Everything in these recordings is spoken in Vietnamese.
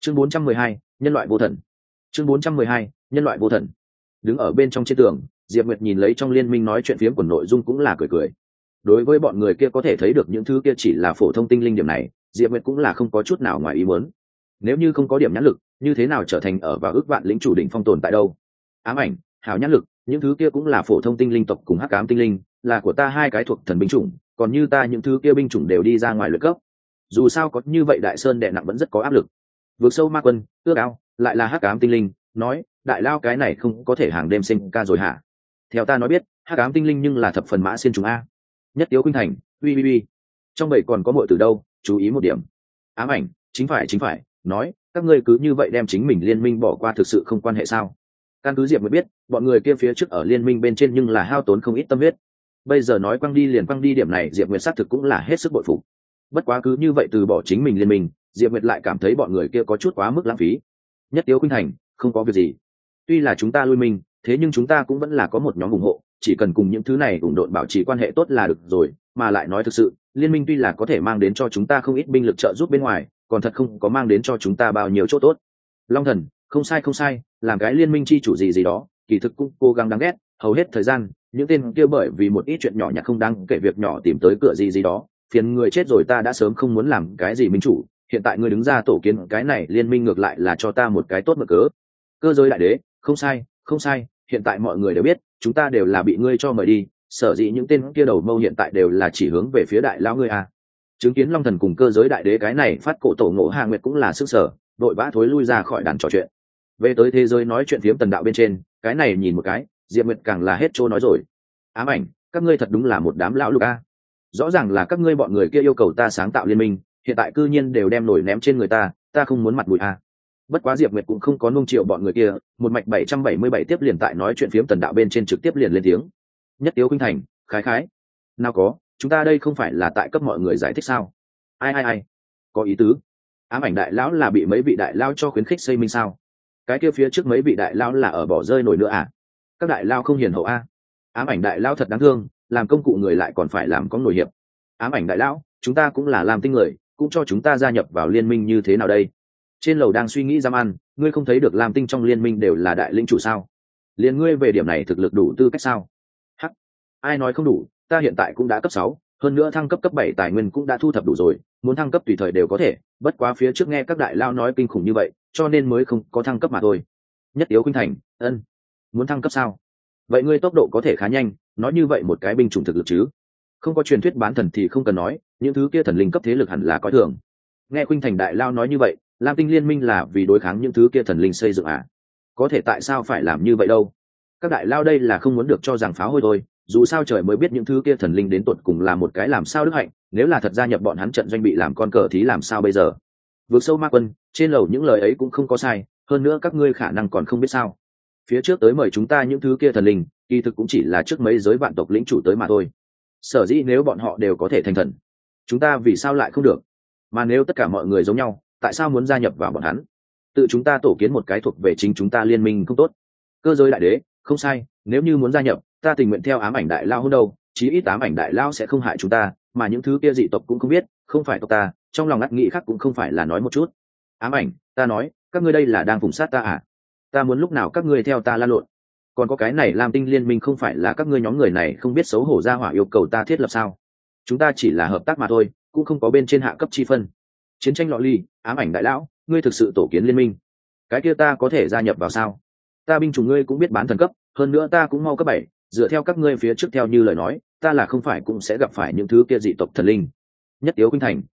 chương 412, nhân loại vô thần. chương 412, nhân loại vô thần. Đứng ở bên trong trên tường, Diệp Nguyệt nhìn lấy trong liên minh nói chuyện phiếm của nội dung cũng là cười cười. Đối với bọn người kia có thể thấy được những thứ kia chỉ là phổ thông tinh linh điểm này, Diệp Nguyệt cũng là không có chút nào ngoài ý muốn. Nếu như không có điểm nhãn lực, như thế nào trở thành ở và ước vạn lĩnh chủ đỉnh phong tồn tại đâu? Ám ảnh, hào nhãn lực, những thứ kia cũng là phổ thông tinh linh tộc cùng hắc ám tinh linh, là của ta hai cái thuộc thần binh chủng, còn như ta những thứ kia binh chủng đều đi ra ngoài luyện cấp. Dù sao có như vậy Đại Sơn đè nặng vẫn rất có áp lực. Vượt sâu ma quân, ước ao, lại là hắc ám tinh linh, nói, đại lao cái này không có thể hàng đêm sinh ca rồi hả? Theo ta nói biết, hắc ám tinh linh nhưng là thập phần mã xiên chúng a. Nhất Tiếu Khuynh Thành, uy. Trong bầy còn có muội từ đâu, chú ý một điểm. Ám ảnh, chính phải, nói, các ngươi cứ như vậy đem chính mình liên minh bỏ qua thực sự không quan hệ sao? Căn cứ Diệp mới biết, bọn người kia phía trước ở liên minh bên trên nhưng là hao tốn không ít tâm huyết. Bây giờ nói quăng đi liền quăng đi điểm này, Diệp Nguyệt xác thực cũng là hết sức bội phục. Bất quá cứ như vậy từ bỏ chính mình liên minh, Diệp Nguyệt lại cảm thấy bọn người kia có chút quá mức lãng phí. Nhất Tiếu Khuynh Thành, không có việc gì. Tuy là chúng ta lui mình, thế nhưng chúng ta cũng vẫn là có một nhóm ủng hộ, chỉ cần cùng những thứ này ủng độn bảo trì quan hệ tốt là được rồi. Mà lại nói thực sự, liên minh tuy là có thể mang đến cho chúng ta không ít binh lực trợ giúp bên ngoài, còn thật không có mang đến cho chúng ta bao nhiêu chỗ tốt. Long Thần, không sai, làm cái liên minh chi chủ gì đó, kỳ thực cũng cố gắng đáng ghét. Hầu hết thời gian, những tên kia bởi vì một ít chuyện nhỏ nhặt không đáng kể việc nhỏ tìm tới cửa gì đó, phiền người chết rồi. Ta đã sớm không muốn làm cái gì minh chủ, hiện tại ngươi đứng ra tổ kiến cái này liên minh ngược lại là cho ta một cái tốt mở cớ. Cơ giới đại đế, không sai, hiện tại mọi người đều biết chúng ta đều là bị ngươi cho mời đi, sở dĩ những tên kia đầu mâu hiện tại đều là chỉ hướng về phía đại lão ngươi à. Chứng kiến Long Thần cùng cơ giới đại đế cái này phát cổ tổ Ngộ Hà Nguyệt cũng là sức sở, đội vã thối lui ra khỏi đàn trò chuyện. Về tới thế giới nói chuyện phiếm tần đạo bên trên, cái này nhìn một cái, Diệp Nguyệt càng là hết trôi nói rồi. Ám ảnh, các ngươi thật đúng là một đám lão lục a. Rõ ràng là các ngươi bọn người kia yêu cầu ta sáng tạo liên minh, hiện tại cư nhiên đều đem nổi ném trên người ta không muốn mặt mũi a. Bất quá Diệp Nguyệt cũng không có nung chiều bọn người kia, một mạch 777 tiếp liền tại nói chuyện phiếm tần đạo bên trên trực tiếp liền lên tiếng. Nhất Tiếu Khuynh Thành, khái, nào có, chúng ta đây không phải là tại cấp mọi người giải thích sao? Ai, có ý tứ. Ám ảnh đại lão là bị mấy vị đại lao cho khuyến khích xây minh sao? Cái kia phía trước mấy vị đại lao là ở bỏ rơi nổi nữa à? Các đại lao không hiền hậu a. Ám ảnh đại lao thật đáng thương, làm công cụ người lại còn phải làm có nổi hiệp. Ám ảnh đại lão, chúng ta cũng là làm tinh người, cũng cho chúng ta gia nhập vào liên minh như thế nào đây? Trên lầu đang suy nghĩ giam ăn, ngươi không thấy được làm tinh trong liên minh đều là đại lĩnh chủ sao? Liên ngươi về điểm này thực lực đủ tư cách sao? Hắc, ai nói không đủ, ta hiện tại cũng đã cấp 6, hơn nữa thăng cấp 7 tài nguyên cũng đã thu thập đủ rồi, muốn thăng cấp tùy thời đều có thể, bất quá phía trước nghe các đại lao nói kinh khủng như vậy, cho nên mới không có thăng cấp mà thôi. Nhất Tiếu Khuynh Thành, muốn thăng cấp sao? Vậy ngươi tốc độ có thể khá nhanh, nói như vậy một cái binh chủng thực lực chứ? Không có truyền thuyết bán thần thì không cần nói, những thứ kia thần linh cấp thế lực hẳn là coi thường. Nghe Khuynh Thành đại lao nói như vậy, Lam Tinh liên minh là vì đối kháng những thứ kia thần linh xây dựng à? Có thể tại sao phải làm như vậy đâu? Các đại lao đây là không muốn được cho rằng phá hôi thôi, dù sao trời mới biết những thứ kia thần linh đến tột cùng là một cái làm sao đức hạnh, nếu là thật gia nhập bọn hắn trận doanh bị làm con cờ thì làm sao bây giờ? Vượt sâu ma quân, trên lầu những lời ấy cũng không có sai, hơn nữa các ngươi khả năng còn không biết sao. Phía trước tới mời chúng ta những thứ kia thần linh, kỳ thực cũng chỉ là trước mấy giới vạn tộc lĩnh chủ tới mà thôi. Sở dĩ nếu bọn họ đều có thể thành thần, chúng ta vì sao lại không được? Mà nếu tất cả mọi người giống nhau, tại sao muốn gia nhập vào bọn hắn? Tự chúng ta tổ kiến một cái thuộc về chính chúng ta liên minh không tốt? Cơ giới đại đế, không sai, nếu như muốn gia nhập, ta tình nguyện theo ám ảnh đại lao hơn đâu, chí ít ám ảnh đại lao sẽ không hại chúng ta, mà những thứ kia dị tộc cũng không biết, không phải tộc ta, trong lòng ngắt nghĩ khác cũng không phải là nói một chút. Ám ảnh, ta nói, các ngươi đây là đang phụng sát ta à? Ta muốn lúc nào các ngươi theo ta lan lộn? Còn có cái này Lam Tinh liên minh không phải là các ngươi nhóm người này không biết xấu hổ ra hỏa yêu cầu ta thiết lập sao? Chúng ta chỉ là hợp tác mà thôi, cũng không có bên trên hạ cấp chi phân. Chiến tranh lọ ly, ám ảnh đại lão, ngươi thực sự tổ kiến liên minh, cái kia ta có thể gia nhập vào sao? Ta binh chủng ngươi cũng biết bán thần cấp, hơn nữa ta cũng mau cấp 7, dựa theo các ngươi phía trước theo như lời nói, ta là không phải cũng sẽ gặp phải những thứ kia dị tộc thần linh. Nhất Tiếu Khuynh Thành,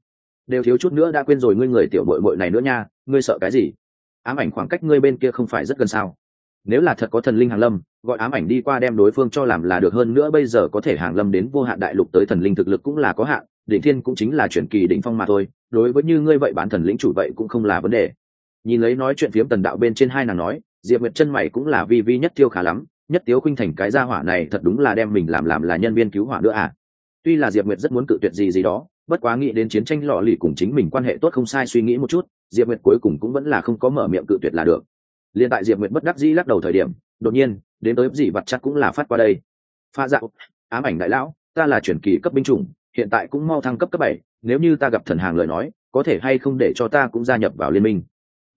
đều thiếu chút nữa đã quên rồi ngươi người tiểu muội muội này nữa nha, ngươi sợ cái gì? Ám ảnh khoảng cách ngươi bên kia không phải rất gần sao? Nếu là thật có thần linh hàng lâm, gọi ám ảnh đi qua đem đối phương cho làm là được, hơn nữa bây giờ có thể hàng lâm đến vô hạn đại lục tới thần linh thực lực cũng là có hạn, đỉnh thiên cũng chính là chuyển kỳ đỉnh phong mà thôi, đối với như ngươi vậy bán thần lĩnh chủ vậy cũng không là vấn đề. Nhìn lấy nói chuyện phiếm tần đạo bên trên hai nàng nói, Diệp Nguyệt chân mày cũng là vi vi nhất tiêu khá lắm, Nhất Tiếu Khuynh Thành cái gia hỏa này thật đúng là đem mình làm là nhân viên cứu hỏa nữa à. Tuy là Diệp Nguyệt rất muốn cự tuyệt gì đó, bất quá nghĩ đến chiến tranh lọ lì cùng chính mình quan hệ tốt không sai, suy nghĩ một chút, Diệp Nguyệt cuối cùng cũng vẫn là không có mở miệng cự tuyệt là được. Liên tại Diệp Nguyệt bất đắc dĩ lắc đầu thời điểm, đột nhiên đến tới gì vặt chắc cũng là phát qua đây. Pha dạo, ám ảnh đại lão, ta là chuyển kỳ cấp binh chủng, hiện tại cũng mau thăng cấp 7, nếu như ta gặp thần hàng lời nói, có thể hay không để cho ta cũng gia nhập vào liên minh?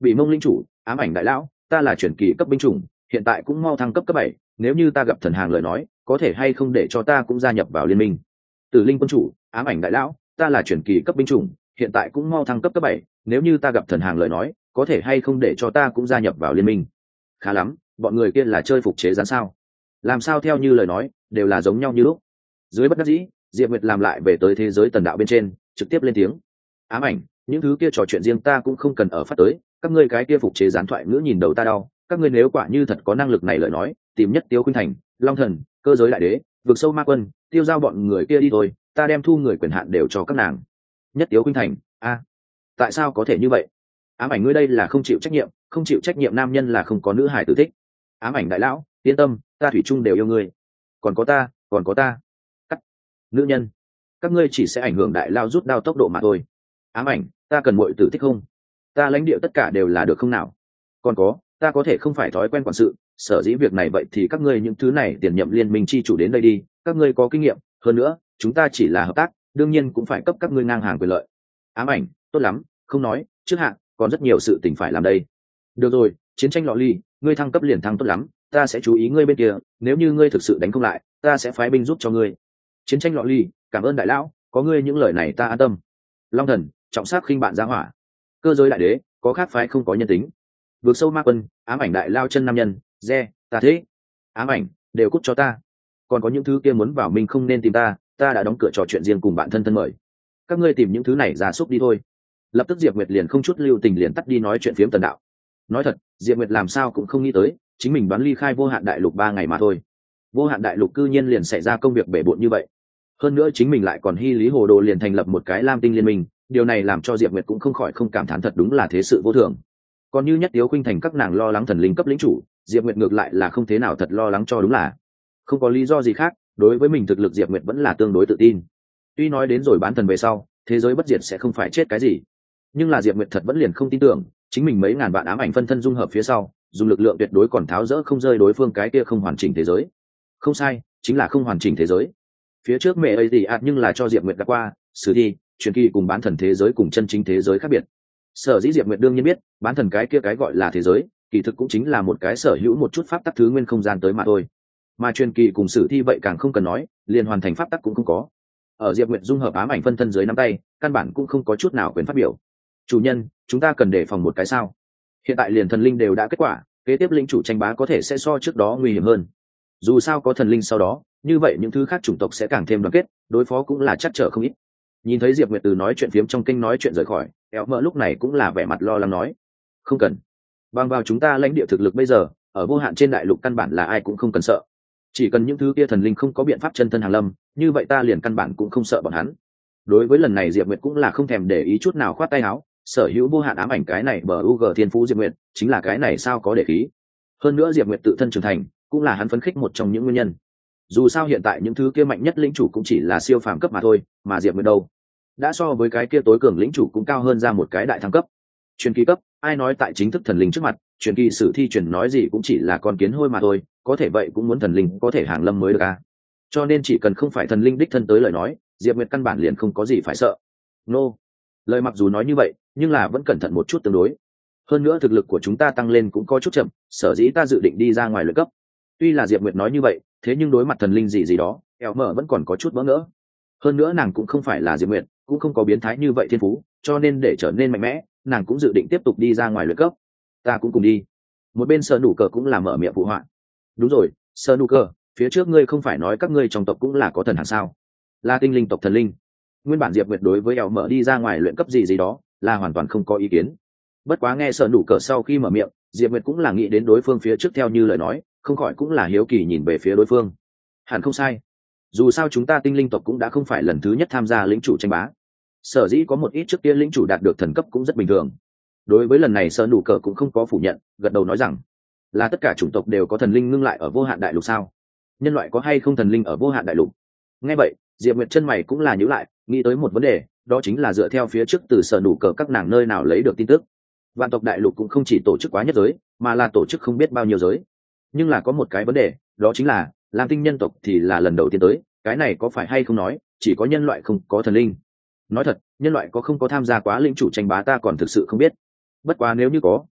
Bị mông linh chủ, ám ảnh đại lão, ta là truyền kỳ cấp binh chủng, hiện tại cũng mau thăng cấp 7, nếu như ta gặp thần hàng lời nói có thể hay không để cho ta cũng gia nhập vào liên minh. Tử linh quân chủ, ám ảnh đại lão, ta là truyền kỳ cấp binh chủng, hiện tại cũng mau thăng cấp 7, nếu như ta gặp thần hàng lời nói có thể hay không để cho ta cũng gia nhập vào liên minh. Khá lắm, bọn người kia là chơi phục chế gián sao? Làm sao theo như lời nói đều là giống nhau như lúc. Dưới bất đắc dĩ, Diệp Nguyệt làm lại về tới thế giới tần đạo bên trên, trực tiếp lên tiếng. Ám ảnh, những thứ kia trò chuyện riêng ta cũng không cần ở phát tới, các ngươi cái kia phục chế gián thoại ngữ nhìn đầu ta đau, các ngươi nếu quả như thật có năng lực này lời nói tìm Nhất Tiếu Khuynh Thành, Long Thần, Cơ Giới Đại Đế, Vực Sâu Ma Quân, tiêu giao bọn người kia đi thôi, ta đem thu người quyền hạn đều cho các nàng. Nhất Tiếu Khuynh Thành, tại sao có thể như vậy? Ám ảnh ngươi đây là không chịu trách nhiệm, không chịu trách nhiệm nam nhân là không có nữ hài tử thích. Ám ảnh đại lão, yên tâm, ta thủy chung đều yêu ngươi. Còn có ta. Cắt. Nữ nhân, các ngươi chỉ sẽ ảnh hưởng đại lao rút đao tốc độ mà thôi. Ám ảnh, ta cần muội tử thích không? Ta lãnh địa tất cả đều là được không nào? Còn có, ta có thể không phải thói quen quản sự, sở dĩ việc này vậy thì các ngươi những thứ này tiền nhậm liên minh chi chủ đến đây đi, các ngươi có kinh nghiệm, hơn nữa, chúng ta chỉ là hợp tác, đương nhiên cũng phải cấp các ngươi ngang hàng quyền lợi. Ám ảnh, tốt lắm, không nói, trước hạn, còn rất nhiều sự tình phải làm đây. Được rồi, chiến tranh lọ ly, ngươi thăng cấp liền thăng tốt lắm, ta sẽ chú ý ngươi bên kia, nếu như ngươi thực sự đánh không lại, ta sẽ phái binh giúp cho ngươi. Chiến tranh lọ ly, cảm ơn đại lão, có ngươi những lời này ta an tâm. Long Thần, trọng sát khinh bạn ra hỏa. Cơ Giới Đại Đế, có khác phái không có nhân tính. Vượt Sâu Ma Quân, ám ảnh đại lao chân nam nhân, ta thế. Ám ảnh, đều cút cho ta. Còn có những thứ kia muốn vào mình không nên tìm ta đã đóng cửa trò chuyện riêng cùng bạn thân mời. Các ngươi tìm những thứ này ra xúc đi thôi. Lập tức Diệp Nguyệt liền không chút lưu tình liền tắt đi nói chuyện phiếm tần đạo. Nói thật, Diệp Nguyệt làm sao cũng không nghĩ tới, chính mình đoán ly khai Vô Hạn Đại Lục 3 ngày mà thôi. Vô Hạn Đại Lục cư nhiên liền xảy ra công việc bể bộn như vậy. Hơn nữa chính mình lại còn hy lý hồ đồ liền thành lập một cái Lam Tinh liên minh, điều này làm cho Diệp Nguyệt cũng không khỏi không cảm thán thật đúng là thế sự vô thường. Còn như Nhất Tiếu Khuynh Thành các nàng lo lắng thần linh cấp lĩnh chủ, Diệp Nguyệt ngược lại là không thế nào thật lo lắng cho đúng là. Không có lý do gì khác, đối với mình thực lực Diệp Nguyệt vẫn là tương đối tự tin. Tuy nói đến rồi bán thần về sau, thế giới bất diệt sẽ không phải chết cái gì, nhưng là Diệp Nguyệt thật vẫn liền không tin tưởng, chính mình mấy ngàn vạn ám ảnh phân thân dung hợp phía sau, dùng lực lượng tuyệt đối còn tháo rỡ không rơi đối phương cái kia không hoàn chỉnh thế giới. Không sai, chính là không hoàn chỉnh thế giới. Phía trước mẹ ấy thì nhưng là cho Diệp Nguyệt đã qua, sử thi, truyền kỳ cùng bán thần thế giới cùng chân chính thế giới khác biệt. Sở dĩ Diệp Nguyệt đương nhiên biết, bán thần cái kia cái gọi là thế giới, kỳ thực cũng chính là một cái sở hữu một chút pháp tắc thứ nguyên không gian tới mà thôi. Mà truyền kỳ cùng sử thi vậy càng không cần nói, liền hoàn thành pháp tắc cũng không có. Ở Diệp Nguyệt dung hợp ám ảnh phân thân dưới nắm tay, căn bản cũng không có chút nào quyền phát biểu. Chủ nhân, chúng ta cần đề phòng một cái sao? Hiện tại liền thần linh đều đã kết quả, kế tiếp lĩnh chủ tranh bá có thể sẽ so trước đó nguy hiểm hơn. Dù sao có thần linh sau đó, như vậy những thứ khác chủng tộc sẽ càng thêm đoàn kết, đối phó cũng là chắc trở không ít. Nhìn thấy Diệp Nguyệt từ nói chuyện phiếm trong kinh nói chuyện rời khỏi, Éo Mơ lúc này cũng là vẻ mặt lo lắng nói: không cần, bằng vào chúng ta lãnh địa thực lực bây giờ, ở vô hạn trên đại lục căn bản là ai cũng không cần sợ. Chỉ cần những thứ kia thần linh không có biện pháp chân thân hàng lâm, như vậy ta liền căn bản cũng không sợ bọn hắn. Đối với lần này Diệp Nguyệt cũng là không thèm để ý chút nào, khoát tay áo, sở hữu vô hạn ám ảnh cái này bờ UG thiên phú Diệp Nguyệt, chính là cái này sao có để khí. Hơn nữa Diệp Nguyệt tự thân trưởng thành, cũng là hắn phấn khích một trong những nguyên nhân. Dù sao hiện tại những thứ kia mạnh nhất lĩnh chủ cũng chỉ là siêu phàm cấp mà thôi, mà Diệp Nguyệt đâu, đã so với cái kia tối cường lĩnh chủ cũng cao hơn ra một cái đại thăng cấp. Truyền kỳ cấp, ai nói tại chính thức thần linh trước mặt, truyền kỳ sử thi truyền nói gì cũng chỉ là con kiến hôi mà thôi, có thể vậy cũng muốn thần linh có thể hàng lâm mới được à. Cho nên chỉ cần không phải thần linh đích thân tới lời nói, Diệp Nguyệt căn bản liền không có gì phải sợ. Nô, lời mặc dù nói như vậy, nhưng là vẫn cẩn thận một chút tương đối. Hơn nữa thực lực của chúng ta tăng lên cũng có chút chậm, sở dĩ ta dự định đi ra ngoài luyện cấp. Tuy là Diệp Nguyệt nói như vậy, thế nhưng đối mặt thần linh gì đó, Eo Mở vẫn còn có chút bỡ ngỡ. Hơn nữa nàng cũng không phải là Diệp Nguyệt, cũng không có biến thái như vậy thiên phú, cho nên để trở nên mạnh mẽ, nàng cũng dự định tiếp tục đi ra ngoài luyện cấp. Ta cũng cùng đi. Một bên Sở Nụ Cờ cũng là mở miệng phụ họa. Đúng rồi, Sở Nụ Cờ, phía trước ngươi không phải nói các ngươi trong tộc cũng là có thần hàng sao? Là tinh linh tộc thần linh. Nguyên bản Diệp Nguyệt đối với Eo Mở đi ra ngoài luyện cấp gì đó là hoàn toàn không có ý kiến. Bất quá nghe Sở Nụ Cờ sau khi mở miệng, Diệp Nguyệt cũng là nghĩ đến đối phương phía trước theo như lời nói, không khỏi cũng là hiếu kỳ nhìn về phía đối phương. Hẳn không sai. Dù sao chúng ta tinh linh tộc cũng đã không phải lần thứ nhất tham gia lĩnh chủ tranh bá, sở dĩ có một ít trước kia lĩnh chủ đạt được thần cấp cũng rất bình thường. Đối với lần này Sở Nụ Cờ cũng không có phủ nhận, gật đầu nói rằng là tất cả chủng tộc đều có thần linh ngưng lại ở vô hạn đại lục sao? Nhân loại có hay không thần linh ở vô hạn đại lục? Nghe vậy Diệp Nguyệt chân mày cũng là nhíu lại, nghĩ tới một vấn đề, đó chính là dựa theo phía trước từ Sở Nụ Cờ các nàng nơi nào lấy được tin tức, vạn tộc đại lục cũng không chỉ tổ chức quá nhất giới, mà là tổ chức không biết bao nhiêu giới. Nhưng là có một cái vấn đề, đó chính là Lam Tinh nhân tộc thì là lần đầu tiên tới, cái này có phải hay không nói chỉ có nhân loại không có thần linh? Nói thật, nhân loại có không có tham gia quá lĩnh chủ tranh bá ta còn thực sự không biết. Bất quá nếu như có,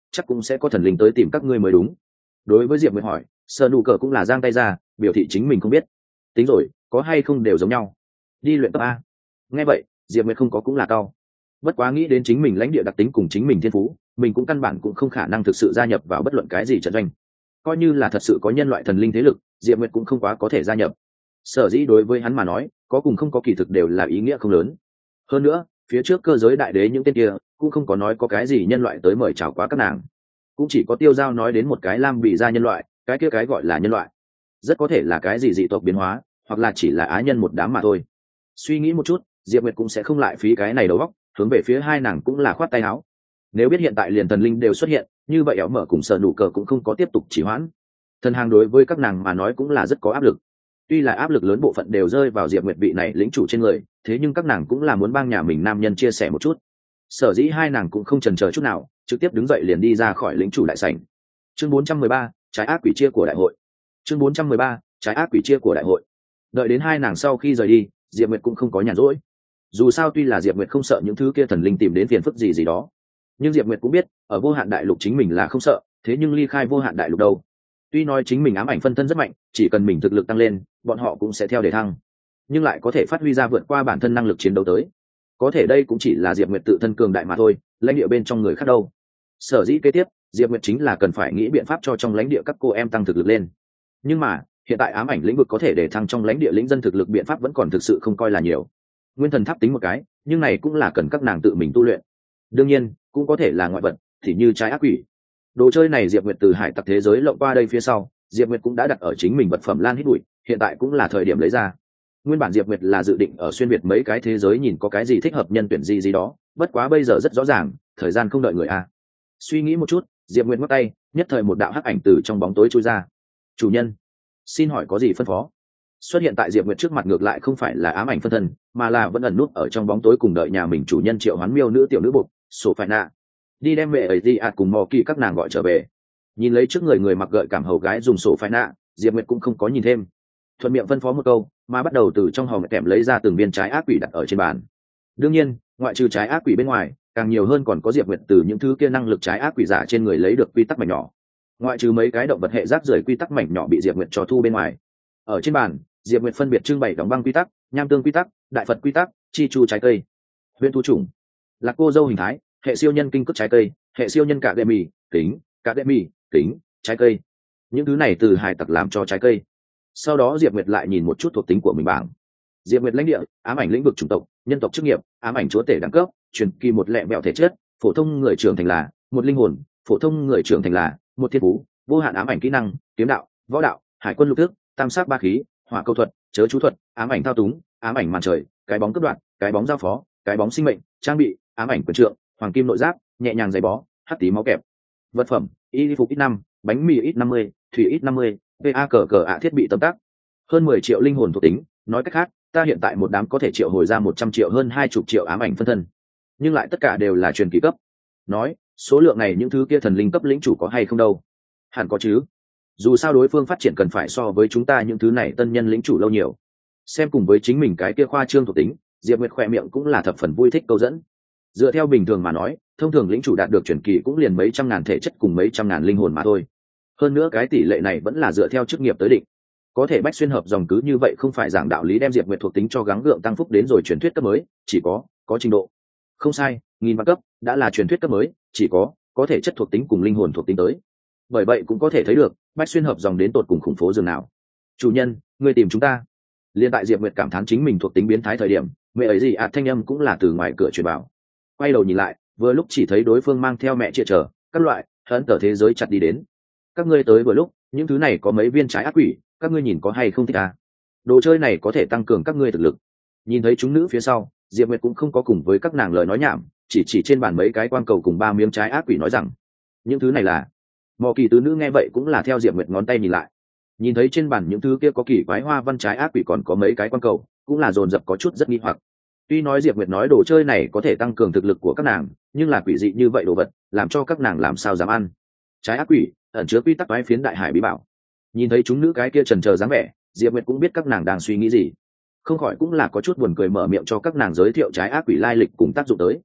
chắc cũng sẽ có thần linh tới tìm các ngươi mới đúng. Đối với Diệp Nguyệt hỏi, Sở Nụ Cờ cũng là giang tay ra, biểu thị chính mình không biết. Tính rồi, có hay không đều giống nhau. Đi luyện cấp a. Nghe vậy, Diệp Nguyệt không có cũng là cao. Bất quá nghĩ đến chính mình lãnh địa đặc tính cùng chính mình thiên phú, mình cũng căn bản cũng không khả năng thực sự gia nhập vào bất luận cái gì trận doanh. Coi như là thật sự có nhân loại thần linh thế lực, Diệp Nguyệt cũng không quá có thể gia nhập. Sở dĩ đối với hắn mà nói, có cùng không có kỳ thực đều là ý nghĩa không lớn. Hơn nữa, phía trước cơ giới đại đế những tên kia cũng không có nói có cái gì nhân loại tới mời chào quá các nàng, cũng chỉ có Tiêu Giao nói đến một cái lam bị ra nhân loại, cái kia cái gọi là nhân loại rất có thể là cái gì dị tộc biến hóa, hoặc là chỉ là á nhân một đám mà thôi. Suy nghĩ một chút, Diệp Nguyệt cũng sẽ không lại phí cái này đầu óc, hướng về phía hai nàng cũng là khoát tay áo. Nếu biết hiện tại liền thần linh đều xuất hiện, như vậy Éo Mở cùng Sở Nụ Cờ cũng không có tiếp tục trì hoãn. Thần hàng đối với các nàng mà nói cũng là rất có áp lực. Tuy là áp lực lớn bộ phận đều rơi vào Diệp Nguyệt vị này lĩnh chủ trên người, thế nhưng các nàng cũng là muốn bang nhà mình nam nhân chia sẻ một chút. Sở dĩ hai nàng cũng không chần chờ chút nào, trực tiếp đứng dậy liền đi ra khỏi lĩnh chủ đại sảnh. Chương 413, trái ác quỷ chia của đại hội. Chương 413, trái ác quỷ chia của đại hội. Đợi đến hai nàng sau khi rời đi, Diệp Nguyệt cũng không có nhàn rỗi. Dù sao tuy là Diệp Nguyệt không sợ những thứ kia thần linh tìm đến phiền phức gì gì đó, nhưng Diệp Nguyệt cũng biết, ở vô hạn đại lục chính mình là không sợ, thế nhưng ly khai vô hạn đại lục đâu. Tuy nói chính mình ám ảnh phân thân rất mạnh, chỉ cần mình thực lực tăng lên, bọn họ cũng sẽ theo để thăng, nhưng lại có thể phát huy ra vượt qua bản thân năng lực chiến đấu tới. Có thể đây cũng chỉ là Diệp Nguyệt tự thân cường đại mà thôi, lãnh địa bên trong người khác đâu. Sở dĩ kế tiếp, Diệp Nguyệt chính là cần phải nghĩ biện pháp cho trong lãnh địa các cô em tăng thực lực lên. Nhưng mà, hiện tại ám ảnh lĩnh vực có thể để thăng trong lãnh địa lĩnh dân thực lực biện pháp vẫn còn thực sự không coi là nhiều. Nguyên thần tháp tính một cái, nhưng này cũng là cần các nàng tự mình tu luyện. Đương nhiên, cũng có thể là ngoại vật, thì như trái ác quỷ. Đồ chơi này Diệp Nguyệt từ hải tặc thế giới lộng qua đây phía sau, Diệp Nguyệt cũng đã đặt ở chính mình vật phẩm lan hít bụi, hiện tại cũng là thời điểm lấy ra. Nguyên bản Diệp Nguyệt là dự định ở xuyên việt mấy cái thế giới nhìn có cái gì thích hợp nhân tuyển gì gì đó, bất quá bây giờ rất rõ ràng, thời gian không đợi người a. Suy nghĩ một chút, Diệp Nguyệt ngắt tay, nhất thời một đạo hắc ảnh từ trong bóng tối chui ra. "Chủ nhân, xin hỏi có gì phân phó?" Xuất hiện tại Diệp Nguyệt trước mặt ngược lại không phải là ám ảnh phân thân, mà là vẫn ẩn nút ở trong bóng tối cùng đợi nhà mình chủ nhân triệu hoán miêu nữ tiểu nữ bột, sổ phải nạ. Đi đem mẹ ấy đi cùng mò kỳ các nàng gọi trở về. Nhìn lấy trước người người mặc gợi cảm hầu gái dùng sổ phải nạ, Diệp Nguyệt cũng không có nhìn thêm, thuận miệng phân phó một câu, mà bắt đầu từ trong hòm kèm lấy ra từng viên trái ác quỷ đặt ở trên bàn. Đương nhiên, ngoại trừ trái ác quỷ bên ngoài, càng nhiều hơn còn có Diệp Nguyệt từ những thứ kia năng lực trái ác quỷ giả trên người lấy được quy tắc mảnh nhỏ. Ngoại trừ mấy cái động vật hệ rác rưởi quy tắc mảnh nhỏ bị Diệp Nguyệt cho thu bên ngoài, ở trên bàn, Diệp Nguyệt phân biệt trưng bày đóng băng quy tắc, nham tương quy tắc, đại phật quy tắc, chi chu trái cây, huyền thu trùng, lạc cô dâu hình thái, hệ siêu nhân kinh cước trái cây, hệ siêu nhân cả đệm mì, kính, cả đệm mì, kính, trái cây. Những thứ này từ hải tặc làm cho trái cây. Sau đó Diệp Nguyệt lại nhìn một chút thuộc tính của mình bảng. Diệp Nguyệt lãnh địa, ám ảnh lĩnh vực chủng tộc, nhân tộc chức nghiệp, ám ảnh chúa tể đẳng cấp, truyền kỳ một lẹ mẹo thể chất, phổ thông người trưởng thành là một linh hồn, phổ thông người trưởng thành là một thiên phú, vô hạn ám ảnh kỹ năng, kiếm đạo, võ đạo, hải quân lục thức, tam sắc ba khí, hỏa câu thuật, chớ chú thuật, ám ảnh thao túng, ám ảnh màn trời, cái bóng cướp đoạn, cái bóng giao phó, cái bóng sinh mệnh, trang bị, ám ảnh quyền trượng, hoàng kim nội giáp, nhẹ nhàng giày bó, hắc tí máu kẹp. Vật phẩm, y phục ít 5, bánh mì ít 50, thủy ít 50, va cờ ạ thiết bị tấm tắc. Hơn 10 triệu linh hồn thuộc tính, nói cách khác, ta hiện tại một đám có thể triệu hồi ra 100 triệu hơn 20 triệu ám ảnh phân thân, nhưng lại tất cả đều là truyền kỳ cấp. Nói, số lượng này những thứ kia thần linh cấp lĩnh chủ có hay không đâu? Hẳn có chứ. Dù sao đối phương phát triển cần phải so với chúng ta những thứ này tân nhân lĩnh chủ lâu nhiều. Xem cùng với chính mình cái kia khoa trương thuộc tính, Diệp Nguyệt khỏe miệng cũng là thập phần vui thích câu dẫn. Dựa theo bình thường mà nói, thông thường lĩnh chủ đạt được truyền kỳ cũng liền mấy trăm ngàn thể chất cùng mấy trăm ngàn linh hồn mà thôi. Hơn nữa cái tỷ lệ này vẫn là dựa theo chức nghiệp tới định. Có thể bách xuyên hợp dòng cứ như vậy không phải giảng đạo lý đem Diệp Nguyệt thuộc tính cho gắng gượng tăng phúc đến rồi truyền thuyết cấp mới, chỉ có trình độ. Không sai, nghìn vạn cấp đã là truyền thuyết cấp mới, chỉ có thể chất thuộc tính cùng linh hồn thuộc tính tới. Bởi vậy cũng có thể thấy được, bách xuyên hợp dòng đến tột cùng khủng phố dường nào. "Chủ nhân, người tìm chúng ta." Liên tại Diệp Nguyệt cảm thán chính mình thuộc tính biến thái thời điểm, mẹ ấy gì thanh âm cũng là từ ngoài cửa truyền vào. Quay đầu nhìn lại, vừa lúc chỉ thấy đối phương mang theo mẹ chia chở các loại hận tờ thế giới chặt đi đến. "Các ngươi tới vừa lúc, những thứ này có mấy viên trái ác quỷ, các ngươi nhìn có hay không thích à? Đồ chơi này có thể tăng cường các ngươi thực lực." Nhìn thấy chúng nữ phía sau, Diệp Nguyệt cũng không có cùng với các nàng lời nói nhảm, chỉ trên bàn mấy cái quan cầu cùng 3 miếng trái ác quỷ nói rằng, những thứ này là. Mò kỳ tứ nữ nghe vậy cũng là theo Diệp Nguyệt ngón tay nhìn lại, nhìn thấy trên bàn những thứ kia có kỳ quái hoa văn trái ác quỷ còn có mấy cái quan cầu, cũng là dồn dập có chút rất nghi hoặc. Tuy nói Diệp Nguyệt nói đồ chơi này có thể tăng cường thực lực của các nàng, nhưng là quỷ dị như vậy đồ vật, làm cho các nàng làm sao dám ăn. Trái ác quỷ ẩn chứa quy tắc toái phiến đại hải bí bảo. Nhìn thấy chúng nữ cái kia chần chờ dáng vẻ, Diệp Nguyệt cũng biết các nàng đang suy nghĩ gì, không khỏi cũng là có chút buồn cười mở miệng cho các nàng giới thiệu trái ác quỷ lai lịch cùng tác dụng tới.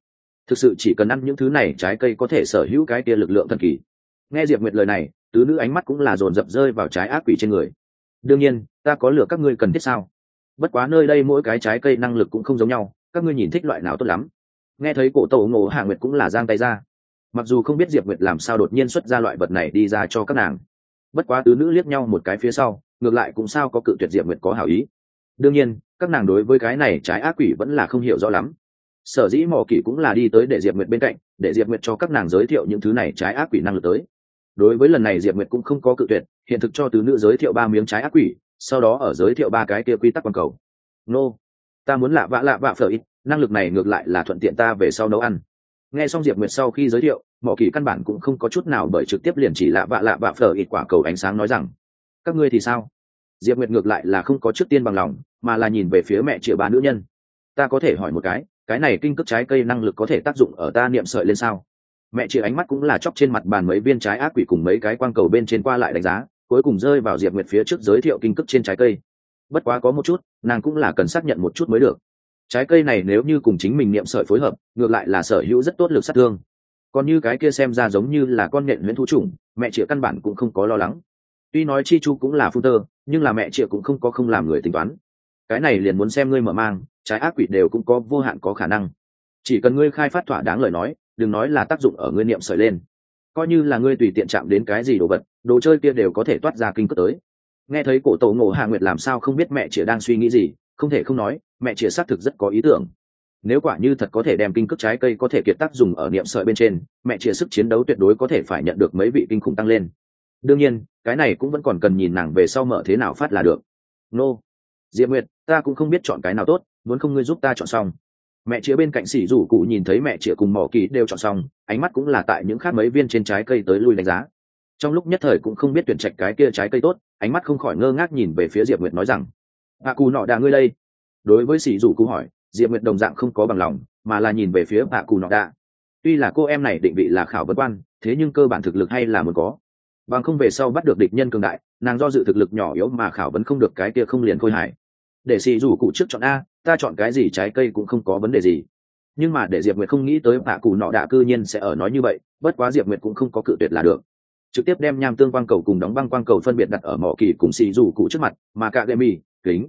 thực sự chỉ cần ăn những thứ này trái cây có thể sở hữu cái kia lực lượng thần kỳ. Nghe Diệp Nguyệt lời này, tứ nữ ánh mắt cũng là dồn dập rơi vào trái ác quỷ trên người. Đương nhiên ta có lựa các ngươi cần thiết sao? Bất quá nơi đây mỗi cái trái cây năng lực cũng không giống nhau, các ngươi nhìn thích loại nào tốt lắm. Nghe thấy cổ Tổ Ngộ Hạ Nguyệt cũng là giang tay ra. Mặc dù không biết Diệp Nguyệt làm sao đột nhiên xuất ra loại vật này đi ra cho các nàng, bất quá tứ nữ liếc nhau một cái phía sau, ngược lại cũng sao có cự tuyệt Diệp Nguyệt có hảo ý. Đương nhiên các nàng đối với cái này trái ác quỷ vẫn là không hiểu rõ lắm. Sở dĩ Mộ Kỳ cũng là đi tới để Diệp Nguyệt bên cạnh, để Diệp Nguyệt cho các nàng giới thiệu những thứ này trái ác quỷ năng lực tới. Đối với lần này Diệp Nguyệt cũng không có cự tuyệt, hiện thực cho tứ nữ giới thiệu 3 miếng trái ác quỷ, sau đó ở giới thiệu 3 cái kia quy tắc quan cầu. Nô, ta muốn lạ vạ phở ít, năng lực này ngược lại là thuận tiện ta về sau nấu ăn. Nghe xong Diệp Nguyệt sau khi giới thiệu, Mộ Kỳ căn bản cũng không có chút nào bởi trực tiếp liền chỉ lạ vạ phở ít quả cầu ánh sáng nói rằng, các ngươi thì sao? Diệp Nguyệt ngược lại là không có trước tiên bằng lòng, mà là nhìn về phía mẹ chĩa ba nữ nhân. Ta có thể hỏi một cái này kinh cước trái cây năng lực có thể tác dụng ở ta niệm sợi lên sao? Mẹ chĩa ánh mắt cũng là chóc trên mặt bàn mấy viên trái ác quỷ cùng mấy cái quang cầu bên trên qua lại đánh giá, cuối cùng rơi vào Diệp Nguyệt phía trước giới thiệu kinh cước trên trái cây. Bất quá có một chút, nàng cũng là cần xác nhận một chút mới được. Trái cây này nếu như cùng chính mình niệm sợi phối hợp, ngược lại là sở hữu rất tốt lực sát thương. Còn như cái kia xem ra giống như là con nhện huyễn thú trùng, mẹ chĩa căn bản cũng không có lo lắng. Tuy nói chi chu cũng là phun tơ, nhưng là mẹ chĩa cũng không có không làm người tính toán. Cái này liền muốn xem ngươi mở mang, trái ác quỷ đều cũng có vô hạn có khả năng. Chỉ cần ngươi khai phát thỏa đáng lời nói, đừng nói là tác dụng ở ngươi niệm sợi lên, coi như là ngươi tùy tiện chạm đến cái gì đồ vật, đồ chơi kia đều có thể toát ra kinh cước tới. Nghe thấy cổ Tổ Ngộ Hạ Nguyệt làm sao không biết mẹ chĩa đang suy nghĩ gì, không thể không nói, mẹ chĩa xác thực rất có ý tưởng. Nếu quả như thật có thể đem kinh cước trái cây có thể kiệt tác dùng ở niệm sợi bên trên, mẹ chĩa sức chiến đấu tuyệt đối có thể phải nhận được mấy vị kinh khủng tăng lên. Đương nhiên cái này cũng vẫn còn cần nhìn nàng về sau mở thế nào phát là được. Nô, Diệp Nguyệt, ta cũng không biết chọn cái nào tốt, muốn không ngươi giúp ta chọn xong. Mẹ chĩa bên cạnh Sỉ Dụ Cụ nhìn thấy mẹ chĩa cùng Mộ Kỳ đều chọn xong, ánh mắt cũng là tại những khác mấy viên trên trái cây tới lui đánh giá. Trong lúc nhất thời cũng không biết tuyển trạch cái kia trái cây tốt, ánh mắt không khỏi ngơ ngác nhìn về phía Diệp Nguyệt nói rằng, bà cù nọ đà ngươi đây. Đối với Sỉ Dụ Cụ hỏi, Diệp Nguyệt đồng dạng không có bằng lòng, mà là nhìn về phía bà cù nọ đà. Tuy là cô em này định vị là khảo vấn quan, thế nhưng cơ bản thực lực hay là muốn có. Bằng không về sau bắt được địch nhân cường đại, nàng do dự thực lực nhỏ yếu mà khảo vấn không được cái kia không liền khôi hài. Để Sỉ Dụ Cụ trước chọn a, ta chọn cái gì trái cây cũng không có vấn đề gì. Nhưng mà để Diệp Nguyệt không nghĩ tới bà cù nọ đà cư nhiên sẽ ở nói như vậy, bất quá Diệp Nguyệt cũng không có cự tuyệt là được. Trực tiếp đem nham tương quang cầu cùng đóng băng quang cầu phân biệt đặt ở Mộ Kỳ cùng Sỉ Dụ Cụ trước mặt, mà cả gậy mì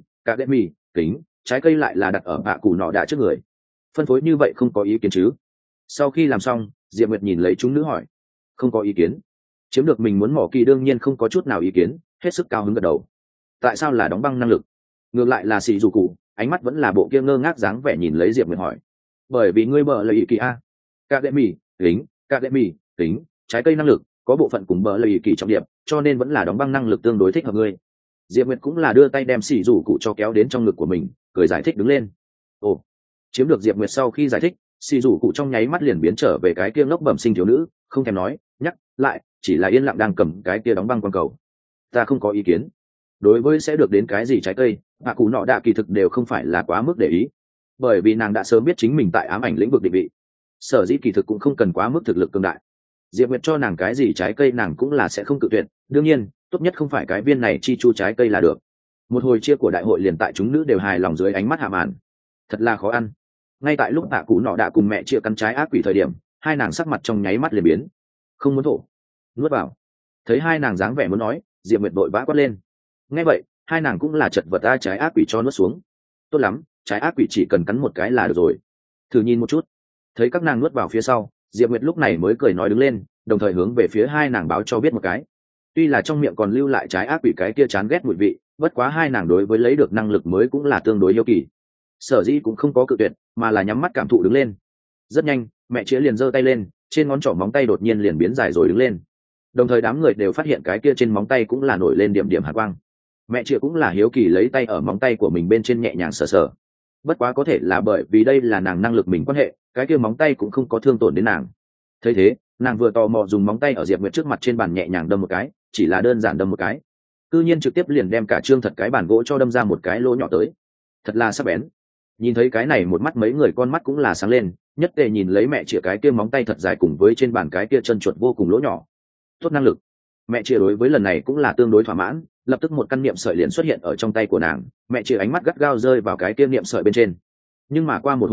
kính trái cây lại là đặt ở bà cù nọ đà trước người. Phân phối như vậy không có ý kiến chứ? Sau khi làm xong, Diệp Nguyệt nhìn lấy chúng nữ hỏi, không có ý kiến. Chiếm được mình muốn Mộ Kỳ đương nhiên không có chút nào ý kiến, hết sức cao hứng gật đầu. Tại sao là đóng băng năng lực? Ngược lại là Sỉ Dụ Cụ, ánh mắt vẫn là bộ kia ngơ ngác dáng vẻ nhìn lấy Diệp Nguyệt hỏi, bởi vì ngươi bờ lời ý kỳ a. Cả gậy mì kính trái cây năng lực có bộ phận cùng bờ lời ý kỳ trọng điểm, cho nên vẫn là đóng băng năng lực tương đối thích hợp ngươi. Diệp Nguyệt cũng là đưa tay đem Sỉ Dụ Cụ cho kéo đến trong ngực của mình, cười giải thích đứng lên. Ồ, chiếm được Diệp Nguyệt sau khi giải thích, Sỉ Dụ Cụ trong nháy mắt liền biến trở về cái kia ngốc bẩm sinh thiếu nữ, không thèm nói nhắc lại, chỉ là yên lặng đang cầm cái kia đóng băng quang cầu. Ta không có ý kiến. Đối với sẽ được đến cái gì trái cây, bà cụ nọ đạ kỳ thực đều không phải là quá mức để ý, bởi vì nàng đã sớm biết chính mình tại ám ảnh lĩnh vực định vị, sở dĩ kỳ thực cũng không cần quá mức thực lực cường đại. Diệp Nguyệt cho nàng cái gì trái cây nàng cũng là sẽ không cự tuyệt, đương nhiên tốt nhất không phải cái viên này chi chu trái cây là được. Một hồi chia của đại hội liền tại chúng nữ đều hài lòng dưới ánh mắt hạ màn, thật là khó ăn. Ngay tại lúc bà cụ nọ đạ cùng mẹ chia cắn trái ác quỷ thời điểm, hai nàng sắc mặt trong nháy mắt liền biến, không muốn thổ, nuốt vào. Thấy hai nàng dáng vẻ muốn nói, Diệp Nguyệt vội vã quát lên. Nghe vậy hai nàng cũng là chật vật ta trái ác quỷ cho nuốt xuống. Tốt lắm, trái ác quỷ chỉ cần cắn một cái là được rồi, thử nhìn một chút. Thấy các nàng nuốt vào phía sau, Diệp Nguyệt lúc này mới cười nói đứng lên, đồng thời hướng về phía hai nàng báo cho biết một cái. Tuy là trong miệng còn lưu lại trái ác quỷ cái kia chán ghét mùi vị, bất quá hai nàng đối với lấy được năng lực mới cũng là tương đối yêu kỳ, sở dĩ cũng không có cự tuyệt, mà là nhắm mắt cảm thụ đứng lên. Rất nhanh mẹ chĩa liền giơ tay lên, trên ngón trỏ móng tay đột nhiên liền biến dài rồi đứng lên, đồng thời đám người đều phát hiện cái kia trên móng tay cũng là nổi lên điểm điểm hạt quang. Mẹ chĩa cũng là hiếu kỳ lấy tay ở móng tay của mình bên trên nhẹ nhàng sờ sờ, bất quá có thể là bởi vì đây là nàng năng lực mình quan hệ, cái kia móng tay cũng không có thương tổn đến nàng. Thấy thế nàng vừa tò mò dùng móng tay ở Diệp Nguyệt trước mặt trên bàn nhẹ nhàng đâm một cái, chỉ là đơn giản đâm một cái, tự nhiên trực tiếp liền đem cả trương thật cái bàn gỗ cho đâm ra một cái lỗ nhỏ tới, thật là sắc bén. Nhìn thấy cái này một mắt mấy người con mắt cũng là sáng lên, nhất tề nhìn lấy mẹ chĩa cái kia móng tay thật dài cùng với trên bàn cái kia chân chuột vô cùng lỗ nhỏ. Tốt năng lực. Mẹ chĩa đối với lần này cũng là tương đối thỏa mãn, lập tức một căn niệm sợi liền xuất hiện ở trong tay của nàng. Mẹ chĩa ánh mắt gắt gao rơi vào cái kia niệm sợi bên trên. Nhưng mà qua một hồi lâu,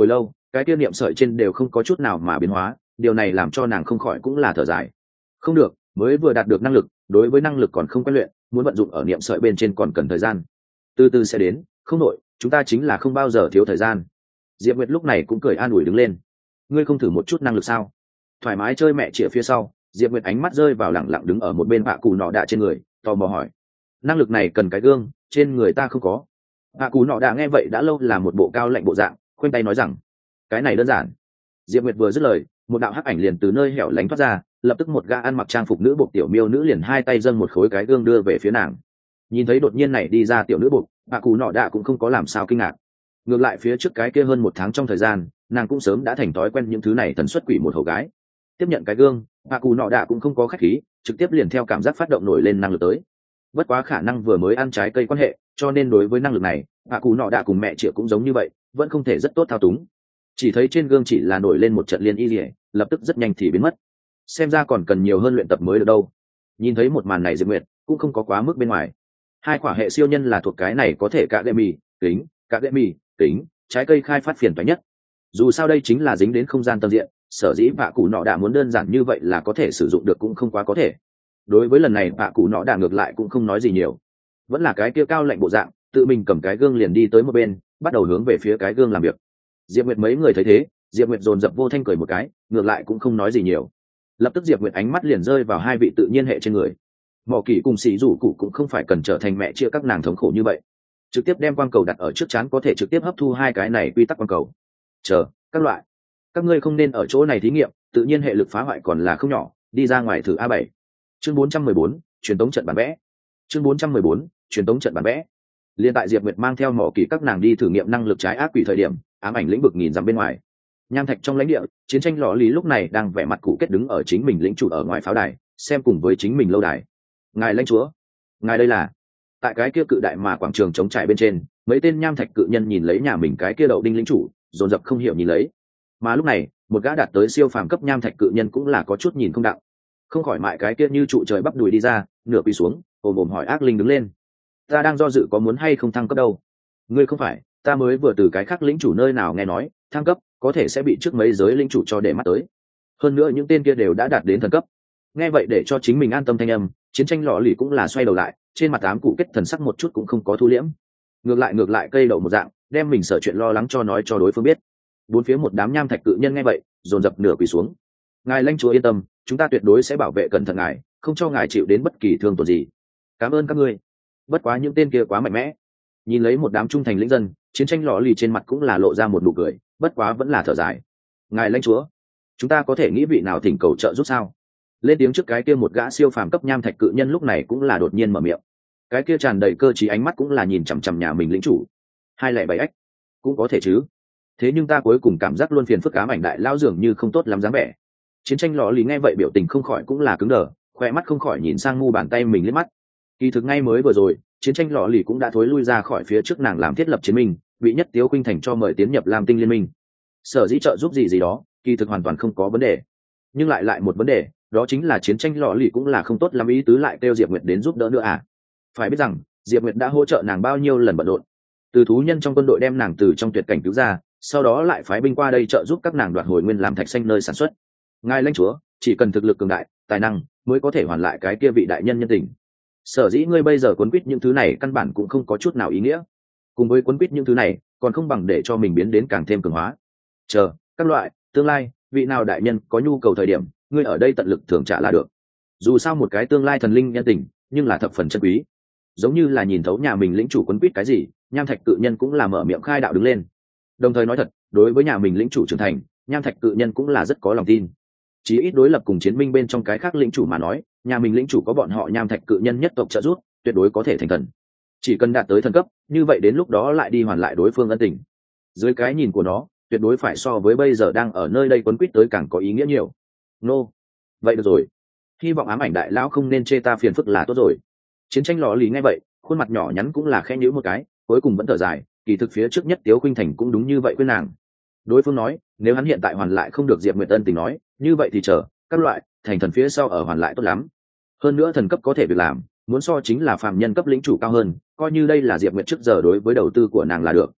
cái kia niệm sợi trên đều không có chút nào mà biến hóa, điều này làm cho nàng không khỏi cũng là thở dài. Không được, mới vừa đạt được năng lực, đối với năng lực còn không quen luyện, muốn vận dụng ở niệm sợi bên trên còn cần thời gian. Từ từ sẽ đến, không nội, chúng ta chính là không bao giờ thiếu thời gian. Diệp Nguyệt lúc này cũng cười an ủi đứng lên. Ngươi không thử một chút năng lực sao? Thoải mái chơi mẹ chĩa phía sau, Diệp Nguyệt ánh mắt rơi vào lẳng lặng đứng ở một bên Bạ Cù Nọ Đạ trên người, tò mò hỏi. Năng lực này cần cái gương, trên người ta không có. Bạ Cù Nọ Đạ nghe vậy đã lâu là một bộ cao lạnh bộ dạng, khoanh tay nói rằng, cái này đơn giản. Diệp Nguyệt vừa dứt lời, một đạo hắc ảnh liền từ nơi hẻo lánh thoát ra, lập tức một gã ăn mặc trang phục nữ buộc tiểu miêu nữ liền hai tay dâng một khối cái gương đưa về phía nàng. Nhìn thấy đột nhiên này đi ra tiểu nữ buộc, Bạ Cù Nọ Đạ cũng không có làm sao kinh ngạc. Ngược lại phía trước cái kia hơn một tháng trong thời gian, nàng cũng sớm đã thành thói quen những thứ này thần xuất quỷ một hầu gái. Tiếp nhận cái gương, Bạ Cù Nọ Đạ cũng không có khách khí, trực tiếp liền theo cảm giác phát động nổi lên năng lực tới. Bất quá khả năng vừa mới ăn trái cây quan hệ, cho nên đối với năng lực này, Bạ Cù Nọ Đạ cùng mẹ Triệu cũng giống như vậy, vẫn không thể rất tốt thao túng. Chỉ thấy trên gương chỉ là nổi lên một trận liên y liễu, lập tức rất nhanh thì biến mất. Xem ra còn cần nhiều hơn luyện tập mới được đâu. Nhìn thấy một màn này Diệp Nguyệt cũng không có quá mức bên ngoài. Hai quả hệ siêu nhân là thuộc cái này có thể cả gậy mì, kính, cả gậy mì, kính, trái cây khai phát phiền toái nhất. Dù sao đây chính là dính đến không gian tầng diện, sở dĩ Bạ Cù Nọ Đạ muốn đơn giản như vậy là có thể sử dụng được cũng không quá có thể. Đối với lần này Bạ Cù Nọ Đạ ngược lại cũng không nói gì nhiều, vẫn là cái kia cao lạnh bộ dạng, tự mình cầm cái gương liền đi tới một bên, bắt đầu hướng về phía cái gương làm việc. Diệp Nguyệt mấy người thấy thế, Diệp Nguyệt dồn dập vô thanh cười một cái, ngược lại cũng không nói gì nhiều. Lập tức Diệp Nguyệt ánh mắt liền rơi vào hai vị tự nhiên hệ trên người. Mỏ Kỳ cùng Sĩ Dụ Cụ cũng không phải cần trở thành mẹ chia các nàng thống khổ như vậy, trực tiếp đem quang cầu đặt ở trước chắn có thể trực tiếp hấp thu hai cái này quy tắc quang cầu. Chờ, các loại, các ngươi không nên ở chỗ này thí nghiệm, tự nhiên hệ lực phá hoại còn là không nhỏ, đi ra ngoài thử A7. Chương 414, truyền tống trận bản vẽ. Chương 414, truyền tống trận bản vẽ. Liên tại Diệp Nguyệt mang theo Mỏ Kỳ các nàng đi thử nghiệm năng lực trái ác quỷ thời điểm, ám ảnh lĩnh vực nhìn dặm bên ngoài. Nham thạch trong lãnh địa, chiến tranh lọ lý lúc này đang vẻ mặt cụ kết đứng ở chính mình lĩnh chủ ở ngoài pháo đài, xem cùng với chính mình lâu đài. Ngài lãnh chúa, ngài đây là? Tại cái kia cự đại mà quảng trường chống trải bên trên, mấy tên nham thạch cự nhân nhìn lấy nhà mình cái kia đậu đinh lĩnh chủ, dồn dập không hiểu nhìn lấy. Mà lúc này, một gã đạt tới siêu phàm cấp nham thạch cự nhân cũng là có chút nhìn không đặng, không khỏi mại cái kia như trụ trời bắp đùi đi ra, nửa quỳ xuống, ồm hỏi ác linh đứng lên. Ta đang do dự có muốn hay không thăng cấp đâu. Ngươi không phải, ta mới vừa từ cái khác lĩnh chủ nơi nào nghe nói, thăng cấp có thể sẽ bị trước mấy giới lĩnh chủ cho để mắt tới. Hơn nữa những tên kia đều đã đạt đến thần cấp. Nghe vậy để cho chính mình an tâm thanh âm, chiến tranh lọ lì cũng là xoay đầu lại, trên mặt ám cụ kết thần sắc một chút cũng không có thu liễm. Ngược lại cây đậu một dạng, đem mình sở chuyện lo lắng cho nói cho đối phương biết. Bốn phía một đám nham thạch cự nhân nghe vậy, dồn dập nửa quỳ xuống. Ngài lãnh chúa yên tâm, chúng ta tuyệt đối sẽ bảo vệ cẩn thận ngài, không cho ngài chịu đến bất kỳ thương tổn gì. Cảm ơn các ngươi. Bất quá những tên kia quá mạnh mẽ. Nhìn lấy một đám trung thành lĩnh dân, chiến tranh lọ lì trên mặt cũng là lộ ra một nụ cười, bất quá vẫn là thở dài. Ngài lãnh chúa, chúng ta có thể nghĩ vị nào thỉnh cầu trợ giúp sao? Lên tiếng trước cái kia một gã siêu phàm cấp nham thạch cự nhân lúc này cũng là đột nhiên mở miệng. Cái kia tràn đầy cơ trí ánh mắt cũng là nhìn chằm chằm nhà mình lĩnh chủ. 207 ách, cũng có thể chứ. Thế nhưng ta cuối cùng cảm giác luôn phiền phức ám ảnh đại lao dường như không tốt lắm dáng vẻ. Chiến tranh lọ lì nghe vậy biểu tình không khỏi cũng là cứng đờ, khoe mắt không khỏi nhìn sang mu bàn tay mình liếc mắt. Kỳ thực ngay mới vừa rồi, chiến tranh lọ lì cũng đã thối lui ra khỏi phía trước nàng làm thiết lập chiến minh, bị Nhất Tiếu Khuynh Thành cho mời tiến nhập Lam Tinh liên minh. Sở dĩ trợ giúp gì đó, kỳ thực hoàn toàn không có vấn đề. Nhưng lại một vấn đề, đó chính là chiến tranh lọ lì cũng là không tốt lắm ý tứ lại kêu Diệp Nguyệt đến giúp đỡ nữa à? Phải biết rằng, Diệp Nguyệt đã hỗ trợ nàng bao nhiêu lần bận rộn. Từ thú nhân trong quân đội đem nàng từ trong tuyệt cảnh cứu ra, sau đó lại phái binh qua đây trợ giúp các nàng đoạt hồi nguyên làm thạch xanh nơi sản xuất. Ngài lãnh chúa, chỉ cần thực lực cường đại, tài năng mới có thể hoàn lại cái kia vị đại nhân nhân tình. Sở dĩ ngươi bây giờ quấn quýt những thứ này căn bản cũng không có chút nào ý nghĩa. Cùng với quấn quýt những thứ này, còn không bằng để cho mình biến đến càng thêm cường hóa. Chờ, các loại, tương lai, vị nào đại nhân có nhu cầu thời điểm, ngươi ở đây tận lực thưởng trả là được. Dù sao một cái tương lai thần linh nhân tình, nhưng là thập phần chân quý. Giống như là nhìn thấu nhà mình lĩnh chủ quấn quýt cái gì, nham thạch cự nhân cũng là mở miệng khai đạo đứng lên. Đồng thời nói thật, đối với nhà mình lĩnh chủ trưởng thành, nham thạch cự nhân cũng là rất có lòng tin. Chí ít đối lập cùng chiến binh bên trong cái khác lĩnh chủ mà nói, nhà mình lĩnh chủ có bọn họ nham thạch cự nhân nhất tộc trợ giúp, tuyệt đối có thể thành thần. Chỉ cần đạt tới thần cấp, như vậy đến lúc đó lại đi hoàn lại đối phương ân tình. Dưới cái nhìn của nó, tuyệt đối phải so với bây giờ đang ở nơi đây quấn quýt tới càng có ý nghĩa nhiều. Nô, vậy được rồi. Hy vọng ám ảnh đại lão không nên chê ta phiền phức là tốt rồi. Chiến tranh lò lì nghe vậy, khuôn mặt nhỏ nhắn cũng là khẽ nhíu một cái, cuối cùng vẫn thở dài. Kỳ thực phía trước Nhất Tiếu Khuynh Thành cũng đúng như vậy với nàng. Đối phương nói, nếu hắn hiện tại hoàn lại không được Diệp Nguyệt ân tình nói, như vậy thì chờ các loại thành thần phía sau ở hoàn lại tốt lắm. Hơn nữa thần cấp có thể việc làm, muốn so chính là phàm nhân cấp lĩnh chủ cao hơn, coi như đây là Diệp Nguyệt trước giờ đối với đầu tư của nàng là được.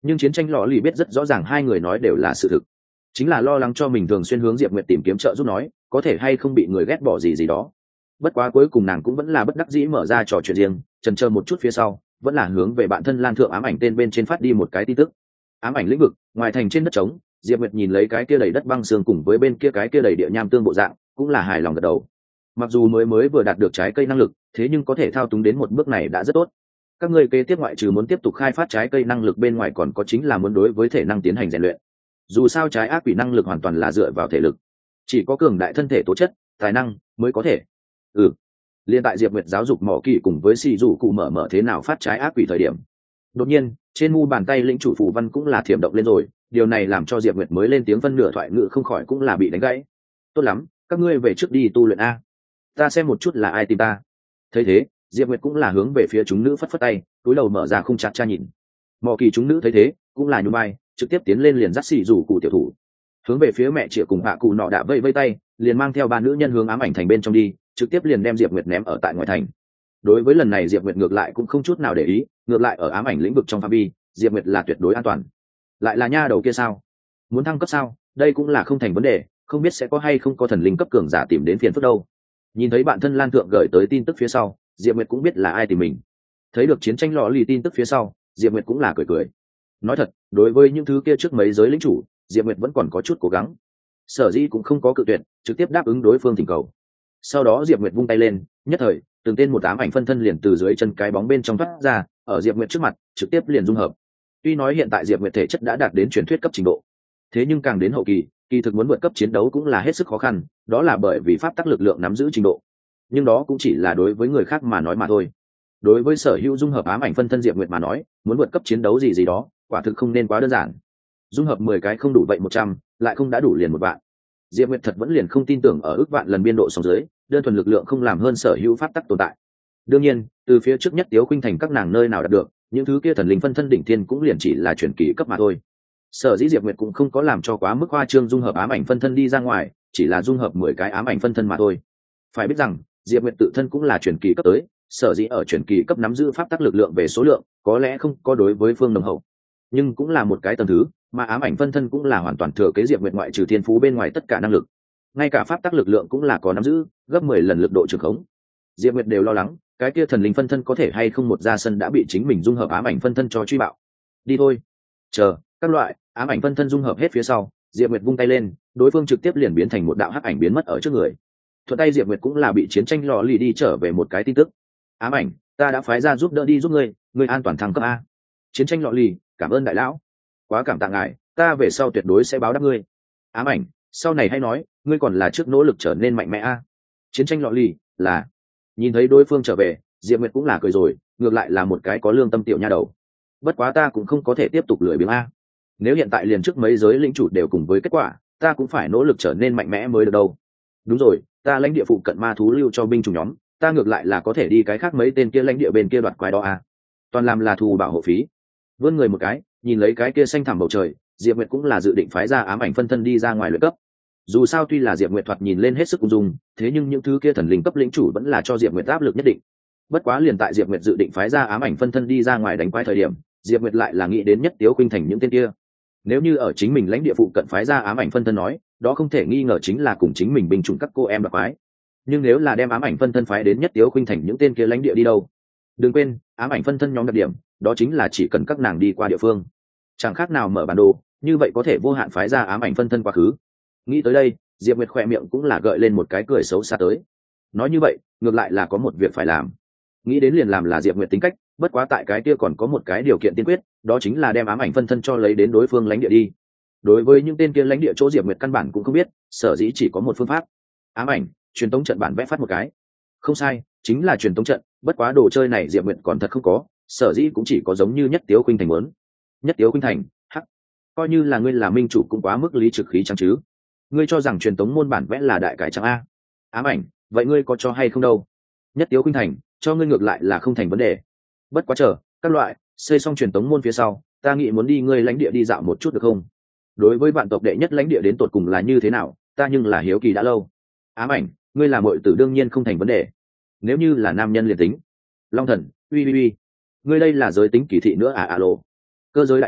nhưng chiến tranh lò lì biết rất rõ ràng hai người nói đều là sự thực, chính là lo lắng cho mình thường xuyên hướng Diệp Nguyệt tìm kiếm trợ giúp, nói có thể hay không bị người ghét bỏ gì gì đó. Bất quá cuối cùng nàng cũng vẫn là bất đắc dĩ mở ra trò chuyện riêng, chần chờ một chút phía sau vẫn là hướng về bạn thân Lan Thượng ám ảnh tên bên trên phát đi một cái tin tức. Ám ảnh lĩnh vực, ngoài thành trên đất trống, Diệp Nguyệt nhìn lấy cái kia đầy đất băng xương cùng với bên kia cái kia đầy địa nham tương bộ dạng, cũng là hài lòng gật đầu. Mặc dù mới vừa đạt được trái cây năng lực, thế nhưng có thể thao túng đến một bước này đã rất tốt. Các ngươi kế tiếp ngoại trừ muốn tiếp tục khai phát trái cây năng lực bên ngoài, còn có chính là muốn đối với thể năng tiến hành rèn luyện. Dù sao trái ác quỷ năng lực hoàn toàn là dựa vào thể lực, chỉ có cường đại thân thể tố chất, tài năng mới có thể. Liên tại Diệp Nguyệt giáo dục Mỏ Kỳ cùng với Xỉ Dụ Cụ mở thế nào phát trái ác quỷ thời điểm, đột nhiên trên mu bàn tay lĩnh chủ phù văn cũng là thiểm động lên rồi. Điều này làm cho Diệp Nguyệt mới lên tiếng phân nửa thoại ngữ không khỏi cũng là bị đánh gãy. Tốt lắm, các ngươi về trước đi tu luyện a, ta xem một chút là ai tìm ta. Thấy thế, Diệp Nguyệt cũng là hướng về phía chúng nữ phất phất tay, cúi đầu mở ra khung chặt cha nhìn. Mỏ Kỳ chúng nữ thấy thế cũng là nhún vai, trực tiếp tiến lên liền dắt Xỉ Dụ Cụ tiểu thủ, hướng về phía mẹ chĩa cùng hạ cụ nọ đã vây vây tay, liền mang theo ba nữ nhân hướng ám ảnh thành bên trong đi, trực tiếp liền đem Diệp Nguyệt ném ở tại ngoài thành. Đối với lần này Diệp Nguyệt ngược lại cũng không chút nào để ý, ngược lại ở ám ảnh lĩnh vực trong phạm vi, Diệp Nguyệt là tuyệt đối an toàn. Lại là nha đầu kia sao? Muốn thăng cấp sao? Đây cũng là không thành vấn đề, không biết sẽ có hay không có thần linh cấp cường giả tìm đến phiền phức đâu. Nhìn thấy bạn thân Lan Thượng gửi tới tin tức phía sau, Diệp Nguyệt cũng biết là ai tìm mình. Thấy được chiến tranh lò lì tin tức phía sau, Diệp Nguyệt cũng là cười cười. Nói thật, đối với những thứ kia trước mấy giới lĩnh chủ, Diệp Nguyệt vẫn còn có chút cố gắng. Sở dĩ cũng không có cự tuyệt, trực tiếp đáp ứng đối phương thỉnh cầu. Sau đó Diệp Nguyệt vung tay lên, nhất thời từng tên một ám ảnh phân thân liền từ dưới chân cái bóng bên trong thoát ra, ở Diệp Nguyệt trước mặt trực tiếp liền dung hợp. Tuy nói hiện tại Diệp Nguyệt thể chất đã đạt đến truyền thuyết cấp trình độ, thế nhưng càng đến hậu kỳ, kỳ thực muốn vượt cấp chiến đấu cũng là hết sức khó khăn, đó là bởi vì pháp tắc lực lượng nắm giữ trình độ. Nhưng đó cũng chỉ là đối với người khác mà nói mà thôi. Đối với sở hữu dung hợp ám ảnh phân thân Diệp Nguyệt mà nói, muốn vượt cấp chiến đấu gì gì đó, quả thực không nên quá đơn giản. Dung hợp 10 cái không đủ vậy 100, lại không đã đủ liền 1 vạn. Diệp Nguyệt thật vẫn liền không tin tưởng ở ước vạn lần biên độ sóng dưới, đơn thuần lực lượng không làm hơn sở hữu pháp tắc tồn tại. Đương nhiên, từ phía trước nhất Tiếu Khuynh Thành các nàng nơi nào đạt được, những thứ kia thần linh phân thân đỉnh thiên cũng liền chỉ là truyền kỳ cấp mà thôi. Sở dĩ Diệp Nguyệt cũng không có làm cho quá mức khoa trương dung hợp ám ảnh phân thân đi ra ngoài, chỉ là dung hợp 10 cái ám ảnh phân thân mà thôi. Phải biết rằng, Diệp Nguyệt tự thân cũng là truyền kỳ cấp tới, sở dĩ ở truyền kỳ cấp nắm giữ pháp tắc lực lượng về số lượng, có lẽ không có đối với phương nồng hậu, nhưng cũng là một cái tầng thứ, mà ám ảnh phân thân cũng là hoàn toàn thừa kế Diệp Nguyệt ngoại trừ thiên phú bên ngoài tất cả năng lực, ngay cả pháp tắc lực lượng cũng là có nắm giữ, gấp 10 lần lực độ trường khống. Diệp Nguyệt đều lo lắng, cái kia thần linh phân thân có thể hay không một ra sân đã bị chính mình dung hợp ám ảnh phân thân cho truy bạo. Đi thôi. Chờ, các loại ám ảnh phân thân dung hợp hết phía sau, Diệp Nguyệt vung tay lên, đối phương trực tiếp liền biến thành một đạo hắc ảnh biến mất ở trước người. Thuận tay Diệp Nguyệt cũng là bị chiến tranh lò lì đi trở về một cái tin tức. Ám ảnh, ta đã phái ra giúp đỡ đi giúp ngươi an toàn thăng cấp a. Chiến tranh lọ lì, cảm ơn đại lão, quá cảm tạ ngài, ta về sau tuyệt đối sẽ báo đáp ngươi. Ám ảnh, sau này hay nói, ngươi còn là trước nỗ lực trở nên mạnh mẽ a. Chiến tranh lọ lì, là. Nhìn thấy đối phương trở về, Diệp Nguyệt cũng là cười rồi, ngược lại là một cái có lương tâm tiểu nha đầu. Bất quá ta cũng không có thể tiếp tục lười biếng a. Nếu hiện tại liền trước mấy giới lĩnh chủ đều cùng với kết quả, ta cũng phải nỗ lực trở nên mạnh mẽ mới được đâu. Đúng rồi, ta lãnh địa phụ cận ma thú lưu cho binh chủng nhóm, ta ngược lại là có thể đi cái khác mấy tên kia lãnh địa bên kia đoạt quái đó a. Toàn làm là thù bảo hộ phí. Vươn người một cái, nhìn lấy cái kia xanh thẳm bầu trời, Diệp Nguyệt cũng là dự định phái ra ám ảnh phân thân đi ra ngoài luyện cấp. Dù sao tuy là Diệp Nguyệt thoạt nhìn lên hết sức ung dung, thế nhưng những thứ kia thần linh cấp lĩnh chủ vẫn là cho Diệp Nguyệt áp lực nhất định. Bất quá liền tại Diệp Nguyệt dự định phái ra ám ảnh phân thân đi ra ngoài đánh quái thời điểm, Diệp Nguyệt lại là nghĩ đến nhất Tiếu Khuynh Thành những tên kia. Nếu như ở chính mình lãnh địa phụ cận phái ra ám ảnh phân thân nói, đó không thể nghi ngờ chính là cùng chính mình binh chủng các cô em đoạt quái. Nhưng nếu là đem ám ảnh phân thân phái đến nhất Tiếu Khuynh Thành những tên kia lãnh địa đi đâu? Đừng quên, ám ảnh phân thân nhóm đặc điểm, đó chính là chỉ cần các nàng đi qua địa phương, chẳng khác nào mở bản đồ, như vậy có thể vô hạn phái ra ám ảnh phân thân quá khứ. Nghĩ tới đây, Diệp Nguyệt khỏe miệng cũng là gợi lên một cái cười xấu xa tới. Nói như vậy, ngược lại là có một việc phải làm. Nghĩ đến liền làm là Diệp Nguyệt tính cách, bất quá tại cái kia còn có một cái điều kiện tiên quyết, đó chính là đem ám ảnh phân thân cho lấy đến đối phương lãnh địa đi. Đối với những tên kia lãnh địa chỗ Diệp Nguyệt căn bản cũng không biết, sở dĩ chỉ có một phương pháp. Ám ảnh, truyền tống trận bản vẽ phát một cái. Không sai, chính là truyền tống trận, bất quá đồ chơi này Diệp Nguyệt còn thật không có, sở dĩ cũng chỉ có giống như nhất Tiếu Khuynh Thành muốn. Nhất Tiếu Khuynh Thành, hắc, coi như là ngươi là minh chủ cũng quá mức lý trực khí trắng chứ. Ngươi cho rằng truyền tống môn bản vẽ là đại cải trắng a? Ám ảnh, vậy ngươi có cho hay không đâu? Nhất Tiếu Khuynh Thành, cho ngươi ngược lại là không thành vấn đề. Bất quá chờ, các loại, xây xong truyền tống môn phía sau, ta nghĩ muốn đi ngươi lãnh địa đi dạo một chút được không? Đối với vạn tộc đệ nhất lãnh địa đến tột cùng là như thế nào, ta nhưng là hiếu kỳ đã lâu. Ám ảnh, ngươi là muội tử đương nhiên không thành vấn đề. Nếu như là nam nhân liền tính. Long thần, uy, ngươi đây là giới tính kỳ thị nữa à? Alo, cơ giới đại đế,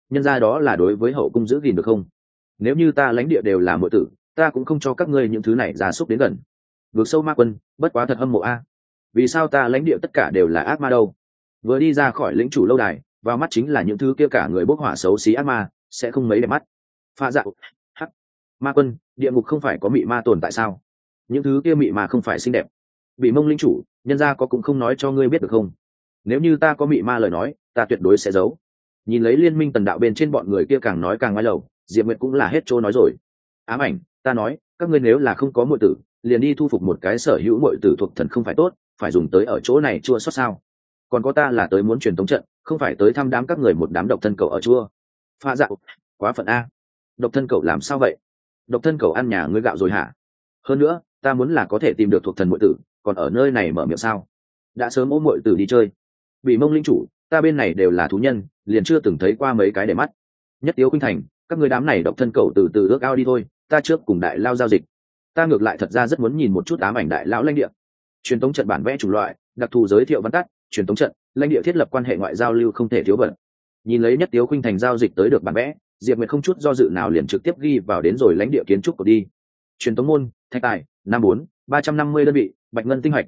nhân ra đó là đối với hậu cung giữ gìn được không? Nếu như ta lãnh địa đều là muội tử, ta cũng không cho các ngươi những thứ này gia súc đến gần. Vượt sâu ma quân, bất quá thật hâm mộ a. Vì sao ta lãnh địa tất cả đều là ác ma đâu? Vừa đi ra khỏi lĩnh chủ lâu đài, vào mắt chính là những thứ kia cả người bốc hỏa xấu xí ác ma, sẽ không mấy đẹp mắt. Pha dạo, hắc, ma quân, địa ngục không phải có mị ma tồn tại sao? Những thứ kia mị ma không phải xinh đẹp. Bị Mông lĩnh chủ, nhân gia có cũng không nói cho ngươi biết được không? Nếu như ta có mị ma lời nói, ta tuyệt đối sẽ giấu. Nhìn lấy liên minh tần đạo bên trên bọn người kia càng nói càng ngoái lầu, Diệp Nguyệt cũng là hết trôi nói rồi. Ám ảnh, ta nói, các ngươi nếu là không có muội tử, liền đi thu phục một cái sở hữu muội tử thuộc thần không phải tốt, phải dùng tới ở chỗ này chua xót sao? Còn có ta là tới muốn truyền tống trận, không phải tới thăm đám các người một đám độc thân cậu ở chua. Pha dạo, quá phận a. Độc thân cậu làm sao vậy? Độc thân cậu ăn nhà ngươi gạo rồi hả? Hơn nữa, ta muốn là có thể tìm được thuộc thần muội tử, còn ở nơi này mở miệng sao? Đã sớm ôm muội tử đi chơi. Bị Mông linh chủ, ta bên này đều là thú nhân, liền chưa từng thấy qua mấy cái để mắt. Nhất Tiếu Khuynh Thành, các ngươi đám này độc thân cậu từ từ ước ao đi thôi, ta trước cùng đại lao giao dịch. Ta ngược lại thật ra rất muốn nhìn một chút ám ảnh đại lão lãnh địa. Truyền tống trận bản vẽ chủng loại, đặc thù giới thiệu văn tắt, truyền tống trận, lãnh địa thiết lập quan hệ ngoại giao lưu không thể thiếu bẩn. Nhìn lấy Nhất Tiếu Khuynh Thành giao dịch tới được bản vẽ, Diệp Nguyệt không chút do dự nào liền trực tiếp ghi vào đến rồi lãnh địa kiến trúc của đi. Truyền tống môn, thạch tài, 54, 350 đơn vị, bạch ngân tinh hạch,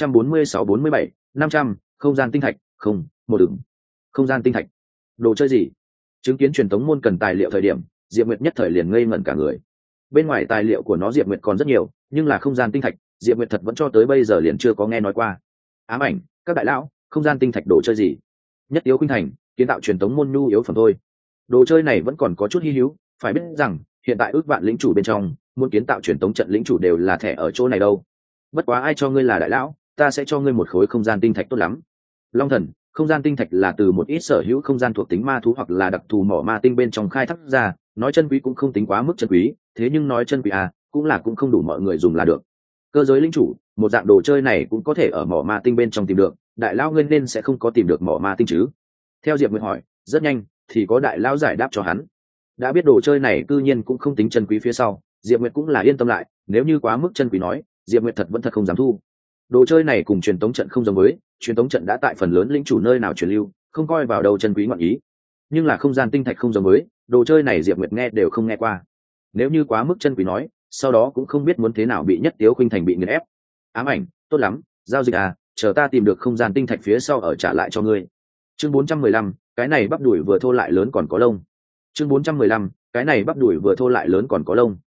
846-47, 500, không gian tinh thạch, không, một đường. Không gian tinh thạch. Đồ chơi gì? Chứng kiến truyền tống môn cần tài liệu thời điểm, Diệp Nguyệt nhất thời liền ngây ngẩn cả người. Bên ngoài tài liệu của nó Diệp Nguyệt còn rất nhiều, nhưng là không gian tinh thạch, Diệp Nguyệt thật vẫn cho tới bây giờ liền chưa có nghe nói qua. Ám ảnh, các đại lão, không gian tinh thạch đồ chơi gì? Nhất Tiếu Khuynh Thành, kiến tạo truyền tống môn nhu yếu phẩm thôi. Đồ chơi này vẫn còn có chút hi hữu, phải biết rằng hiện tại ước vạn lĩnh chủ bên trong, muốn kiến tạo truyền tống trận lĩnh chủ đều là thẻ ở chỗ này đâu. Bất quá ai cho ngươi là đại lão, ta sẽ cho ngươi một khối không gian tinh thạch tốt lắm. Long thần, không gian tinh thạch là từ một ít sở hữu không gian thuộc tính ma thú hoặc là đặc thù mỏ ma tinh bên trong khai thác ra, nói chân quý cũng không tính quá mức chân quý, thế nhưng nói chân quý à, cũng không đủ mọi người dùng là được. Cơ giới linh chủ, một dạng đồ chơi này cũng có thể ở mỏ ma tinh bên trong tìm được, đại lão ngươi nên sẽ không có tìm được mỏ ma tinh chứ? Theo Diệp Nguyệt hỏi, rất nhanh thì có đại lão giải đáp cho hắn. Đã biết đồ chơi này cư nhiên cũng không tính chân quý phía sau, Diệp Nguyệt cũng là yên tâm lại, nếu như quá mức chân quý nói, Diệp Nguyệt thật không dám thu. Đồ chơi này cùng truyền tống trận không giống với, truyền tống trận đã tại phần lớn lĩnh chủ nơi nào truyền lưu, không coi vào đâu chân quý ngọn ý. Nhưng là không gian tinh thạch không giống với, đồ chơi này Diệp Nguyệt nghe đều không nghe qua. Nếu như quá mức chân quý nói, sau đó cũng không biết muốn thế nào bị Nhất Tiếu Khuynh Thành bị nghiền ép. Ám ảnh, tốt lắm, giao dịch à, chờ ta tìm được không gian tinh thạch phía sau ở trả lại cho ngươi. Chương 415, cái này bắp đuổi vừa thô lại lớn còn có lông. Chương 415, cái này bắp đuổi vừa thô lại lớn còn có lông.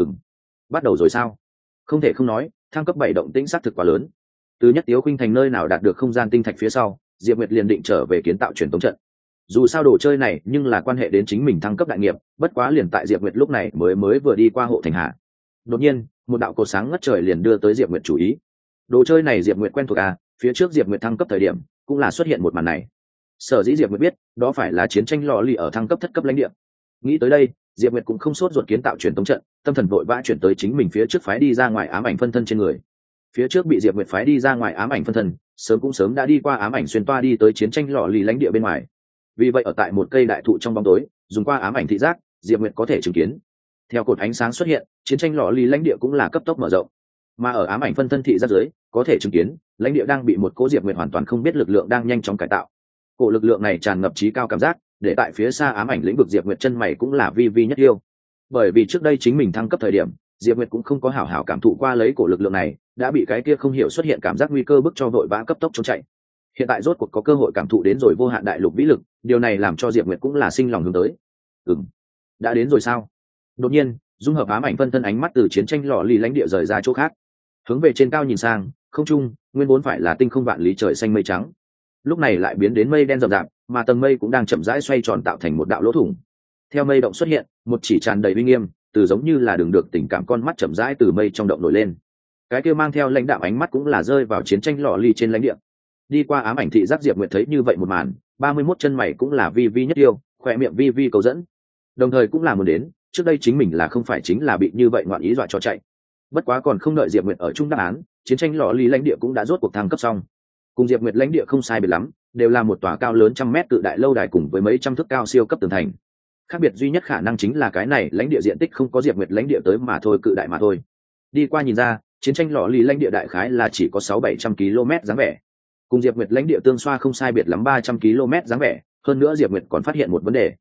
Bắt đầu rồi sao? Không thể không nói, thăng cấp 7 động tĩnh xác thực quá lớn. Từ Nhất Tiếu Khuynh Thành nơi nào đạt được không gian tinh thạch phía sau, Diệp Nguyệt liền định trở về kiến tạo truyền tống trận. Dù sao đồ chơi này nhưng là quan hệ đến chính mình thăng cấp đại nghiệp, bất quá liền tại Diệp Nguyệt lúc này mới vừa đi qua hộ thành hạ. Đột nhiên, một đạo cột sáng ngất trời liền đưa tới Diệp Nguyệt chú ý. Đồ chơi này Diệp Nguyệt quen thuộc à, phía trước Diệp Nguyệt thăng cấp thời điểm, cũng là xuất hiện một màn này. Sở dĩ Diệp Nguyệt biết, đó phải là chiến tranh lò lì ở thăng cấp thất cấp lãnh địa. Nghĩ tới đây, Diệp Nguyệt cũng không sốt ruột kiến tạo truyền tống trận, tâm thần vội vã chuyển tới chính mình phía trước phái đi ra ngoài ám ảnh phân thân trên người. Phía trước bị Diệp Nguyệt phái đi ra ngoài ám ảnh phân thân, sớm đã đi qua ám ảnh xuyên toa đi tới chiến tranh lò lì lãnh địa bên ngoài. Vì vậy ở tại một cây đại thụ trong bóng tối, dùng qua ám ảnh thị giác, Diệp Nguyệt có thể chứng kiến. Theo cột ánh sáng xuất hiện, chiến tranh lò lì lãnh địa cũng là cấp tốc mở rộng. Mà ở ám ảnh phân thân thị giác dưới, có thể chứng kiến, lãnh địa đang bị một cỗ Diệp Nguyệt hoàn toàn không biết lực lượng đang nhanh chóng cải tạo. Cổ lực lượng này tràn ngập trí cao cảm giác, để tại phía xa ám ảnh lĩnh vực Diệp Nguyệt chân mày cũng là vi vi nhất yêu. Bởi vì trước đây chính mình thăng cấp thời điểm, Diệp Nguyệt cũng không có hảo hảo cảm thụ qua lấy cổ lực lượng này, đã bị cái kia không hiểu xuất hiện cảm giác nguy cơ bức cho vội vã cấp tốc trốn chạy. Hiện tại rốt cuộc có cơ hội cảm thụ đến rồi vô hạn đại lục vĩ lực, điều này làm cho Diệp Nguyệt cũng là sinh lòng hướng tới. Đã đến rồi sao? Đột nhiên, dung hợp ám ảnh phân thân ánh mắt từ chiến tranh lò lì lãnh địa rời ra chỗ khác, hướng về trên cao nhìn sang, không trung nguyên vốn phải là tinh không vạn lý trời xanh mây trắng, lúc này lại biến đến mây đen rậm rạp, mà tầng mây cũng đang chậm rãi xoay tròn tạo thành một đạo lỗ thủng. Theo mây động xuất hiện, một chỉ tràn đầy uy nghiêm, từ giống như là đường được tình cảm con mắt chậm rãi từ mây trong động nổi lên. Cái kia mang theo lãnh đạo ánh mắt cũng là rơi vào chiến tranh lò lì trên lãnh địa. Đi qua ám ảnh thị giác Diệp Nguyệt thấy như vậy một màn, 31 chân mày cũng là vi vi nhất yêu, khỏe miệng vi vi cầu dẫn. Đồng thời cũng là muốn đến, trước đây chính mình là không phải chính là bị như vậy ngoạn ý dọa cho chạy. Bất quá còn không đợi Diệp Nguyệt ở chung đáp án, chiến tranh lò lì lãnh địa cũng đã rốt cuộc thăng cấp xong. Cùng Diệp Nguyệt lãnh địa không sai biệt lắm, đều là một tòa cao lớn trăm mét cự đại lâu đài cùng với mấy trăm thước cao siêu cấp tường thành. Khác biệt duy nhất khả năng chính là cái này lãnh địa diện tích không có Diệp Nguyệt lãnh địa tới mà thôi, cự đại mà thôi. Đi qua nhìn ra, chiến tranh lò lì lãnh địa đại khái là chỉ có 600-700 km dáng vẻ. Cùng Diệp Nguyệt lãnh địa tương xoa không sai biệt lắm 300 km dáng vẻ, hơn nữa Diệp Nguyệt còn phát hiện một vấn đề.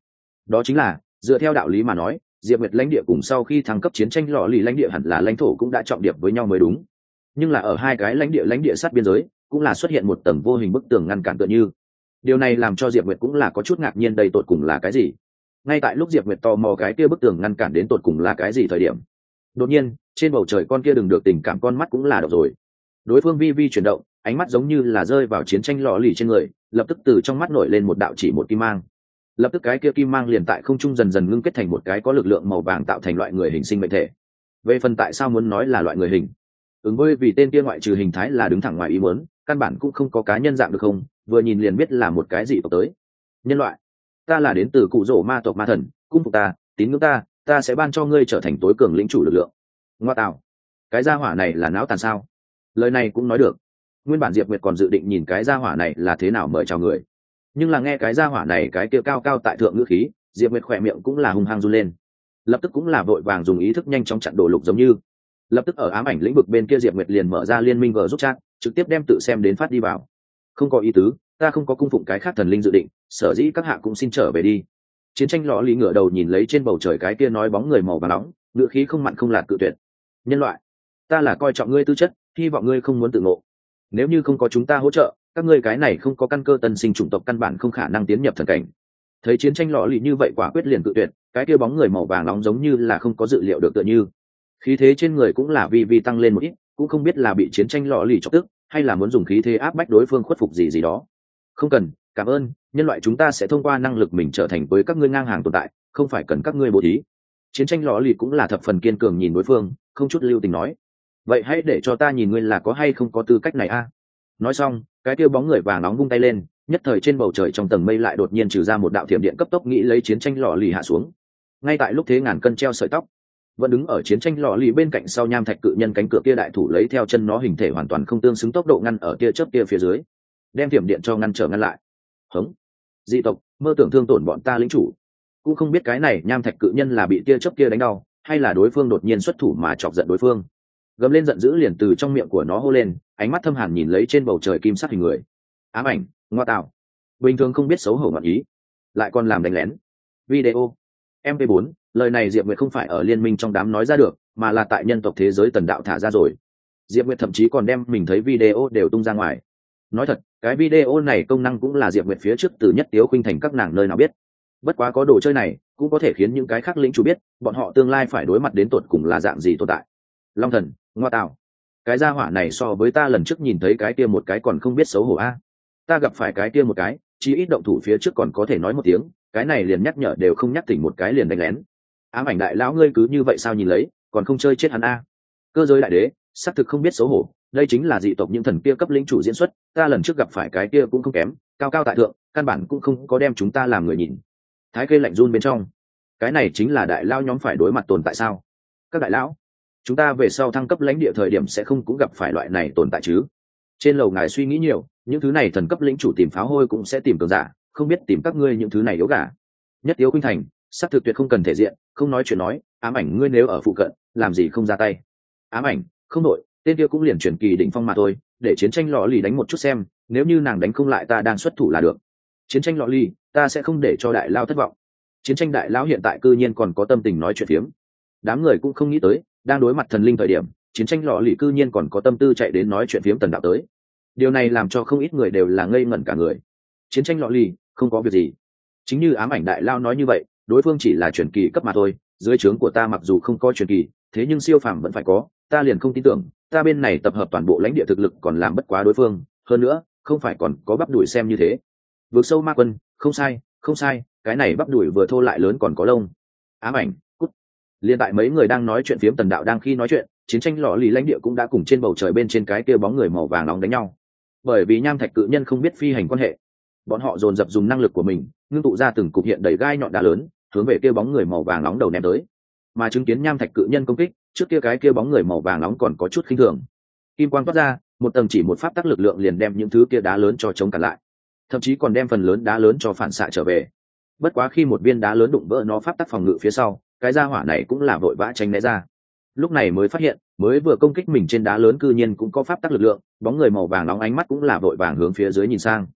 Đó chính là dựa theo đạo lý mà nói, Diệp Nguyệt lãnh địa cùng sau khi thăng cấp chiến tranh lọ lì lãnh địa hẳn là lãnh thổ cũng đã trọng điệp với nhau mới đúng. Nhưng là ở hai cái lãnh địa sát biên giới, cũng là xuất hiện một tầng vô hình bức tường ngăn cản tựa như. Điều này làm cho Diệp Nguyệt cũng là có chút ngạc nhiên đây tột cùng là cái gì. Ngay tại lúc Diệp Nguyệt tò mò cái kia bức tường ngăn cản đến tột cùng là cái gì thời điểm, đột nhiên trên bầu trời con kia đừng được tình cảm con mắt cũng là độc rồi. Đối phương vi vi chuyển động, ánh mắt giống như là rơi vào chiến tranh lọ lì trên người, lập tức từ trong mắt nổi lên một đạo chỉ một kim mang. Lập tức cái kia kim mang liền tại không trung dần dần ngưng kết thành một cái có lực lượng màu vàng tạo thành loại người hình sinh mệnh thể. Về phần tại sao muốn nói là loại người hình, ứng với vì tên kia ngoại trừ hình thái là đứng thẳng ngoài ý muốn, căn bản cũng không có cá nhân dạng được không, vừa nhìn liền biết là một cái gì tộc tới. Nhân loại, ta là đến từ cụ rỗ ma tộc ma thần, cung phục ta, tín ngưỡng ta sẽ ban cho ngươi trở thành tối cường lĩnh chủ lực lượng. Ngoa tạo, cái gia hỏa này là não tàn sao? Lời này cũng nói được. Nguyên bản Diệp Nguyệt còn dự định nhìn cái gia hỏa này là thế nào mời chào người, nhưng là nghe cái gia hỏa này cái kia cao cao tại thượng ngữ khí, Diệp Nguyệt khỏe miệng cũng là hung hăng run lên, lập tức cũng là vội vàng dùng ý thức nhanh chóng chặn đồ lục giống như. Lập tức ở ám ảnh lĩnh vực bên kia Diệp Nguyệt liền mở ra liên minh group chat, trực tiếp đem tự xem đến phát đi vào. Không có ý tứ, ta không có cung phụng cái khác thần linh dự định, sở dĩ các hạ cũng xin trở về đi. Chiến tranh lọ lì ngửa đầu nhìn lấy trên bầu trời cái kia nói bóng người màu vàng nóng, ngữ khí không mặn không lạt cự tuyệt. Nhân loại, ta là coi trọng ngươi tư chất, hy vọng ngươi không muốn tự ngộ. Nếu như không có chúng ta hỗ trợ, các ngươi cái này không có căn cơ tân sinh chủng tộc căn bản không khả năng tiến nhập thần cảnh. Thấy chiến tranh lọ lì như vậy quả quyết liền cự tuyệt, cái kia bóng người màu vàng nóng giống như là không có dự liệu được tựa như. Khí thế trên người cũng là vi tăng lên một ít, cũng không biết là bị chiến tranh lọ lì chọc tức, hay là muốn dùng khí thế áp bách đối phương khuất phục gì đó. Không cần, cảm ơn, nhân loại chúng ta sẽ thông qua năng lực mình trở thành với các ngươi ngang hàng tồn tại, không phải cần các ngươi bố thí. Chiến tranh lọ lì cũng là thập phần kiên cường nhìn đối phương, không chút lưu tình nói. Vậy hãy để cho ta nhìn ngươi là có hay không có tư cách này a. Nói xong, cái kia bóng người vàng nóng vung tay lên, nhất thời trên bầu trời trong tầng mây lại đột nhiên trừ ra một đạo thiểm điện cấp tốc nghĩ lấy chiến tranh lọ lì hạ xuống. Ngay tại lúc thế ngàn cân treo sợi tóc, vẫn đứng ở chiến tranh lọ lì bên cạnh sau nham thạch cự nhân cánh cửa kia đại thủ lấy theo chân nó hình thể hoàn toàn không tương xứng tốc độ ngăn ở tia chớp kia phía dưới, đem thiểm điện cho ngăn lại. Hống, dị tộc mơ tưởng thương tổn bọn ta lĩnh chủ. Cũng không biết cái này nham thạch cự nhân là bị tia chớp kia đánh đau, hay là đối phương đột nhiên xuất thủ mà chọc giận đối phương. Gầm lên giận dữ liền từ trong miệng của nó hô lên, ánh mắt thâm hàn nhìn lấy trên bầu trời kim sắc hình người. Ám ảnh, ngoa tạo, bình thường không biết xấu hổ ngọn ý, lại còn làm đánh lén. Video MP4, lời này Diệp Nguyệt không phải ở liên minh trong đám nói ra được, mà là tại nhân tộc thế giới tần đạo thả ra rồi. Diệp Nguyệt thậm chí còn đem mình thấy video đều tung ra ngoài. Nói thật, cái video này công năng cũng là Diệp Nguyệt phía trước từ Nhất Tiếu Khuynh Thành các nàng nơi nào biết. Bất quá có đồ chơi này, cũng có thể khiến những cái khác lĩnh chủ biết, bọn họ tương lai phải đối mặt đến tột cùng là dạng gì tồn tại. Long thần, ngoa tạo, cái gia hỏa này so với ta lần trước nhìn thấy cái kia một cái còn không biết xấu hổ a. Ta gặp phải cái kia một cái, chỉ ít động thủ phía trước còn có thể nói một tiếng, cái này liền nhắc nhở đều không nhắc tỉnh một cái liền đánh lén. Ám ảnh đại lão ngươi cứ như vậy sao nhìn lấy, còn không chơi chết hắn a. Cơ giới đại đế xác thực không biết xấu hổ, đây chính là dị tộc những thần kia cấp lĩnh chủ diễn xuất, ta lần trước gặp phải cái kia cũng không kém, cao cao tại thượng, căn bản cũng không có đem chúng ta làm người nhìn. Thái kê lạnh run bên trong, cái này chính là đại lão nhóm phải đối mặt tồn tại sao? Các đại lão, chúng ta về sau thăng cấp lãnh địa thời điểm sẽ không cũng gặp phải loại này tồn tại chứ? Trên lầu ngài suy nghĩ nhiều, những thứ này thần cấp lĩnh chủ tìm pháo hôi cũng sẽ tìm cường giả, không biết tìm các ngươi những thứ này yếu gà. Nhất Tiếu Khuynh Thành, sắc thực tuyệt không cần thể diện, không nói chuyện nói, ám ảnh ngươi nếu ở phụ cận, làm gì không ra tay? Ám ảnh, không đội, tên kia cũng liền chuyển kỳ đỉnh phong mà thôi, để chiến tranh lọ lì đánh một chút xem, nếu như nàng đánh không lại ta đang xuất thủ là được. Chiến tranh lọ lì, ta sẽ không để cho đại lao thất vọng. Chiến tranh đại lão hiện tại cư nhiên còn có tâm tình nói chuyện phiếm. Đám người cũng không nghĩ tới, đang đối mặt thần linh thời điểm, chiến tranh lọ lì cư nhiên còn có tâm tư chạy đến nói chuyện phiếm tần đạo tới. Điều này làm cho không ít người đều là ngây ngẩn cả người. Chiến tranh lọ lì, không có việc gì. Chính như ám ảnh đại lao nói như vậy, đối phương chỉ là truyền kỳ cấp mà thôi, dưới trướng của ta mặc dù không có truyền kỳ, thế nhưng siêu phàm vẫn phải có, ta liền không tin tưởng, ta bên này tập hợp toàn bộ lãnh địa thực lực còn làm bất quá đối phương, hơn nữa, không phải còn có bắp đuổi xem như thế. Vượt sâu ma quân, không sai, không sai, cái này bắp đuổi vừa thô lại lớn còn có lông. Ám ảnh, cút. Liên tại mấy người đang nói chuyện phiếm tần đạo đang khi nói chuyện, chiến tranh lọ lì lãnh địa cũng đã cùng trên bầu trời bên trên cái kia bóng người màu vàng nóng đánh nhau. Bởi vì nham thạch cự nhân không biết phi hành quan hệ, bọn họ dồn dập dùng năng lực của mình ngưng tụ ra từng cục hiện đầy gai nhọn đá lớn, hướng về kia bóng người màu vàng nóng đầu ném tới. Mà chứng kiến nham thạch cự nhân công kích, trước kia cái kia bóng người màu vàng nóng còn có chút khinh thường. Kim quang toát ra, một tầng chỉ một pháp tắc lực lượng liền đem những thứ kia đá lớn cho chống cản lại, thậm chí còn đem phần lớn đá lớn cho phản xạ trở về. Bất quá khi một viên đá lớn đụng vỡ nó pháp tắc phòng ngự phía sau, cái gia hỏa này cũng là vội vã tránh né ra. Lúc này mới phát hiện, mới vừa công kích mình trên đá lớn cư nhiên cũng có pháp tắc lực lượng, bóng người màu vàng nóng ánh mắt cũng là vội vàng hướng phía dưới nhìn sang.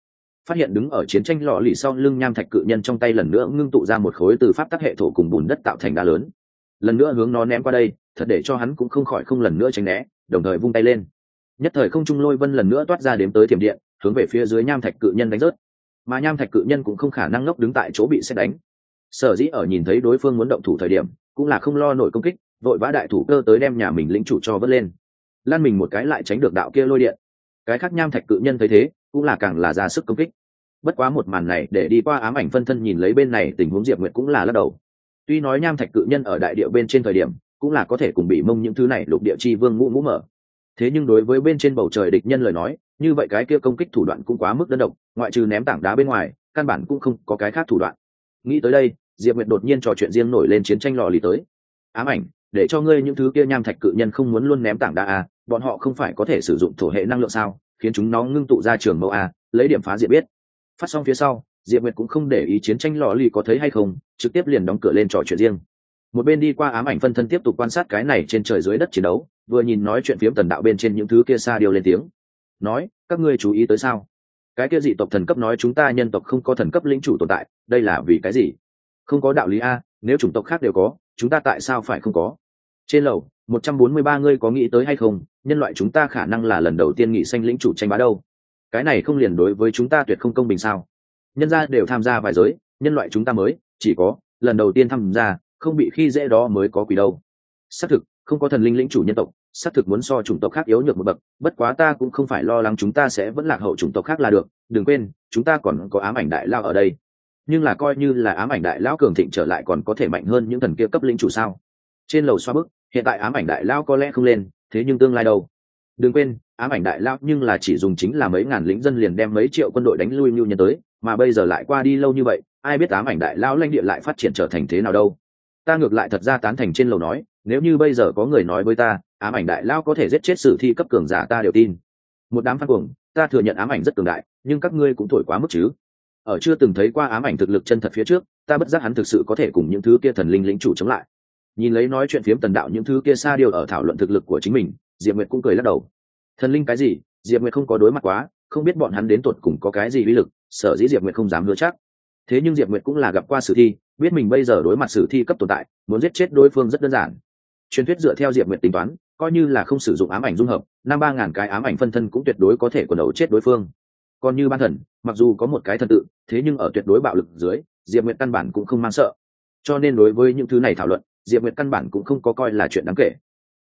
phát hiện đứng ở chiến tranh lò lì sau lưng nham thạch cự nhân trong tay lần nữa ngưng tụ ra một khối từ pháp tắc hệ thổ cùng bùn đất tạo thành đá lớn, lần nữa hướng nó ném qua đây, thật để cho hắn cũng không khỏi không lần nữa tránh né, đồng thời vung tay lên, nhất thời không trung lôi vân lần nữa toát ra đếm tới thiểm điện, hướng về phía dưới nham thạch cự nhân đánh rớt. Mà nham thạch cự nhân cũng không khả năng ngốc đứng tại chỗ bị xét đánh, sở dĩ ở nhìn thấy đối phương muốn động thủ thời điểm cũng là không lo nổi công kích, vội vã đại thủ cơ tới đem nhà mình lĩnh chủ cho vớt lên, lan mình một cái lại tránh được đạo kia lôi điện. Cái khác nham thạch cự nhân thấy thế cũng là càng là ra sức công kích. Bất quá một màn này để đi qua ám ảnh phân thân nhìn lấy bên này tình huống, Diệp Nguyệt cũng là lắc đầu. Tuy nói nham thạch cự nhân ở đại địa bên trên thời điểm cũng là có thể cùng bị mông những thứ này lục địa chi vương ngũ mở, thế nhưng đối với bên trên bầu trời địch nhân lời nói, như vậy cái kia công kích thủ đoạn cũng quá mức đơn độc, ngoại trừ ném tảng đá bên ngoài căn bản cũng không có cái khác thủ đoạn. Nghĩ tới đây, Diệp Nguyệt đột nhiên trò chuyện riêng nổi lên chiến tranh lò lì tới. Ám ảnh, để cho ngươi những thứ kia nham thạch cự nhân không muốn luôn ném tảng đá à, bọn họ không phải có thể sử dụng thổ hệ năng lượng sao, khiến chúng nó ngưng tụ ra trường mâu à, lấy điểm phá diệt biết. Phát xong phía sau, Diệp Nguyệt cũng không để ý chiến tranh lò lì có thấy hay không, trực tiếp liền đóng cửa lên trò chuyện riêng. Một bên đi qua ám ảnh phân thân tiếp tục quan sát cái này trên trời dưới đất chiến đấu, vừa nhìn nói chuyện phiếm Tần Đạo bên trên những thứ kia xa điều lên tiếng. Nói, các ngươi chú ý tới sao? Cái kia dị tộc thần cấp nói chúng ta nhân tộc không có thần cấp lĩnh chủ tồn tại, đây là vì cái gì? Không có đạo lý a, nếu chủng tộc khác đều có, chúng ta tại sao phải không có? Trên lầu 143 ngươi có nghĩ tới hay không, nhân loại chúng ta khả năng là lần đầu tiên nghị sanh lĩnh chủ tranh bá đâu. Cái này không liền đối với chúng ta tuyệt không công bình sao? Nhân gia đều tham gia vài giới, nhân loại chúng ta mới chỉ có lần đầu tiên tham gia, không bị khi dễ đó mới có quỷ đâu. Xác thực không có thần linh lĩnh chủ nhân tộc, xác thực muốn so chủng tộc khác yếu nhược một bậc, bất quá ta cũng không phải lo lắng chúng ta sẽ vẫn lạc hậu chủng tộc khác là được, đừng quên chúng ta còn có ám ảnh đại lao ở đây. Nhưng là coi như là ám ảnh đại lão cường thịnh trở lại còn có thể mạnh hơn những thần kia cấp lĩnh chủ sao? Trên lầu xoa bức, hiện tại ám ảnh đại lão có lẽ không lên, thế nhưng tương lai đâu? Đừng quên ám ảnh đại lão nhưng là chỉ dùng chính là mấy ngàn lính dân liền đem mấy triệu quân đội đánh lui nhu nhân tới, mà bây giờ lại qua đi lâu như vậy, ai biết ám ảnh đại lão lãnh địa lại phát triển trở thành thế nào đâu. Ta ngược lại thật ra tán thành trên lầu nói, nếu như bây giờ có người nói với ta ám ảnh đại lão có thể giết chết sử thi cấp cường giả, ta đều tin. Một đám phan cuồng, ta thừa nhận ám ảnh rất cường đại, nhưng các ngươi cũng thổi quá mức chứ. Ở chưa từng thấy qua ám ảnh thực lực chân thật phía trước, ta bất giác hắn thực sự có thể cùng những thứ kia thần linh lĩnh chủ chống lại. Nhìn lấy nói chuyện phiếm Tần Đạo những thứ kia xa điều ở thảo luận thực lực của chính mình, Diệp Nguyệt cũng cười lắc đầu. Thần linh cái gì, Diệp Nguyệt không có đối mặt quá, không biết bọn hắn đến tuột cùng có cái gì uy lực, sở dĩ Diệp Nguyệt không dám hứa chắc. Thế nhưng Diệp Nguyệt cũng là gặp qua sử thi, biết mình bây giờ đối mặt sử thi cấp tồn tại, muốn giết chết đối phương rất đơn giản. Truyền thuyết dựa theo Diệp Nguyệt tính toán, coi như là không sử dụng ám ảnh dung hợp, 5-3 ngàn cái ám ảnh phân thân cũng tuyệt đối có thể quần đầu chết đối phương. Còn như ban thần, mặc dù có một cái thần tự, thế nhưng ở tuyệt đối bạo lực dưới, Diệp Nguyệt căn bản cũng không mang sợ. Cho nên đối với những thứ này thảo luận, Diệp Nguyệt căn bản cũng không có coi là chuyện đáng kể.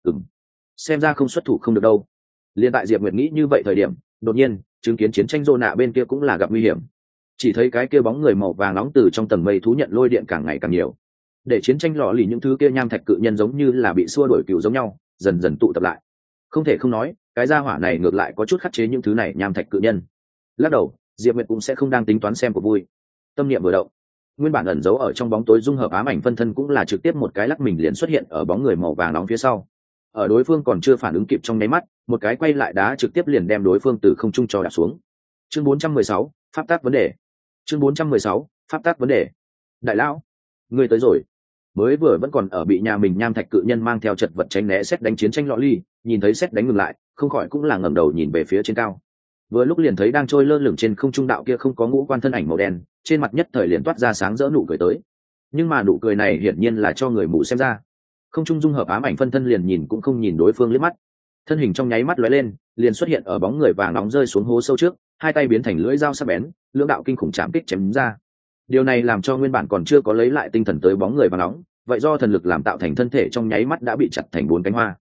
Xem ra không xuất thủ không được đâu. Liên tại Diệp Nguyệt nghĩ như vậy thời điểm, đột nhiên chứng kiến chiến tranh rô nạ bên kia cũng là gặp nguy hiểm. Chỉ thấy cái kia bóng người màu vàng nóng từ trong tầng mây thú nhận lôi điện càng ngày càng nhiều, để chiến tranh lò lì những thứ kia nham thạch cự nhân giống như là bị xua đuổi cừu giống nhau, dần dần tụ tập lại. Không thể không nói, cái gia hỏa này ngược lại có chút khắc chế những thứ này nham thạch cự nhân. Lắc đầu, Diệp Nguyệt cũng sẽ không đang tính toán xem của vui. Tâm niệm vừa động, nguyên bản ẩn giấu ở trong bóng tối dung hợp ám ảnh phân thân cũng là trực tiếp một cái lắc mình liền xuất hiện ở bóng người màu vàng nóng phía sau. Ở đối phương còn chưa phản ứng kịp trong nháy mắt, một cái quay lại đá trực tiếp liền đem đối phương từ không trung cho đạp xuống. Chương 416, pháp tắc vấn đề. Chương 416, pháp tắc vấn đề. Đại lão, ngươi tới rồi. Mới vừa vẫn còn ở bị nhà mình nham thạch cự nhân mang theo chật vật tránh né xét đánh chiến tranh lọ ly, nhìn thấy xét đánh ngừng lại, không khỏi cũng là ngẩng đầu nhìn về phía trên cao. Vừa lúc liền thấy đang trôi lơ lửng trên không trung đạo kia không có ngũ quan thân ảnh màu đen, trên mặt nhất thời liền toát ra sáng rỡ nụ cười tới. Nhưng mà nụ cười này hiển nhiên là cho người mù xem ra. Không trung dung hợp ám ảnh phân thân liền nhìn cũng không nhìn đối phương liếc mắt, thân hình trong nháy mắt lóe lên, liền xuất hiện ở bóng người vàng nóng rơi xuống hố sâu trước, hai tay biến thành lưỡi dao sắc bén, lưỡng đạo kinh khủng chạm kích chém ra. Điều này làm cho nguyên bản còn chưa có lấy lại tinh thần tới bóng người vàng nóng, vậy do thần lực làm tạo thành thân thể trong nháy mắt đã bị chặt thành 4 cánh hoa.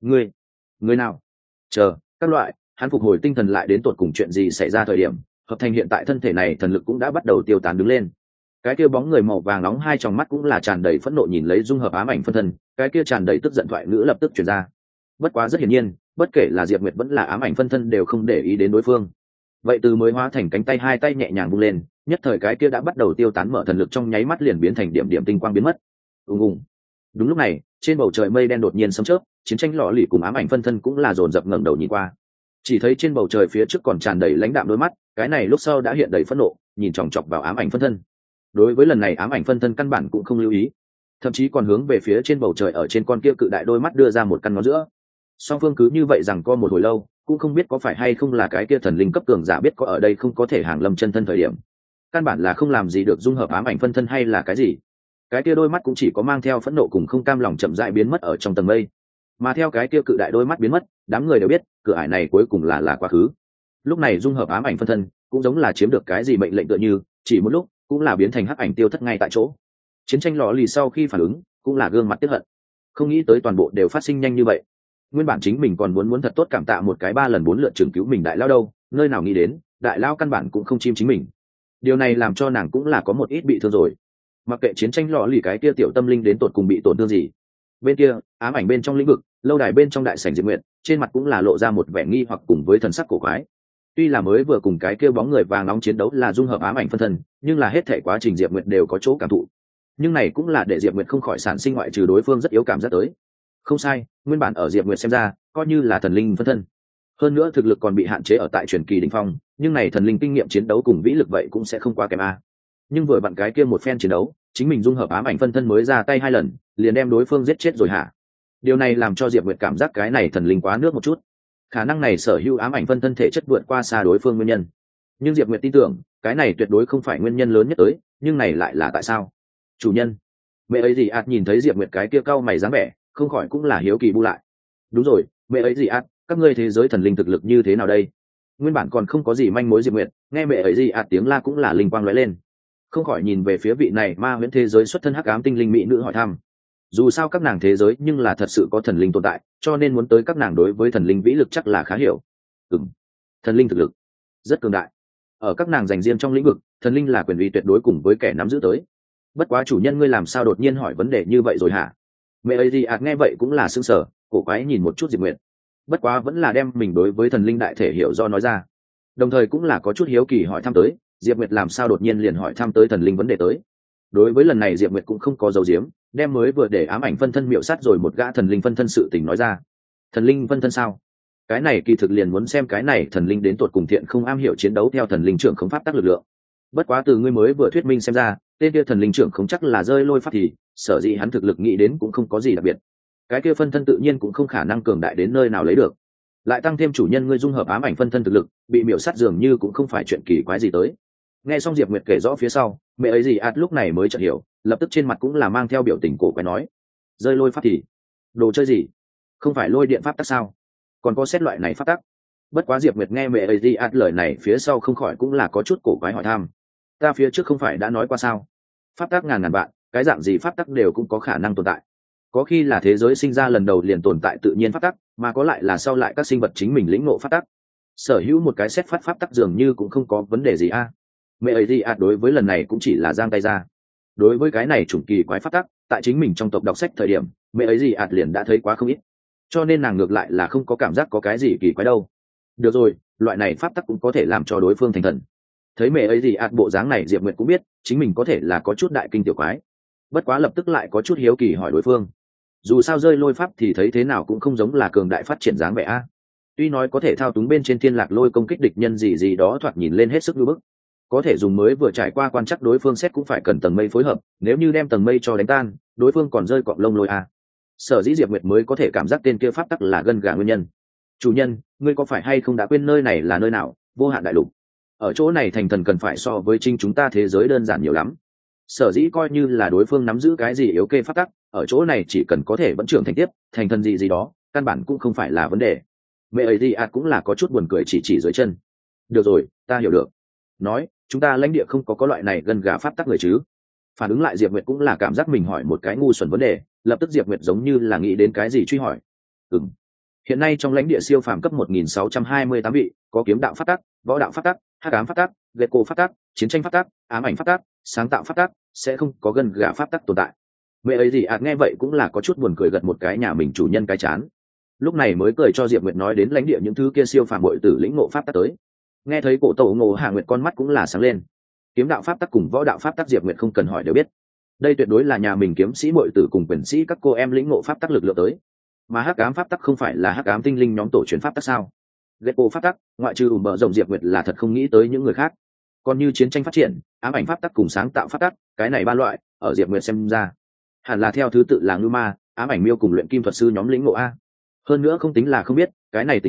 Người nào? Chờ, các loại, hắn phục hồi tinh thần lại đến tột cùng chuyện gì xảy ra thời điểm, hợp thành hiện tại thân thể này thần lực cũng đã bắt đầu tiêu tán đứng lên. Cái kia bóng người màu vàng nóng hai tròng mắt cũng là tràn đầy phẫn nộ nhìn lấy dung hợp ám ảnh phân thân, cái kia tràn đầy tức giận thoại ngữ lập tức truyền ra. Bất quá rất hiển nhiên, bất kể là Diệp Nguyệt vẫn là ám ảnh phân thân đều không để ý đến đối phương. Vậy từ mới hóa thành cánh tay hai tay nhẹ nhàng vung lên, nhất thời cái kia đã bắt đầu tiêu tán mở thần lực trong nháy mắt liền biến thành điểm điểm tinh quang biến mất. Ùng. Đúng lúc này, trên bầu trời mây đen đột nhiên sấm chớp, chiến tranh lọ lì cùng ám ảnh phân thân cũng là dồn dập ngẩng đầu nhìn qua. Chỉ thấy trên bầu trời phía trước còn tràn đầy lãnh đạm đôi mắt, cái này lúc sau đã hiện đầy phẫn nộ, nhìn chòng chọc vào ám ảnh phân thân. Đối với lần này ám ảnh phân thân căn bản cũng không lưu ý, thậm chí còn hướng về phía trên bầu trời ở trên con kia cự đại đôi mắt đưa ra một căn ngón giữa. Song phương cứ như vậy rằng co một hồi lâu, cũng không biết có phải hay không là cái kia thần linh cấp cường giả biết có ở đây không có thể hàng lâm chân thân thời điểm, căn bản là không làm gì được dung hợp ám ảnh phân thân hay là cái gì. Cái kia đôi mắt cũng chỉ có mang theo phẫn nộ cùng không cam lòng chậm rãi biến mất ở trong tầng mây. Mà theo cái kia cự đại đôi mắt biến mất, đám người đều biết cửa ải này cuối cùng là quá khứ. Lúc này dung hợp ám ảnh phân thân cũng giống là chiếm được cái gì mệnh lệnh tựa như, chỉ một lúc cũng là biến thành hắc ảnh tiêu thất ngay tại chỗ. Chiến tranh lò lì sau khi phản ứng cũng là gương mặt tiếc hận, không nghĩ tới toàn bộ đều phát sinh nhanh như vậy. Nguyên bản chính mình còn muốn thật tốt cảm tạ một cái 3 lần 4 lượt trường cứu mình đại lao đâu, nơi nào nghĩ đến đại lao căn bản cũng không chim chính mình. Điều này làm cho nàng cũng là có một ít bị thương rồi. Mặc kệ chiến tranh lò lì cái kia tiểu tâm linh đến tột cùng bị tổn thương gì, bên kia ám ảnh bên trong lĩnh vực lâu đài bên trong đại sảnh Diệp Nguyệt trên mặt cũng là lộ ra một vẻ nghi hoặc cùng với thần sắc cổ quái. Tuy là mới vừa cùng cái kia bóng người vàng nóng chiến đấu là dung hợp ám ảnh phân thân, nhưng là hết thể quá trình Diệp Nguyệt đều có chỗ cảm thụ. Nhưng này cũng là để Diệp Nguyệt không khỏi sản sinh ngoại trừ đối phương rất yếu cảm giác tới. Không sai, nguyên bản ở Diệp Nguyệt xem ra coi như là thần linh phân thân, hơn nữa thực lực còn bị hạn chế ở tại truyền kỳ đỉnh phong, nhưng này thần linh kinh nghiệm chiến đấu cùng vĩ lực vậy cũng sẽ không quá kém a. Nhưng vừa bạn cái kia một phen chiến đấu, chính mình dung hợp ám ảnh phân thân mới ra tay 2 lần liền đem đối phương giết chết rồi hả? Điều này làm cho Diệp Nguyệt cảm giác cái này thần linh quá nước một chút. Khả năng này sở hữu ám ảnh phân thân thể chất vượt qua xa đối phương nguyên nhân, nhưng Diệp Nguyệt tin tưởng cái này tuyệt đối không phải nguyên nhân lớn nhất tới, nhưng này lại là tại sao? Chủ nhân, mẹ ấy gì ạt nhìn thấy Diệp Nguyệt cái kia cau mày dáng vẻ, không khỏi cũng là hiếu kỳ bu lại. Đúng rồi, mẹ ấy gì ạt, các ngươi thế giới thần linh thực lực như thế nào đây? Nguyên bản còn không có gì manh mối Diệp Nguyệt nghe mẹ ấy gì ạt tiếng la cũng là linh quang lóe lên, không khỏi nhìn về phía vị này ma huyễn thế giới xuất thân hắc ám tinh linh mỹ nữ hỏi thăm. Dù sao các nàng thế giới nhưng là thật sự có thần linh tồn tại, cho nên muốn tới các nàng đối với thần linh vĩ lực chắc là khá hiểu. Thần linh thực lực rất cường đại, ở các nàng dành riêng trong lĩnh vực thần linh là quyền uy tuyệt đối cùng với kẻ nắm giữ tới. Bất quá chủ nhân ngươi làm sao đột nhiên hỏi vấn đề như vậy rồi hả? Mẹ ấy gì nghe vậy cũng là sững sờ, cổ quái nhìn một chút Diệp Nguyệt, bất quá vẫn là đem mình đối với thần linh đại thể hiểu do nói ra, đồng thời cũng là có chút hiếu kỳ hỏi thăm tới Diệp Nguyệt làm sao đột nhiên liền hỏi thăm tới thần linh vấn đề tới. Đối với lần này Diệp Nguyệt cũng không có dấu diếm, đem mới vừa để ám ảnh phân thân miệu sát rồi một gã thần linh phân thân sự tình nói ra. Thần linh phân thân sao? Cái này kỳ thực liền muốn xem cái này thần linh đến tột cùng thiện không am hiểu chiến đấu theo thần linh trưởng không pháp tác lực lượng. Bất quá từ ngươi mới vừa thuyết minh xem ra, tên kia thần linh trưởng không chắc là rơi lôi pháp thì, sở dĩ hắn thực lực nghĩ đến cũng không có gì đặc biệt. Cái kia phân thân tự nhiên cũng không khả năng cường đại đến nơi nào lấy được. Lại tăng thêm chủ nhân ngươi dung hợp ám ảnh phân thân thực lực, bị miểu sát dường như cũng không phải chuyện kỳ quái gì tới. Nghe xong Diệp Nguyệt kể rõ phía sau, mẹ ấy gì lúc này mới chợt hiểu, lập tức trên mặt cũng là mang theo biểu tình cổ quái nói: rơi lôi pháp thì đồ chơi gì? Không phải lôi điện pháp tắc sao? Còn có xét loại này pháp tắc? Bất quá Diệp Nguyệt nghe mẹ ấy gì lời này phía sau không khỏi cũng là có chút cổ quái hỏi thăm: ta phía trước không phải đã nói qua sao? Pháp tắc ngàn vạn, cái dạng gì pháp tắc đều cũng có khả năng tồn tại. Có khi là thế giới sinh ra lần đầu liền tồn tại tự nhiên pháp tắc, mà có lại là sau lại các sinh vật chính mình lĩnh ngộ pháp tắc. Sở hữu một cái xét phát pháp tắc dường như cũng không có vấn đề gì a. Mẹ ấy gì đối với lần này cũng chỉ là giang tay ra. Đối với cái này chủng kỳ quái pháp tắc, tại chính mình trong tộc đọc sách thời điểm, mẹ ấy gì liền đã thấy quá không ít, cho nên nàng ngược lại là không có cảm giác có cái gì kỳ quái đâu. Được rồi, loại này pháp tắc cũng có thể làm cho đối phương thành thần. Thấy mẹ ấy gì bộ dáng này Diệp Nguyệt cũng biết chính mình có thể là có chút đại kinh tiểu quái, bất quá lập tức lại có chút hiếu kỳ hỏi đối phương. Dù sao rơi lôi pháp thì thấy thế nào cũng không giống là cường đại phát triển dáng vẻ a. Tuy nói có thể thao túng bên trên thiên lạc lôi công kích địch nhân gì gì đó thoạt nhìn lên hết sức lưu bức, có thể dùng mới vừa trải qua quan chắc đối phương xét cũng phải cần tầng mây phối hợp, nếu như đem tầng mây cho đánh tan đối phương còn rơi cọng lông lôi a. Sở dĩ Diệp Nguyệt mới có thể cảm giác tên kia pháp tắc là gân gà nguyên nhân. Chủ nhân, ngươi có phải hay không đã quên nơi này là nơi nào? Vô hạn đại lục. Ở chỗ này thành thần cần phải so với trinh chúng ta thế giới đơn giản nhiều lắm. Sở dĩ coi như là đối phương nắm giữ cái gì yếu kê pháp tắc, ở chỗ này chỉ cần có thể vẫn trưởng thành tiếp, thành thần gì gì đó, căn bản cũng không phải là vấn đề. Mẹ ấy gì cũng là có chút buồn cười chỉ dưới chân. Được rồi, ta hiểu được. Nói, chúng ta lãnh địa không có loại này gần gà pháp tắc người chứ? Phản ứng lại Diệp Nguyệt cũng là cảm giác mình hỏi một cái ngu xuẩn vấn đề, lập tức Diệp Nguyệt giống như là nghĩ đến cái gì truy hỏi. Hiện nay trong lãnh địa siêu phàm cấp 1628 vị, có kiếm đạo pháp tắc, võ đạo pháp tắc, hắc ám pháp tắc, gecko pháp tắc, chiến tranh pháp tắc, ám ảnh pháp tắc, sáng tạo pháp tắc, sẽ không có gần gà pháp tắc tồn tại. Mẹ ấy gì nghe vậy cũng là có chút buồn cười gật một cái nhà mình chủ nhân cái chán. Lúc này mới cười cho Diệp Nguyệt nói đến lãnh địa những thứ kia siêu phàm bội tử lĩnh ngộ pháp tắc tới. Nghe thấy cổ tổ ngộ Hạ Nguyệt con mắt cũng là sáng lên. Kiếm đạo pháp tắc cùng võ đạo pháp tắc Diệp Nguyệt không cần hỏi đều biết. Đây tuyệt đối là nhà mình kiếm sĩ bội tử cùng quyền sĩ các cô em lĩnh ngộ pháp tắc lực lượng tới. Mà hắc ám pháp tắc không phải là hắc ám tinh linh nhóm tổ truyền pháp tắc sao? Gecko pháp tắc, ngoại trừ bờ rộng Diệp Nguyệt là thật không nghĩ tới những người khác. Còn như chiến tranh phát triển, ám ảnh pháp tắc cùng sáng tạo pháp tắc, cái này ba loại, ở Diệp Nguyệt xem ra, hẳn là theo thứ tự là ngư ma, ám ảnh miêu cùng luyện kim thuật sư nhóm lĩnh ngộ a. Hơn nữa không tính là không biết, cái này tính toán,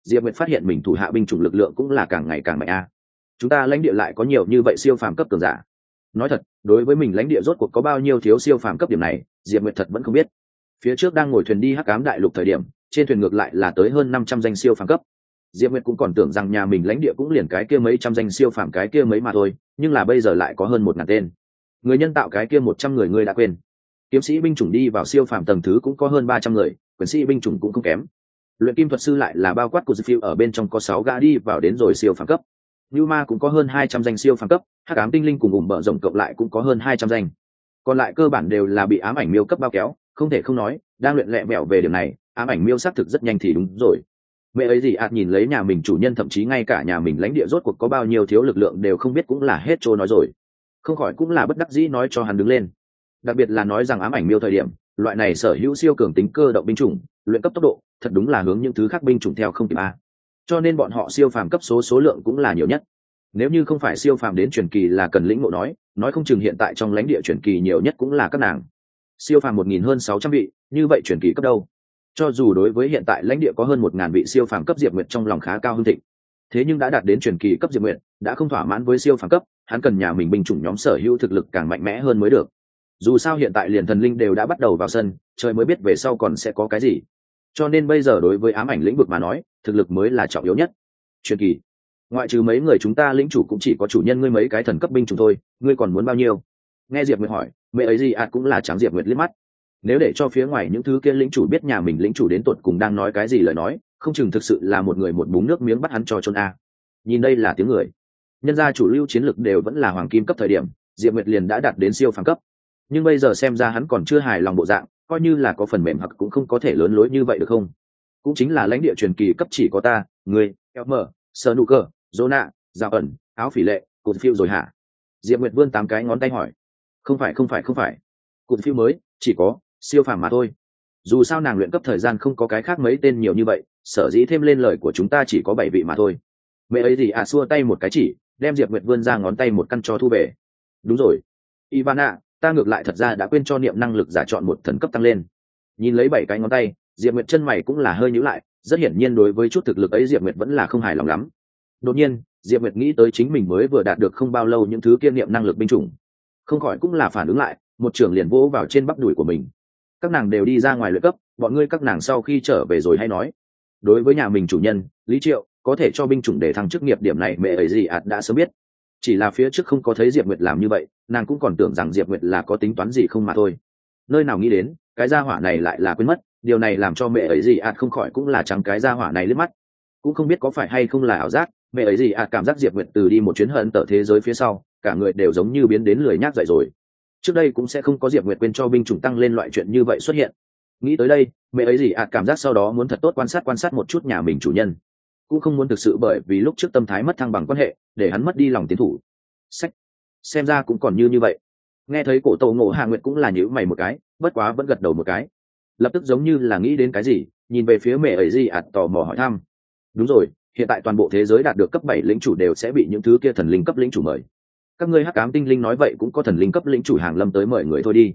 Diệp Nguyệt phát hiện mình thủ hạ binh chủng lực lượng cũng là càng ngày càng mạnh a. Chúng ta lãnh địa lại có nhiều như vậy siêu phàm cấp cường giả. Nói thật, đối với mình lãnh địa rốt cuộc có bao nhiêu thiếu siêu phàm cấp điểm này, Diệp Nguyệt thật vẫn không biết. Phía trước đang ngồi thuyền đi Hắc Ám Đại Lục thời điểm, trên thuyền ngược lại là tới hơn 500 danh siêu phàm cấp. Diệp Nguyệt cũng còn tưởng rằng nhà mình lãnh địa cũng liền cái kia mấy trăm danh siêu phàm cái kia mấy mà thôi, nhưng là bây giờ lại có hơn 1000 tên. Người nhân tạo cái kia 100 người ngươi đã quên. Kiếm sĩ binh chủng đi vào siêu phàm tầng thứ cũng có hơn 300 người, quyền sĩ binh chủng cũng không kém. Luyện kim thuật sư lại là bao quát của Diệp ở bên trong có 6 gã đi vào đến rồi siêu phàm cấp. Như ma cũng có hơn 200 danh siêu phàm cấp, Hắc Ám tinh linh cùng ủng bợ rộng cộng lại cũng có hơn 200 danh. Còn lại cơ bản đều là bị ám ảnh miêu cấp bao kéo, không thể không nói, đang luyện lẹ mẹo về điểm này, ám ảnh miêu xác thực rất nhanh thì đúng rồi. Mẹ ấy gì nhìn lấy nhà mình chủ nhân thậm chí ngay cả nhà mình lãnh địa rốt cuộc có bao nhiêu thiếu lực lượng đều không biết cũng là hết trôi nói rồi. Không khỏi cũng là bất đắc dĩ nói cho hắn đứng lên. Đặc biệt là nói rằng ám ảnh miêu thời điểm, loại này sở hữu siêu cường tính cơ động binh chủng, luyện cấp tốc độ, thật đúng là hướng những thứ khác binh chủng theo không kịp a. Cho nên bọn họ siêu phàm cấp số lượng cũng là nhiều nhất. Nếu như không phải siêu phàm đến truyền kỳ là cần lĩnh ngộ nói không chừng hiện tại trong lãnh địa truyền kỳ nhiều nhất cũng là các nàng. Siêu phàm 1000 hơn 600 vị, như vậy truyền kỳ cấp đâu? Cho dù đối với hiện tại lãnh địa có hơn 1000 vị siêu phàm cấp Diệp Nguyệt trong lòng khá cao hưng thịnh. Thế nhưng đã đạt đến truyền kỳ cấp Diệp Nguyệt, đã không thỏa mãn với siêu phàm cấp, hắn cần nhà mình binh chủng nhóm sở hữu thực lực càng mạnh mẽ hơn mới được. Dù sao hiện tại liền thần linh đều đã bắt đầu vào sân, trời mới biết về sau còn sẽ có cái gì. Cho nên bây giờ đối với ám ảnh lĩnh vực mà nói, thực lực mới là trọng yếu nhất. Truyền kỳ, ngoại trừ mấy người chúng ta lĩnh chủ cũng chỉ có chủ nhân ngươi mấy cái thần cấp binh chủng thôi, ngươi còn muốn bao nhiêu? Nghe Diệp Nguyệt hỏi, mẹ ấy gì cũng là trắng Diệp Nguyệt liếc mắt. Nếu để cho phía ngoài những thứ kia lĩnh chủ biết nhà mình lĩnh chủ đến tột cùng đang nói cái gì lời nói, không chừng thực sự là một người một búng nước miếng bắt hắn cho chôn a. Nhìn đây là tiếng người. Nhân gia chủ lưu chiến lực đều vẫn là hoàng kim cấp thời điểm, Diệp Nguyệt liền đã đạt đến siêu phàm cấp. Nhưng bây giờ xem ra hắn còn chưa hài lòng bộ dạng, coi như là có phần mềm hoặc cũng không có thể lớn lối như vậy được không? Cũng chính là lãnh địa truyền kỳ cấp chỉ có ta, ngươi, Elmer, Snooker, Zona, Giao ẩn, áo phỉ lệ, cụt phiêu rồi hả? Diệp Nguyệt vươn 8 cái ngón tay hỏi. Không phải. Cụt phiêu mới, chỉ có siêu phàm mà thôi. Dù sao nàng luyện cấp thời gian không có cái khác mấy tên nhiều như vậy, sở dĩ thêm lên lời của chúng ta chỉ có 7 vị mà thôi. Mẹ ấy gì xua tay một cái chỉ, đem Diệp Nguyệt vươn ra ngón tay một căn cho thu về. Đúng rồi, Ivana, ta ngược lại thật ra đã quên cho niệm năng lực giả chọn một thần cấp tăng lên. Nhìn lấy 7 cái ngón tay, Diệp Nguyệt chân mày cũng là hơi nhíu lại, rất hiển nhiên đối với chút thực lực ấy Diệp Nguyệt vẫn là không hài lòng lắm. Đột nhiên, Diệp Nguyệt nghĩ tới chính mình mới vừa đạt được không bao lâu những thứ kiêm niệm năng lực binh chủng, không khỏi cũng là phản ứng lại, một trường liền vỗ vào trên bắp đùi của mình. Các nàng đều đi ra ngoài luyện cấp, bọn ngươi các nàng sau khi trở về rồi hay nói. Đối với nhà mình chủ nhân Lý Triệu, có thể cho binh chủng để thăng chức nghiệp điểm này mẹ ấy gì đã sớm biết. Chỉ là phía trước không có thấy Diệp Nguyệt làm như vậy, nàng cũng còn tưởng rằng Diệp Nguyệt là có tính toán gì không mà thôi. Nơi nào nghĩ đến, cái gia hỏa này lại là quên mất, điều này làm cho mẹ ấy gì không khỏi cũng là trắng cái gia hỏa này liếc mắt. Cũng không biết có phải hay không là ảo giác, mẹ ấy gì cảm giác Diệp Nguyệt từ đi một chuyến hận tở thế giới phía sau, cả người đều giống như biến đến lười nhác dậy rồi. Trước đây cũng sẽ không có Diệp Nguyệt quên cho binh chủng tăng lên loại chuyện như vậy xuất hiện. Nghĩ tới đây, mẹ ấy gì cảm giác sau đó muốn thật tốt quan sát một chút nhà mình chủ nhân, cũng không muốn thực sự bởi vì lúc trước tâm thái mất thăng bằng quan hệ để hắn mất đi lòng tiến thủ. Sách, xem ra cũng còn như vậy. Nghe thấy cổ Tô Ngộ Hạ Nguyệt cũng là nhíu mày một cái, bất quá vẫn gật đầu một cái, lập tức giống như là nghĩ đến cái gì, nhìn về phía mẹ ấy gì tò mò hỏi thăm. Đúng rồi, hiện tại toàn bộ thế giới đạt được cấp 7 lĩnh chủ đều sẽ bị những thứ kia thần linh cấp lĩnh chủ mời. Các ngươi Hắc Ám tinh linh nói vậy cũng có thần linh cấp lĩnh chủ hàng lâm tới mời người thôi đi.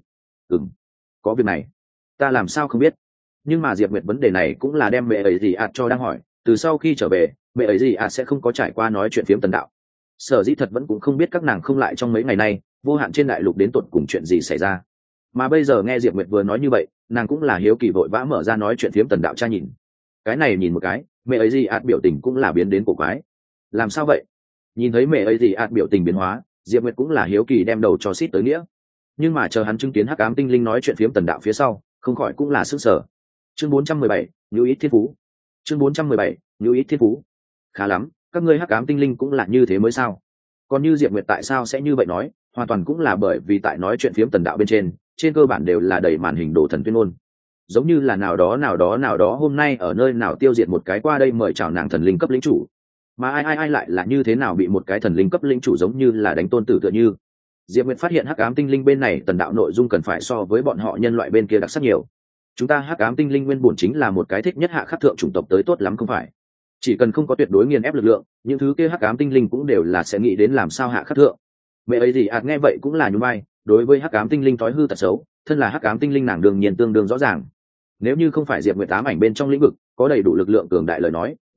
Có việc này ta làm sao không biết. Nhưng mà Diệp Nguyệt vấn đề này cũng là đem mẹ ấy gì cho đang hỏi, từ sau khi trở về mẹ ấy gì sẽ không có trải qua nói chuyện phiếm tần đạo. Sở dĩ thật vẫn cũng không biết các nàng không lại trong mấy ngày nay vô hạn trên đại lục đến tột cùng chuyện gì xảy ra. Mà bây giờ nghe Diệp Nguyệt vừa nói như vậy, nàng cũng là hiếu kỳ vội vã mở ra nói chuyện phiếm tần đạo tra nhìn. Cái này nhìn một cái, mẹ ấy gì biểu tình cũng là biến đến cổ quái. Làm sao vậy? Nhìn thấy mẹ ấy gì biểu tình biến hóa, Diệp Nguyệt cũng là hiếu kỳ đem đầu cho xít tới nghĩa. Nhưng mà chờ hắn chứng kiến Hắc Ám tinh linh nói chuyện phiếm tần đạo phía sau, không khỏi cũng là sức sở. Chương 417, Nhu Ít Thiên Phú. Chương 417, Nhu Ít Thiên Phú. Khá lắm, các ngươi Hắc Ám tinh linh cũng là như thế mới sao? Còn như Diệp Nguyệt tại sao sẽ như vậy nói, hoàn toàn cũng là bởi vì tại nói chuyện phiếm tần đạo bên trên cơ bản đều là đầy màn hình đồ thần tuyên ngôn. Giống như là nào đó hôm nay ở nơi nào tiêu diệt một cái qua đây mời chào nàng thần linh cấp lĩnh chủ. Mà ai lại là như thế nào bị một cái thần linh cấp lĩnh chủ giống như là đánh tôn tử tựa như. Diệp Nguyệt phát hiện Hắc Ám tinh linh bên này tần đạo nội dung cần phải so với bọn họ nhân loại bên kia đặc sắc nhiều. Chúng ta Hắc Ám tinh linh nguyên bổn chính là một cái thích nhất hạ khắc thượng chủng tộc tới tốt lắm không phải? Chỉ cần không có tuyệt đối nghiền ép lực lượng, những thứ kia Hắc Ám tinh linh cũng đều là sẽ nghĩ đến làm sao hạ khắc thượng. Mẹ ấy gì nghe vậy cũng là nhún vai, đối với Hắc Ám tinh linh thói hư tật xấu, thân là Hắc Ám tinh linh nàng đương nhiên tương đương rõ ràng. Nếu như không phải Diệp Nguyệt ám ảnh bên trong lĩnh vực có đầy đủ lực lượng cường đại lời nói,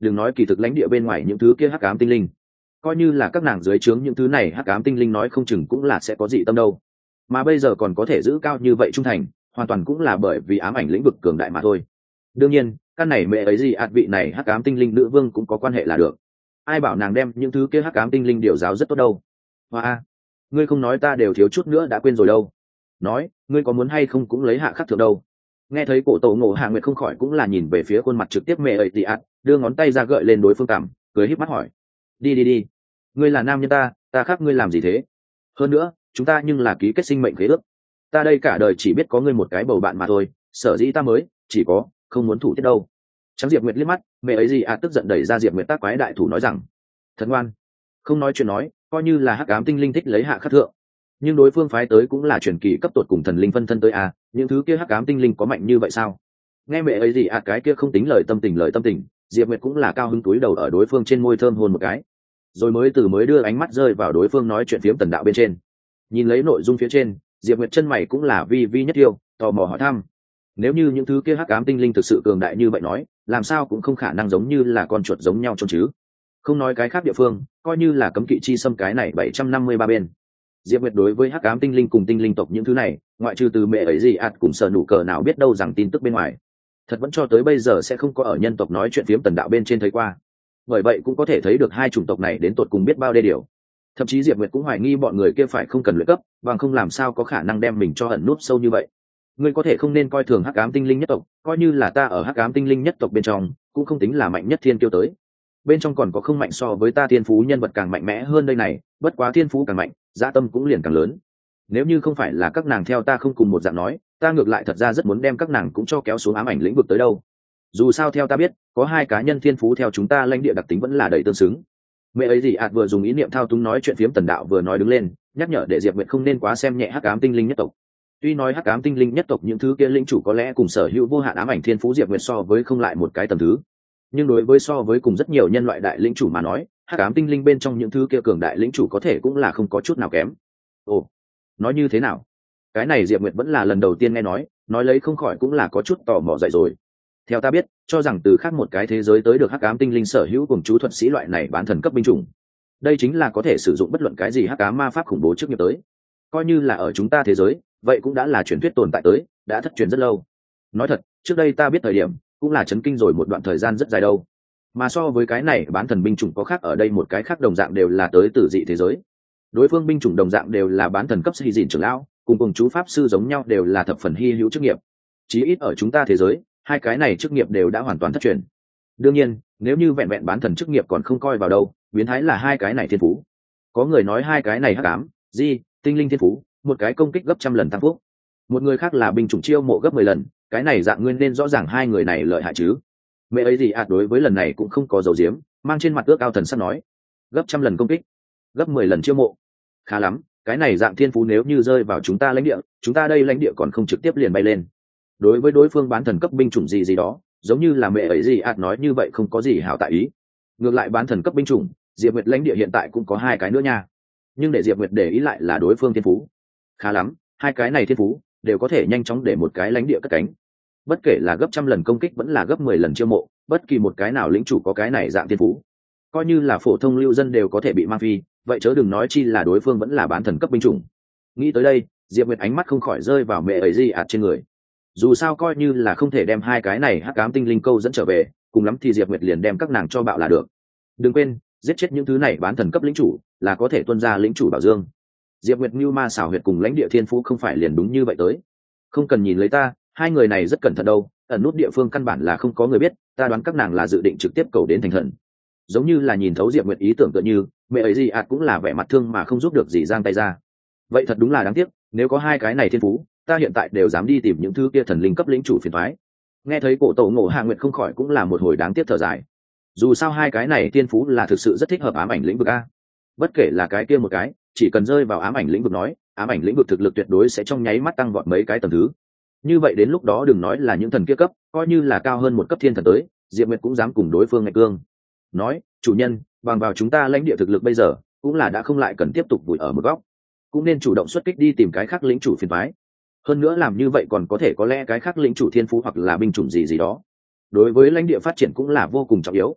đừng nói kỳ thực lãnh địa bên ngoài những thứ kia hắc ám tinh linh, coi như là các nàng dưới trướng những thứ này hắc ám tinh linh nói không chừng cũng là sẽ có dị tâm đâu, mà bây giờ còn có thể giữ cao như vậy trung thành, hoàn toàn cũng là bởi vì ám ảnh lĩnh vực cường đại mà thôi. Đương nhiên căn này mẹ ấy gì ạt vị này hắc ám tinh linh nữ vương cũng có quan hệ là được, ai bảo nàng đem những thứ kia hắc ám tinh linh điều giáo rất tốt đâu. Hoa, ngươi không nói ta đều thiếu chút nữa đã quên rồi đâu. Nói ngươi có muốn hay không cũng lấy hạ khắc thượng đâu. Nghe thấy cổ tổ ngộ hạ nguyệt không khỏi cũng là nhìn về phía khuôn mặt trực tiếp mẹ ấy gì ạt, đưa ngón tay ra gợi lên đối phương cảm, cười híp mắt hỏi, đi đi đi, ngươi là nam nhân ta khác ngươi làm gì thế? Hơn nữa chúng ta nhưng là ký kết sinh mệnh khế ước, ta đây cả đời chỉ biết có ngươi một cái bầu bạn mà thôi, sở dĩ ta mới chỉ có không muốn thủ tiết đâu. Trắng Diệp Nguyệt liếc mắt, mẹ ấy gì tức giận đẩy ra Diệp Nguyệt tác quái đại thủ nói rằng, thật ngoan, không nói chuyện nói, coi như là hắc ám tinh linh thích lấy hạ khắc thượng, nhưng đối phương phái tới cũng là truyền kỳ cấp tột cùng thần linh phân thân tới những thứ kia hắc ám tinh linh có mạnh như vậy sao? Nghe mẹ ấy gì cái kia không tính lời tâm tình, Diệp Nguyệt cũng là cao hứng túi đầu ở đối phương trên môi thơm hôn một cái, rồi mới đưa ánh mắt rơi vào đối phương nói chuyện phiếm tần đạo bên trên. Nhìn lấy nội dung phía trên, Diệp Nguyệt chân mày cũng là vi vi nhất tiêu, tò mò hỏi thăm, nếu như những thứ kia hắc ám tinh linh thực sự cường đại như vậy nói, làm sao cũng không khả năng giống như là con chuột giống nhau trông chứ? Không nói cái khác địa phương, coi như là cấm kỵ chi xâm cái này 753 bên, Diệp Nguyệt đối với hắc ám tinh linh cùng tinh linh tộc những thứ này, ngoại trừ từ mẹ ấy gì cùng sợ nụ cờ nào biết đâu rằng tin tức bên ngoài, thật vẫn cho tới bây giờ sẽ không có ở nhân tộc nói chuyện phiếm tần đạo bên trên thấy qua. Bởi vậy cũng có thể thấy được hai chủng tộc này đến tột cùng biết bao đê điều. Thậm chí Diệp Nguyệt cũng hoài nghi bọn người kia phải không cần luyện cấp, bằng không làm sao có khả năng đem mình cho ẩn núp sâu như vậy. Ngươi có thể không nên coi thường hắc ám tinh linh nhất tộc, coi như là ta ở hắc ám tinh linh nhất tộc bên trong cũng không tính là mạnh nhất thiên kiêu tới, bên trong còn có không mạnh so với ta thiên phú nhân vật càng mạnh mẽ hơn đây này, bất quá thiên phú càng mạnh dạ tâm cũng liền càng lớn. Nếu như không phải là các nàng theo ta không cùng một dạng nói, ta ngược lại thật ra rất muốn đem các nàng cũng cho kéo xuống ám ảnh lĩnh vực tới đâu. Dù sao theo ta biết, có hai cá nhân thiên phú theo chúng ta lãnh địa đặc tính vẫn là đầy tương xứng. Mẹ ấy gì vừa dùng ý niệm thao túng nói chuyện phiếm tần đạo vừa nói đứng lên, nhắc nhở để Diệp Nguyệt không nên quá xem nhẹ hắc ám tinh linh nhất tộc. Tuy nói hắc ám tinh linh nhất tộc những thứ kia linh chủ có lẽ cùng sở hữu vô hạn ám ảnh thiên phú Diệp Nguyệt so với không lại một cái tầm thứ, nhưng đối với so với cùng rất nhiều nhân loại đại lĩnh chủ mà nói, hắc ám tinh linh bên trong những thứ kia cường đại lĩnh chủ có thể cũng là không có chút nào kém. Ồ, nói như thế nào? Cái này Diệp Nguyệt vẫn là lần đầu tiên nghe nói lấy không khỏi cũng là có chút tò mò dậy rồi. Theo ta biết, cho rằng từ khác một cái thế giới tới được hắc ám tinh linh sở hữu cùng chú thuật sĩ loại này bán thần cấp binh chủng, đây chính là có thể sử dụng bất luận cái gì hắc ám ma pháp khủng bố trước nghiệp tới. Coi như là ở chúng ta thế giới, vậy cũng đã là truyền thuyết tồn tại tới, đã thất truyền rất lâu. Nói thật, trước đây ta biết thời điểm cũng là chấn kinh rồi một đoạn thời gian rất dài đâu. Mà so với cái này bán thần binh chủng có khác ở đây một cái khác đồng dạng đều là tới từ dị thế giới. Đối phương binh chủng đồng dạng đều là bán thần cấp sĩ dịn trưởng lão, cùng chú pháp sư giống nhau đều là thập phần hy hữu chức nghiệp. Chí ít ở chúng ta thế giới, hai cái này chức nghiệp đều đã hoàn toàn thất truyền. Đương nhiên, nếu như vẹn vẹn bán thần chức nghiệp còn không coi vào đâu, biến thái là hai cái này thiên phú. Có người nói hai cái này hắc ám, tinh linh thiên phú, một cái công kích gấp 100 lần tăng phúc, một người khác là binh chủng chiêu mộ gấp 10 lần, cái này dạng nguyên nên rõ ràng hai người này lợi hại chứ. Mẹ ấy gì đối với lần này cũng không có dấu diếm, mang trên mặt ước ao thần sắc nói, gấp 100 lần công kích, gấp 10 lần chiêu mộ, khá lắm, cái này dạng thiên phú nếu như rơi vào chúng ta lãnh địa, chúng ta đây lãnh địa còn không trực tiếp liền bay lên. Đối với đối phương bán thần cấp binh chủng gì đó, giống như là mẹ ấy gì nói như vậy không có gì hảo tại ý. Ngược lại bán thần cấp binh chủng, Diệp Nguyệt lãnh địa hiện tại cũng có hai cái nữa nha, nhưng để Diệp Nguyệt để ý lại là đối phương thiên phú. Khá lắm, hai cái này thiên phú đều có thể nhanh chóng để một cái lãnh địa cất cánh. Bất kể là gấp 100 lần công kích vẫn là gấp 10 lần chiêu mộ, bất kỳ một cái nào lĩnh chủ có cái này dạng thiên phú, coi như là phổ thông lưu dân đều có thể bị mang phi, vậy chớ đừng nói chi là đối phương vẫn là bán thần cấp binh chủng. Nghĩ tới đây, Diệp Nguyệt ánh mắt không khỏi rơi vào mẹ ấy gì trên người. Dù sao coi như là không thể đem hai cái này hắc ám tinh linh câu dẫn trở về, cùng lắm thì Diệp Nguyệt liền đem các nàng cho bạo là được. Đừng quên, giết chết những thứ này bán thần cấp lĩnh chủ là có thể tuân ra lĩnh chủ bảo dương. Diệp Nguyệt như ma xảo huyệt cùng lãnh địa thiên phú không phải liền đúng như vậy tới. Không cần nhìn lấy ta, hai người này rất cẩn thận đâu, ẩn nút địa phương căn bản là không có người biết, ta đoán các nàng là dự định trực tiếp cầu đến thành thần. Giống như là nhìn thấu Diệp Nguyệt ý tưởng tựa như, mẹ ấy gì cũng là vẻ mặt thương mà không giúp được gì giang tay ra. Vậy thật đúng là đáng tiếc, nếu có hai cái này thiên phú, ta hiện tại đều dám đi tìm những thứ kia thần linh cấp lĩnh chủ phiền toái. Nghe thấy cổ tổ Ngộ Hạ Nguyệt không khỏi cũng là một hồi đáng tiếc thở dài. Dù sao hai cái này thiên phú là thực sự rất thích hợp ám ảnh lĩnh vực a. Bất kể là cái kia một cái, chỉ cần rơi vào ám ảnh lĩnh vực nói, ám ảnh lĩnh vực thực lực tuyệt đối sẽ trong nháy mắt tăng vọt mấy cái tầng thứ. Như vậy đến lúc đó đừng nói là những thần kia cấp, coi như là cao hơn một cấp thiên thần tới, Diệp Nguyệt cũng dám cùng đối phương ngạch cương. Nói, chủ nhân, bằng vào chúng ta lãnh địa thực lực bây giờ, cũng là đã không lại cần tiếp tục vùi ở một góc, cũng nên chủ động xuất kích đi tìm cái khác lĩnh chủ phiền toái. Hơn nữa làm như vậy còn có thể có lẽ cái khác lĩnh chủ thiên phú hoặc là binh chủng gì đó, đối với lãnh địa phát triển cũng là vô cùng trọng yếu.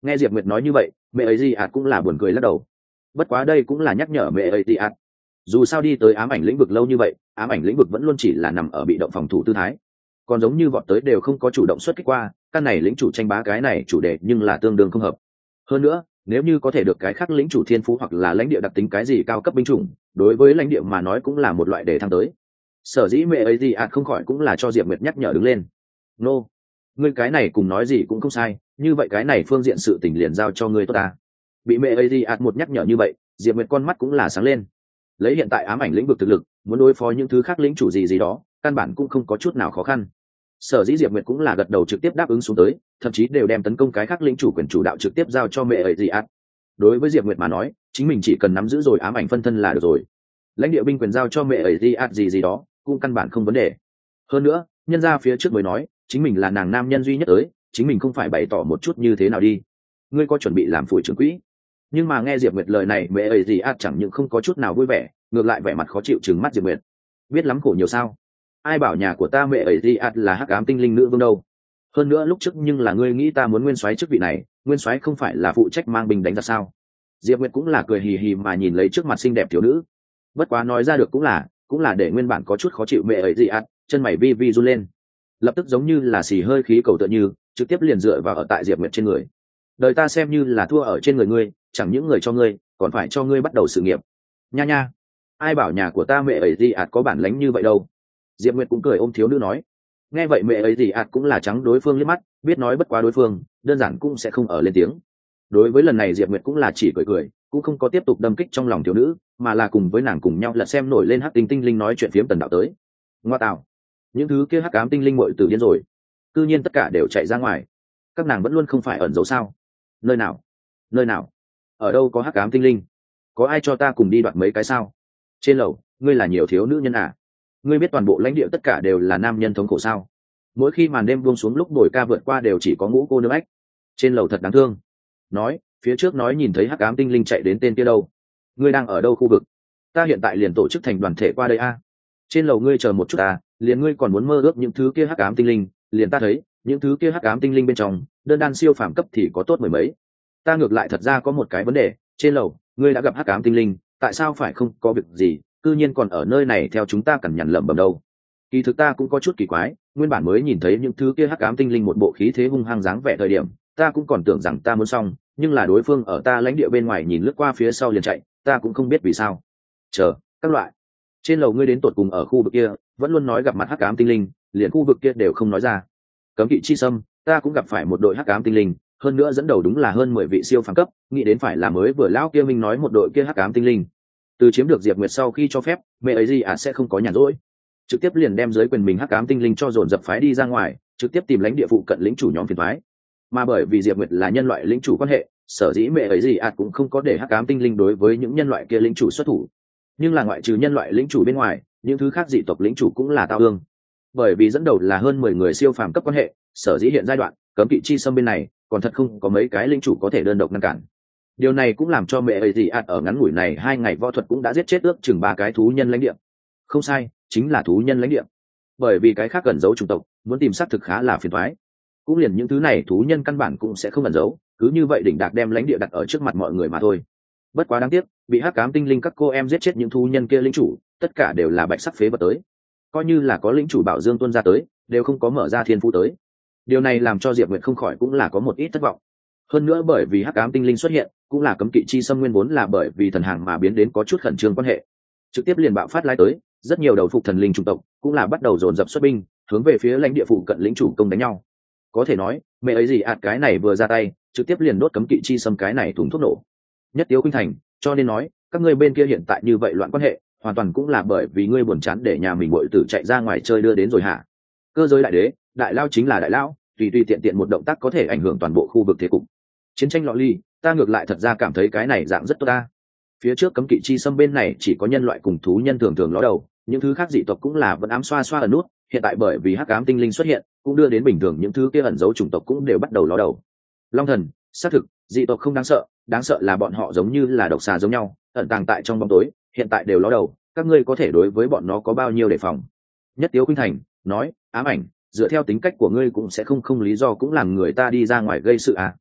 Nghe Diệp Nguyệt nói như vậy, mẹ ấy gì cũng là buồn cười lắc đầu. Bất quá đây cũng là nhắc nhở mẹ ấy gì dù sao đi tới ám ảnh lĩnh vực lâu như vậy, ám ảnh lĩnh vực vẫn luôn chỉ là nằm ở bị động phòng thủ tư thái, còn giống như vọt tới đều không có chủ động xuất kích qua. Căn này lĩnh chủ tranh bá cái này chủ đề nhưng là tương đương không hợp. Hơn nữa, nếu như có thể được cái khác lĩnh chủ thiên phú hoặc là lãnh địa đặc tính cái gì cao cấp binh chủng, đối với lãnh địa mà nói cũng là một loại đề thăng tới. Sở dĩ mẹ ấy gì không khỏi cũng là cho Diệp Nguyệt nhắc nhở đứng lên. Nô, ngươi cái này cùng nói gì cũng không sai, như vậy cái này phương diện sự tình liền giao cho ngươi tốt ta. Bị mẹ ấy gì một nhắc nhở như vậy, Diệp Nguyệt con mắt cũng là sáng lên. Lấy hiện tại ám ảnh lĩnh vực thực lực, muốn đối phó những thứ khác lĩnh chủ gì gì đó, căn bản cũng không có chút nào khó khăn. Sở dĩ Diệp Nguyệt cũng là gật đầu trực tiếp đáp ứng xuống tới, thậm chí đều đem tấn công cái khác lĩnh chủ quyền chủ đạo trực tiếp giao cho mẹ ấy gì đối với Diệp Nguyệt mà nói, chính mình chỉ cần nắm giữ rồi ám ảnh phân thân là được rồi. Lãnh địa binh quyền giao cho mẹ ấy gì gì đó cũng căn bản không vấn đề. Hơn nữa, nhân ra phía trước mới nói chính mình là nàng nam nhân duy nhất tới, chính mình không phải bày tỏ một chút như thế nào đi. Ngươi có chuẩn bị làm phủi trưởng quỹ? Nhưng mà nghe Diệp Nguyệt lời này, mẹ ấy gì chẳng những không có chút nào vui vẻ, ngược lại vẻ mặt khó chịu trừng mắt Diệp Nguyệt. Biết lắm khổ nhiều sao? Ai bảo nhà của ta mẹ ấy gì là hắc ám tinh linh nữ vương đâu? Hơn nữa lúc trước nhưng là ngươi nghĩ ta muốn nguyên soái chức vị này, nguyên soái không phải là phụ trách mang binh đánh ra sao? Diệp Nguyệt cũng là cười hì hì mà nhìn lấy trước mặt xinh đẹp thiếu nữ. Bất quá nói ra được cũng là để nguyên bản có chút khó chịu mẹ ấy gì chân mày vi vi run lên, lập tức giống như là xì hơi khí cầu tựa như trực tiếp liền dựa vào ở tại Diệp Nguyệt trên người. Đời ta xem như là thua ở trên người ngươi, chẳng những người cho ngươi, còn phải cho ngươi bắt đầu sự nghiệp. Nha nha, ai bảo nhà của ta mẹ ấy gì có bản lĩnh như vậy đâu. Diệp Nguyệt cũng cười ôm thiếu nữ nói. Nghe vậy mẹ ấy gì cũng là trắng đối phương liếc mắt, biết nói bất quá đối phương đơn giản cũng sẽ không ở lên tiếng. Đối với lần này Diệp Nguyệt cũng là chỉ cười cười, cũng không có tiếp tục đâm kích trong lòng thiếu nữ, mà là cùng với nàng cùng nhau lật xem nổi lên hắc tinh tinh linh nói chuyện phiếm tần đạo tới. Ngoa tạo, những thứ kia hắc ám tinh linh muội tử điên rồi, cư nhiên tất cả đều chạy ra ngoài. Các nàng vẫn luôn không phải ẩn giấu sao? Nơi nào? Nơi nào? Ở đâu có hắc ám tinh linh? Có ai cho ta cùng đi đoạt mấy cái sao? Trên lầu, ngươi là nhiều thiếu nữ nhân à? Ngươi biết toàn bộ lãnh địa tất cả đều là nam nhân thống khổ sao? Mỗi khi màn đêm buông xuống lúc đổi ca vượt qua đều chỉ có ngũ cô nương ếch. Trên lầu thật đáng thương. Nói, phía trước nói nhìn thấy hắc ám tinh linh chạy đến tên kia đâu? Ngươi đang ở đâu khu vực? Ta hiện tại liền tổ chức thành đoàn thể qua đây a. Trên lầu ngươi chờ một chút ta, liền ngươi còn muốn mơ ước những thứ kia hắc ám tinh linh, liền ta thấy, những thứ kia hắc ám tinh linh bên trong, đơn đan siêu phàm cấp thì có tốt mười mấy. Ta ngược lại thật ra có một cái vấn đề, trên lầu, ngươi đã gặp hắc ám tinh linh, tại sao phải không có việc gì, cư nhiên còn ở nơi này theo chúng ta cằn nhằn lẩm bẩm đâu? Kỳ thực ta cũng có chút kỳ quái, nguyên bản mới nhìn thấy những thứ kia hắc ám tinh linh một bộ khí thế hung hăng dáng vẻ thời điểm, ta cũng còn tưởng rằng ta muốn xong, nhưng là đối phương ở ta lãnh địa bên ngoài nhìn lướt qua phía sau liền chạy, ta cũng không biết vì sao. Chờ, các loại. Trên lầu ngươi đến tột cùng ở khu vực kia, vẫn luôn nói gặp mặt hắc ám tinh linh, liền khu vực kia đều không nói ra. Cấm kỵ chi sâm, ta cũng gặp phải một đội hắc ám tinh linh, hơn nữa dẫn đầu đúng là hơn 10 vị siêu phàm cấp, nghĩ đến phải là mới vừa lão kia minh nói một đội kia hắc ám tinh linh. Từ chiếm được Diệp Nguyệt sau khi cho phép, mẹ ấy gì sẽ không có nhàn rỗi, trực tiếp liền đem dưới quyền mình hắc ám tinh linh cho dồn dập phái đi ra ngoài, trực tiếp tìm lãnh địa phụ cận lĩnh chủ nhóm phiền toái. Mà bởi vì Diệp Nguyệt là nhân loại lĩnh chủ quan hệ, sở dĩ mẹ ấy gì cũng không có để hắc ám tinh linh đối với những nhân loại kia lĩnh chủ xuất thủ. Nhưng là ngoại trừ nhân loại lĩnh chủ bên ngoài, những thứ khác dị tộc lĩnh chủ cũng là tao ương. Bởi vì dẫn đầu là hơn 10 người siêu phàm cấp quan hệ, sở dĩ hiện giai đoạn cấm kỵ chi xâm bên này còn thật không có mấy cái lĩnh chủ có thể đơn độc ngăn cản. Điều này cũng làm cho mẹ ấy gì ở ngắn ngủi này 2 ngày võ thuật cũng đã giết chết ước chừng 3 cái thú nhân lãnh địa. Không sai, chính là thú nhân lãnh địa. Bởi vì cái khác ẩn giấu chủng tộc, muốn tìm xác thực khá là phiền toái. Cũng liền những thứ này thú nhân căn bản cũng sẽ không ẩn giấu, cứ như vậy đỉnh đạc đem lãnh địa đặt ở trước mặt mọi người mà thôi. Bất quá đáng tiếc, bị hắc ám tinh linh các cô em giết chết những thú nhân kia lĩnh chủ, tất cả đều là bạch sắc phế vật tới. Coi như là có lĩnh chủ Bảo Dương tuân ra tới, đều không có mở ra thiên phú tới. Điều này làm cho Diệp Nguyệt không khỏi cũng là có một ít thất vọng. Hơn nữa bởi vì hắc ám tinh linh xuất hiện, cũng là cấm kỵ chi xâm nguyên vốn là bởi vì thần hàng mà biến đến có chút khẩn trương quan hệ, trực tiếp liền bạo phát lai tới, rất nhiều đầu phục thần linh chủng tộc cũng là bắt đầu dồn dập xuất binh, hướng về phía lãnh địa phụ cận lĩnh chủ công đánh nhau. Có thể nói, mẹ ấy gì cái này vừa ra tay, trực tiếp liền đốt cấm kỵ chi xâm cái này thùng thuốc nổ. Nhất Tiếu Khuynh Thành, cho nên nói, các ngươi bên kia hiện tại như vậy loạn quan hệ, hoàn toàn cũng là bởi vì ngươi buồn chán để nhà mình muội tử chạy ra ngoài chơi đưa đến rồi hả? Cơ giới đại đế, đại lao chính là đại lao, tùy tùy tiện tiện một động tác có thể ảnh hưởng toàn bộ khu vực thế cục. Chiến tranh lọ ly, ta ngược lại thật ra cảm thấy cái này dạng rất tốt ta. Phía trước cấm kỵ chi xâm bên này chỉ có nhân loại cùng thú nhân thường thường ló đầu, những thứ khác dị tộc cũng là vẫn ám xoa xoa ở nút, hiện tại bởi vì hắc ám tinh linh xuất hiện, cũng đưa đến bình thường những thứ kia ẩn giấu chủng tộc cũng đều bắt đầu ló đầu. Long thần, xác thực, dị tộc không đáng sợ là bọn họ giống như là độc xà giống nhau, ẩn tàng tại trong bóng tối, hiện tại đều ló đầu, các ngươi có thể đối với bọn nó có bao nhiêu đề phòng? Nhất Tiếu Khuynh Thành nói, ám ảnh, dựa theo tính cách của ngươi cũng sẽ không lý do cũng làm người ta đi ra ngoài gây sự à?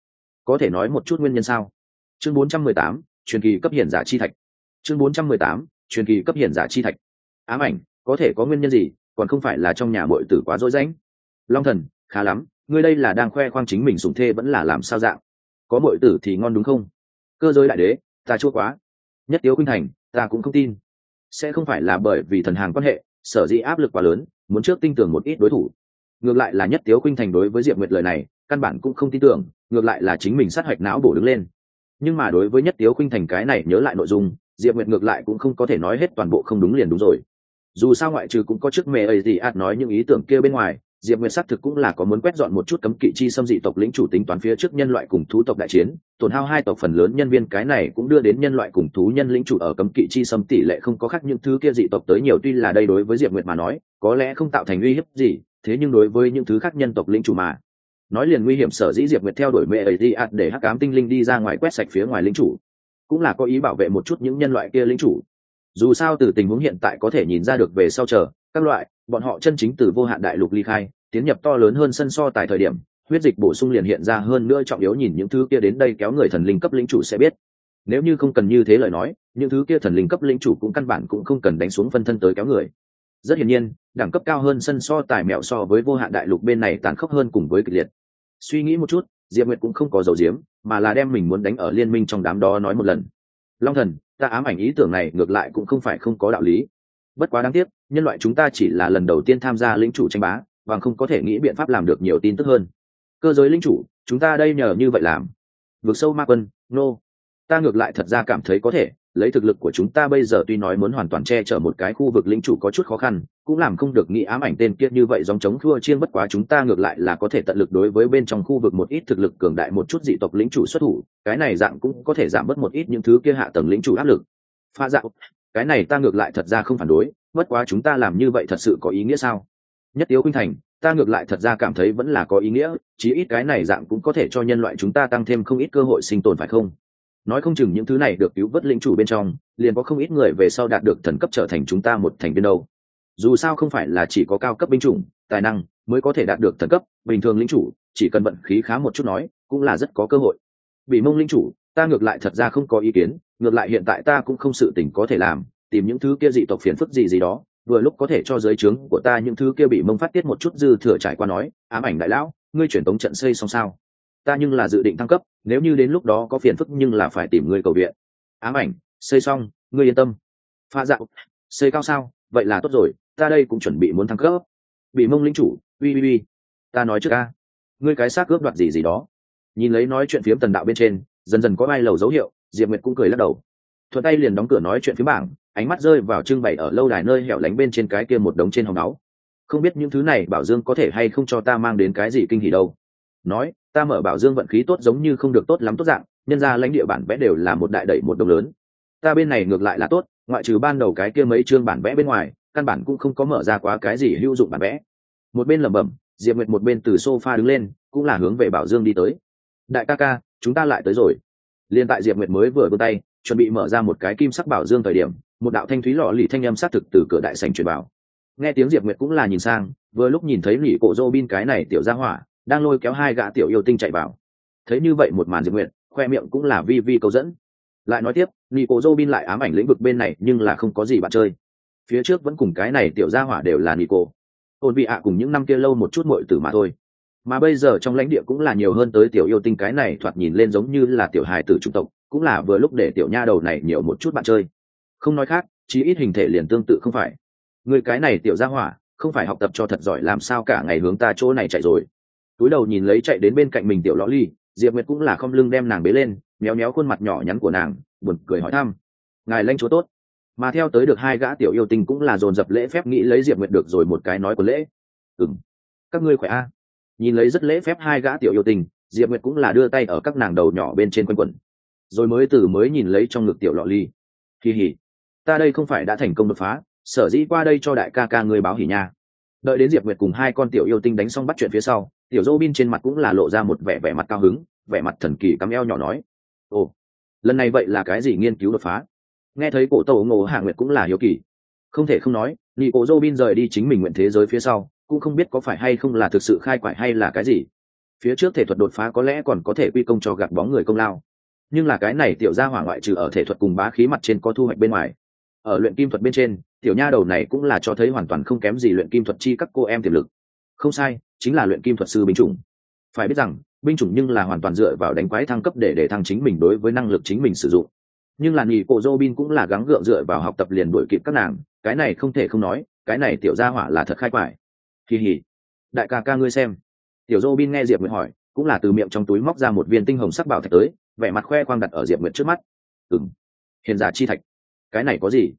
có thể nói một chút nguyên nhân sao? Chương 418, truyền kỳ cấp hiển giả chi thạch. Chương 418, truyền kỳ cấp hiển giả chi thạch. Ám ảnh, có thể có nguyên nhân gì, còn không phải là trong nhà muội tử quá dối rãnh. Long thần, khá lắm, ngươi đây là đang khoe khoang chính mình sủng thê vẫn là làm sao dạng? Có muội tử thì ngon đúng không? Cơ giới đại đế, ta chua quá. Nhất Tiếu Khuynh Thành, ta cũng không tin. Sẽ không phải là bởi vì thần hàng quan hệ, sở dĩ áp lực quá lớn, muốn trước tin tưởng một ít đối thủ. Ngược lại là Nhất Tiếu Khuynh Thành đối với Diệp Nguyệt lời này, căn bản cũng không tin tưởng, ngược lại là chính mình sát hoạch não bổ đứng lên. Nhưng mà đối với Nhất Tiếu Khuynh Thành cái này nhớ lại nội dung, Diệp Nguyệt ngược lại cũng không có thể nói hết toàn bộ không đúng liền đúng rồi. Dù sao ngoại trừ cũng có trước mẹ ấy gì nói những ý tưởng kia bên ngoài, Diệp Nguyệt xác thực cũng là có muốn quét dọn một chút cấm kỵ chi xâm dị tộc lĩnh chủ tính toán phía trước nhân loại cùng thú tộc đại chiến, tổn hao hai tộc phần lớn nhân viên, cái này cũng đưa đến nhân loại cùng thú nhân lĩnh chủ ở cấm kỵ chi xâm tỷ lệ không có khác những thứ kia dị tộc tới nhiều, tuy là đây đối với Diệp Nguyệt mà nói, có lẽ không tạo thành uy hiếp gì, thế nhưng đối với những thứ khác nhân tộc lĩnh chủ mà nói liền nguy hiểm, sở dĩ Diệp Nguyệt theo đuổi mẹ ấy đi để hắc ám tinh linh đi ra ngoài quét sạch phía ngoài lĩnh chủ, cũng là có ý bảo vệ một chút những nhân loại kia lĩnh chủ. Dù sao từ tình huống hiện tại có thể nhìn ra được về sau chờ các loại bọn họ chân chính từ vô hạn đại lục ly khai tiến nhập to lớn hơn sân so tại thời điểm huyết dịch bổ sung liền hiện ra hơn nữa trọng yếu, nhìn những thứ kia đến đây kéo người thần linh cấp lĩnh chủ sẽ biết, nếu như không cần như thế lời nói những thứ kia thần linh cấp lĩnh chủ cũng căn bản cũng không cần đánh xuống phân thân tới kéo người. Rất hiển nhiên đẳng cấp cao hơn sân so tài mẹo so với vô hạn đại lục bên này tàn khốc hơn cùng với kịch liệt. Suy nghĩ một chút, Diệp Nguyệt cũng không có dầu diếm, mà là đem mình muốn đánh ở liên minh trong đám đó nói một lần. Long thần, ta ám ảnh ý tưởng này ngược lại cũng không phải không có đạo lý. Bất quá đáng tiếc, nhân loại chúng ta chỉ là lần đầu tiên tham gia lĩnh chủ tranh bá, và không có thể nghĩ biện pháp làm được nhiều tin tức hơn. Cơ giới lĩnh chủ, chúng ta đây nhờ như vậy làm. Vượt sâu ma quân, nô. Ta ngược lại thật ra cảm thấy có thể, lấy thực lực của chúng ta bây giờ tuy nói muốn hoàn toàn che chở một cái khu vực lĩnh chủ có chút khó khăn, cũng làm không được nghĩ ám ảnh tên kia như vậy dòng chống thua chiên, bất quá chúng ta ngược lại là có thể tận lực đối với bên trong khu vực một ít thực lực cường đại một chút dị tộc lĩnh chủ xuất thủ, cái này dạng cũng có thể giảm bớt một ít những thứ kia hạ tầng lĩnh chủ áp lực. Pha dạo, cái này ta ngược lại thật ra không phản đối, bất quá chúng ta làm như vậy thật sự có ý nghĩa sao? Nhất Tiếu Khuynh Thành, ta ngược lại thật ra cảm thấy vẫn là có ý nghĩa, chí ít cái này dạng cũng có thể cho nhân loại chúng ta tăng thêm không ít cơ hội sinh tồn phải không? Nói không chừng những thứ này được cứu vớt lĩnh chủ bên trong liền có không ít người về sau đạt được thần cấp trở thành chúng ta một thành viên đâu. Dù sao không phải là chỉ có cao cấp binh chủng tài năng mới có thể đạt được thần cấp, bình thường lĩnh chủ chỉ cần vận khí khá một chút nói cũng là rất có cơ hội. Bị mông lĩnh chủ, ta ngược lại thật ra không có ý kiến, ngược lại hiện tại ta cũng không sự tình có thể làm, tìm những thứ kia dị tộc phiền phức gì gì đó, vừa lúc có thể cho giới trướng của ta những thứ kia bị mông phát tiết một chút dư thừa. Trải qua nói, ám ảnh đại lão, ngươi chuyển tống trận xây xong sao? Ta nhưng là dự định thăng cấp, nếu như đến lúc đó có phiền phức nhưng là phải tìm ngươi cầu viện. Ám ảnh, xây xong, ngươi yên tâm. Pha dạo, xây cao sao? Vậy là tốt rồi, ta đây cũng chuẩn bị muốn thăng cấp. Bị mông lĩnh chủ, uy, ta nói trước a, ngươi cái xác cướp đoạt gì gì đó. Nhìn lấy nói chuyện phiếm tần đạo bên trên dần dần có ai lầu dấu hiệu, Diệp Nguyệt cũng cười lắc đầu, thuận tay liền đóng cửa nói chuyện phiếm bảng, ánh mắt rơi vào trưng bày ở lâu đài nơi hẻo lánh bên trên cái kia một đống trên hòm áo. Không biết những thứ này Bảo Dương có thể hay không cho ta mang đến cái gì kinh hỉ đâu. Nói ta mở Bảo Dương vận khí tốt giống như không được tốt lắm tốt dạng, nhân ra lãnh địa bản vẽ đều là một đại đẩy một đồng lớn, ta bên này ngược lại là tốt, ngoại trừ ban đầu cái kia mấy chương bản vẽ bên ngoài căn bản cũng không có mở ra quá cái gì hữu dụng bản vẽ. Một bên lẩm bẩm, Diệp Nguyệt một bên từ sofa đứng lên, cũng là hướng về Bảo Dương đi tới. Đại ca ca, chúng ta lại tới rồi. Liên tại Diệp Nguyệt mới vừa vươn tay chuẩn bị mở ra một cái kim sắc Bảo Dương thời điểm, một đạo thanh thúy lọ lì thanh âm sát thực từ cửa đại sảnh truyền vào. Nghe tiếng Diệp Nguyệt cũng là nhìn sang, vừa lúc nhìn thấy lì cổ Robin cái này tiểu gia hỏa đang lôi kéo hai gã tiểu yêu tinh chạy vào. Thấy như vậy một màn, Diệp Nguyệt khoe miệng cũng là vi vi câu dẫn. Lại nói tiếp, lì cổ Robin lại ám ảnh lĩnh vực bên này nhưng là không có gì bạn chơi. Phía trước vẫn cùng cái này tiểu gia hỏa đều là Nico ôn vị ạ cùng những năm kia lâu một chút muội tử mà thôi, mà bây giờ trong lãnh địa cũng là nhiều hơn tới tiểu yêu tinh, cái này thoạt nhìn lên giống như là tiểu hài tử chủng tộc, cũng là vừa lúc để tiểu nha đầu này nhiều một chút bạn chơi. Không nói khác, chí ít hình thể liền tương tự không phải. Người cái này tiểu gia hỏa không phải học tập cho thật giỏi làm sao cả ngày hướng ta chỗ này chạy rồi. Túi đầu nhìn lấy chạy đến bên cạnh mình tiểu lõ ly, Diệp Nguyệt cũng là khom lưng đem nàng bế lên, méo méo khuôn mặt nhỏ nhắn của nàng, buồn cười hỏi thăm: ngài lãnh chúa tốt. Mà theo tới được hai gã tiểu yêu tinh cũng là dồn dập lễ phép nghĩ lấy Diệp Nguyệt được rồi một cái nói của lễ. Các ngươi khỏe a. Nhìn lấy rất lễ phép hai gã tiểu yêu tinh, Diệp Nguyệt cũng là đưa tay ở các nàng đầu nhỏ bên trên quanh quẩn, rồi mới nhìn lấy trong ngực tiểu lọ ly. Kỳ hỉ, ta đây không phải đã thành công đột phá, sở dĩ qua đây cho đại ca ca ngươi báo hỉ nha. Đợi đến Diệp Nguyệt cùng hai con tiểu yêu tinh đánh xong bắt chuyện phía sau, tiểu Robin trên mặt cũng là lộ ra một vẻ mặt cao hứng, vẻ mặt thần kỳ cắm eo nhỏ nói: ồ, lần này vậy là cái gì nghiên cứu đột phá? Nghe thấy cổ Tẩu Ngộ Hạ Nguyệt cũng là hiếu kỳ. Không thể không nói, Nico Robin rời đi chính mình nguyện thế giới phía sau cũng không biết có phải hay không là thực sự khai quải hay là cái gì. phía trước thể thuật đột phá có lẽ còn có thể quy công cho gạt bóng người công lao, nhưng là cái này tiểu gia hỏa ngoại trừ ở thể thuật cùng bá khí mặt trên có thu hoạch bên ngoài, ở luyện kim thuật bên trên tiểu nha đầu này cũng là cho thấy hoàn toàn không kém gì luyện kim thuật chi các cô em tiềm lực. Không sai, chính là luyện kim thuật sư binh chủng. Phải biết rằng binh chủng nhưng là hoàn toàn dựa vào đánh quái thăng cấp để thăng chính mình đối với năng lực chính mình sử dụng, nhưng là nghỉ cổ Robin cũng là gắng gượng dựa vào học tập liền đuổi kịp các nàng, cái này không thể không nói, cái này tiểu gia hỏa là thật khai quải. Kỳ hỉ, đại ca ca ngươi xem. Tiểu Robin nghe Diệp Nguyệt hỏi, cũng là từ miệng trong túi móc ra một viên tinh hồng sắc bảo thạch tới, vẻ mặt khoe khoang đặt ở Diệp Nguyệt trước mắt. Hiền giả chi thạch, cái này có gì?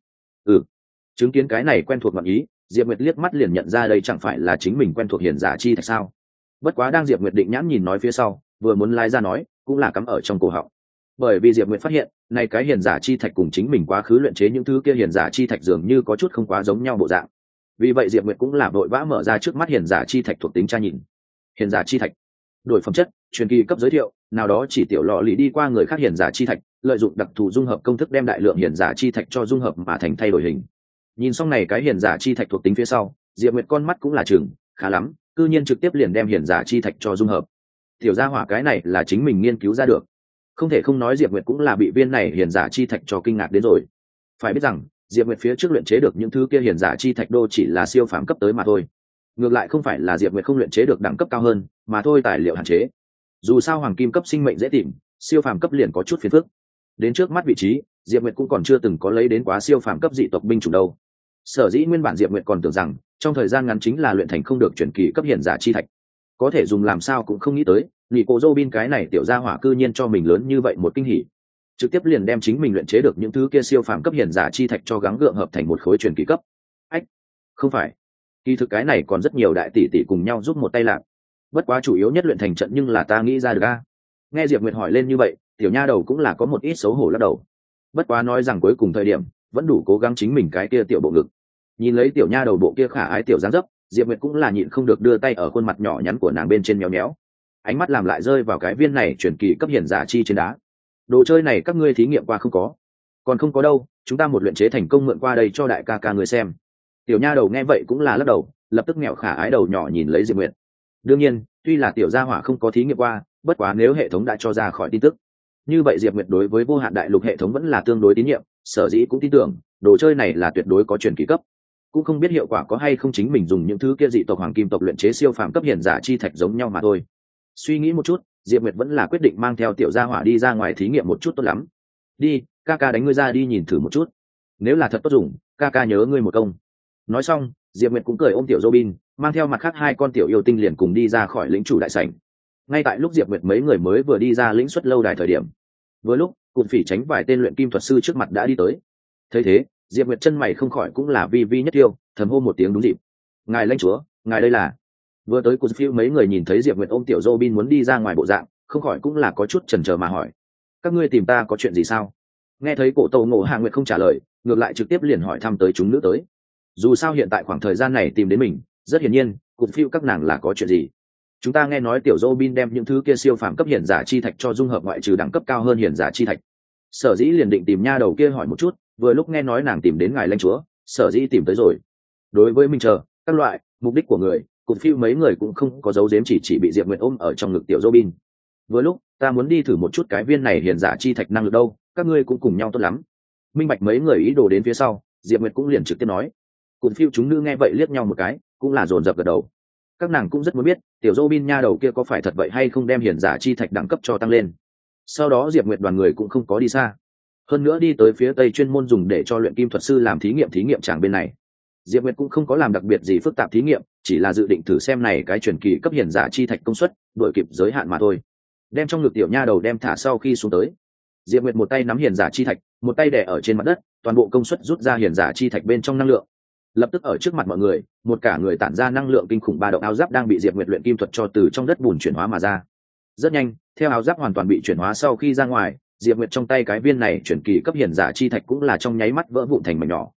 Chứng kiến cái này quen thuộc ngọn ý, Diệp Nguyệt liếc mắt liền nhận ra đây chẳng phải là chính mình quen thuộc hiền giả chi thạch sao? Bất quá đang Diệp Nguyệt định nhãn nhìn nói phía sau, vừa muốn lái ra nói, cũng là cắm ở trong cổ họng. Bởi vì Diệp Nguyệt phát hiện, này cái hiền giả chi thạch cùng chính mình quá khứ luyện chế những thứ kia hiền giả chi thạch dường như có chút không quá giống nhau bộ dạng. Vì vậy Diệp Nguyệt cũng là vội vã mở ra trước mắt hiền giả chi thạch thuộc tính tra nhìn. Hiền giả chi thạch, đổi phẩm chất, truyền kỳ cấp giới thiệu, nào đó chỉ tiểu lọ lì đi qua người khác hiền giả chi thạch, lợi dụng đặc thù dung hợp công thức đem đại lượng hiền giả chi thạch cho dung hợp mà thành thay đổi hình. Nhìn xong này cái hiền giả chi thạch thuộc tính phía sau, Diệp Nguyệt con mắt cũng là chừng, khá lắm, cư nhiên trực tiếp liền đem hiền giả chi thạch cho dung hợp. Tiểu gia hỏa cái này là chính mình nghiên cứu ra được. Không thể không nói Diệp Nguyệt cũng là bị viên này hiền giả chi thạch cho kinh ngạc đến rồi. Phải biết rằng, Diệp Nguyệt phía trước luyện chế được những thứ kia hiền giả chi thạch đô chỉ là siêu phàm cấp tới mà thôi. Ngược lại không phải là Diệp Nguyệt không luyện chế được đẳng cấp cao hơn, mà thôi tài liệu hạn chế. Dù sao hoàng kim cấp sinh mệnh dễ tìm, siêu phàm cấp liền có chút phiền phức. Đến trước mắt vị trí, Diệp Nguyệt cũng còn chưa từng có lấy đến quá siêu phàm cấp dị tộc binh chủng đâu. Sở dĩ nguyên bản Diệp Nguyệt còn tưởng rằng trong thời gian ngắn chính là luyện thành không được chuyển kỳ cấp hiền giả chi thạch, có thể dùng làm sao cũng không nghĩ tới nhị cổ Robin cái này tiểu gia hỏa cư nhiên cho mình lớn như vậy một kinh hỉ, trực tiếp liền đem chính mình luyện chế được những thứ kia siêu phàm cấp hiền giả chi thạch cho gắng gượng hợp thành một khối chuyển kỳ cấp. Ách, không phải, kỳ thực cái này còn rất nhiều đại tỷ tỷ cùng nhau giúp một tay làm, bất quá chủ yếu nhất luyện thành trận nhưng là ta nghĩ ra được a. Nghe Diệp Nguyệt hỏi lên như vậy, tiểu nha đầu cũng là có một ít xấu hổ lắc đầu, bất quá nói rằng cuối cùng thời điểm vẫn đủ cố gắng chính mình cái kia tiểu bộ ngực. Nhìn lấy tiểu nha đầu bộ kia khả ái tiểu dáng dấp, Diệp Nguyệt cũng là nhịn không được đưa tay ở khuôn mặt nhỏ nhắn của nàng bên trên méo méo, ánh mắt làm lại rơi vào cái viên này chuyển kỳ cấp hiền giả chi trên đá. Đồ chơi này các ngươi thí nghiệm qua không có? Còn không có đâu, chúng ta một luyện chế thành công mượn qua đây cho đại ca ca người xem. Tiểu nha đầu nghe vậy cũng là lắc đầu, lập tức nghẹo khả ái đầu nhỏ nhìn lấy Diệp Nguyệt. Đương nhiên, tuy là tiểu gia hỏa không có thí nghiệm qua, bất quá nếu hệ thống đã cho ra khỏi tin tức, như vậy Diệp Nguyệt đối với vô hạn đại lục hệ thống vẫn là tương đối tín nhiệm, sở dĩ cũng tin tưởng đồ chơi này là tuyệt đối có truyền kỳ cấp. Cũng không biết hiệu quả có hay không chính mình dùng những thứ kia dị tộc hoàng kim tộc luyện chế siêu phàm cấp hiền giả chi thạch giống nhau mà thôi. Suy nghĩ một chút, Diệp Nguyệt vẫn là quyết định mang theo tiểu gia hỏa đi ra ngoài thí nghiệm một chút tốt lắm. Đi, ca ca đánh ngươi ra đi nhìn thử một chút. Nếu là thật tốt dùng, ca ca nhớ ngươi một công. Nói xong, Diệp Nguyệt cũng cười ôm tiểu Robin, mang theo mặt khác hai con tiểu yêu tinh liền cùng đi ra khỏi lĩnh chủ đại sảnh. Ngay tại lúc Diệp Nguyệt mấy người mới vừa đi ra lĩnh xuất lâu đài thời điểm, vừa lúc Cụt Phỉ tránh vài tên luyện kim thuật sư trước mặt đã đi tới. Thấy thế, Diệp Nguyệt chân mày không khỏi cũng là vi vi nhất tiêu, thầm hô một tiếng đúng dịp. Ngài lãnh chúa, ngài đây là? Vừa tới Cụt Phỉ mấy người nhìn thấy Diệp Nguyệt ôm tiểu Robin muốn đi ra ngoài bộ dạng, không khỏi cũng là có chút chần chờ mà hỏi: các ngươi tìm ta có chuyện gì sao? Nghe thấy cổ Tâu Ngộ Hạ Nguyệt không trả lời, ngược lại trực tiếp liền hỏi thăm tới chúng nữ tới. Dù sao hiện tại khoảng thời gian này tìm đến mình, rất hiển nhiên, Cụt Phỉ các nàng là có chuyện gì. Chúng ta nghe nói tiểu Robin đem những thứ kia siêu phàm cấp hiển giả chi thạch cho dung hợp ngoại trừ đẳng cấp cao hơn hiển giả chi thạch. Sở dĩ liền định tìm nha đầu kia hỏi một chút, vừa lúc nghe nói nàng tìm đến ngài lãnh chúa, sở dĩ tìm tới rồi. Đối với mình chờ các loại mục đích của người, Cụt Phỉ mấy người cũng không có dấu giếm, chỉ bị Diệp Nguyệt ôm ở trong ngực tiểu Robin. Vừa lúc ta muốn đi thử một chút cái viên này hiển giả chi thạch năng lực đâu, các ngươi cũng cùng nhau tốt lắm. Minh bạch mấy người ý đồ đến phía sau, Diệp Nguyệt cũng liền trực tiếp nói. Cụt Phỉ chúng nữ nghe vậy liếc nhau một cái, cũng là dồn dập gật đầu. Các nàng cũng rất muốn biết tiểu Robin nha đầu kia có phải thật vậy hay không đem hiển giả chi thạch đẳng cấp cho tăng lên. Sau đó Diệp Nguyệt đoàn người cũng không có đi xa, hơn nữa đi tới phía tây chuyên môn dùng để cho luyện kim thuật sư làm thí nghiệm tràng bên này. Diệp Nguyệt cũng không có làm đặc biệt gì phức tạp thí nghiệm, chỉ là dự định thử xem này cái truyền kỳ cấp hiển giả chi thạch công suất đổi kịp giới hạn mà thôi. Đem trong ngực tiểu nha đầu đem thả sau khi xuống tới, Diệp Nguyệt một tay nắm hiển giả chi thạch, một tay đè ở trên mặt đất, toàn bộ công suất rút ra hiển giả chi thạch bên trong năng lượng. Lập tức ở trước mặt mọi người, một cả người tản ra năng lượng kinh khủng ba động áo giáp đang bị Diệp Nguyệt luyện kim thuật cho từ trong đất bùn chuyển hóa mà ra. Rất nhanh, theo áo giáp hoàn toàn bị chuyển hóa sau khi ra ngoài, Diệp Nguyệt trong tay cái viên này chuyển kỳ cấp hiển giả chi thạch cũng là trong nháy mắt vỡ vụn thành mảnh nhỏ.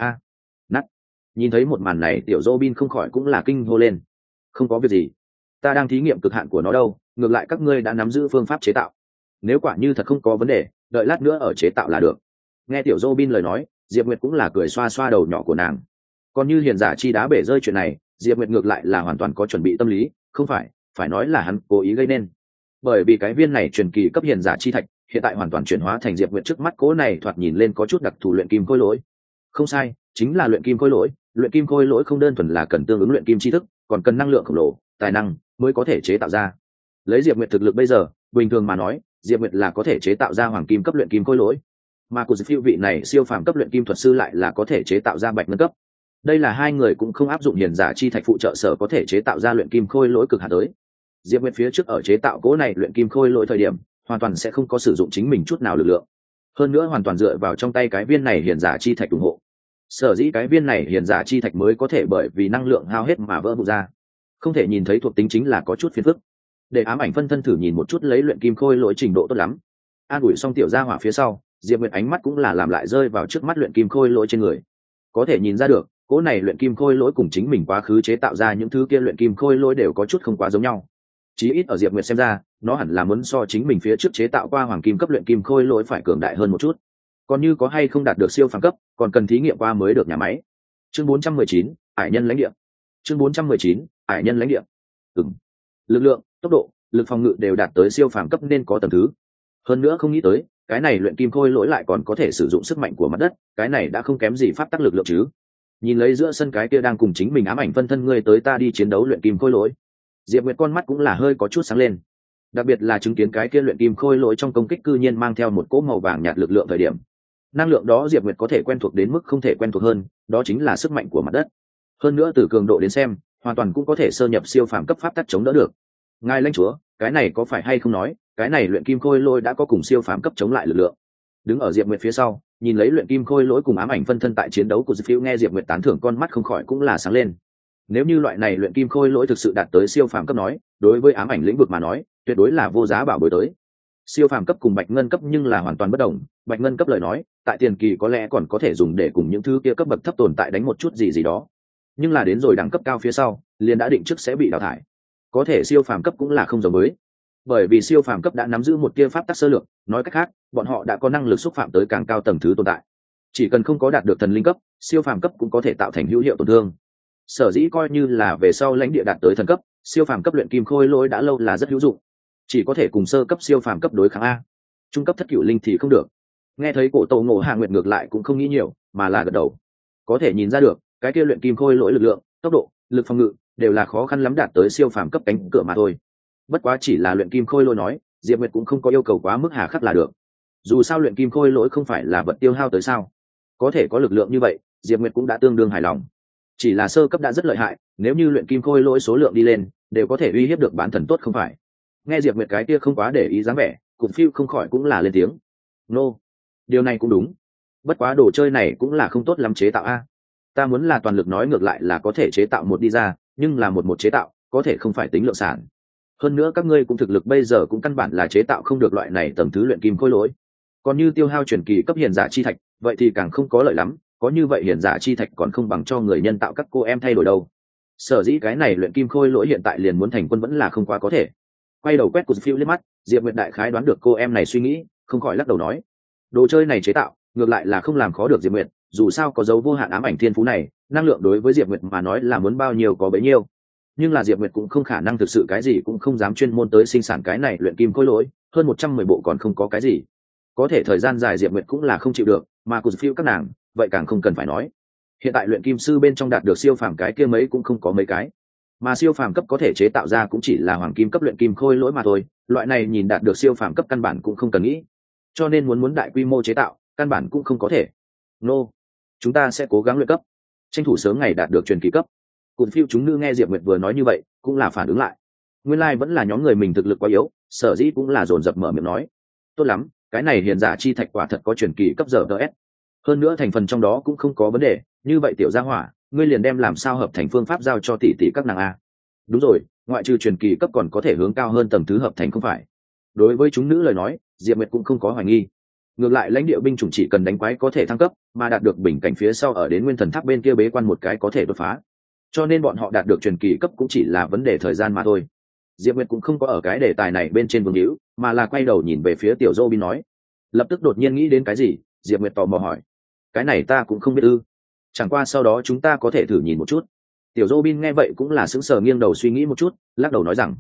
Nát. Nhìn thấy một màn này, tiểu Robin không khỏi cũng là kinh hô lên. Không có việc gì, ta đang thí nghiệm cực hạn của nó đâu, ngược lại các ngươi đã nắm giữ phương pháp chế tạo. Nếu quả như thật không có vấn đề, đợi lát nữa ở chế tạo là được. Nghe tiểu Robin lời nói, Diệp Nguyệt cũng là cười xoa xoa đầu nhỏ của nàng. Còn như hiền giả chi đá bể rơi chuyện này, Diệp Nguyệt ngược lại là hoàn toàn có chuẩn bị tâm lý, không phải, phải nói là hắn cố ý gây nên. Bởi vì cái viên này truyền kỳ cấp hiền giả chi thạch hiện tại hoàn toàn chuyển hóa thành Diệp Nguyệt trước mắt cố này thoạt nhìn lên có chút đặc thù luyện kim khôi lỗi. Không sai, chính là luyện kim khôi lỗi. Luyện kim khôi lỗi không đơn thuần là cần tương ứng luyện kim tri thức, còn cần năng lượng khổng lồ, tài năng mới có thể chế tạo ra. Lấy Diệp Nguyệt thực lực bây giờ, bình thường mà nói, Diệp Nguyệt là có thể chế tạo ra hoàng kim cấp luyện kim khôi lỗi, mà của phiêu vị này siêu phàm cấp luyện kim thuật sư lại là có thể chế tạo ra bạch ngân cấp. Đây là hai người cũng không áp dụng hiền giả chi thạch phụ trợ sở có thể chế tạo ra luyện kim khôi lỗi cực hạn tới. Diệp Nguyệt phía trước ở chế tạo cố này luyện kim khôi lỗi thời điểm, hoàn toàn sẽ không có sử dụng chính mình chút nào lực lượng, hơn nữa hoàn toàn dựa vào trong tay cái viên này hiền giả chi thạch ủng hộ. Sở dĩ cái viên này hiền giả chi thạch mới có thể bởi vì năng lượng hao hết mà vỡ vụn ra. Không thể nhìn thấy thuộc tính chính là có chút phiền phức. Để ám ảnh phân thân thử nhìn một chút lấy luyện kim khôi lỗi trình độ tốt lắm. An ủi xong tiểu gia hỏa phía sau, Diệp Nguyệt ánh mắt cũng là làm lại rơi vào trước mắt luyện kim khôi lỗi trên người. Có thể nhìn ra được, cỗ này luyện kim khôi lỗi cùng chính mình quá khứ chế tạo ra những thứ kia luyện kim khôi lỗi đều có chút không quá giống nhau. Chí ít ở Diệp Nguyệt xem ra, nó hẳn là muốn so chính mình phía trước chế tạo qua hoàng kim cấp luyện kim khôi lỗi phải cường đại hơn một chút. Còn như có hay không đạt được siêu phàm cấp, còn cần thí nghiệm qua mới được nhà máy. Chương 419, Hải nhân lãnh địa. Chương 419, Hải nhân lãnh địa. Lực lượng, tốc độ, lực phòng ngự đều đạt tới siêu phàm cấp nên có tầng thứ. Hơn nữa không nghĩ tới, cái này luyện kim khôi lỗi lại còn có thể sử dụng sức mạnh của mặt đất, cái này đã không kém gì pháp tắc lực lượng chứ. Nhìn lấy giữa sân cái kia đang cùng chính mình ám ảnh phân thân ngươi tới ta đi chiến đấu luyện kim khôi lỗi, Diệp Nguyệt con mắt cũng là hơi có chút sáng lên. Đặc biệt là chứng kiến cái kia luyện kim khôi lỗi trong công kích cư nhiên mang theo một cỗ màu vàng nhạt lực lượng thời điểm. Năng lượng đó Diệp Nguyệt có thể quen thuộc đến mức không thể quen thuộc hơn, đó chính là sức mạnh của mặt đất. Hơn nữa từ cường độ đến xem, hoàn toàn cũng có thể sơ nhập siêu phàm cấp pháp tắc chống đỡ được. Ngài lãnh chúa, cái này có phải hay không nói, cái này luyện kim khôi lỗi đã có cùng siêu phàm cấp chống lại lực lượng. Đứng ở Diệp Nguyệt phía sau, nhìn lấy luyện kim khôi lỗi cùng ám ảnh phân thân tại chiến đấu của Diệp Phiêu, nghe Diệp Nguyệt tán thưởng con mắt không khỏi cũng là sáng lên. Nếu như loại này luyện kim khôi lỗi thực sự đạt tới siêu phàm cấp nói, đối với ám ảnh lĩnh vực mà nói, tuyệt đối là vô giá bảo bối tới. Siêu phàm cấp cùng bạch ngân cấp nhưng là hoàn toàn bất đồng, bạch ngân cấp lời nói, tại tiền kỳ có lẽ còn có thể dùng để cùng những thứ kia cấp bậc thấp tồn tại đánh một chút gì đó. Nhưng là đến rồi đẳng cấp cao phía sau, liền đã định trước sẽ bị đào thải. Có thể siêu phàm cấp cũng là không giống với, bởi vì siêu phàm cấp đã nắm giữ một tia pháp tắc sơ lược, nói cách khác, bọn họ đã có năng lực xúc phạm tới càng cao tầng thứ tồn tại. Chỉ cần không có đạt được thần linh cấp, siêu phàm cấp cũng có thể tạo thành hữu hiệu tổn thương. Sở dĩ coi như là về sau lãnh địa đạt tới thần cấp, siêu phàm cấp luyện kim khôi lỗi đã lâu là rất hữu dụng, chỉ có thể cùng sơ cấp siêu phàm cấp đối kháng a. Trung cấp thất cửu linh thì không được. Nghe thấy cổ Tô Ngộ Hạ Nguyệt ngược lại cũng không nghĩ nhiều, mà là gật đầu. Có thể nhìn ra được, cái kia luyện kim khôi lỗi lực lượng, tốc độ, lực phòng ngự đều là khó khăn lắm đạt tới siêu phàm cấp cánh cửa mà thôi. Bất quá chỉ là luyện kim khôi lỗi nói, Diệp Nguyệt cũng không có yêu cầu quá mức hà khắc là được. Dù sao luyện kim khôi lỗi không phải là vật tiêu hao tới sao? Có thể có lực lượng như vậy, Diệp Nguyệt cũng đã tương đương hài lòng. Chỉ là sơ cấp đã rất lợi hại, nếu như luyện kim khôi lỗi số lượng đi lên, đều có thể uy hiếp được bán thần tốt không phải? Nghe Diệp Nguyệt cái kia không quá để ý dáng vẻ, Cụt Phiêu không khỏi cũng là lên tiếng. Nô, điều này cũng đúng. Bất quá đồ chơi này cũng là không tốt lắm chế tạo a. Ta muốn là toàn lực nói ngược lại là có thể chế tạo một đi ra, nhưng là một chế tạo, có thể không phải tính lượng sản. Hơn nữa các ngươi cũng thực lực bây giờ cũng căn bản là chế tạo không được loại này tầng thứ luyện kim khôi lỗi. Còn như tiêu hao truyền kỳ cấp hiền giả chi thạch, vậy thì càng không có lợi lắm, có như vậy hiền giả chi thạch còn không bằng cho người nhân tạo các cô em thay đổi đâu. Sở dĩ cái này luyện kim khôi lỗi hiện tại liền muốn thành quân vẫn là không quá có thể. Quay đầu quét của Phiêu liếc mắt, Diệp Nguyệt đại khái đoán được cô em này suy nghĩ, không khỏi lắc đầu nói: đồ chơi này chế tạo, ngược lại là không làm khó được Diệp Nguyệt, dù sao có dấu vô hạn ám ảnh thiên phú này, năng lượng đối với Diệp Nguyệt mà nói là muốn bao nhiêu có bấy nhiêu. Nhưng là Diệp Nguyệt cũng không khả năng thực sự cái gì cũng không dám chuyên môn tới sinh sản cái này luyện kim khôi lỗi, hơn 110 bộ còn không có cái gì. Có thể thời gian dài Diệp Nguyệt cũng là không chịu được, mà của Phiêu các nàng, vậy càng không cần phải nói. Hiện tại luyện kim sư bên trong đạt được siêu phàm cái kia mấy cũng không có mấy cái, mà siêu phàm cấp có thể chế tạo ra cũng chỉ là hoàng kim cấp luyện kim khôi lỗi mà thôi, loại này nhìn đạt được siêu phàm cấp căn bản cũng không cần nghĩ, cho nên muốn đại quy mô chế tạo căn bản cũng không có thể. Nô, chúng ta sẽ cố gắng luyện cấp, tranh thủ sớm ngày đạt được truyền kỳ cấp. Cùng Phiêu chúng nữ nghe Diệp Nguyệt vừa nói như vậy cũng là phản ứng lại, nguyên lai vẫn là nhóm người mình thực lực quá yếu, sở dĩ cũng là dồn dập mở miệng nói: tốt lắm, cái này hiền giả chi thạch quả thật có truyền kỳ cấp giờ ts, hơn nữa thành phần trong đó cũng không có vấn đề, như vậy tiểu gia hỏa, ngươi liền đem làm sao hợp thành phương pháp giao cho tỷ tỷ các nàng a. Đúng rồi, ngoại trừ truyền kỳ cấp còn có thể hướng cao hơn tầng thứ hợp thành không phải? Đối với chúng nữ lời nói, Diệp Nguyệt cũng không có hoài nghi. Ngược lại lãnh địa binh chủng chỉ cần đánh quái có thể thăng cấp, mà đạt được bình cảnh phía sau ở đến nguyên thần tháp bên kia bế quan một cái có thể đột phá, cho nên bọn họ đạt được truyền kỳ cấp cũng chỉ là vấn đề thời gian mà thôi. Diệp Nguyệt cũng không có ở cái đề tài này bên trên vương hữu, mà là quay đầu nhìn về phía tiểu Dô Bin nói. Lập tức đột nhiên nghĩ đến cái gì, Diệp Nguyệt tò mò hỏi: cái này ta cũng không biết ư? Chẳng qua sau đó chúng ta có thể thử nhìn một chút. Tiểu Robin nghe vậy cũng là sững sờ nghiêng đầu suy nghĩ một chút, lắc đầu nói rằng: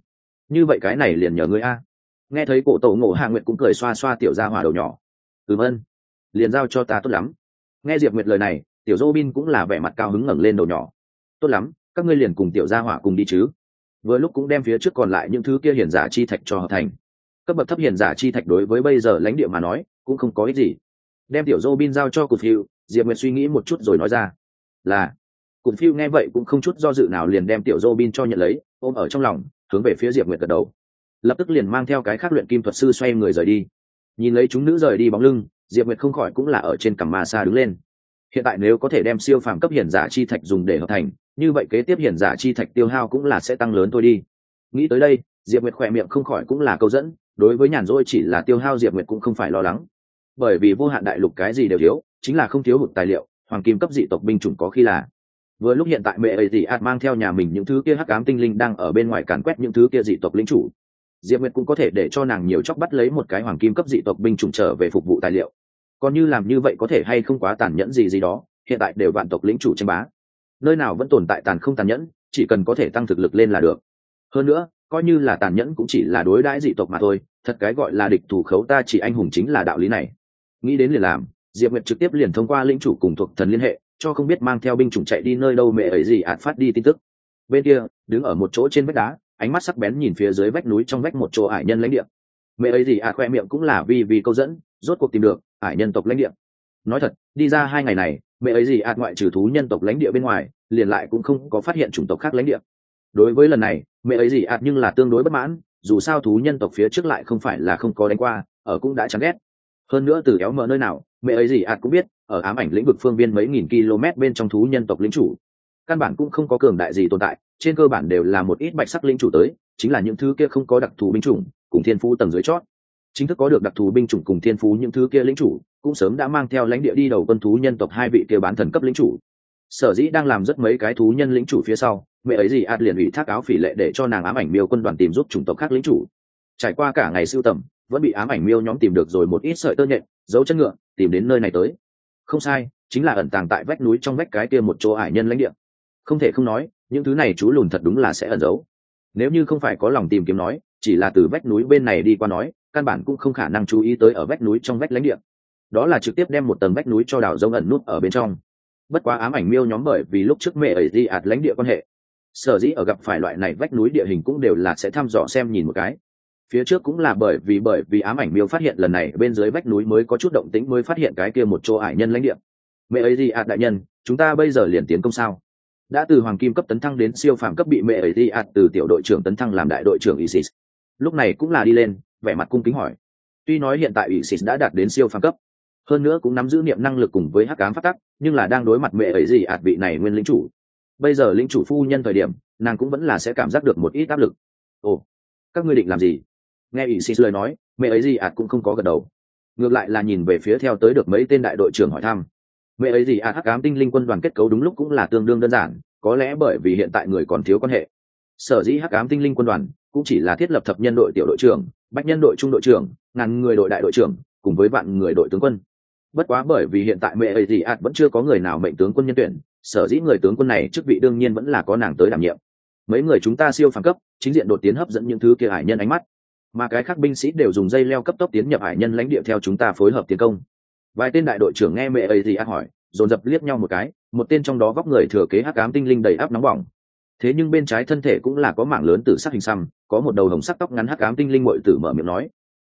như vậy cái này liền nhờ ngươi a. Nghe thấy cổ tổ ngộ hạ nguyệt cũng cười xoa xoa tiểu gia hỏa đầu nhỏ. Ơn, liền giao cho ta tốt lắm. Nghe Diệp Nguyệt lời này, tiểu Robin cũng là vẻ mặt cao hứng ngẩng lên đầu nhỏ. Tốt lắm, các ngươi liền cùng tiểu gia hỏa cùng đi chứ. Vừa lúc cũng đem phía trước còn lại những thứ kia hiển giả chi thạch cho hợp thành. Cấp bậc thấp hiển giả chi thạch đối với bây giờ lãnh địa mà nói cũng không có ích gì. Đem tiểu Robin giao cho Cụt Phiêu, Diệp Nguyệt suy nghĩ một chút rồi nói ra. Là. Cụt Phiêu nghe vậy cũng không chút do dự nào liền đem tiểu Robin cho nhận lấy, ôm ở trong lòng, hướng về phía Diệp Nguyệt gật đầu. Lập tức liền mang theo cái khác luyện kim thuật sư xoay người rời đi. Nhìn lấy chúng nữ rời đi bóng lưng, Diệp Nguyệt không khỏi cũng là ở trên cằm ma sa đứng lên. Hiện tại nếu có thể đem siêu phàm cấp hiển giả chi thạch dùng để hợp thành, như vậy kế tiếp hiển giả chi thạch tiêu hao cũng là sẽ tăng lớn thôi đi. Nghĩ tới đây, Diệp Nguyệt khỏe miệng không khỏi cũng là câu dẫn, đối với nhàn rỗi chỉ là tiêu hao Diệp Nguyệt cũng không phải lo lắng. Bởi vì vô hạn đại lục cái gì đều thiếu, chính là không thiếu hụt tài liệu, hoàng kim cấp dị tộc binh chủng có khi là. Vừa lúc hiện tại mẹ ấy dị ạt mang theo nhà mình những thứ kia hắc ám tinh linh đang ở bên ngoài càn quét những thứ kia dị tộc lĩnh chủ. Diệp Nguyệt cũng có thể để cho nàng nhiều chốc bắt lấy một cái hoàng kim cấp dị tộc binh chủng trở về phục vụ tài liệu. Còn như làm như vậy có thể hay không quá tàn nhẫn gì đó, hiện tại đều vạn tộc lĩnh chủ tranh bá. Nơi nào vẫn tồn tại tàn không tàn nhẫn, chỉ cần có thể tăng thực lực lên là được. Hơn nữa, coi như là tàn nhẫn cũng chỉ là đối đãi dị tộc mà thôi, thật cái gọi là địch thủ khấu ta chỉ anh hùng chính là đạo lý này. Nghĩ đến liền làm, Diệp Nguyệt trực tiếp liền thông qua lĩnh chủ cùng thuộc thần liên hệ, cho không biết mang theo binh chủng chạy đi nơi đâu mẹ ấy gì ạt phát đi tin tức. Bên kia, đứng ở một chỗ trên vách đá, ánh mắt sắc bén nhìn phía dưới vách núi trong vách một chỗ ải nhân lãnh địa. Mẹ ấy gì khoe miệng cũng là vì câu dẫn, rốt cuộc tìm được ải nhân tộc lãnh địa. Nói thật, đi ra 2 ngày này, mẹ ấy gì ngoại trừ thú nhân tộc lãnh địa bên ngoài, liền lại cũng không có phát hiện chủng tộc khác lãnh địa. Đối với lần này, mẹ ấy gì nhưng là tương đối bất mãn, dù sao thú nhân tộc phía trước lại không phải là không có đánh qua, ở cũng đã chán ghét. Hơn nữa từ éo mờ nơi nào, mẹ ấy gì cũng biết, ở ám ảnh lĩnh vực phương viên mấy nghìn km bên trong thú nhân tộc lĩnh chủ, căn bản cũng không có cường đại gì tồn tại, trên cơ bản đều là một ít bạch sắc lĩnh chủ tới, chính là những thứ kia không có đặc thù binh chủng, cùng thiên phú tầng dưới chót. Chính thức có được đặc thù binh chủng cùng thiên phú những thứ kia lĩnh chủ, cũng sớm đã mang theo lãnh địa đi đầu quân thú nhân tộc 2 vị kia bán thần cấp lĩnh chủ. Sở dĩ đang làm rất mấy cái thú nhân lĩnh chủ phía sau, mẹ ấy gì liền ủy thác áo phỉ lệ để cho nàng ám ảnh miêu quân đoàn tìm giúp chủng tộc khác lĩnh chủ. Trải qua cả ngày sưu tầm, vẫn bị ám ảnh miêu nhóm tìm được rồi một ít sợi tơ nhện, dấu chân ngựa, tìm đến nơi này tới. Không sai, chính là ẩn tàng tại vách núi trong vách cái kia một chỗ ải nhân lãnh địa. Không thể không nói, những thứ này chú lùn thật đúng là sẽ ẩn giấu. Nếu như không phải có lòng tìm kiếm nói, chỉ là từ vách núi bên này đi qua nói, căn bản cũng không khả năng chú ý tới ở vách núi trong vách lãnh địa. Đó là trực tiếp đem một tầng vách núi cho đào rông ẩn nút ở bên trong. Bất quá ám ảnh miêu nhóm bởi vì lúc trước mẹ ấy đi lãnh địa quan hệ, sở dĩ ở gặp phải loại này vách núi địa hình cũng đều là sẽ thăm dò xem nhìn một cái. Phía trước cũng là bởi vì ám ảnh miêu phát hiện lần này bên dưới vách núi mới có chút động tĩnh mới phát hiện cái kia một chỗ ải nhân lãnh địa. Mẹ ấy gì đại nhân, chúng ta bây giờ liền tiến công sao? Đã từ hoàng kim cấp tấn thăng đến siêu phàm cấp bị mẹ ấy gì từ tiểu đội trưởng tấn thăng làm đại đội trưởng Isis. Lúc này cũng là đi lên, vẻ mặt cung kính hỏi. Tuy nói hiện tại Isis đã đạt đến siêu phàm cấp, hơn nữa cũng nắm giữ niệm năng lực cùng với hắc ám pháp tắc, nhưng là đang đối mặt mẹ ấy gì vị này nguyên lĩnh chủ. Bây giờ lĩnh chủ phu nhân thời điểm, nàng cũng vẫn là sẽ cảm giác được một ít áp lực. Ồ, các ngươi định làm gì? Nghe Isis lời nói, mẹ ấy gì cũng không có gật đầu, ngược lại là nhìn về phía theo tới được mấy tên đại đội trưởng hỏi thăm. Mẹ ấy gì hắc ám tinh linh quân đoàn kết cấu đúng lúc cũng là tương đương đơn giản, có lẽ bởi vì hiện tại người còn thiếu quan hệ, sở dĩ hắc ám tinh linh quân đoàn cũng chỉ là thiết lập thập nhân đội tiểu đội trưởng, bách nhân đội trung đội trưởng, ngàn người đội đại đội trưởng, cùng với vạn người đội tướng quân. Bất quá bởi vì hiện tại mẹ ấy gì vẫn chưa có người nào mệnh tướng quân nhân tuyển, sở dĩ người tướng quân này chức vị đương nhiên vẫn là có nàng tới đảm nhiệm. Mấy người chúng ta siêu phàm cấp, chính diện đột tiến hấp dẫn những thứ kia hải nhân ánh mắt, mà cái khác binh sĩ đều dùng dây leo cấp tốc tiến nhập hải nhân lãnh địa theo chúng ta phối hợp tiến công. Vài tên đại đội trưởng nghe mẹ ấy gì hỏi, dồn dập liếc nhau một cái, một tên trong đó vóc người thừa kế hắc ám tinh linh đầy áp nóng bỏng. Thế nhưng bên trái thân thể cũng là có mảng lớn tử sắc hình xăm, có một đầu hồng sắc tóc ngắn hắc ám tinh linh muội tử mở miệng nói,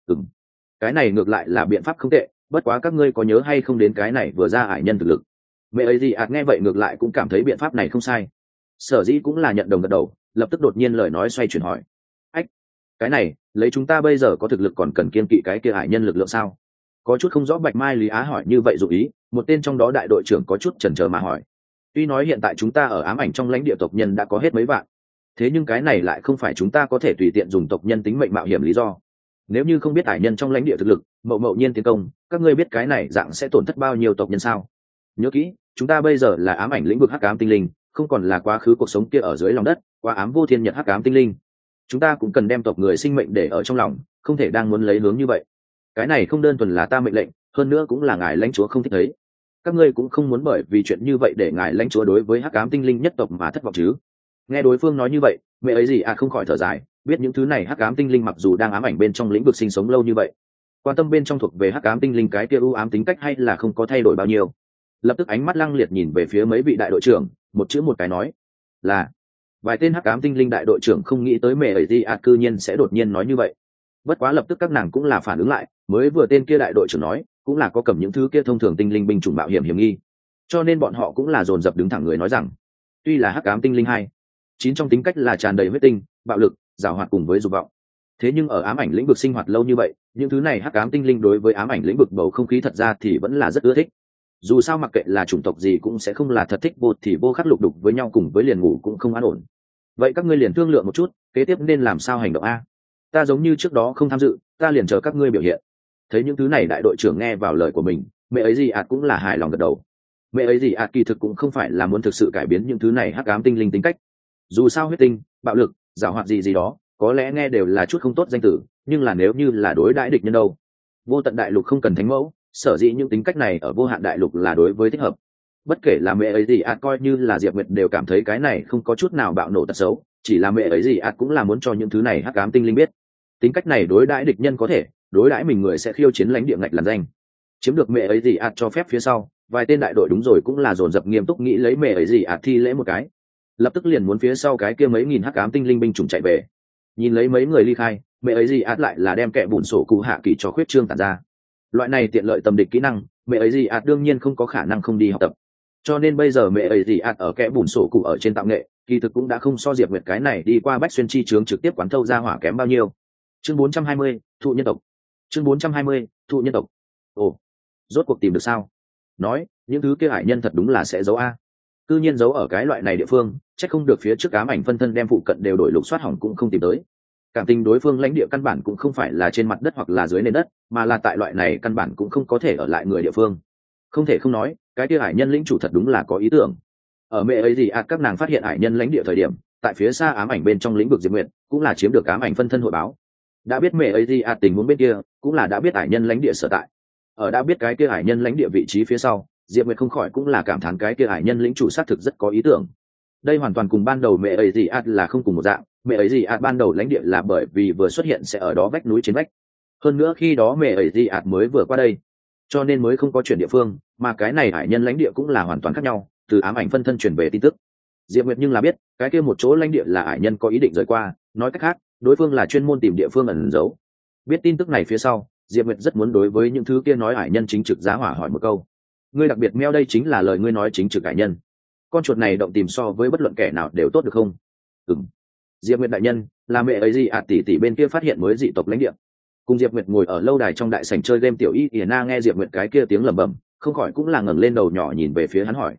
cái này ngược lại là biện pháp không tệ, bất quá các ngươi có nhớ hay không đến cái này vừa ra hải nhân thực lực. Mẹ ấy gì nghe vậy ngược lại cũng cảm thấy biện pháp này không sai, sở dĩ cũng là nhận đồng gật đầu, lập tức đột nhiên lời nói xoay chuyển hỏi, ách, cái này lấy chúng ta bây giờ có thực lực còn cần kiên kỵ cái kia hải nhân lực lượng sao? Có chút không rõ Bạch Mai Lý Á hỏi như vậy dụ ý, một tên trong đó đại đội trưởng có chút chần chờ mà hỏi. Tuy nói hiện tại chúng ta ở ám ảnh trong lãnh địa tộc nhân đã có hết mấy vạn, thế nhưng cái này lại không phải chúng ta có thể tùy tiện dùng tộc nhân tính mệnh mạo hiểm lý do. Nếu như không biết hải nhân trong lãnh địa thực lực, mậu nhiên tiến công, các ngươi biết cái này dạng sẽ tổn thất bao nhiêu tộc nhân sao? Nhớ kỹ, chúng ta bây giờ là ám ảnh lĩnh vực hắc ám tinh linh, không còn là quá khứ cuộc sống kia ở dưới lòng đất, qua ám vô thiên nhật hắc ám tinh linh. Chúng ta cũng cần đem tộc người sinh mệnh để ở trong lòng, không thể đang muốn lấy hướng như vậy. Cái này không đơn thuần là ta mệnh lệnh, hơn nữa cũng là ngài lãnh chúa không thích thấy. Các ngươi cũng không muốn bởi vì chuyện như vậy để ngài lãnh chúa đối với hắc ám tinh linh nhất tộc mà thất vọng chứ? Nghe đối phương nói như vậy, mẹ ấy gì không khỏi thở dài, biết những thứ này hắc ám tinh linh mặc dù đang ám ảnh bên trong lĩnh vực sinh sống lâu như vậy, quan tâm bên trong thuộc về hắc ám tinh linh cái kia ưu ám tính cách hay là không có thay đổi bao nhiêu. Lập tức ánh mắt lăng liệt nhìn về phía mấy vị đại đội trưởng, một chữ một cái nói là. Vài tên hắc ám tinh linh đại đội trưởng không nghĩ tới mẹ ấy gì cư nhiên sẽ đột nhiên nói như vậy. Bất quá lập tức các nàng cũng là phản ứng lại, mới vừa tên kia đại đội trưởng nói cũng là có cầm những thứ kia thông thường tinh linh binh chủng mạo hiểm hiểm nghi, cho nên bọn họ cũng là dồn dập đứng thẳng người nói rằng tuy là hắc ám tinh linh 9 trong tính cách là tràn đầy huyết tinh, bạo lực, giàu hoạt cùng với dục vọng, thế nhưng ở ám ảnh lĩnh vực sinh hoạt lâu như vậy, những thứ này hắc ám tinh linh đối với ám ảnh lĩnh vực bầu không khí thật ra thì vẫn là rất ưa thích. Dù sao mặc kệ là chủng tộc gì cũng sẽ không là thật thích vô thì vô khắc lục đục với nhau, cùng với liền ngủ cũng không an ổn. Vậy các ngươi liền thương lượng một chút, kế tiếp nên làm sao hành động a? Ta giống như trước đó không tham dự, ta liền chờ các ngươi biểu hiện. Thấy những thứ này đại đội trưởng nghe vào lời của mình, mẹ ấy gì cũng là hài lòng gật đầu. Mẹ ấy gì kỳ thực cũng không phải là muốn thực sự cải biến những thứ này hắc ám tinh linh tính cách. Dù sao huyết tinh, bạo lực, giàu hoạt gì đó, có lẽ nghe đều là chút không tốt danh từ, nhưng là nếu như là đối đãi địch nhân đâu? Vô tận đại lục không cần thánh mẫu, sở dĩ những tính cách này ở vô hạn đại lục là đối với thích hợp. Bất kể là mẹ ấy gì coi như là Diệp Nguyệt đều cảm thấy cái này không có chút nào bạo nổ tật xấu, chỉ là mẹ ấy gì cũng là muốn cho những thứ này hắc ám tinh linh biết, tính cách này đối đãi địch nhân có thể, đối đãi mình người sẽ khiêu chiến lãnh địa ngạch làn danh. Chiếm được mẹ ấy gì cho phép phía sau, vài tên đại đội đúng rồi cũng là dồn dập nghiêm túc nghĩ lấy mẹ ấy gì thi lễ một cái, lập tức liền muốn phía sau cái kia mấy nghìn hắc ám tinh linh binh chủng chạy về. Nhìn lấy mấy người ly khai, mẹ ấy gì lại là đem kẻ bùn sổ cụ hạ kỳ cho khuyết trương tản ra. Loại này tiện lợi tầm địch kỹ năng, mẹ ấy gì đương nhiên không có khả năng không đi học tập, cho nên bây giờ mẹ ấy gì ở kẽ bùn sổ cụ ở trên tạo nghệ kỳ thực cũng đã không so Diệp Nguyệt cái này đi qua bách xuyên chi chướng trực tiếp quán thâu ra hỏa kém bao nhiêu. Chương 420, thụ nhân tộc. Chương 420, thụ nhân tộc. Ồ, rốt cuộc tìm được sao? Nói những thứ kia hải nhân thật đúng là sẽ giấu a, cư nhiên giấu ở cái loại này địa phương, chắc không được phía trước ám ảnh phân thân đem phụ cận đều đổi lục soát hỏng cũng không tìm tới. Cảm tình đối phương lãnh địa căn bản cũng không phải là trên mặt đất hoặc là dưới nền đất, mà là tại loại này căn bản cũng không có thể ở lại người địa phương. Không thể không nói, cái kia hải nhân lĩnh chủ thật đúng là có ý tưởng. Ở mẹ ấy gì các nàng phát hiện hải nhân lãnh địa thời điểm, tại phía xa ám ảnh bên trong lĩnh vực Diệp Nguyệt cũng là chiếm được ám ảnh phân thân hội báo, đã biết mẹ ấy gì tình huống bên kia, cũng là đã biết hải nhân lãnh địa sở tại. Ở đã biết cái kia hải nhân lãnh địa vị trí phía sau, Diệp Nguyệt không khỏi cũng là cảm thán cái kia hải nhân lĩnh chủ xác thực rất có ý tưởng. Đây hoàn toàn cùng ban đầu mẹ ấy gì là không cùng một dạng. Mẹ ấy gì ban đầu lãnh địa là bởi vì vừa xuất hiện sẽ ở đó vách núi trên vách, hơn nữa khi đó mẹ ấy gì mới vừa qua đây, cho nên mới không có chuyển địa phương, mà cái này hải nhân lãnh địa cũng là hoàn toàn khác nhau, từ ám ảnh phân thân chuyển về tin tức. Diệp Nguyệt nhưng là biết cái kia một chỗ lãnh địa là hải nhân có ý định rời qua, nói cách khác đối phương là chuyên môn tìm địa phương ẩn giấu. Biết tin tức này phía sau, Diệp Nguyệt rất muốn đối với những thứ kia nói hải nhân chính trực giá hỏa hỏi một câu: ngươi đặc biệt meo đây chính là lời ngươi nói chính trực hải nhân, con chuột này động tìm so với bất luận kẻ nào đều tốt được không? Ừm. Diệp Nguyệt đại nhân, là mẹ ấy gì tỷ tỷ bên kia phát hiện mới dị tộc lãnh địa. Cùng Diệp Nguyệt ngồi ở lâu đài trong đại sảnh chơi game tiểu y na nghe Diệp Nguyệt cái kia tiếng lẩm bẩm, không khỏi cũng là ngẩng lên đầu nhỏ nhìn về phía hắn hỏi: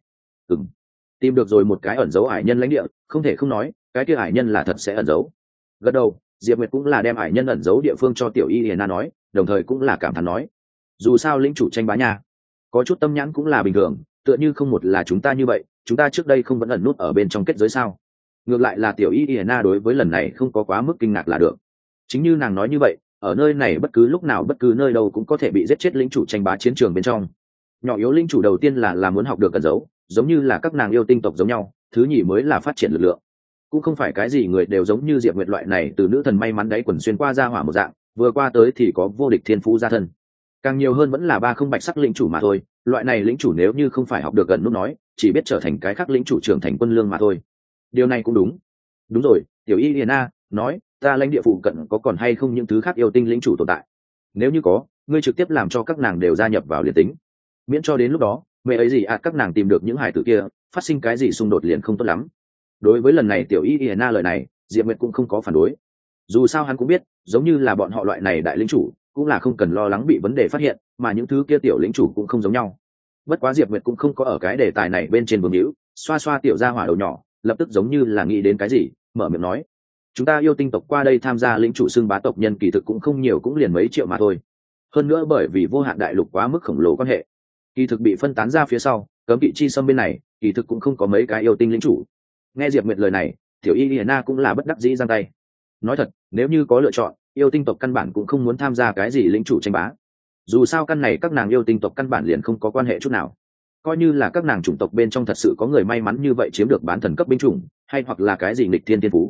tìm được rồi một cái ẩn giấu hải nhân lãnh địa, không thể không nói cái kia hải nhân là thật sẽ ẩn giấu. Gật đầu, Diệp Nguyệt cũng là đem hải nhân ẩn giấu địa phương cho tiểu y na nói, đồng thời cũng là cảm thán nói: dù sao lĩnh chủ tranh bá nha, có chút tâm nhãn cũng là bình thường, tựa như không một là chúng ta như vậy, chúng ta trước đây không vẫn ẩn nút ở bên trong kết giới sao? Ngược lại là tiểu y na đối với lần này không có quá mức kinh ngạc là được. Chính như nàng nói như vậy, ở nơi này bất cứ lúc nào bất cứ nơi đâu cũng có thể bị giết chết lĩnh chủ tranh bá chiến trường bên trong. Nhỏ yếu lĩnh chủ đầu tiên là muốn học được cẩn giấu, giống như là các nàng yêu tinh tộc giống nhau, thứ nhì mới là phát triển lực lượng. Cũng không phải cái gì người đều giống như Diệp Nguyệt loại này từ nữ thần may mắn đáy quần xuyên qua ra hỏa một dạng, vừa qua tới thì có vô địch thiên phú gia thân. Càng nhiều hơn vẫn là ba không bạch sắc lĩnh chủ mà thôi, loại này lĩnh chủ nếu như không phải học được gần nút nói, chỉ biết trở thành cái khác lĩnh chủ trưởng thành quân lương mà thôi. Điều này cũng đúng. Đúng rồi, tiểu y Liana nói, ta lãnh địa phụ cận có còn hay không những thứ khác yêu tinh lĩnh chủ tồn tại? Nếu như có, ngươi trực tiếp làm cho các nàng đều gia nhập vào liền tính, miễn cho đến lúc đó mẹ ấy gì các nàng tìm được những hải tử kia, phát sinh cái gì xung đột liền không tốt lắm. Đối với lần này tiểu y Liana lời này, Diệp Nguyệt cũng không có phản đối. Dù sao hắn cũng biết, giống như là bọn họ loại này đại lĩnh chủ, cũng là không cần lo lắng bị vấn đề phát hiện, mà những thứ kia tiểu lĩnh chủ cũng không giống nhau. Bất quá Diệp Nguyệt cũng không có ở cái đề tài này bên trên vương hữu, xoa xoa tiểu gia hỏa đầu nhỏ, lập tức giống như là nghĩ đến cái gì, mở miệng nói: chúng ta yêu tinh tộc qua đây tham gia lĩnh chủ xưng bá tộc nhân kỳ thực cũng không nhiều, cũng liền mấy triệu mà thôi. Hơn nữa bởi vì vô hạn đại lục quá mức khổng lồ quan hệ, kỳ thực bị phân tán ra phía sau, cấm kỵ chi xâm bên này, kỳ thực cũng không có mấy cái yêu tinh lĩnh chủ. Nghe Diệp Nguyệt lời này, tiểu y Liana cũng là bất đắc dĩ giang tay. Nói thật, nếu như có lựa chọn, yêu tinh tộc căn bản cũng không muốn tham gia cái gì lĩnh chủ tranh bá. Dù sao căn này các nàng yêu tinh tộc căn bản liền không có quan hệ chút nào. Coi như là các nàng chủng tộc bên trong thật sự có người may mắn như vậy chiếm được bán thần cấp binh chủng, hay hoặc là cái gì nghịch thiên tiên phú,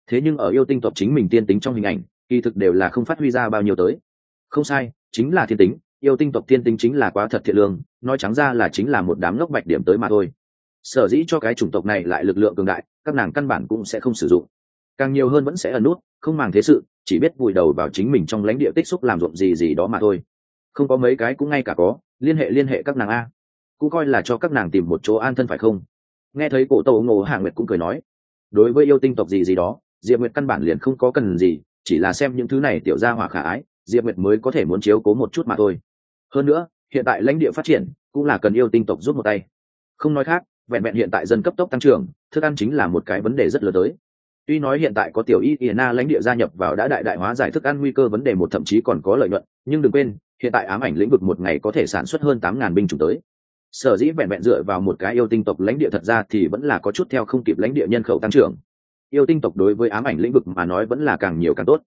thế nhưng ở yêu tinh tộc chính mình tiên tính trong hình ảnh kỳ thực đều là không phát huy ra bao nhiêu tới. Không sai, chính là thiên tính, yêu tinh tộc thiên tính chính là quá thật thiện lương, nói trắng ra là chính là một đám ngốc bạch điểm tới mà thôi. Sở dĩ cho cái chủng tộc này lại lực lượng cường đại, các nàng căn bản cũng sẽ không sử dụng, càng nhiều hơn vẫn sẽ ẩn nút, không màng thế sự, chỉ biết vùi đầu vào chính mình trong lãnh địa tích xúc làm ruộng gì gì đó mà thôi. Không có mấy cái cũng ngay cả có liên hệ các nàng a, cũng coi là cho các nàng tìm một chỗ an thân phải không? Nghe thấy cổ Tô Ngộ Hạ Nguyệt cũng cười nói, đối với yêu tinh tộc gì gì đó, Diệp Nguyệt căn bản liền không có cần gì, chỉ là xem những thứ này tiểu gia hỏa khả ái, Diệp Nguyệt mới có thể muốn chiếu cố một chút mà thôi. Hơn nữa, hiện tại lãnh địa phát triển cũng là cần yêu tinh tộc giúp một tay. Không nói khác, vẹn vẹn hiện tại dân cấp tốc tăng trưởng, thức ăn chính là một cái vấn đề rất lớn tới. Tuy nói hiện tại có tiểu Iena lãnh địa gia nhập vào đã đại hóa giải thức ăn nguy cơ vấn đề một, thậm chí còn có lợi nhuận, nhưng đừng quên, hiện tại ám ảnh lĩnh vực một ngày có thể sản xuất hơn 8.000 binh chủng tới. Sở dĩ vẹn vẹn dựa vào một cái yêu tinh tộc lãnh địa thật ra thì vẫn là có chút theo không kịp lãnh địa nhân khẩu tăng trưởng. Yêu tinh tộc đối với ám ảnh lĩnh vực mà nói vẫn là càng nhiều càng tốt.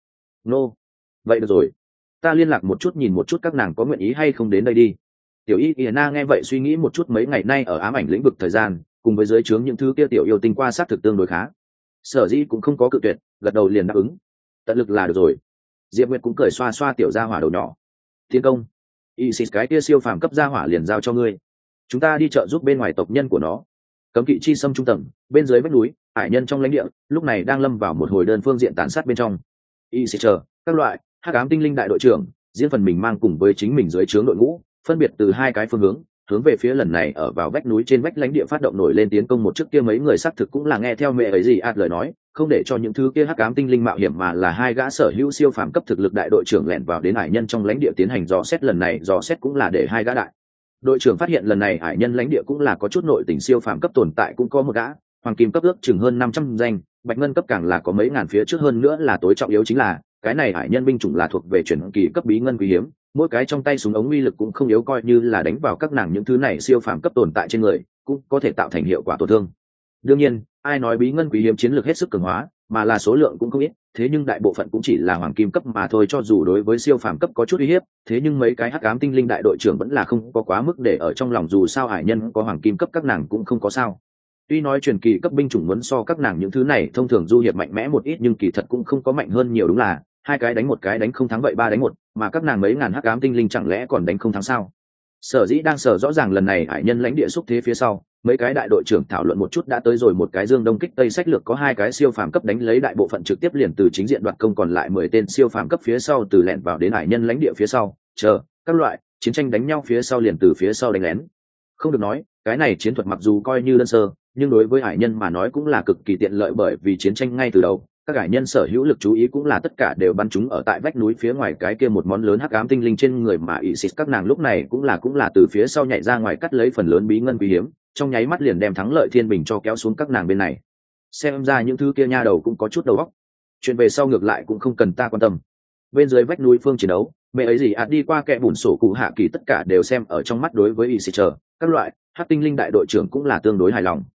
Vậy được rồi, ta liên lạc một chút nhìn một chút các nàng có nguyện ý hay không đến đây đi. Tiểu Iena nghe vậy suy nghĩ một chút, mấy ngày nay ở ám ảnh lĩnh vực thời gian cùng với dưới trướng những thứ kia tiểu yêu tinh qua sát thực tương đối khá, sở dĩ cũng không có cự tuyệt, gật đầu liền đáp ứng. Tận lực là được rồi. Diệp Nguyệt cũng cười xoa xoa tiểu gia hỏa đầu nhỏ. Tiến công, Isis cái kia siêu phàm cấp gia hỏa liền giao cho ngươi, chúng ta đi chợ giúp bên ngoài tộc nhân của nó. Cấm kỵ chi xâm trung tầng, bên dưới vách núi, hải nhân trong lãnh địa lúc này đang lâm vào một hồi đơn phương diện tàn sát bên trong. Isis chờ các loại hắc ám tinh linh đại đội trưởng riêng phần mình mang cùng với chính mình dưới trướng đội ngũ, phân biệt từ hai cái phương hướng về phía lần này ở vào vách núi trên vách lãnh địa phát động nổi lên tiến công. Một trước kia mấy người xác thực cũng là nghe theo mẹ ấy gì lời nói, không để cho những thứ kia hắc ám tinh linh mạo hiểm, mà là hai gã sở hữu siêu phàm cấp thực lực đại đội trưởng lẻn vào đến hải nhân trong lãnh địa tiến hành dò xét. Lần này dò xét cũng là để hai gã đại đội trưởng phát hiện lần này hải nhân lãnh địa cũng là có chút nội tình siêu phàm cấp tồn tại, cũng có một gã hoàng kim cấp ước chừng hơn 500 danh, bạch ngân cấp càng là có mấy ngàn phía trước. hơn nữa là tối trọng yếu chính là cái này hải nhân binh chủng là thuộc về chuyển kỳ cấp bí ngân quý hiếm, mỗi cái trong tay súng ống uy lực cũng không yếu, coi như là đánh vào các nàng những thứ này siêu phàm cấp tồn tại trên người cũng có thể tạo thành hiệu quả tổn thương. Đương nhiên, ai nói bí ngân quý hiếm chiến lược hết sức cường hóa, mà là số lượng cũng không ít, thế nhưng đại bộ phận cũng chỉ là hoàng kim cấp mà thôi. Cho dù đối với siêu phàm cấp có chút uy hiếp, thế nhưng mấy cái hắc ám tinh linh đại đội trưởng vẫn là không có quá mức để ở trong lòng, dù sao hải nhân có hoàng kim cấp các nàng cũng không có sao. Tuy nói truyền kỳ cấp binh chủng muốn so các nàng những thứ này thông thường du hiệp mạnh mẽ một ít, nhưng kỳ thật cũng không có mạnh hơn nhiều, đúng là hai cái đánh một cái đánh không thắng vậy ba đánh một, mà các nàng mấy ngàn hắc ám tinh linh chẳng lẽ còn đánh không thắng sao? Sở dĩ đang sở rõ ràng lần này hải nhân lãnh địa xúc thế phía sau, mấy cái đại đội trưởng thảo luận một chút đã tới rồi một cái dương đông kích tây sách lược, có hai cái siêu phàm cấp đánh lấy đại bộ phận trực tiếp liền từ chính diện đoạt công, còn lại 10 tên siêu phàm cấp phía sau từ lẻn vào đến hải nhân lãnh địa phía sau chờ các loại chiến tranh đánh nhau phía sau liền từ phía sau đánh lén. Không được nói, cái này chiến thuật mặc dù coi như đơn sơ, nhưng đối với hải nhân mà nói cũng là cực kỳ tiện lợi, bởi vì chiến tranh ngay từ đầu các hải nhân sở hữu lực chú ý cũng là tất cả đều bắn chúng ở tại vách núi phía ngoài cái kia một món lớn hắc ám tinh linh trên người, mà Isis các nàng lúc này cũng là từ phía sau nhảy ra ngoài cắt lấy phần lớn bí ngân quý hiếm, trong nháy mắt liền đem thắng lợi thiên bình cho kéo xuống các nàng bên này. Xem ra những thứ kia nha đầu cũng có chút đầu óc, chuyện về sau ngược lại cũng không cần ta quan tâm. Bên dưới vách núi phương chiến đấu, mẹ ấy gì đi qua kẻ bùn sổ cụ hạ kỳ tất cả đều xem ở trong mắt, đối với Isis các loại hắc tinh linh đại đội trưởng cũng là tương đối hài lòng.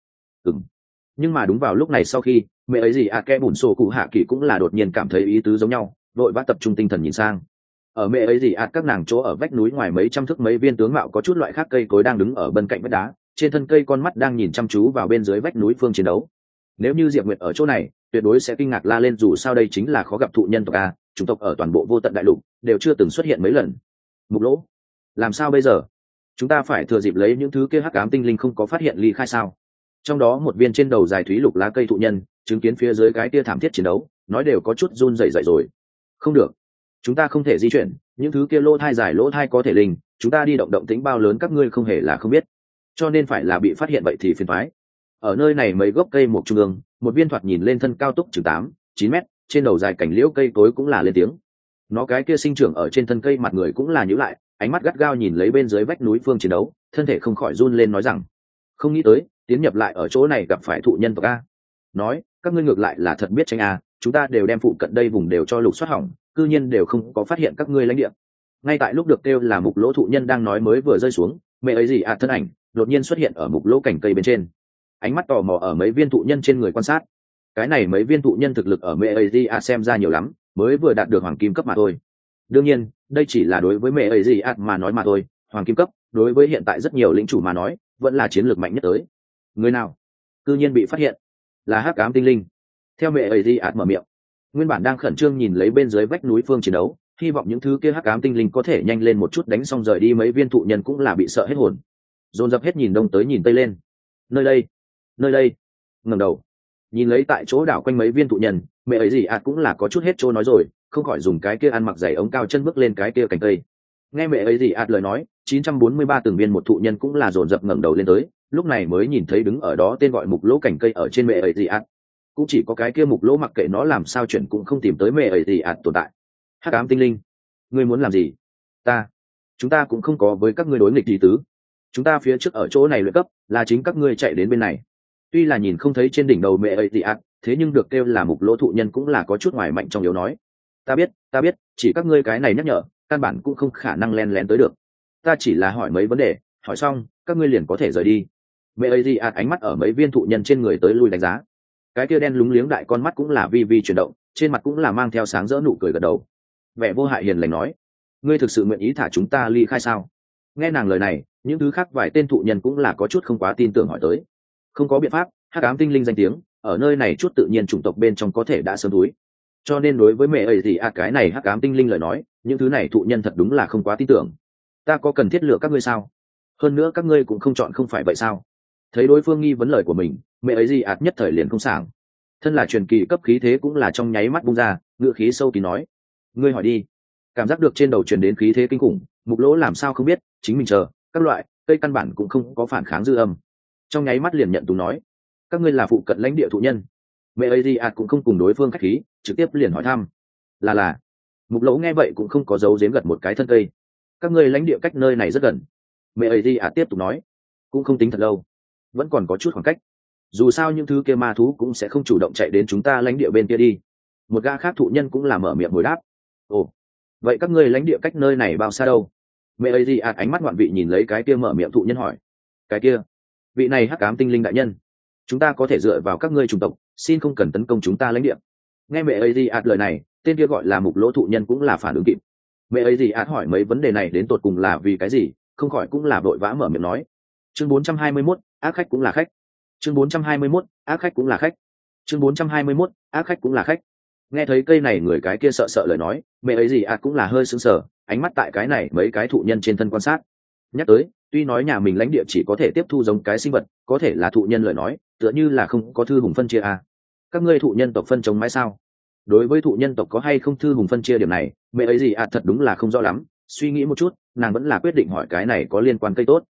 Nhưng mà đúng vào lúc này, sau khi mẹ ấy gì kẻ bùn sổ cụ hạ kỳ cũng là đột nhiên cảm thấy ý tứ giống nhau, vội vã tập trung tinh thần nhìn sang. Ở mẹ ấy gì các nàng chỗ ở vách núi ngoài mấy trăm thước, mấy viên tướng mạo có chút loại khác cây cối đang đứng ở bên cạnh vách đá, trên thân cây con mắt đang nhìn chăm chú vào bên dưới vách núi phương chiến đấu. Nếu như Diệp Nguyệt ở chỗ này tuyệt đối sẽ kinh ngạc la lên, dù sao đây chính là khó gặp thụ nhân tộc a, chủng tộc ở toàn bộ vô tận đại lục đều chưa từng xuất hiện mấy lần. Mục Lỗ, làm sao bây giờ? Chúng ta phải thừa dịp lấy những thứ kia hắc ám tinh linh không có phát hiện ly khai sao? Trong đó một viên trên đầu dài thúy lục lá cây thụ nhân chứng kiến phía dưới cái tia thảm thiết chiến đấu, nói đều có chút run rẩy rồi. Không được, chúng ta không thể di chuyển, những thứ kia lỗ thai dài lỗ thai có thể linh, chúng ta đi động tĩnh bao lớn các ngươi không hề là không biết, cho nên phải là bị phát hiện vậy thì phiền toái. Ở nơi này mấy gốc cây một trung ương, một viên thoạt nhìn lên thân cao túc chừng 8-9 mét, trên đầu dài cảnh liễu cây cối cũng là lên tiếng. Nó cái kia sinh trưởng ở trên thân cây, mặt người cũng là nhíu lại, ánh mắt gắt gao nhìn lấy bên dưới vách núi phương chiến đấu, thân thể không khỏi run lên, nói rằng không nghĩ tới tiến nhập lại ở chỗ này gặp phải thụ nhân tộc a. Nói các ngươi ngược lại là thật biết tranh a, chúng ta đều đem phụ cận đây vùng đều cho lục soát hỏng, cư nhiên đều không có phát hiện các ngươi lãnh địa. Ngay tại lúc được kêu là Mục Lỗ thụ nhân đang nói mới vừa rơi xuống, mẹ ấy gì thân ảnh đột nhiên xuất hiện ở Mục Lỗ cành cây bên trên, ánh mắt tò mò ở mấy viên thụ nhân trên người quan sát. Cái này mấy viên thụ nhân thực lực ở mẹ ấy gì xem ra nhiều lắm, mới vừa đạt được hoàng kim cấp mà thôi. Đương nhiên đây chỉ là đối với mẹ ấy gì mà nói mà thôi, hoàng kim cấp đối với hiện tại rất nhiều lĩnh chủ mà nói vẫn là chiến lược mạnh nhất tới. Người nào cư nhiên bị phát hiện là hắc ám tinh linh, Theo mẹ ấy gì ạt mở miệng, nguyên bản đang khẩn trương nhìn lấy bên dưới vách núi phương chiến đấu, hy vọng những thứ kia hắc ám tinh linh có thể nhanh lên một chút đánh xong rời đi, mấy viên thụ nhân cũng là bị sợ hết hồn, dồn dập hết nhìn đông tới nhìn tây lên. Nơi đây, nơi đây. Ngẩng đầu nhìn lấy tại chỗ đảo quanh mấy viên thụ nhân, mẹ ấy gì ạt cũng là có chút hết chỗ nói rồi, không khỏi dùng cái kia ăn mặc giày ống cao chân bước lên cái kia cành cây. Nghe mẹ ấy gì ạt lời nói, 943 từng viên một thụ nhân cũng là dồn dập ngẩng đầu lên tới, lúc này mới nhìn thấy đứng ở đó tên gọi mục lỗ cành cây ở trên mẹ ấy gì ạt. Cũng chỉ có cái kia mục lỗ mặc kệ nó làm sao chuyển cũng không tìm tới mẹ ấy gì ạt tồn tại. Hắc ám tinh linh, ngươi muốn làm gì? Chúng ta cũng không có với các ngươi đối nghịch gì tứ. Chúng ta phía trước ở chỗ này luyện cấp, là chính các ngươi chạy đến bên này. Tuy là nhìn không thấy trên đỉnh đầu mẹ ấy gì ạt, thế nhưng được kêu là mục lỗ thụ nhân cũng là có chút ngoài mạnh trong yếu nói. Ta biết, chỉ các ngươi cái này nhắc nhở, căn bản cũng không khả năng len lén tới được. Ta chỉ là hỏi mấy vấn đề, hỏi xong các ngươi liền có thể rời đi. Mẹ ấy gì ạt ánh mắt ở mấy viên thụ nhân trên người tới lui đánh giá, cái kia đen lúng liếng đại con mắt cũng là vi vi chuyển động, trên mặt cũng là mang theo sáng rỡ nụ cười gật đầu, vẻ vô hại hiền lành nói: ngươi thực sự nguyện ý thả chúng ta ly khai sao? Nghe nàng lời này, những thứ khác vài tên thụ nhân cũng là có chút không quá tin tưởng hỏi tới. Không có biện pháp, hắc ám tinh linh danh tiếng ở nơi này chút tự nhiên chủng tộc bên trong có thể đã sớm túi, cho nên đối với mẹ ấy gì cái này hắc ám tinh linh lời nói, những thứ này thụ nhân thật đúng là không quá tin tưởng. Ta có cần thiết lựa các ngươi sao? Hơn nữa các ngươi cũng không chọn không phải vậy sao? Thấy đối phương nghi vấn lời của mình, mẹ ấy gì nhất thời liền không sảng, thân là truyền kỳ cấp khí thế cũng là trong nháy mắt bung ra, ngựa khí sâu kín nói: ngươi hỏi đi. Cảm giác được trên đầu truyền đến khí thế kinh khủng, mục lỗ làm sao không biết, chính mình chờ các loại cây căn bản cũng không có phản kháng dư âm, trong nháy mắt liền nhận túng nói: các ngươi là phụ cận lãnh địa thụ nhân. Mẹ ấy gì cũng không cùng đối phương khách khí, trực tiếp liền hỏi thăm. Là. Mục lỗ nghe vậy cũng không có dấu giếm gật một cái thân cây. Các ngươi lãnh địa cách nơi này rất gần. Mẹ ấy gì tiếp tục nói: cũng không tính thật lâu, vẫn còn có chút khoảng cách. Dù sao những thứ kia ma thú cũng sẽ không chủ động chạy đến chúng ta lãnh địa bên kia đi. Một gã khác thụ nhân cũng là mở miệng hồi đáp. Ồ, vậy các ngươi lãnh địa cách nơi này bao xa đâu? Mẹ ấy gì ánh mắt ngoạn vị nhìn lấy cái kia mở miệng thụ nhân hỏi. Cái kia, vị này hắc ám tinh linh đại nhân, chúng ta có thể dựa vào các ngươi chủng tộc, xin không cần tấn công chúng ta lãnh địa. Nghe mẹ ấy gì lời này, tên kia gọi là mục lỗ thụ nhân cũng là phản ứng kịp. Mẹ ấy gì hỏi mấy vấn đề này đến tột cùng là vì cái gì, không khỏi cũng là vội vã mở miệng nói. Chương 421, ác khách cũng là khách. Chương 421, ác khách cũng là khách. Chương 421, ác khách cũng là khách. Nghe thấy cây này người cái kia sợ sợ lời nói, mẹ ấy gì cũng là hơi sững sờ, ánh mắt tại cái này mấy cái thụ nhân trên thân quan sát. Nhắc tới, tuy nói nhà mình lãnh địa chỉ có thể tiếp thu giống cái sinh vật, có thể là thụ nhân lời nói, tựa như là không có thư hùng phân chia các ngươi thụ nhân tộc phân chống mãi sao? Đối với thụ nhân tộc có hay không thư hùng phân chia điểm này, mẹ ấy gì thật đúng là không rõ lắm, suy nghĩ một chút, nàng vẫn là quyết định hỏi cái này có liên quan cây tốt.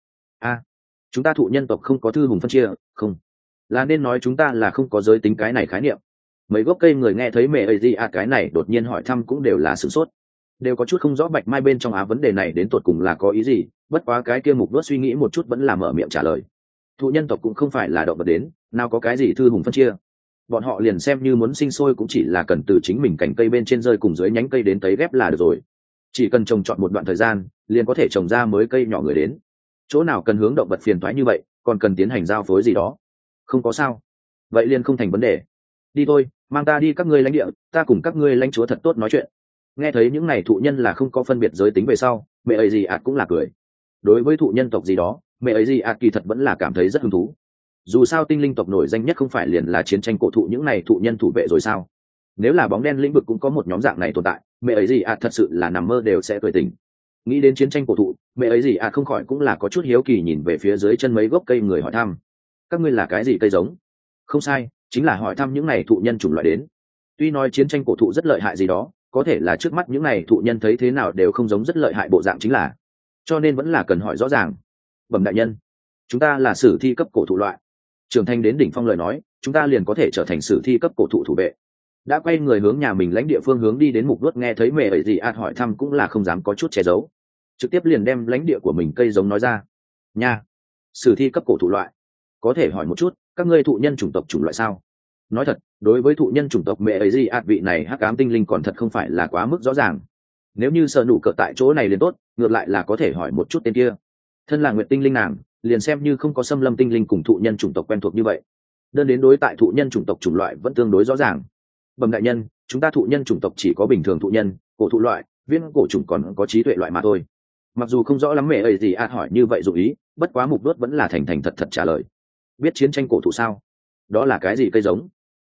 Chúng ta thụ nhân tộc không có thư hùng phân chia, không, là nên nói chúng ta là không có giới tính cái này khái niệm. Mấy gốc cây người nghe thấy mẹ ấy gì cái này đột nhiên hỏi thăm cũng đều là sửng sốt, đều có chút không rõ bạch mai bên trong vấn đề này đến tột cùng là có ý gì. Bất quá cái kia mục đốt suy nghĩ một chút vẫn là mở miệng trả lời: thụ nhân tộc cũng không phải là động vật đến, nào có cái gì thư hùng phân chia. Bọn họ liền xem như muốn sinh sôi cũng chỉ là cần từ chính mình cành cây bên trên rơi cùng dưới nhánh cây đến tấy ghép là được rồi. Chỉ cần trồng trọt một đoạn thời gian, liền có thể trồng ra mới cây nhỏ người đến. Chỗ nào cần hướng động vật phiền toái như vậy, còn cần tiến hành giao phối gì đó. Không có sao. Vậy liền không thành vấn đề. Đi thôi, mang ta đi các ngươi lãnh địa, ta cùng các ngươi lãnh chúa thật tốt nói chuyện. Nghe thấy những này thụ nhân là không có phân biệt giới tính về sau, mẹ ấy gì cũng là cười. Đối với thụ nhân tộc gì đó, mẹ ấy gì kỳ thật vẫn là cảm thấy rất hứng thú. Dù sao tinh linh tộc nổi danh nhất không phải liền là chiến tranh cổ thụ những này thụ nhân thủ vệ rồi sao? Nếu là bóng đen lĩnh vực cũng có một nhóm dạng này tồn tại, mẹ ấy gì thật sự là nằm mơ đều sẽ cười tỉnh. Nghĩ đến chiến tranh cổ thụ, mẹ ấy gì không khỏi cũng là có chút hiếu kỳ nhìn về phía dưới chân mấy gốc cây người hỏi thăm. Các ngươi là cái gì cây giống? Không sai, chính là hỏi thăm những này thụ nhân chủng loại đến. Tuy nói chiến tranh cổ thụ rất lợi hại gì đó, có thể là trước mắt những này thụ nhân thấy thế nào đều không giống rất lợi hại bộ dạng chính là, cho nên vẫn là cần hỏi rõ ràng. Bẩm đại nhân, chúng ta là sử thi cấp cổ thụ loại, trưởng thành đến đỉnh phong lời nói, chúng ta liền có thể trở thành sử thi cấp cổ thụ thủ vệ. Đã quay người hướng nhà mình lãnh địa phương hướng đi đến mục đuốt, nghe thấy mẹ ấy gì hỏi thăm cũng là không dám có chút che giấu, trực tiếp liền đem lãnh địa của mình cây giống nói ra. Nha, sử thi cấp cổ thụ loại, có thể hỏi một chút các ngươi thụ nhân chủng tộc chủng loại sao? Nói thật, đối với thụ nhân chủng tộc mẹ ấy gì vị này hắc ám tinh linh còn thật không phải là quá mức rõ ràng. Nếu như sợ nụ cỡ tại chỗ này liền tốt, ngược lại là có thể hỏi một chút tên kia. Thân là nguyệt tinh linh nàng, liền xem như không có xâm lâm tinh linh cùng thụ nhân chủng tộc quen thuộc như vậy, đơn đến đối tại thụ nhân chủng tộc chủng loại vẫn tương đối rõ ràng. Bẩm đại nhân, chúng ta thụ nhân chủng tộc chỉ có bình thường thụ nhân, cổ thụ loại, viên cổ chủng còn có trí tuệ loại mà thôi. Mặc dù không rõ lắm mẹ ấy gì hỏi như vậy dụ ý, bất quá mục đốt vẫn là thành thành thật thật trả lời. Biết chiến tranh cổ thụ sao? Đó là cái gì cây giống?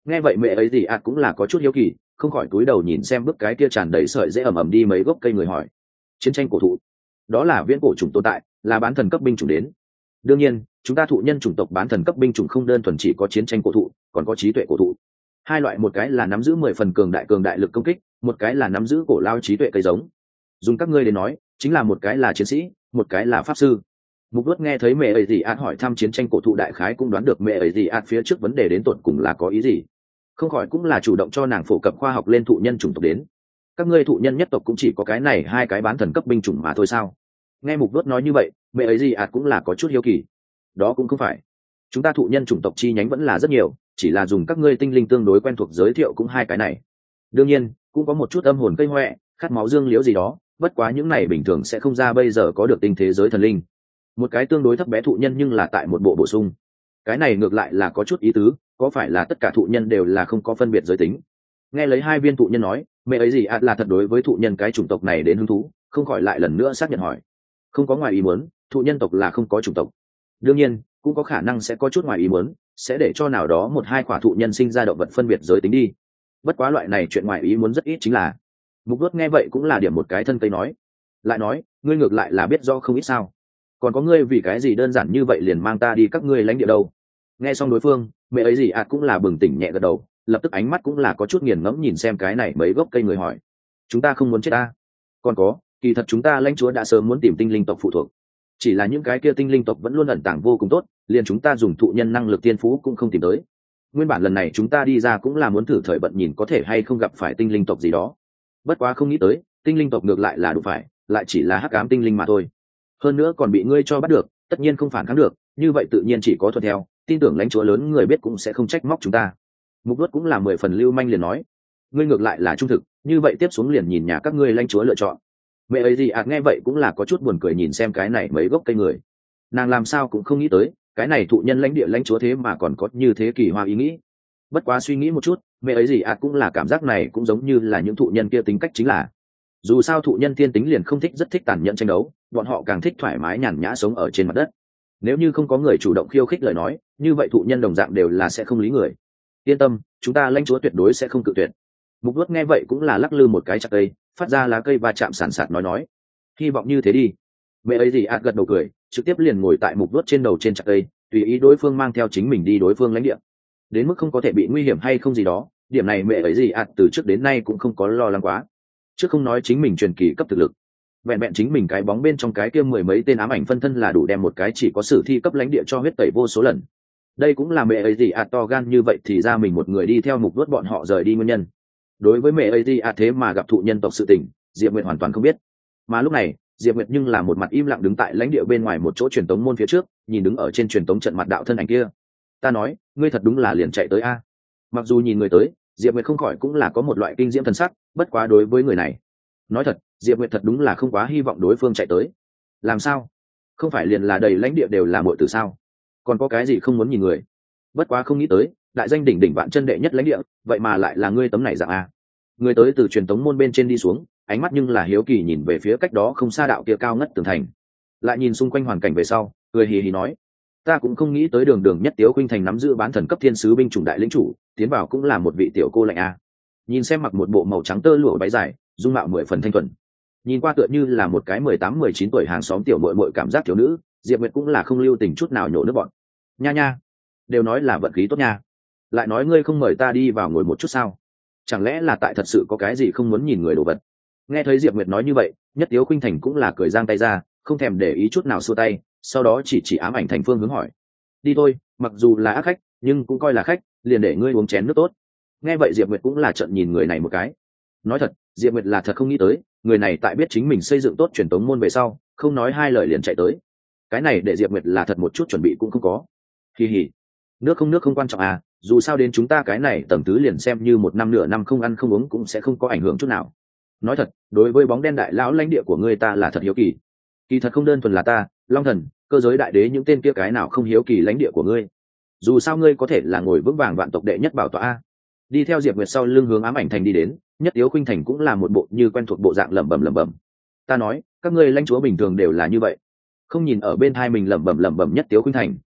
Nghe vậy mẹ ấy gì cũng là có chút hiếu kỳ, không khỏi cúi đầu nhìn xem bước cái kia tràn đầy sợi dễ ẩm ẩm đi mấy gốc cây người hỏi. Chiến tranh cổ thụ, đó là viễn cổ chủng tồn tại, là bán thần cấp binh chủng đến. Đương nhiên chúng ta thụ nhân chủng tộc bán thần cấp binh chủng không đơn thuần chỉ có chiến tranh cổ thụ, còn có trí tuệ cổ thụ. Hai loại, một cái là nắm giữ 10 phần cường đại lực công kích, một cái là nắm giữ cổ lao trí tuệ cây giống. Dùng các ngươi để nói, chính là một cái là chiến sĩ, một cái là pháp sư. Mục Đuốt nghe thấy mẹ ấy gì hỏi thăm chiến tranh cổ thụ, đại khái cũng đoán được mẹ ấy gì phía trước vấn đề đến tột cùng là có ý gì, không khỏi cũng là chủ động cho nàng phổ cập khoa học lên thụ nhân chủng tộc đến. Các ngươi thụ nhân nhất tộc cũng chỉ có cái này hai cái bán thần cấp binh chủng mà thôi sao? Nghe Mục Đuốt nói như vậy, mẹ ấy gì cũng là có chút hiếu kỳ. Đó cũng không phải, chúng ta thụ nhân chủng tộc chi nhánh vẫn là rất nhiều, chỉ là dùng các ngươi tinh linh tương đối quen thuộc giới thiệu cũng hai cái này. Đương nhiên cũng có một chút âm hồn cây hoẹ, khát máu dương liễu gì đó, bất quá những này bình thường sẽ không ra bây giờ có được tinh thế giới thần linh. Một cái tương đối thấp bé thụ nhân nhưng là tại một bộ bổ sung, cái này ngược lại là có chút ý tứ, có phải là tất cả thụ nhân đều là không có phân biệt giới tính? Nghe lấy hai viên thụ nhân nói, mẹ ấy gì là thật đối với thụ nhân cái chủng tộc này đến hứng thú, không khỏi lại lần nữa xác nhận hỏi. Không có ngoài ý muốn, thụ nhân tộc là không có chủng tộc. Đương nhiên cũng có khả năng sẽ có chút ngoài ý muốn, sẽ để cho nào đó một hai quả thụ nhân sinh ra động vật phân biệt giới tính đi. Bất quá loại này chuyện ngoài ý muốn rất ít chính là. Mục Đuốt nghe vậy cũng là điểm một cái thân cây nói, lại nói ngươi ngược lại là biết do không ít sao, còn có ngươi vì cái gì đơn giản như vậy liền mang ta đi các ngươi lãnh địa đâu? Nghe xong đối phương, mẹ ấy gì cũng là bừng tỉnh nhẹ gật đầu, lập tức ánh mắt cũng là có chút nghiền ngẫm nhìn xem cái này mấy gốc cây người hỏi, chúng ta không muốn chết ta? Còn có, kỳ thật chúng ta lãnh chúa đã sớm muốn tìm tinh linh tộc phụ thuộc, chỉ là những cái kia tinh linh tộc vẫn luôn ẩn tàng vô cùng tốt, liền chúng ta dùng thụ nhân năng lực tiên phú cũng không tìm tới. Nguyên bản lần này chúng ta đi ra cũng là muốn thử thời bận nhìn có thể hay không gặp phải tinh linh tộc gì đó, bất quá không nghĩ tới tinh linh tộc ngược lại là đủ phải, lại chỉ là hắc ám tinh linh mà thôi, hơn nữa còn bị ngươi cho bắt được, tất nhiên không phản kháng được, như vậy tự nhiên chỉ có thuận theo, tin tưởng lãnh chúa lớn người biết cũng sẽ không trách móc chúng ta. Mục Đuốt cũng là 10 phần lưu manh liền nói, ngươi ngược lại là trung thực, như vậy tiếp xuống liền nhìn nhà các ngươi lãnh chúa lựa chọn. Mẹ ấy gì nghe vậy cũng là có chút buồn cười nhìn xem cái này mấy gốc cây người, nàng làm sao cũng không nghĩ tới cái này thụ nhân lãnh địa lãnh chúa thế mà còn có như thế kỳ hoa ý nghĩ. Bất quá suy nghĩ một chút, mẹ ấy gì cũng là cảm giác này cũng giống như là những thụ nhân kia tính cách, chính là dù sao thụ nhân thiên tính liền không thích rất thích tàn nhẫn tranh đấu, bọn họ càng thích thoải mái nhàn nhã sống ở trên mặt đất. Nếu như không có người chủ động khiêu khích lời nói, như vậy thụ nhân đồng dạng đều là sẽ không lý người. Yên tâm, chúng ta lãnh chúa tuyệt đối sẽ không cự tuyệt. Mục Đuốt nghe vậy cũng là lắc lư một cái chặt cây, phát ra lá cây va chạm sàn sạt nói, hy vọng như thế đi. Mẹ ấy gì gật đầu cười, trực tiếp liền ngồi tại Mục Đuốt trên đầu trên chặt cây, tùy ý đối phương mang theo chính mình đi đối phương lãnh địa, đến mức không có thể bị nguy hiểm hay không gì đó, điểm này mẹ ấy gì từ trước đến nay cũng không có lo lắng quá. Trước không nói chính mình truyền kỳ cấp thực lực, vẹn vẹn chính mình cái bóng bên trong cái kia 10 mấy tên ám ảnh phân thân là đủ đem một cái chỉ có sử thi cấp lãnh địa cho huyết tẩy vô số lần. Đây cũng là mẹ ấy gì to gan như vậy thì ra mình một người đi theo Mục Đuốt bọn họ rời đi nguyên nhân. Đối với mẹ ấy gì thế mà gặp thụ nhân tộc sự tình, Diệp Nguyệt hoàn toàn không biết. Mà lúc này Diệp Nguyệt nhưng là một mặt im lặng đứng tại lãnh địa bên ngoài một chỗ truyền tống môn phía trước, nhìn đứng ở trên truyền tống trận mặt đạo thân ảnh kia. Ta nói, ngươi thật đúng là liền chạy tới a. Mặc dù nhìn người tới, Diệp Nguyệt không khỏi cũng là có một loại kinh diễm thần sắc, bất quá đối với người này, nói thật, Diệp Nguyệt thật đúng là không quá hy vọng đối phương chạy tới. Làm sao? Không phải liền là đầy lãnh địa đều là muội tử sao? Còn có cái gì không muốn nhìn người? Bất quá không nghĩ tới, đại danh đỉnh đỉnh vạn chân đệ nhất lãnh địa, vậy mà lại là ngươi tấm này dạng a. Người tới từ truyền tống môn bên trên đi xuống, ánh mắt nhưng là hiếu kỳ nhìn về phía cách đó không xa đạo kia cao ngất tường thành, lại nhìn xung quanh hoàn cảnh về sau, cười hì hì nói, ta cũng không nghĩ tới đường đường nhất Tiếu Khuynh Thành nắm giữ bán thần cấp thiên sứ binh chủng đại lĩnh chủ, tiến vào cũng là một vị tiểu cô lạnh a. Nhìn xem mặc một bộ màu trắng tơ lụa váy dài, dung mạo 10 phần thanh thuần, nhìn qua tựa như là một cái 18-19 tuổi hàng xóm tiểu muội muội cảm giác thiếu nữ, Diệp Nguyệt cũng là không lưu tình chút nào nhổ nước bọn. Nha nha, đều nói là vận khí tốt nha, lại nói ngươi không mời ta đi vào ngồi một chút sao? Chẳng lẽ là tại thật sự có cái gì không muốn nhìn người đồ vật? Nghe thấy Diệp Nguyệt nói như vậy, nhất Tiếu Khuynh Thành cũng là cười giang tay ra, không thèm để ý chút nào xua tay, sau đó chỉ ám ảnh thành phương hướng hỏi, đi thôi, mặc dù là ác khách nhưng cũng coi là khách, liền để ngươi uống chén nước tốt. Nghe vậy Diệp Nguyệt cũng là trợn nhìn người này một cái. Nói thật, Diệp Nguyệt là thật không nghĩ tới, người này tại biết chính mình xây dựng tốt truyền tống môn về sau, không nói hai lời liền chạy tới. Cái này để Diệp Nguyệt là thật một chút chuẩn bị cũng không có. Hì hì, nước không quan trọng à, dù sao đến chúng ta cái này tầm tứ liền xem như một năm nửa năm không ăn không uống cũng sẽ không có ảnh hưởng chút nào. Nói thật, đối với bóng đen đại lão lãnh địa của ngươi ta là thật hiếu kỳ. Kỳ thật không đơn thuần là ta, Long Thần, Cơ Giới đại đế những tên kia cái nào không hiếu kỳ lãnh địa của ngươi. Dù sao ngươi có thể là ngồi vững vàng vạn tộc đệ nhất bảo tọa a. Đi theo Diệp Nguyệt sau lưng hướng ám ảnh thành đi đến, nhất Tiếu Khuynh Thành cũng là một bộ như quen thuộc bộ dạng lẩm bẩm. Ta nói, các ngươi lãnh chúa bình thường đều là như vậy. Không nhìn ở bên hai mình lẩm bẩm nhất Tiếu Khuynh Thành,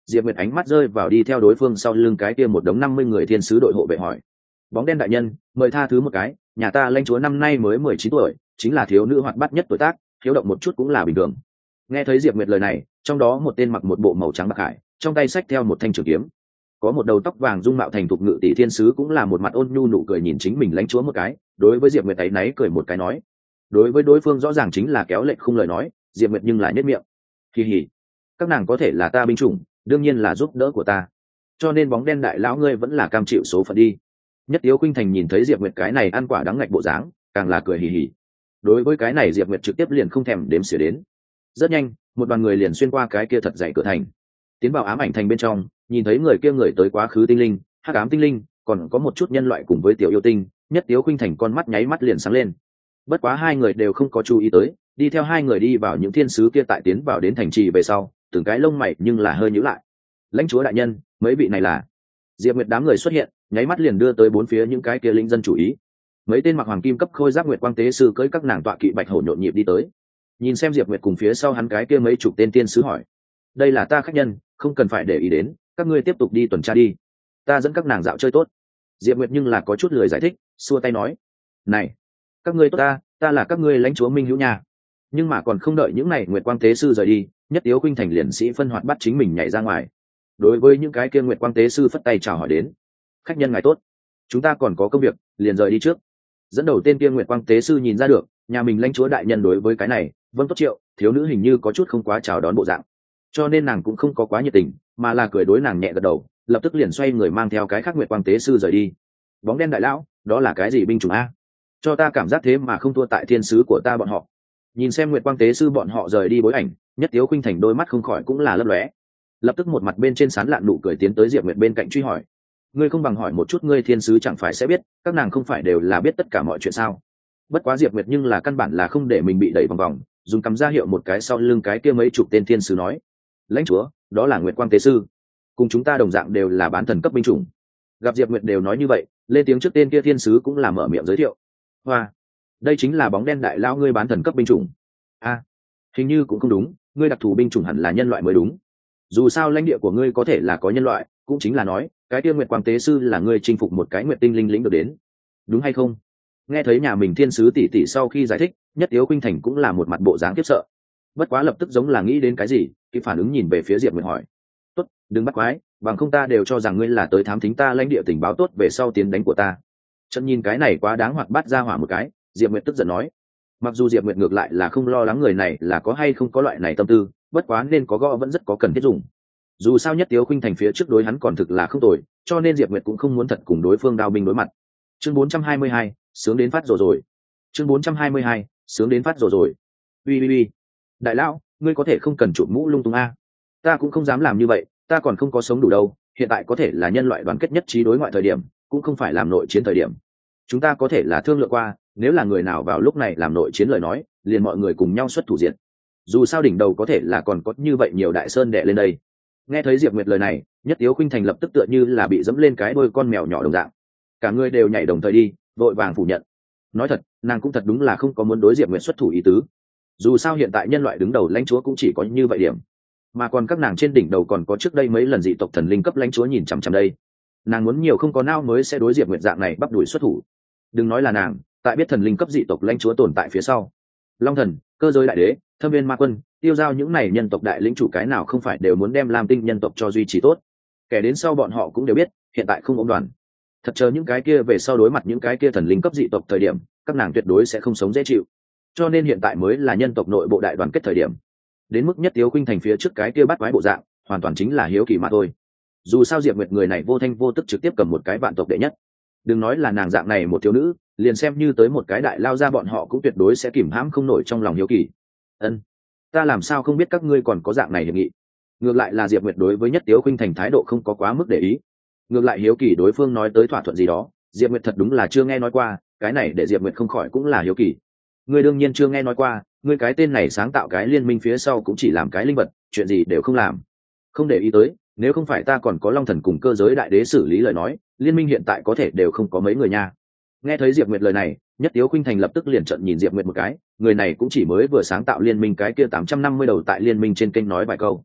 Diệp Nguyệt ánh mắt rơi vào đi theo đối phương sau lưng cái kia một đống 50 người thiên sứ đội hộ vệ hỏi: bóng đen đại nhân, mời tha thứ một cái, nhà ta lãnh chúa năm nay mới 19 tuổi, chính là thiếu nữ hoạt bát nhất tuổi tác, hiếu động một chút cũng là bình thường. Nghe thấy Diệp Nguyệt lời này, trong đó một tên mặc một bộ màu trắng bạc hải, trong tay xách theo một thanh trường kiếm, có một đầu tóc vàng dung mạo thành thục ngự tỷ thiên sứ cũng là một mặt ôn nhu nụ cười nhìn chính mình lãnh chúa một cái, đối với Diệp Nguyệt ấy náy cười một cái nói: đối với đối phương rõ ràng chính là kéo lệnh không lời nói, Diệp Nguyệt nhưng lại nhếch miệng. Kỳ hỉ, các nàng có thể là ta binh chủng, đương nhiên là giúp đỡ của ta, cho nên bóng đen đại lão ngươi vẫn là cam chịu số phận đi. Nhất Tiếu Khuynh Thành nhìn thấy Diệp Nguyệt cái này ăn quả đắng ngạch bộ dáng, càng là cười hì hì. Đối với cái này Diệp Nguyệt trực tiếp liền không thèm đếm xỉa đến. Rất nhanh, một đoàn người liền xuyên qua cái kia thật dày cửa thành, tiến vào ám ảnh thành bên trong, nhìn thấy người kia người tới quá khứ tinh linh, hắc ám tinh linh, còn có một chút nhân loại cùng với tiểu yêu tinh. Nhất Tiếu Khuynh Thành con mắt nháy mắt liền sáng lên. Bất quá hai người đều không có chú ý tới, đi theo hai người đi vào những thiên sứ kia tại tiến vào đến thành trì về sau, từng cái lông mày nhưng là hơi nhíu lại. Lãnh chúa đại nhân, mấy vị này là? Diệp Nguyệt đám người xuất hiện, nháy mắt liền đưa tới bốn phía những cái kia lính dân chủ ý. Mấy tên mặc hoàng kim cấp khôi giáp nguyệt quang tế sư cưỡi các nàng tọa kỵ bạch hổ nhộn nhịp đi tới. Nhìn xem Diệp Nguyệt cùng phía sau hắn cái kia mấy chục tên tiên sứ hỏi: đây là ta khách nhân, không cần phải để ý đến, các ngươi tiếp tục đi tuần tra đi, ta dẫn các nàng dạo chơi tốt. Diệp Nguyệt nhưng là có chút lười giải thích, xua tay nói: này, các ngươi tốt ta là các ngươi lãnh chúa minh hữu nhà. Nhưng mà còn không đợi những này nguyệt quang tế sư rời đi, Nhất Tiếu Khuynh Thành liền sĩ phân hoạt bắt chính mình nhảy ra ngoài. Đối với những cái kia nguyệt quang tế sư phất tay chào hỏi đến: khách nhân ngài tốt, chúng ta còn có công việc, liền rời đi trước. Dẫn đầu tên kia nguyệt quang tế sư nhìn ra được nhà mình lãnh chúa đại nhân đối với cái này vâng tốt triệu thiếu nữ hình như có chút không quá chào đón bộ dạng, cho nên nàng cũng không có quá nhiệt tình, mà là cười đối nàng nhẹ gật đầu, lập tức liền xoay người mang theo cái khác nguyệt quang tế sư rời đi. Bóng đen đại lão, đó là cái gì binh chủng a? Cho ta cảm giác thế mà không thua tại thiên sứ của ta bọn họ. Nhìn xem nguyệt quang tế sư bọn họ rời đi bối ảnh, Nhất Tiếu Khuynh Thành đôi mắt không khỏi cũng là lấp lóe, lập tức một mặt bên trên sán lạn nụ cười tiến tới Diệp Nguyệt bên cạnh truy hỏi: ngươi không bằng hỏi một chút ngươi thiên sứ chẳng phải sẽ biết, các nàng không phải đều là biết tất cả mọi chuyện sao? Bất quá Diệp Nguyệt nhưng là căn bản là không để mình bị đẩy vòng vòng, dùng cắm ra hiệu một cái sau lưng cái kia mấy chục tên thiên sứ nói: lãnh chúa, đó là nguyệt quang tế sư, cùng chúng ta đồng dạng đều là bán thần cấp binh chủng. Gặp Diệp Nguyệt đều nói như vậy, lên tiếng trước tên kia thiên sứ cũng là mở miệng giới thiệu: hoa, đây chính là bóng đen đại lao ngươi bán thần cấp binh chủng a? Hình như cũng không đúng, ngươi đặc thù binh chủng hẳn là nhân loại mới đúng. Dù sao lãnh địa của ngươi có thể là có nhân loại, cũng chính là nói cái kia nguyệt quang tế sư là ngươi chinh phục một cái nguyệt tinh linh lĩnh được đến, đúng hay không? Nghe thấy nhà mình thiên sứ tỷ tỷ sau khi giải thích, Nhất Tiếu Khuynh Thành cũng là một mặt bộ dáng khiếp sợ, bất quá lập tức giống là nghĩ đến cái gì, kịp phản ứng nhìn về phía Diệp Nguyệt hỏi: tốt, đừng bắt quái, bằng không ta đều cho rằng ngươi là tới thám thính ta lãnh địa tình báo tốt về sau tiến đánh của ta. Chân nhìn cái này quá đáng hoạt bát ra hỏa một cái, Diệp Nguyệt tức giận nói. Mặc dù Diệp Nguyệt ngược lại là không lo lắng người này là có hay không có loại này tâm tư, bất quá nên có gõ vẫn rất có cần thiết dùng. Dù sao Nhất Tiếu Khuynh Thành phía trước đối hắn còn thực là không tồi, cho nên Diệp Nguyệt cũng không muốn thật cùng đối phương đao binh đối mặt. Chương 422, sướng đến phát rồi. Chương 422, sướng đến phát rồi. Ui, đại lão, ngươi có thể không cần chụp mũ lung tung a. Ta cũng không dám làm như vậy, ta còn không có sống đủ đâu, hiện tại có thể là nhân loại đoàn kết nhất trí đối ngoại thời điểm, cũng không phải làm nội chiến thời điểm. Chúng ta có thể là thương lượng qua, nếu là người nào vào lúc này làm nội chiến lời nói, liền mọi người cùng nhau xuất thủ diện. Dù sao đỉnh đầu có thể là còn có như vậy nhiều đại sơn đè lên đây. Nghe thấy Diệp Nguyệt lời này, Nhất Tiếu Khuynh Thành lập tức tựa như là bị dẫm lên cái đôi con mèo nhỏ đồng dạng, cả người đều nhảy đồng thời đi, vội vàng phủ nhận. Nói thật, nàng cũng thật đúng là không có muốn đối Diệp Nguyệt xuất thủ ý tứ. Dù sao hiện tại nhân loại đứng đầu lãnh chúa cũng chỉ có như vậy điểm, mà còn các nàng trên đỉnh đầu còn có trước đây mấy lần dị tộc thần linh cấp lãnh chúa nhìn chằm chằm đây. Nàng muốn nhiều không có nao mới sẽ đối Diệp Nguyệt dạng này bắt đuổi xuất thủ. Đừng nói là nàng, tại biết thần linh cấp dị tộc lãnh chúa tồn tại phía sau, Long Thần, Cơ Giới Đại Đế, Thâm Viên Ma Quân, Tiêu Giao những này nhân tộc đại lĩnh chủ cái nào không phải đều muốn đem Lam Tinh nhân tộc cho duy trì tốt. Kẻ đến sau bọn họ cũng đều biết, hiện tại không ổn đoàn. Thật chờ những cái kia về sau đối mặt những cái kia thần linh cấp dị tộc thời điểm, các nàng tuyệt đối sẽ không sống dễ chịu. Cho nên hiện tại mới là nhân tộc nội bộ đại đoàn kết thời điểm. Đến mức Nhất Tiếu Khuynh Thành phía trước cái kia bắt quái bộ dạng, hoàn toàn chính là hiếu kỳ mà thôi. Dù sao Diệp Nguyệt người này vô thanh vô tức trực tiếp cầm một cái vạn tộc đệ nhất. Đừng nói là nàng dạng này một thiếu nữ, liền xem như tới một cái đại lao ra bọn họ cũng tuyệt đối sẽ kìm hãm không nổi trong lòng hiếu kỳ. Ân, ta làm sao không biết các ngươi còn có dạng này hiệp nghị? Ngược lại là Diệp Nguyệt đối với Nhất Tiếu Khuynh Thành thái độ không có quá mức để ý. Ngược lại hiếu kỳ đối phương nói tới thỏa thuận gì đó, Diệp Nguyệt thật đúng là chưa nghe nói qua, cái này để Diệp Nguyệt không khỏi cũng là hiếu kỳ. Ngươi đương nhiên chưa nghe nói qua, ngươi cái tên này sáng tạo cái liên minh phía sau cũng chỉ làm cái linh vật, chuyện gì đều không làm. Không để ý tới, nếu không phải ta còn có Long Thần cùng Cơ Giới Đại Đế xử lý lời nói, liên minh hiện tại có thể đều không có mấy người nha. Nghe thấy Diệp Nguyệt lời này, Nhất Tiếu Khuynh Thành lập tức liền trợn nhìn Diệp Nguyệt một cái, người này cũng chỉ mới vừa sáng tạo liên minh cái kia 850 đầu tại liên minh trên kênh nói vài câu.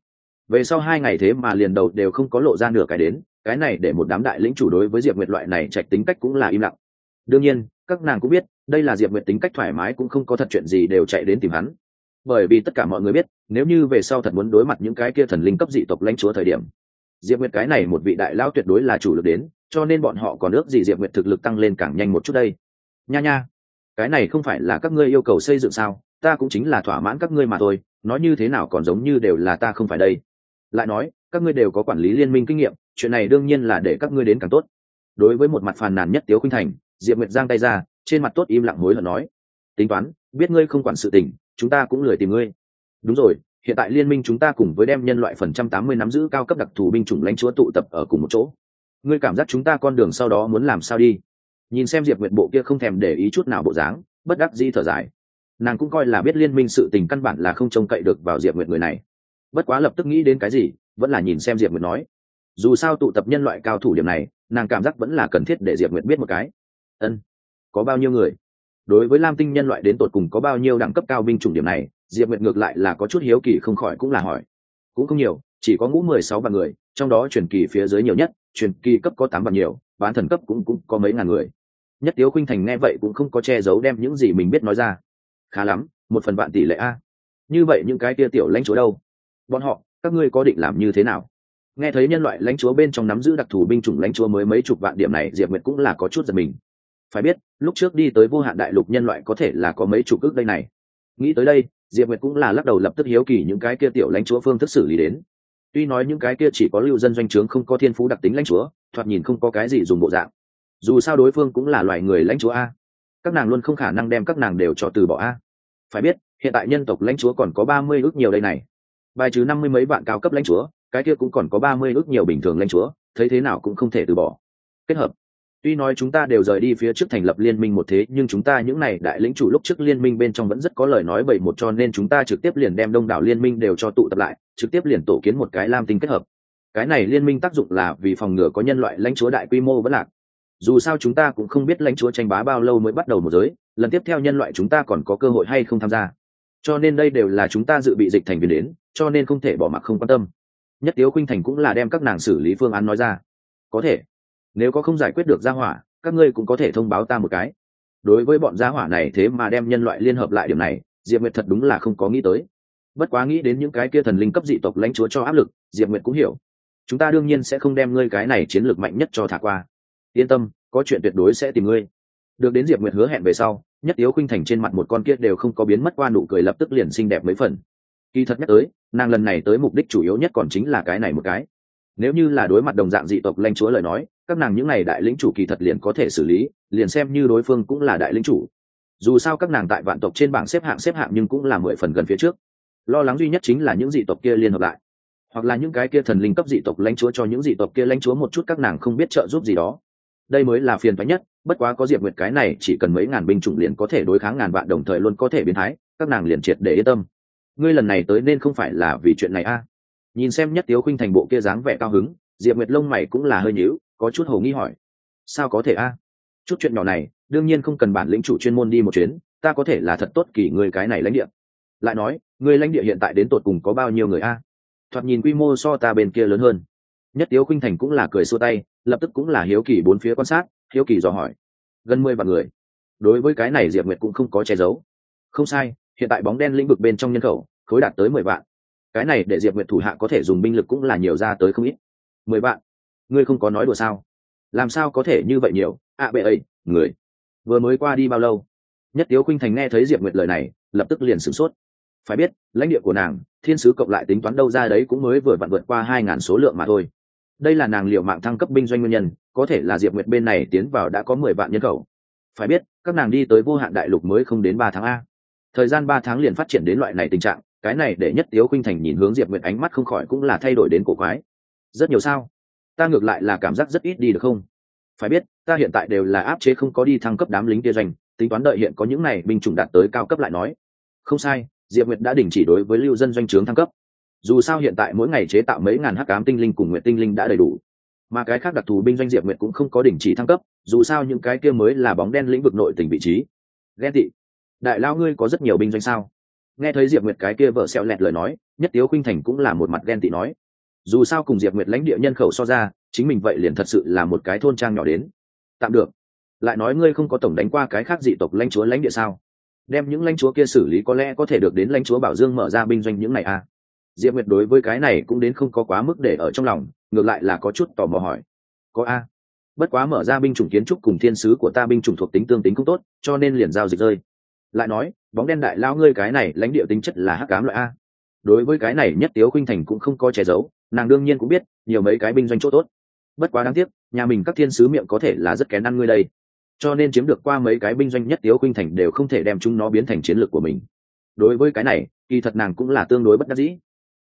về sau 2 ngày thế mà liền đầu đều không có lộ ra nửa cái đến, cái này để một đám đại lĩnh chủ đối với Diệp Nguyệt loại này trạch tính cách cũng là im lặng. Đương nhiên các nàng cũng biết đây là Diệp Nguyệt tính cách thoải mái, cũng không có thật chuyện gì đều chạy đến tìm hắn, bởi vì tất cả mọi người biết nếu như về sau thật muốn đối mặt những cái kia thần linh cấp dị tộc lãnh chúa thời điểm, Diệp Nguyệt cái này một vị đại lão tuyệt đối là chủ lực đến, cho nên bọn họ còn ước gì Diệp Nguyệt thực lực tăng lên càng nhanh một chút đây. Nha nha, cái này không phải là các ngươi yêu cầu xây dựng sao? Ta cũng chính là thỏa mãn các ngươi mà thôi, nói như thế nào còn giống như đều là ta không phải đây. Lại nói các ngươi đều có quản lý liên minh kinh nghiệm, chuyện này đương nhiên là để các ngươi đến càng tốt. Đối với một mặt phàn nàn nhất Tiếu Khuynh Thành, Diệp Nguyệt giang tay ra, trên mặt tốt im lặng hối hận nói: tính toán, biết ngươi không quản sự tình, chúng ta cũng lười tìm ngươi. Đúng rồi, hiện tại liên minh chúng ta cùng với đem nhân loại phần 180 nắm giữ cao cấp đặc thù binh chủng lãnh chúa tụ tập ở cùng một chỗ, ngươi cảm giác chúng ta con đường sau đó muốn làm sao đi? Nhìn xem Diệp Nguyệt bộ kia không thèm để ý chút nào bộ dáng, bất đắc dĩ thở dài. Nàng cũng coi là biết liên minh sự tình căn bản là không trông cậy được vào Diệp Nguyệt người này, bất quá lập tức nghĩ đến cái gì, vẫn là nhìn xem Diệp Nguyệt nói: dù sao tụ tập nhân loại cao thủ điểm này, nàng cảm giác vẫn là cần thiết để Diệp Nguyệt biết một cái. Ân, có bao nhiêu người? Đối với Lam Tinh nhân loại đến tột cùng có bao nhiêu đẳng cấp cao binh chủng điểm này, Diệp Nguyệt ngược lại là có chút hiếu kỳ, không khỏi cũng là hỏi. Cũng không nhiều, chỉ có ngũ 16 vạn người, trong đó truyền kỳ phía dưới nhiều nhất, truyền kỳ cấp có 8 vạn nhiều, bán thần cấp cũng có mấy ngàn người. Nhất Tiếu Khuynh Thành nghe vậy cũng không có che giấu đem những gì mình biết nói ra. Khá lắm, 1/1000 tỷ lệ a. Như vậy những cái kia tiểu lãnh chúa đâu? Bọn họ, các ngươi có định làm như thế nào? Nghe thấy nhân loại lãnh chúa bên trong nắm giữ đặc thù binh chủng lãnh chúa mới mấy chục vạn điểm này, Diệp Nguyệt cũng là có chút giật mình. Phải biết, lúc trước đi tới vô hạn đại lục nhân loại có thể là có mấy chục ước đây này. Nghĩ tới đây, Diệp Nguyệt cũng là lắc đầu, lập tức hiếu kỳ những cái kia tiểu lãnh chúa phương thức xử lý đến. Tuy nói những cái kia chỉ có lưu dân doanh trướng, không có thiên phú đặc tính lãnh chúa, thoạt nhìn không có cái gì dùng bộ dạng. Dù sao đối phương cũng là loài người lãnh chúa a, các nàng luôn không khả năng đem các nàng đều cho từ bỏ a. Phải biết, hiện tại nhân tộc lãnh chúa còn có 30 ước nhiều đây này. Bài trừ 50 mấy vạn cao cấp lãnh chúa, cái kia cũng còn có 30 ước nhiều bình thường lãnh chúa, thấy thế nào cũng không thể từ bỏ. Kết hợp, tuy nói chúng ta đều rời đi phía trước thành lập liên minh một thế, nhưng chúng ta những này đại lĩnh chủ lúc trước liên minh bên trong vẫn rất có lời nói bậy một, cho nên chúng ta trực tiếp liền đem đông đảo liên minh đều cho tụ tập lại, trực tiếp liền tổ kiến một cái Lam Tinh kết hợp. Cái này liên minh tác dụng là vì phòng ngừa có nhân loại lãnh chúa đại quy mô vẫn lạc. Dù sao chúng ta cũng không biết lãnh chúa tranh bá bao lâu mới bắt đầu một giới, lần tiếp theo nhân loại chúng ta còn có cơ hội hay không tham gia, cho nên đây đều là chúng ta dự bị dịch thành viên đến, cho nên không thể bỏ mặc không quan tâm. Nhất Tiếu Khuynh Thành cũng là đem các nàng xử lý phương án nói ra. Có thể, nếu có không giải quyết được gia hỏa, các ngươi cũng có thể thông báo ta một cái. Đối với bọn gia hỏa này thế mà đem nhân loại liên hợp lại điểm này, Diệp Nguyệt thật đúng là không có nghĩ tới. Bất quá nghĩ đến những cái kia thần linh cấp dị tộc lãnh chúa cho áp lực, Diệp Nguyệt cũng hiểu. Chúng ta đương nhiên sẽ không đem ngươi cái này chiến lược mạnh nhất cho thả qua. Yên tâm, có chuyện tuyệt đối sẽ tìm ngươi. Được đến Diệp Nguyệt hứa hẹn về sau, Nhất Tiếu Khuynh Thành trên mặt một con kia đều không có biến mất qua nụ cười, lập tức liền xinh đẹp mấy phần. Kỳ thật nhắc tới, nàng lần này tới mục đích chủ yếu nhất còn chính là cái này một cái. Nếu như là đối mặt đồng dạng dị tộc lãnh chúa lời nói, các nàng những này đại lĩnh chủ kỳ thật liền có thể xử lý, liền xem như đối phương cũng là đại lĩnh chủ. Dù sao các nàng tại vạn tộc trên bảng xếp hạng nhưng cũng là 10 phần gần phía trước. Lo lắng duy nhất chính là những dị tộc kia liên hợp lại, hoặc là những cái kia thần linh cấp dị tộc lãnh chúa cho những dị tộc kia lãnh chúa một chút các nàng không biết trợ giúp gì đó. Đây mới là phiền toái nhất, bất quá có Diệp Nguyệt cái này chỉ cần mấy ngàn binh chủng liền có thể đối kháng ngàn vạn, đồng thời luôn có thể biến thái, các nàng liền triệt để yên tâm. Ngươi lần này tới nên không phải là vì chuyện này a? Nhìn xem Nhất Tiếu Khuynh Thành bộ kia dáng vẻ cao hứng, Diệp Nguyệt lông mày cũng là hơi nhíu, có chút hồ nghi hỏi: sao có thể a? Chút chuyện nhỏ này đương nhiên không cần bản lĩnh chủ chuyên môn đi một chuyến, ta có thể là thật tốt kỳ ngươi cái này lãnh địa. Lại nói, ngươi lãnh địa hiện tại đến tột cùng có bao nhiêu người a? Thoạt nhìn quy mô so ta bên kia lớn hơn. Nhất Tiếu Khuynh Thành cũng là cười xua tay, lập tức cũng là hiếu kỳ bốn phía quan sát, hiếu kỳ dò hỏi: gần 10 vạn người. Đối với cái này Diệp Nguyệt cũng không có che giấu. Không sai, hiện tại bóng đen lĩnh vực bên trong nhân khẩu khối đạt tới 10 vạn. Cái này để Diệp Nguyệt thủ hạ có thể dùng binh lực cũng là nhiều ra tới không ít. 10 vạn? Ngươi không có nói đùa sao? Làm sao có thể như vậy nhiều? Bệ ấy, người vừa mới qua đi bao lâu? Nhất Tiếu Khuynh Thành nghe thấy Diệp Nguyệt lời này, lập tức liền sửng sốt. Phải biết, lãnh địa của nàng, thiên sứ cộng lại tính toán đâu ra đấy cũng mới vừa vượt qua 2000 số lượng mà thôi. Đây là nàng liều mạng thăng cấp binh doanh nguyên nhân, có thể là Diệp Nguyệt bên này tiến vào đã có 10 vạn nhân khẩu. Phải biết, các nàng đi tới vô hạn đại lục mới không đến 3 tháng a. Thời gian 3 tháng liền phát triển đến loại này tình trạng, cái này để Nhất Tiếu Khuynh Thành nhìn hướng Diệp Nguyệt ánh mắt không khỏi cũng là thay đổi đến cổ quái. Rất nhiều sao? Ta ngược lại là cảm giác rất ít đi được không? Phải biết, ta hiện tại đều là áp chế không có đi thăng cấp đám lính kia doanh, tính toán đợi hiện có những này binh chủng đạt tới cao cấp lại nói. Không sai, Diệp Nguyệt đã đình chỉ đối với lưu dân doanh trướng thăng cấp. Dù sao hiện tại mỗi ngày chế tạo mấy ngàn hắc ám tinh linh cùng nguyệt tinh linh đã đầy đủ, mà cái khác đặc thù binh doanh Diệp Nguyệt cũng không có đình chỉ thăng cấp, dù sao những cái kia mới là bóng đen lĩnh vực nội tình vị trí. Ghen tị, đại lao ngươi có rất nhiều binh doanh sao? Nghe thấy Diệp Nguyệt cái kia vợ xẹo lẹt lời nói, Nhất Tiếu Khuynh Thành cũng là một mặt ghen tị nói, dù sao cùng Diệp Nguyệt lãnh địa nhân khẩu so ra, chính mình vậy liền thật sự là một cái thôn trang nhỏ đến. Tạm được. Lại nói ngươi không có tổng đánh qua cái khác dị tộc lãnh chúa lãnh địa sao? Đem những lãnh chúa kia xử lý có lẽ có thể được đến lãnh chúa Bảo Dương mở ra binh doanh những này à? Diệp Nguyệt đối với cái này cũng đến không có quá mức để ở trong lòng, ngược lại là có chút tò mò hỏi. Có a. Bất quá mở ra binh chủng kiến trúc cùng thiên sứ của ta binh chủng thuộc tính tương tính không tốt, cho nên liền giao dịch rơi. Lại nói, bóng đen đại lao ngươi cái này lãnh địa tính chất là hắc ám loại a. Đối với cái này Nhất Tiếu Khuynh Thành cũng không có che giấu, nàng đương nhiên cũng biết nhiều mấy cái binh doanh chỗ tốt. Bất quá đáng tiếc, nhà mình các thiên sứ miệng có thể là rất kén ăn ngươi đây, cho nên chiếm được qua mấy cái binh doanh Nhất Tiếu Khuynh Thành đều không thể đem chúng nó biến thành chiến lược của mình. Đối với cái này, kỳ thật nàng cũng là tương đối bất đắc dĩ.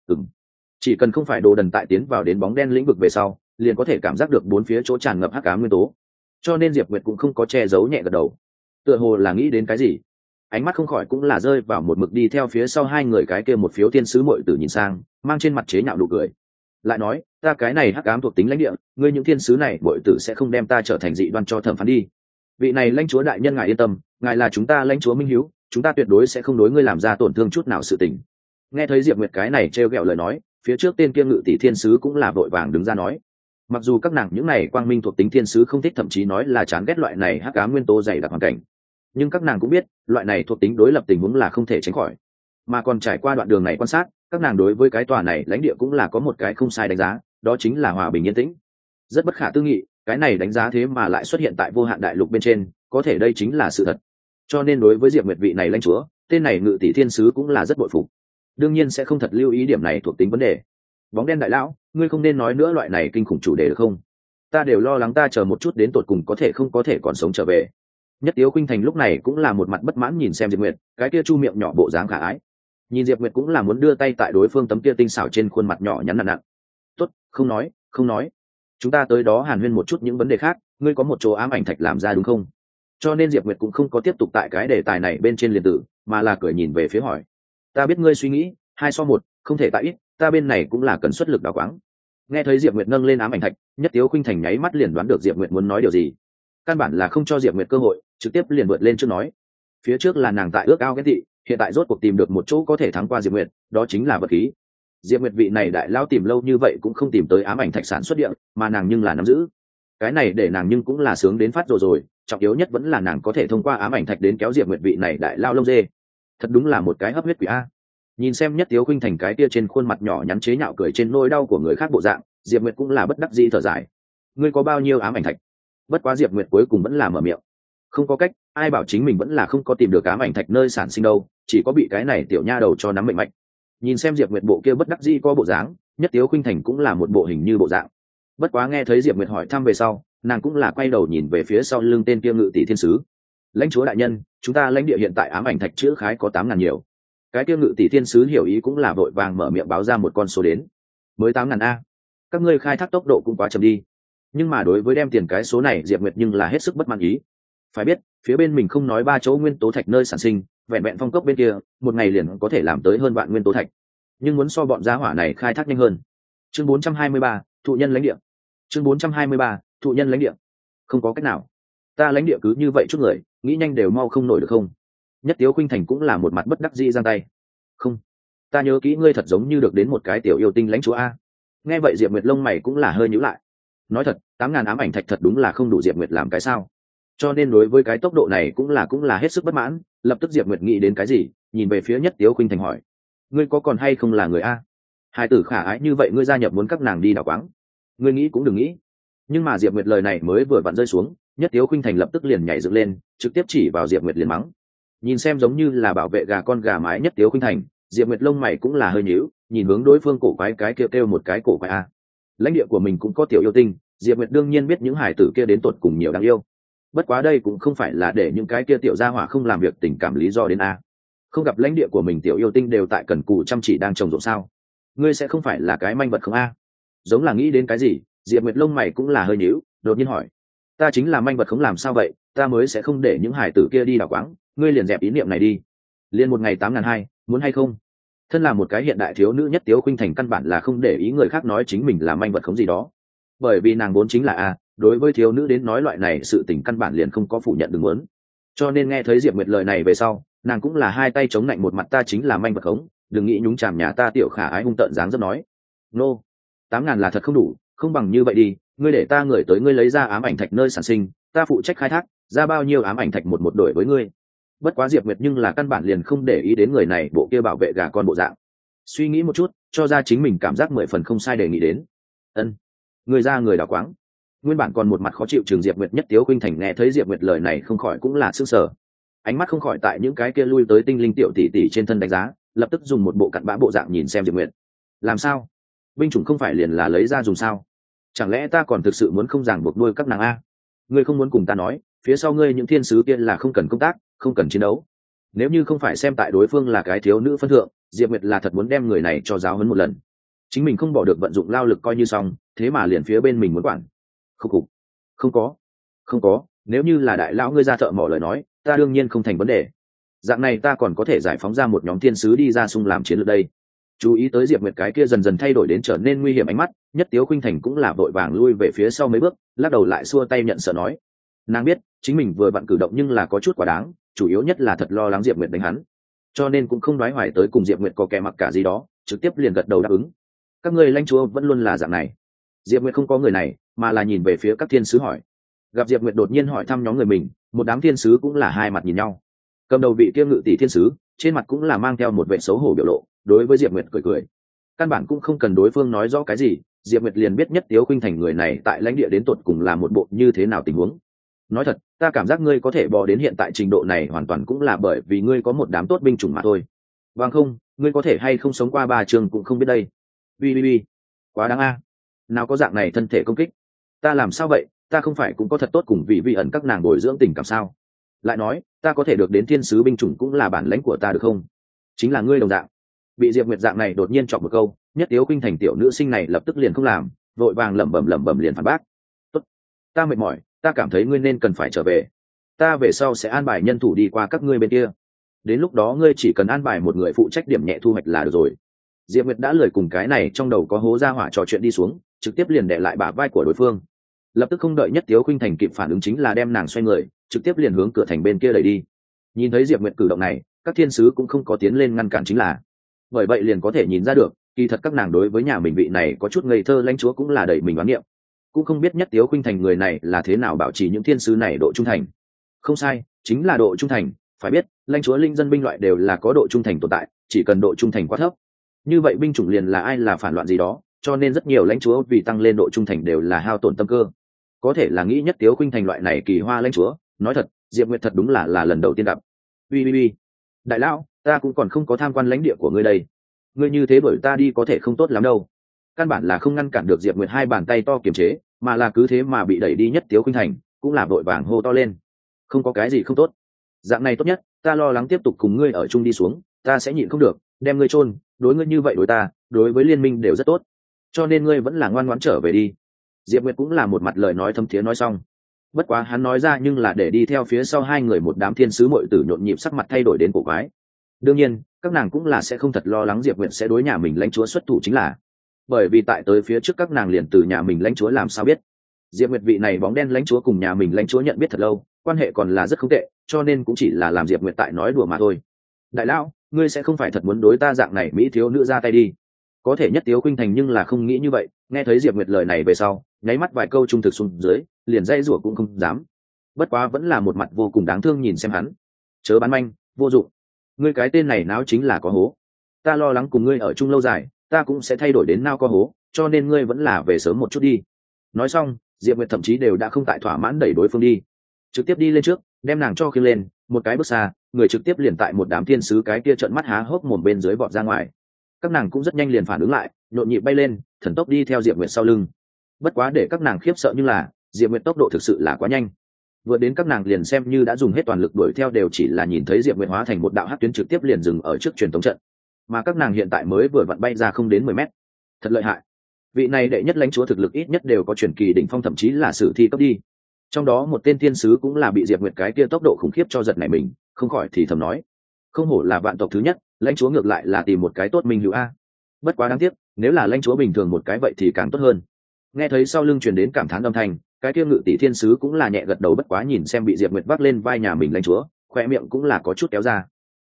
Chỉ cần không phải đồ đần tại tiến vào đến bóng đen lĩnh vực về sau, liền có thể cảm giác được bốn phía chỗ tràn ngập hắc ám nguyên tố. Cho nên Diệp Nguyệt cũng không có che giấu, nhẹ gật đầu. Tựa hồ là nghĩ đến cái gì, ánh mắt không khỏi cũng là rơi vào một mực đi theo phía sau hai người cái kia một phiếu thiên sứ muội tử nhìn sang, mang trên mặt chế nhạo nụ cười. Lại nói, ta cái này hắc ám thuộc tính lãnh địa, ngươi những thiên sứ này muội tử sẽ không đem ta trở thành dị đoan cho thẩm phán đi. Vị này lãnh chúa đại nhân ngài yên tâm, ngài là chúng ta lãnh chúa minh hiếu, chúng ta tuyệt đối sẽ không đối ngươi làm ra tổn thương chút nào sự tình. Nghe thấy Diệp Nguyệt cái này trêu ghẹo lời nói, phía trước tên kia ngự tỷ thiên sứ cũng là vội vàng đứng ra nói, mặc dù các nàng những này quang minh thuộc tính thiên sứ không thích, thậm chí nói là chán ghét loại này hắc ám nguyên tố dày đặc hoàn cảnh, nhưng các nàng cũng biết loại này thuộc tính đối lập tình huống là không thể tránh khỏi, mà còn trải qua đoạn đường này quan sát, các nàng đối với cái tòa này lãnh địa cũng là có một cái không sai đánh giá, đó chính là hòa bình yên tĩnh. Rất bất khả tư nghị, cái này đánh giá thế mà lại xuất hiện tại vô hạn đại lục bên trên, có thể đây chính là sự thật. Cho nên đối với Diệp Nguyệt vị này lãnh chúa, tên này ngự tỷ thiên sứ cũng là rất bội phục, đương nhiên sẽ không thật lưu ý điểm này thuộc tính vấn đề. Bóng đen đại lão, ngươi không nên nói nữa loại này kinh khủng chủ đề được không? Ta đều lo lắng ta chờ một chút đến tột cùng có thể không có thể còn sống trở về. Nhất Tiếu Khuynh Thành lúc này cũng là một mặt bất mãn nhìn xem Diệp Nguyệt, cái kia chu miệng nhỏ bộ dáng khả ái. Nhìn Diệp Nguyệt cũng là muốn đưa tay tại đối phương tấm kia tinh xảo trên khuôn mặt nhỏ nhắn nặn nặn. Tốt, không nói. Chúng ta tới đó hàn huyên một chút những vấn đề khác, ngươi có một chỗ ám ảnh thạch làm ra đúng không? Cho nên Diệp Nguyệt cũng không có tiếp tục tại cái đề tài này bên trên liền tử, mà là cười nhìn về phía hỏi. Ta biết ngươi suy nghĩ, 2-1, không thể tại ít, ta bên này cũng là cần xuất lực đào quáng. Nghe thấy Diệp Nguyệt nâng lên ám ảnh thạch, Nhất Tiếu Khuynh Thành nháy mắt liền đoán được Diệp Nguyệt muốn nói điều gì. Căn bản là không cho Diệp Nguyệt cơ hội, trực tiếp liền vượt lên trước nói. Phía trước là nàng tại ước ao ghét thị, hiện tại rốt cuộc tìm được một chỗ có thể thắng qua Diệp Nguyệt, đó chính là vật khí. Diệp Nguyệt vị này đại lao tìm lâu như vậy cũng không tìm tới ám ảnh thạch sản xuất địa, mà nàng nhưng là nắm giữ. Cái này để nàng nhưng cũng là sướng đến phát rồi, trọng yếu nhất vẫn là nàng có thể thông qua ám ảnh thạch đến kéo Diệp Nguyệt vị này đại lao lông dê. Thật đúng là một cái hấp huyết quỷ a. Nhìn xem Nhất Tiếu Khuynh Thành cái kia trên khuôn mặt nhỏ nhắn chế nhạo cười trên nỗi đau của người khác bộ dạng, Diệp Nguyệt cũng là bất đắc dĩ thở dài. Ngươi có bao nhiêu ám ảnh thạch? Bất quá Diệp Nguyệt cuối cùng vẫn là mở miệng. Không có cách, ai bảo chính mình vẫn là không có tìm được ám ảnh thạch nơi sản sinh đâu, chỉ có bị cái này tiểu nha đầu cho nắm mệnh mạnh. Nhìn xem Diệp Nguyệt bộ kia bất đắc dĩ có bộ dáng, Nhất Tiếu Khuynh Thành cũng là một bộ hình như bộ dạng. Bất quá nghe thấy Diệp Nguyệt hỏi thăm về sau, nàng cũng là quay đầu nhìn về phía sau lưng tên kia ngự tỷ thiên sứ. Lãnh chúa đại nhân, chúng ta lãnh địa hiện tại ám ảnh thạch chữ khái có 8.000 nhiều. Cái kia ngự tỷ thiên sứ hiểu ý cũng là vội vàng mở miệng báo ra một con số đến. Mới 8.000 a. Các ngươi khai thác tốc độ cũng quá chậm đi. Nhưng mà đối với đem tiền cái số này Diệp Nguyệt nhưng là hết sức bất mãn ý. Phải biết, phía bên mình không nói 3 chỗ nguyên tố thạch nơi sản sinh, vẹn vẹn phong cốc bên kia, một ngày liền có thể làm tới hơn vạn nguyên tố thạch. Nhưng muốn so bọn gia hỏa này khai thác nhanh hơn. Chương 423, thụ nhân lãnh địa. Chương 423, thụ nhân lãnh địa. Không có cách nào. Ta lãnh địa cứ như vậy chút người, nghĩ nhanh đều mau không nổi được không? Nhất Tiếu Khuynh Thành cũng là một mặt bất đắc dĩ giang tay. Không, ta nhớ kỹ ngươi thật giống như được đến một cái tiểu yêu tinh lãnh chúa a. Nghe vậy Diệp Nguyệt lông mày cũng là hơi nhíu lại. Nói thật, 8.000 ám ảnh thạch thật đúng là không đủ Diệp Nguyệt làm cái sao? Cho nên đối với cái tốc độ này cũng là hết sức bất mãn. Lập tức Diệp Nguyệt nghĩ đến cái gì, nhìn về phía Nhất Tiếu Khuynh Thành hỏi: ngươi có còn hay không là người a? Hai tử khả ái như vậy ngươi gia nhập muốn các nàng đi đào quáng, ngươi nghĩ cũng đừng nghĩ. Nhưng mà Diệp Nguyệt lời này mới vừa vặn rơi xuống, Nhất Tiếu Khuynh Thành lập tức liền nhảy dựng lên, trực tiếp chỉ vào Diệp Nguyệt liền mắng. Nhìn xem giống như là bảo vệ gà con gà mái Nhất Tiếu Khuynh Thành, Diệp Nguyệt lông mày cũng là hơi nhíu, nhìn hướng đối phương cổ quái cái kêu một cái cổ quái a. Lãnh địa của mình cũng có tiểu yêu tinh, Diệp Nguyệt đương nhiên biết những hải tử kia đến tột cùng nhiều đáng yêu. Bất quá đây cũng không phải là để những cái kia tiểu gia hỏa không làm việc tình cảm lý do đến a. Không gặp lãnh địa của mình tiểu yêu tinh đều tại cần cù chăm chỉ đang trồng rộn sao? Ngươi sẽ không phải là cái manh vật không a? Giống là nghĩ đến cái gì, Diệp Nguyệt lông mày cũng là hơi nhíu, đột nhiên hỏi: ta chính là manh vật không làm sao vậy, ta mới sẽ không để những hải tử kia đi đào quáng, ngươi liền dẹp ý niệm này đi. Liên một ngày 8.200, muốn hay không? Thân là một cái hiện đại thiếu nữ Nhất Tiếu Khuynh Thành căn bản là không để ý người khác nói chính mình là manh vật không gì đó, bởi vì nàng vốn chính là a, đối với thiếu nữ đến nói loại này sự tình căn bản liền không có phủ nhận đừng muốn. Cho nên nghe thấy Diệp Nguyệt lời này về sau, nàng cũng là hai tay chống lạnh một mặt ta chính là manh vật khống, đừng nghĩ nhúng chàm nhà ta tiểu khả ái hung tợn dáng dấp nói. Nô, 8.000 là thật không đủ, không bằng như vậy đi, ngươi để ta người tới ngươi lấy ra ám ảnh thạch nơi sản sinh, ta phụ trách khai thác, ra bao nhiêu ám ảnh thạch một một đổi với ngươi. Bất quá Diệp Nguyệt nhưng là căn bản liền không để ý đến người này bộ kia bảo vệ gà con bộ dạng. Suy nghĩ một chút, cho ra chính mình cảm giác 10 phần không sai đề nghị đến. Ân, người ra người đào quáng. Nguyên bản còn một mặt khó chịu Trường Diệp Nguyệt Nhất Tiếu Khuynh Thành nghe thấy Diệp Nguyệt lời này không khỏi cũng là sửng sở. Ánh mắt không khỏi tại những cái kia lui tới tinh linh tiểu tỷ tỷ trên thân đánh giá, lập tức dùng một bộ cặn bã bộ dạng nhìn xem Diệp Nguyệt. Làm sao? Binh chủng không phải liền là lấy ra dùng sao? Chẳng lẽ ta còn thực sự muốn không ràng buộc nuôi các nàng a? Ngươi không muốn cùng ta nói, phía sau ngươi những thiên sứ kia là không cần công tác, không cần chiến đấu. Nếu như không phải xem tại đối phương là cái thiếu nữ phân thượng, Diệp Nguyệt là thật muốn đem người này cho giáo huấn một lần. Chính mình không bỏ được vận dụng lao lực coi như xong, thế mà liền phía bên mình muốn quản. Không có, nếu như là đại lão ngươi ra thợ mỏ lời nói, ta đương nhiên không thành vấn đề. Dạng này ta còn có thể giải phóng ra một nhóm thiên sứ đi ra xung làm chiến lược đây. Chú ý tới Diệp Nguyệt cái kia dần dần thay đổi đến trở nên nguy hiểm ánh mắt, Nhất Tiếu Khuynh Thành cũng là vội vàng lui về phía sau mấy bước, lắc đầu lại xua tay nhận sợ nói. Nàng biết chính mình vừa vặn cử động nhưng là có chút quá đáng, chủ yếu nhất là thật lo lắng Diệp Nguyệt đánh hắn, cho nên cũng không đoái hoài tới cùng Diệp Nguyệt có kẻ mặc cả gì đó, trực tiếp liền gật đầu đáp ứng. Các ngươi lãnh chúa vẫn luôn là dạng này. Diệp Nguyệt không có người này, mà là nhìn về phía các thiên sứ hỏi. Gặp Diệp Nguyệt đột nhiên hỏi thăm nhóm người mình, một đám thiên sứ cũng là hai mặt nhìn nhau. Cầm đầu vị kia ngự tỷ thiên sứ, trên mặt cũng là mang theo một vẻ xấu hổ biểu lộ, đối với Diệp Nguyệt cười cười. Căn bản cũng không cần đối phương nói rõ cái gì, Diệp Nguyệt liền biết Nhất Tiếu Khuynh Thành người này tại lãnh địa đến tột cùng là một bộ như thế nào tình huống. Nói thật, ta cảm giác ngươi có thể bò đến hiện tại trình độ này hoàn toàn cũng là bởi vì ngươi có một đám tốt binh chủng mà thôi. Vâng không, ngươi có thể hay không sống qua 3 trường cũng không biết đây. Ui, quá đáng a. Nào có dạng này thân thể công kích. Ta làm sao vậy, ta không phải cũng có thật tốt cùng vị ẩn các nàng bồi dưỡng tình cảm sao? Lại nói, ta có thể được đến thiên sứ binh chủng cũng là bản lãnh của ta được không? Chính là ngươi đồng dạng. Bị Diệp Nguyệt dạng này đột nhiên chọc một câu, Nhất Tiếu Khuynh Thành tiểu nữ sinh này lập tức liền không làm, vội vàng lẩm bẩm liền phản bác. Tốt, ta mệt mỏi, ta cảm thấy ngươi nên cần phải trở về. Ta về sau sẽ an bài nhân thủ đi qua các ngươi bên kia. Đến lúc đó ngươi chỉ cần an bài một người phụ trách điểm nhẹ thu hoạch là được rồi. Diệp Nguyệt đã lười cùng cái này trong đầu có hố ra hỏa trò chuyện đi xuống, trực tiếp liền đè lại bả vai của đối phương. Lập tức không đợi Nhất Tiếu Khuynh Thành kịp phản ứng chính là đem nàng xoay người, trực tiếp liền hướng cửa thành bên kia đẩy đi. Nhìn thấy Diệp Nguyệt cử động này, các thiên sứ cũng không có tiến lên ngăn cản chính là. Bởi vậy liền có thể nhìn ra được, kỳ thật các nàng đối với nhà mình vị này có chút ngây thơ lãnh chúa cũng là đẩy mình oán niệm. Cũng không biết Nhất Tiếu Khuynh Thành người này là thế nào bảo trì những thiên sứ này độ trung thành. Không sai, chính là độ trung thành, phải biết, lãnh chúa linh dân binh loại đều là có độ trung thành tồn tại, chỉ cần độ trung thành quá thấp. Như vậy binh chủng liền là ai là phản loạn gì đó, cho nên rất nhiều lãnh chúa vì tăng lên độ trung thành đều là hao tổn tâm cơ. Có thể là nghĩ Nhất Tiếu Khuynh Thành loại này kỳ hoa lãnh chúa, nói thật, Diệp Nguyệt thật đúng là lần đầu tiên gặp. Ui, đại lão, ta cũng còn không có tham quan lãnh địa của ngươi đây. Ngươi như thế bởi ta đi có thể không tốt lắm đâu. Căn bản là không ngăn cản được Diệp Nguyệt hai bàn tay to kiềm chế, mà là cứ thế mà bị đẩy đi Nhất Tiếu Khuynh Thành, cũng là vội vàng hô to lên. Không có cái gì không tốt. Dạng này tốt nhất, ta lo lắng tiếp tục cùng ngươi ở chung đi xuống, ta sẽ nhịn không được, đem ngươi chôn, đối ngươi như vậy đối ta, đối với liên minh đều rất tốt. Cho nên ngươi vẫn là ngoan ngoãn trở về đi. Diệp Nguyệt cũng là một mặt lời nói thâm thiế nói xong. Bất quá hắn nói ra nhưng là để đi theo phía sau hai người một đám thiên sứ muội tử nhộn nhịp sắc mặt thay đổi đến cổ quái. Đương nhiên, các nàng cũng là sẽ không thật lo lắng Diệp Nguyệt sẽ đối nhà mình lãnh chúa xuất thủ chính là. Bởi vì tại tới phía trước các nàng liền từ nhà mình lãnh chúa làm sao biết. Diệp Nguyệt vị này bóng đen lãnh chúa cùng nhà mình lãnh chúa nhận biết thật lâu, quan hệ còn là rất không tệ, cho nên cũng chỉ là làm Diệp Nguyệt tại nói đùa mà thôi. Đại lão, ngươi sẽ không phải thật muốn đối ta dạng này mỹ thiếu nữ ra tay đi. Có thể Nhất Tiếu Khuynh Thành nhưng là không nghĩ như vậy, nghe thấy Diệp Nguyệt lời này về sau, nháy mắt vài câu trung thực xuống dưới, liền dây rủa cũng không dám. Bất quá vẫn là một mặt vô cùng đáng thương nhìn xem hắn. Chớ bán manh, vô dụng. Ngươi cái tên này náo chính là có hố. Ta lo lắng cùng ngươi ở chung lâu dài, ta cũng sẽ thay đổi đến nao có hố, cho nên ngươi vẫn là về sớm một chút đi. Nói xong, Diệp Nguyệt thậm chí đều đã không tại thỏa mãn đẩy đối phương đi, trực tiếp đi lên trước, đem nàng cho khiêng lên, một cái bước xa, người trực tiếp liền tại một đám thiên sứ cái kia trợn mắt há hốc mồm bên dưới vọt ra ngoài. Các nàng cũng rất nhanh liền phản ứng lại, nhộn nhịp bay lên, thần tốc đi theo Diệp Nguyệt sau lưng. Bất quá để các nàng khiếp sợ nhưng là, Diệp Nguyệt tốc độ thực sự là quá nhanh. Vừa đến các nàng liền xem như đã dùng hết toàn lực đuổi theo đều chỉ là nhìn thấy Diệp Nguyệt hóa thành một đạo hắc tuyến trực tiếp liền dừng ở trước truyền tống trận. Mà các nàng hiện tại mới vừa vặn bay ra không đến 10 mét. Thật lợi hại. Vị này đệ nhất lãnh chúa thực lực ít nhất đều có truyền kỳ đỉnh phong thậm chí là sử thi cấp đi. Trong đó một tên thiên sứ cũng là bị Diệp Nguyệt cái kia tốc độ khủng khiếp cho giật nảy mình, không khỏi thì thầm nói: không hổ là vạn tộc thứ nhất, lãnh chúa ngược lại là tìm một cái tốt minh hữu a. Bất quá đáng tiếc, nếu là lãnh chúa bình thường một cái vậy thì càng tốt hơn. Nghe thấy sau lưng truyền đến cảm thán âm thanh, cái kia ngự tỷ thiên sứ cũng là nhẹ gật đầu, bất quá nhìn xem bị Diệp Nguyệt vác lên vai nhà mình lãnh chúa, khoe miệng cũng là có chút kéo ra.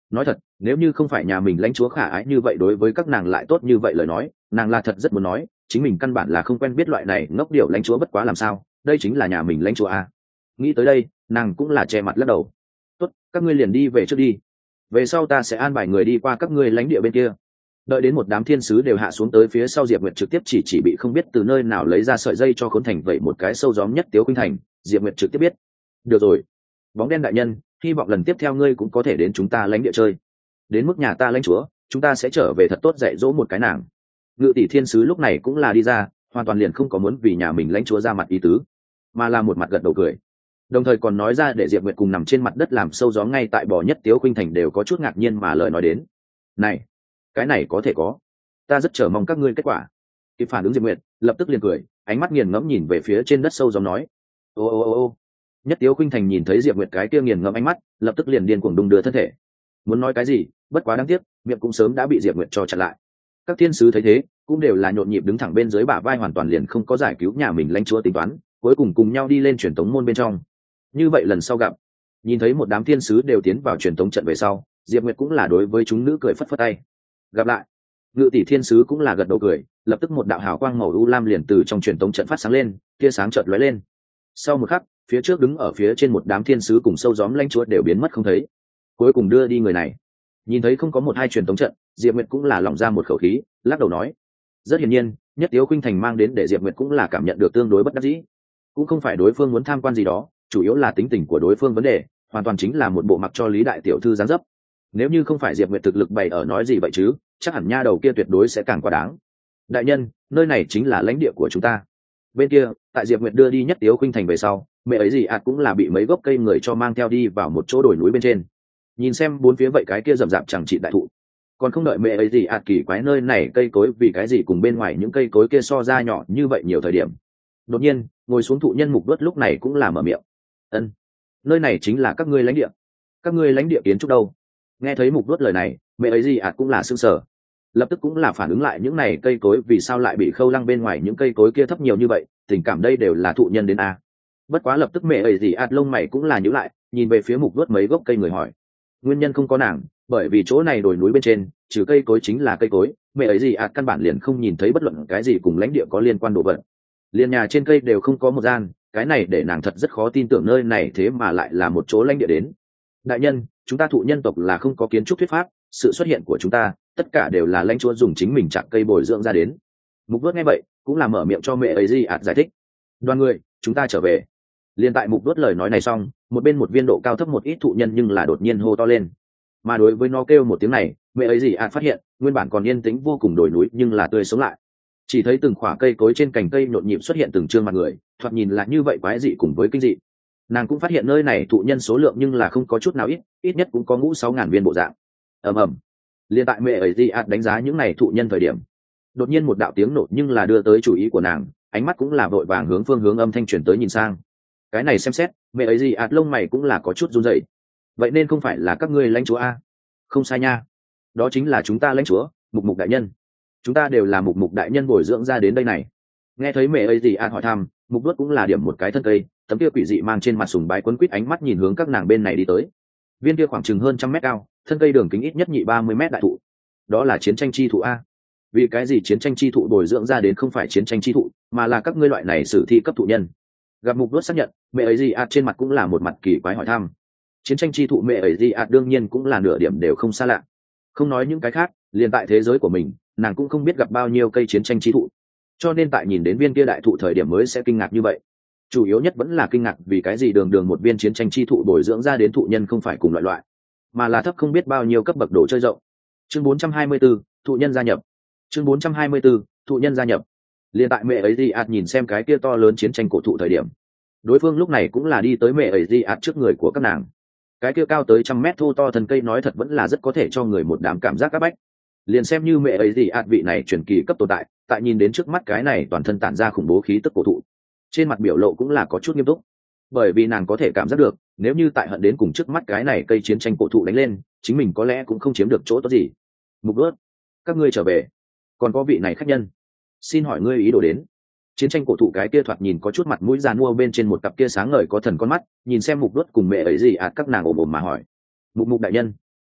nói thật, nếu như không phải nhà mình lãnh chúa khả ái như vậy đối với các nàng lại tốt như vậy lời nói, nàng là thật rất muốn nói chính mình căn bản là không quen biết loại này ngốc điệu lãnh chúa bất quá làm sao, đây chính là nhà mình lãnh chúa à. Nghĩ tới đây nàng cũng là che mặt lắc đầu. Tốt, các ngươi liền đi về trước đi, về sau ta sẽ an bài người đi qua các ngươi lãnh địa bên kia. Đợi đến một đám thiên sứ đều hạ xuống tới phía sau, Diệp Nguyệt trực tiếp chỉ bị không biết từ nơi nào lấy ra sợi dây cho Khốn Thành vậy một cái sâu gióm nhất Tiếu Khuynh Thành. Diệp Nguyệt trực tiếp biết. Được rồi, bóng đen đại nhân, hy vọng lần tiếp theo ngươi cũng có thể đến chúng ta lãnh địa chơi. Đến mức nhà ta lãnh chúa, chúng ta sẽ trở về thật tốt dạy dỗ một cái nàng. Ngự tỷ thiên sứ lúc này cũng là đi ra, hoàn toàn liền không có muốn vì nhà mình lãnh chúa ra mặt ý tứ, mà là một mặt gật đầu cười, đồng thời còn nói ra để Diệp Nguyệt cùng nằm trên mặt đất làm sâu gió ngay tại bò nhất Tiếu Khuynh Thành đều có chút ngạc nhiên mà lời nói đến. Này, cái này có thể có, ta rất chờ mong các ngươi kết quả. Kịp phản ứng Diệp Nguyệt lập tức liền cười, ánh mắt nghiền ngẫm nhìn về phía trên đất sâu gió nói. Ô ô ô ô. Nhất Tiếu Khuynh Thành nhìn thấy Diệp Nguyệt cái kia nghiền ngẫm ánh mắt, lập tức liền điên cuồng đung đưa thân thể, muốn nói cái gì, bất quá đáng tiếc miệng cũng sớm đã bị Diệp Nguyệt cho chặn lại. Các thiên sứ thấy thế cũng đều là nhộn nhịp đứng thẳng bên dưới bả vai, hoàn toàn liền không có giải cứu nhà mình lãnh chúa tính toán, cuối cùng cùng nhau đi lên truyền tống môn bên trong. Như vậy lần sau gặp, nhìn thấy một đám thiên sứ đều tiến vào truyền tống trận về sau, Diệp Nguyệt cũng là đối với chúng nữ cười phất phất tay. Gặp lại. Ngự tỷ thiên sứ cũng là gật đầu cười, lập tức một đạo hào quang màu u lam liền từ trong truyền tống trận phát sáng lên, tia sáng chợt lóe lên. Sau một khắc, phía trước đứng ở phía trên một đám thiên sứ cùng sâu gióm lãnh chúa đều biến mất không thấy. Cuối cùng đưa đi người này. Nhìn thấy không có một hai truyền tống trận, Diệp Nguyệt cũng là lỏng ra một khẩu khí, lắc đầu nói. Rất hiển nhiên, nhất Tiếu Khuynh Thành mang đến để Diệp Nguyệt cũng là cảm nhận được tương đối bất đắc dĩ. Cũng không phải đối phương muốn tham quan gì đó, chủ yếu là tính tình của đối phương vấn đề, hoàn toàn chính là một bộ mặc cho Lý đại tiểu thư dáng dấp. Nếu như không phải Diệp Nguyệt thực lực bày ở nói gì vậy chứ, chắc hẳn nha đầu kia tuyệt đối sẽ càng quá đáng. Đại nhân, nơi này chính là lãnh địa của chúng ta. Bên kia, tại Diệp Nguyệt đưa đi nhất Tiếu Khuynh Thành về sau, mẹ ấy gì cũng là bị mấy gốc cây người cho mang theo đi vào một chỗ đồi núi bên trên. Nhìn xem bốn phía vậy cái kia rậm rạp chẳng trị đại thụ, còn không đợi mẹ ấy gì kỳ quái nơi này cây cối vì cái gì cùng bên ngoài những cây cối kia so ra nhỏ như vậy nhiều thời điểm. Đột nhiên, ngồi xuống thụ nhân Mục Đuốt lúc này cũng là mở miệng. Ân, nơi này chính là các ngươi lãnh địa. Các ngươi lãnh địa kiến trúc đâu? Nghe thấy Mục Đuốt lời này, mẹ ấy gì cũng là sững sờ, lập tức cũng là phản ứng lại những này cây cối vì sao lại bị khâu lăng bên ngoài những cây cối kia thấp nhiều như vậy, tình cảm đây đều là thụ nhân đến a. Bất quá lập tức mẹ ấy gì lông mày cũng là nhíu lại, nhìn về phía Mục Đuốt mấy gốc cây người hỏi. Nguyên nhân không có nàng, bởi vì chỗ này đồi núi bên trên trừ cây cối chính là cây cối, mẹ ấy gì căn bản liền không nhìn thấy bất luận cái gì cùng lãnh địa có liên quan đồ vật, liền nhà trên cây đều không có một gian, cái này để nàng thật rất khó tin tưởng nơi này thế mà lại là một chỗ lãnh địa đến. Đại nhân, chúng ta thụ nhân tộc là không có kiến trúc thuyết pháp, sự xuất hiện của chúng ta tất cả đều là lãnh chúa dùng chính mình chặt cây bồi dưỡng ra đến. Mục Đuốt nghe vậy cũng là mở miệng cho mẹ ấy gì giải thích. Đoàn người, chúng ta trở về. Liên tại Mục Đuốt lời nói này xong, một bên một viên độ cao thấp một ít thụ nhân nhưng là đột nhiên hô to lên. Mà đối với nó kêu một tiếng này, mẹ ấy gì phát hiện nguyên bản còn yên tĩnh vô cùng đồi núi nhưng là tươi sống lại. Chỉ thấy từng khỏa cây cối trên cành cây nhộn nhịp xuất hiện từng trương mặt người, thoạt nhìn là như vậy quái dị cùng với kinh dị. Nàng cũng phát hiện nơi này thụ nhân số lượng nhưng là không có chút nào ít nhất cũng có ngũ 6.000 viên bộ dạng. Ầm ầm. Liên tại mẹ ấy gì đánh giá những này thụ nhân thời điểm, đột nhiên một đạo tiếng nổ nhưng là đưa tới chú ý của nàng, ánh mắt cũng là vội vàng hướng phương hướng âm thanh truyền tới nhìn sang. Cái này xem xét, mẹ ấy gì lông mày cũng là có chút run rẩy. Vậy nên không phải là các ngươi lãnh chúa a? Không sai nha, đó chính là chúng ta lãnh chúa, Mục Mục đại nhân. Chúng ta đều là Mục Mục đại nhân bồi dưỡng ra đến đây này. Nghe thấy mẹ ấy gì hỏi thăm, Mục Đuốt cũng là điểm một cái thân cây, tấm kia quỷ dị mang trên mặt sùng bái quấn quýt ánh mắt nhìn hướng các nàng bên này đi tới. Viên kia khoảng chừng hơn 100 mét cao, thân cây đường kính ít nhất nhị 30 mét đại thụ, đó là chiến tranh chi thụ a. Vì cái gì chiến tranh chi thụ bồi dưỡng ra đến không phải chiến tranh chi thụ, mà là các ngươi loại này sử thi cấp thụ nhân? Gặp Mục Đuốt xác nhận, mẹ ấy gì trên mặt cũng là một mặt kỳ quái hỏi thăm. Chiến tranh chi thụ mẹ ấy gì đương nhiên cũng là nửa điểm đều không xa lạ. Không nói những cái khác, liền tại thế giới của mình, nàng cũng không biết gặp bao nhiêu cây chiến tranh chi thụ, cho nên tại nhìn đến viên kia đại thụ thời điểm mới sẽ kinh ngạc như vậy. Chủ yếu nhất vẫn là kinh ngạc vì cái gì đường đường một viên chiến tranh chi thụ bồi dưỡng ra đến thụ nhân không phải cùng loại, mà là thấp không biết bao nhiêu cấp bậc đồ chơi rộng. Chương 424, thụ nhân gia nhập. Chương 424, thụ nhân gia nhập. Liên tại mẹ ấy gì nhìn xem cái kia to lớn chiến tranh cổ thụ thời điểm, đối phương lúc này cũng là đi tới mẹ ấy gì trước người của các nàng. Cái kia cao tới 100 mét thô to thân cây nói thật vẫn là rất có thể cho người một đám cảm giác áp bách. Liền xem như mẹ ấy gì vị này truyền kỳ cấp tồn tại, tại nhìn đến trước mắt cái này toàn thân tản ra khủng bố khí tức cổ thụ, trên mặt biểu lộ cũng là có chút nghiêm túc, bởi vì nàng có thể cảm giác được nếu như tại hận đến cùng trước mắt cái này cây chiến tranh cổ thụ đánh lên, chính mình có lẽ cũng không chiếm được chỗ tốt gì. Mục Đuốt, các ngươi trở về, còn có vị này khách nhân, xin hỏi ngươi ý đồ đến? Chiến tranh cổ thụ cái kia thoạt nhìn có chút mặt mũi già nua bên trên một cặp kia sáng ngời có thần con mắt, nhìn xem Mục Đuốt cùng mẹ ấy gì các nàng ồm ồm mà hỏi. Mục Mục đại nhân,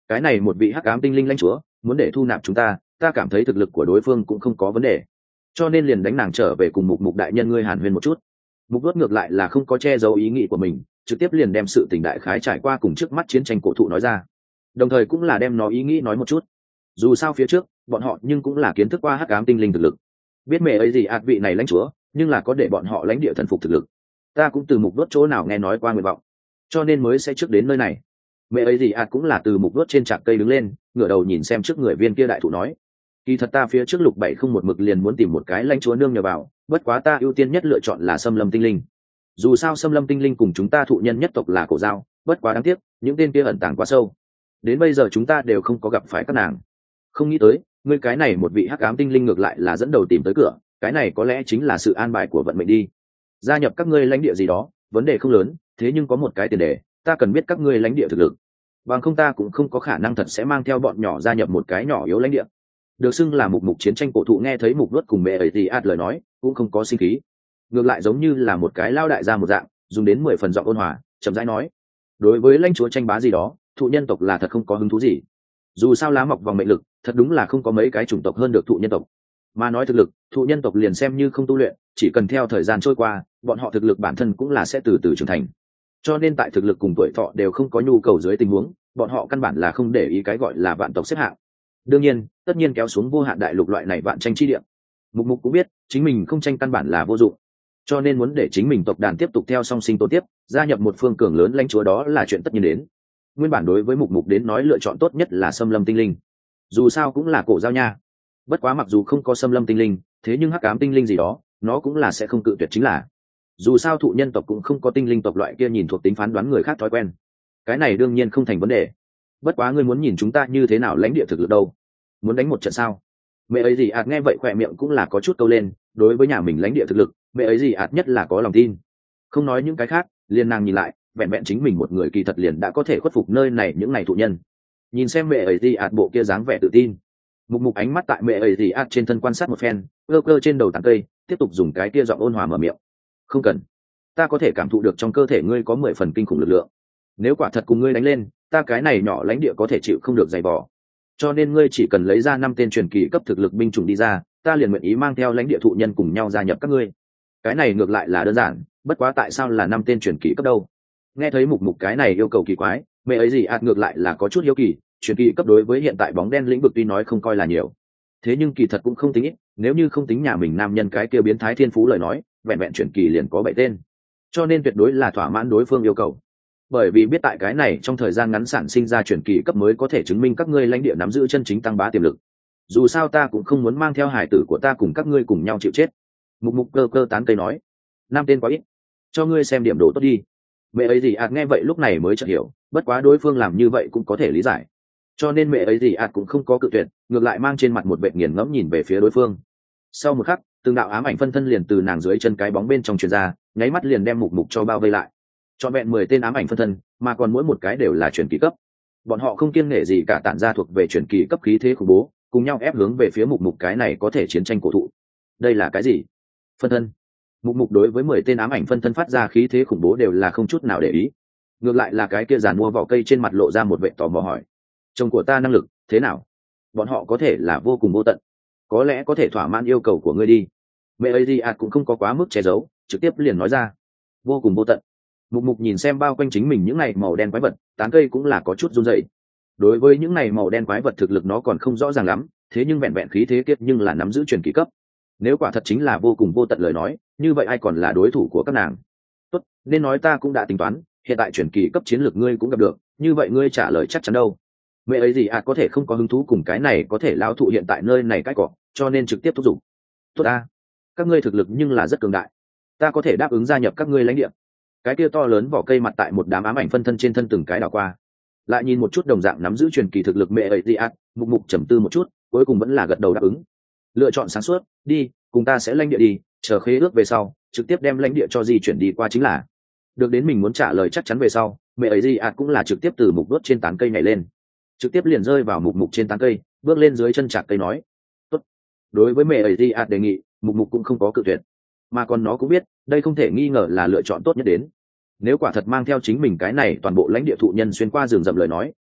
cái này một vị hắc ám tinh linh lãnh chúa muốn để thu nạp chúng ta cảm thấy thực lực của đối phương cũng không có vấn đề, cho nên liền đánh nàng trở về cùng mục mục đại nhân ngươi hàn huyên một chút. Mục đốt ngược lại là không có che giấu ý nghĩ của mình, trực tiếp liền đem sự tình đại khái trải qua cùng trước mắt chiến tranh cổ thụ nói ra, đồng thời cũng là đem nó ý nghĩ nói một chút. Dù sao phía trước bọn họ nhưng cũng là kiến thức qua hắc ám tinh linh thực lực, biết mẹ ấy gì ạt vị này lãnh chúa nhưng là có để bọn họ lãnh địa thần phục thực lực. Ta cũng từ mục đốt chỗ nào nghe nói qua nguyện vọng, cho nên mới sẽ trước đến nơi này. Mẹ ấy gì ạt cũng là từ mục đốt trên trạc cây đứng lên, ngửa đầu nhìn xem trước người viên kia đại thụ nói, kỳ thật ta phía trước lục bảy không một mực liền muốn tìm một cái lãnh chúa nương nhờ vào, bất quá ta ưu tiên nhất lựa chọn là xâm lâm tinh linh. Dù sao xâm lâm tinh linh cùng chúng ta thụ nhân nhất tộc là cổ giao, bất quá đáng tiếc những tên kia ẩn tàng quá sâu, đến bây giờ chúng ta đều không có gặp phải các nàng. Không nghĩ tới ngươi cái này một vị hắc ám tinh linh ngược lại là dẫn đầu tìm tới cửa, cái này có lẽ chính là sự an bài của vận mệnh đi. Gia nhập các ngươi lãnh địa gì đó vấn đề không lớn, thế nhưng có một cái tiền đề, ta cần biết các ngươi lãnh địa thực lực, bằng không ta cũng không có khả năng thật sẽ mang theo bọn nhỏ gia nhập một cái nhỏ yếu lãnh địa. Được xưng là mục chiến tranh cổ thụ nghe thấy mục luất cùng mẹ ấy thì ạt lời nói cũng không có sinh khí, ngược lại giống như là một cái lao đại gia một dạng, dùng đến 10 phần giọng ôn hòa chậm rãi nói, đối với lãnh chúa tranh bá gì đó thụ nhân tộc là thật không có hứng thú gì. Dù sao lá mọc vòng mệnh lực thật đúng là không có mấy cái chủng tộc hơn được thụ nhân tộc, mà nói thực lực thụ nhân tộc liền xem như không tu luyện, chỉ cần theo thời gian trôi qua bọn họ thực lực bản thân cũng là sẽ từ từ trưởng thành, cho nên tại thực lực cùng tuổi thọ đều không có nhu cầu dưới tình huống, bọn họ căn bản là không để ý cái gọi là vạn tộc xếp hạng. Đương nhiên tất nhiên kéo xuống vô hạn đại lục loại này vạn tranh chi địa, mục cũng biết chính mình không tranh căn bản là vô dụng, cho nên muốn để chính mình tộc đàn tiếp tục theo song sinh tồn tiếp, gia nhập một phương cường lớn lãnh chúa đó là chuyện tất nhiên đến. Nguyên bản đối với mục đến nói lựa chọn tốt nhất là xâm lâm tinh linh, dù sao cũng là cổ giao nha. Bất quá mặc dù không có xâm lâm tinh linh, thế nhưng hắc ám tinh linh gì đó nó cũng là sẽ không cự tuyệt, chính là dù sao thụ nhân tộc cũng không có tinh linh tộc loại kia nhìn thuộc tính phán đoán người khác thói quen, cái này đương nhiên không thành vấn đề. Bất quá ngươi muốn nhìn chúng ta như thế nào lãnh địa thực lực đâu, muốn đánh một trận sao? Mẹ ấy gì ạt nghe vậy khỏe miệng cũng là có chút câu lên, đối với nhà mình lãnh địa thực lực mẹ ấy gì ạt nhất là có lòng tin. Không nói những cái khác, liền nàng nhìn lại vẹn vẹn chính mình một người kỳ thật liền đã có thể khuất phục nơi này những này thụ nhân. Nhìn xem mẹ ấy gì ạt bộ kia dáng vẻ tự tin, mục ánh mắt tại mẹ ấy gì ạt trên thân quan sát một phen, cơ trên đầu tán cây tiếp tục dùng cái kia giọng ôn hòa mở miệng, không cần, ta có thể cảm thụ được trong cơ thể ngươi có 10 phần kinh khủng lực lượng, nếu quả thật cùng ngươi đánh lên ta cái này nhỏ lãnh địa có thể chịu không được dày vò, cho nên ngươi chỉ cần lấy ra 5 tên truyền kỳ cấp thực lực binh chủng đi ra, ta liền nguyện ý mang theo lãnh địa thụ nhân cùng nhau gia nhập các ngươi. Cái này ngược lại là đơn giản, bất quá tại sao là 5 tên truyền kỳ cấp đâu? Nghe thấy mục cái này yêu cầu kỳ quái, mẹ ấy gì ạt ngược lại là có chút hiếu kỳ, truyền kỳ cấp đối với hiện tại bóng đen lĩnh vực tuy nói không coi là nhiều, thế nhưng kỳ thật cũng không tính ít, nếu như không tính nhà mình nam nhân cái kia biến thái thiên phú lời nói, vẹn vẹn truyền kỳ liền có 7 tên, cho nên tuyệt đối là thỏa mãn đối phương yêu cầu. Bởi vì biết tại cái này trong thời gian ngắn sản sinh ra truyền kỳ cấp mới có thể chứng minh các ngươi lãnh địa nắm giữ chân chính tăng bá tiềm lực. Dù sao ta cũng không muốn mang theo hải tử của ta cùng các ngươi cùng nhau chịu chết. Mục cơ tán cây nói, 5 tên quá ít, cho ngươi xem điểm đồ tốt đi. Mẹ ấy gì ạt nghe vậy lúc này mới chợt hiểu, bất quá đối phương làm như vậy cũng có thể lý giải, cho nên mẹ ấy gì ạt cũng không có cự tuyệt, ngược lại mang trên mặt một vẻ nghiền ngẫm nhìn về phía đối phương. Sau một khắc từng đạo ám ảnh phân thân liền từ nàng dưới chân cái bóng bên trong truyền ra, nháy mắt liền đem mục cho bao vây lại. Trọn vẹn 10 tên ám ảnh phân thân, mà còn mỗi một cái đều là truyền kỳ cấp. Bọn họ không kiêng nể gì cả tản ra thuộc về truyền kỳ cấp khí thế khủng bố, cùng nhau ép hướng về phía mục cái này có thể chiến tranh cổ thụ. Đây là cái gì? Phân thân? Mục đối với 10 tên ám ảnh phân thân phát ra khí thế khủng bố đều là không chút nào để ý. Ngược lại là cái kia giàn mua vỏ cây trên mặt lộ ra một vẻ tò mò hỏi: "Chồng của ta năng lực thế nào? Bọn họ có thể là vô cùng vô tận, có lẽ có thể thỏa mãn yêu cầu của ngươi đi." Mẹ ấy gì cũng không có quá mức che giấu, trực tiếp liền nói ra: "Vô cùng vô tận." Mục nhìn xem bao quanh chính mình những này màu đen quái vật, tán cây cũng là có chút run rẩy. Đối với những này màu đen quái vật thực lực nó còn không rõ ràng lắm, thế nhưng vẹn vẹn khí thế kiếp nhưng là nắm giữ truyền kỳ cấp. Nếu quả thật chính là vô cùng vô tận lời nói, như vậy ai còn là đối thủ của các nàng? Tốt, nên nói ta cũng đã tính toán, hiện tại truyền kỳ cấp chiến lược ngươi cũng gặp được, như vậy ngươi trả lời chắc chắn đâu? Mẹ ấy gì có thể không có hứng thú cùng cái này có thể lão thụ hiện tại nơi này cái cỏ, cho nên trực tiếp thúc giục. Tốt a, các ngươi thực lực nhưng là rất cường đại, ta có thể đáp ứng gia nhập các ngươi lãnh địa. Cái kia to lớn vỏ cây mặt tại một đám ám ảnh phân thân trên thân từng cái đảo qua, lại nhìn một chút đồng dạng nắm giữ truyền kỳ thực lực mẹ ấy gì mục trầm tư một chút, cuối cùng vẫn là gật đầu đáp ứng. Lựa chọn sáng suốt, đi cùng ta sẽ lãnh địa đi, chờ khế ước về sau trực tiếp đem lãnh địa cho di chuyển đi qua chính là. Được đến mình muốn trả lời chắc chắn về sau, mẹ ấy gì cũng là trực tiếp từ mục đốt trên tán cây nhảy lên, trực tiếp liền rơi vào mục trên tán cây, bước lên dưới chân chạc cây nói: "Tốt." Đối với mẹ ấy gì đề nghị, mục cũng không có cự tuyệt, mà còn nó cũng biết đây không thể nghi ngờ là lựa chọn tốt nhất đến. Nếu quả thật mang theo chính mình cái này toàn bộ lãnh địa thụ nhân xuyên qua rừng rậm lời nói,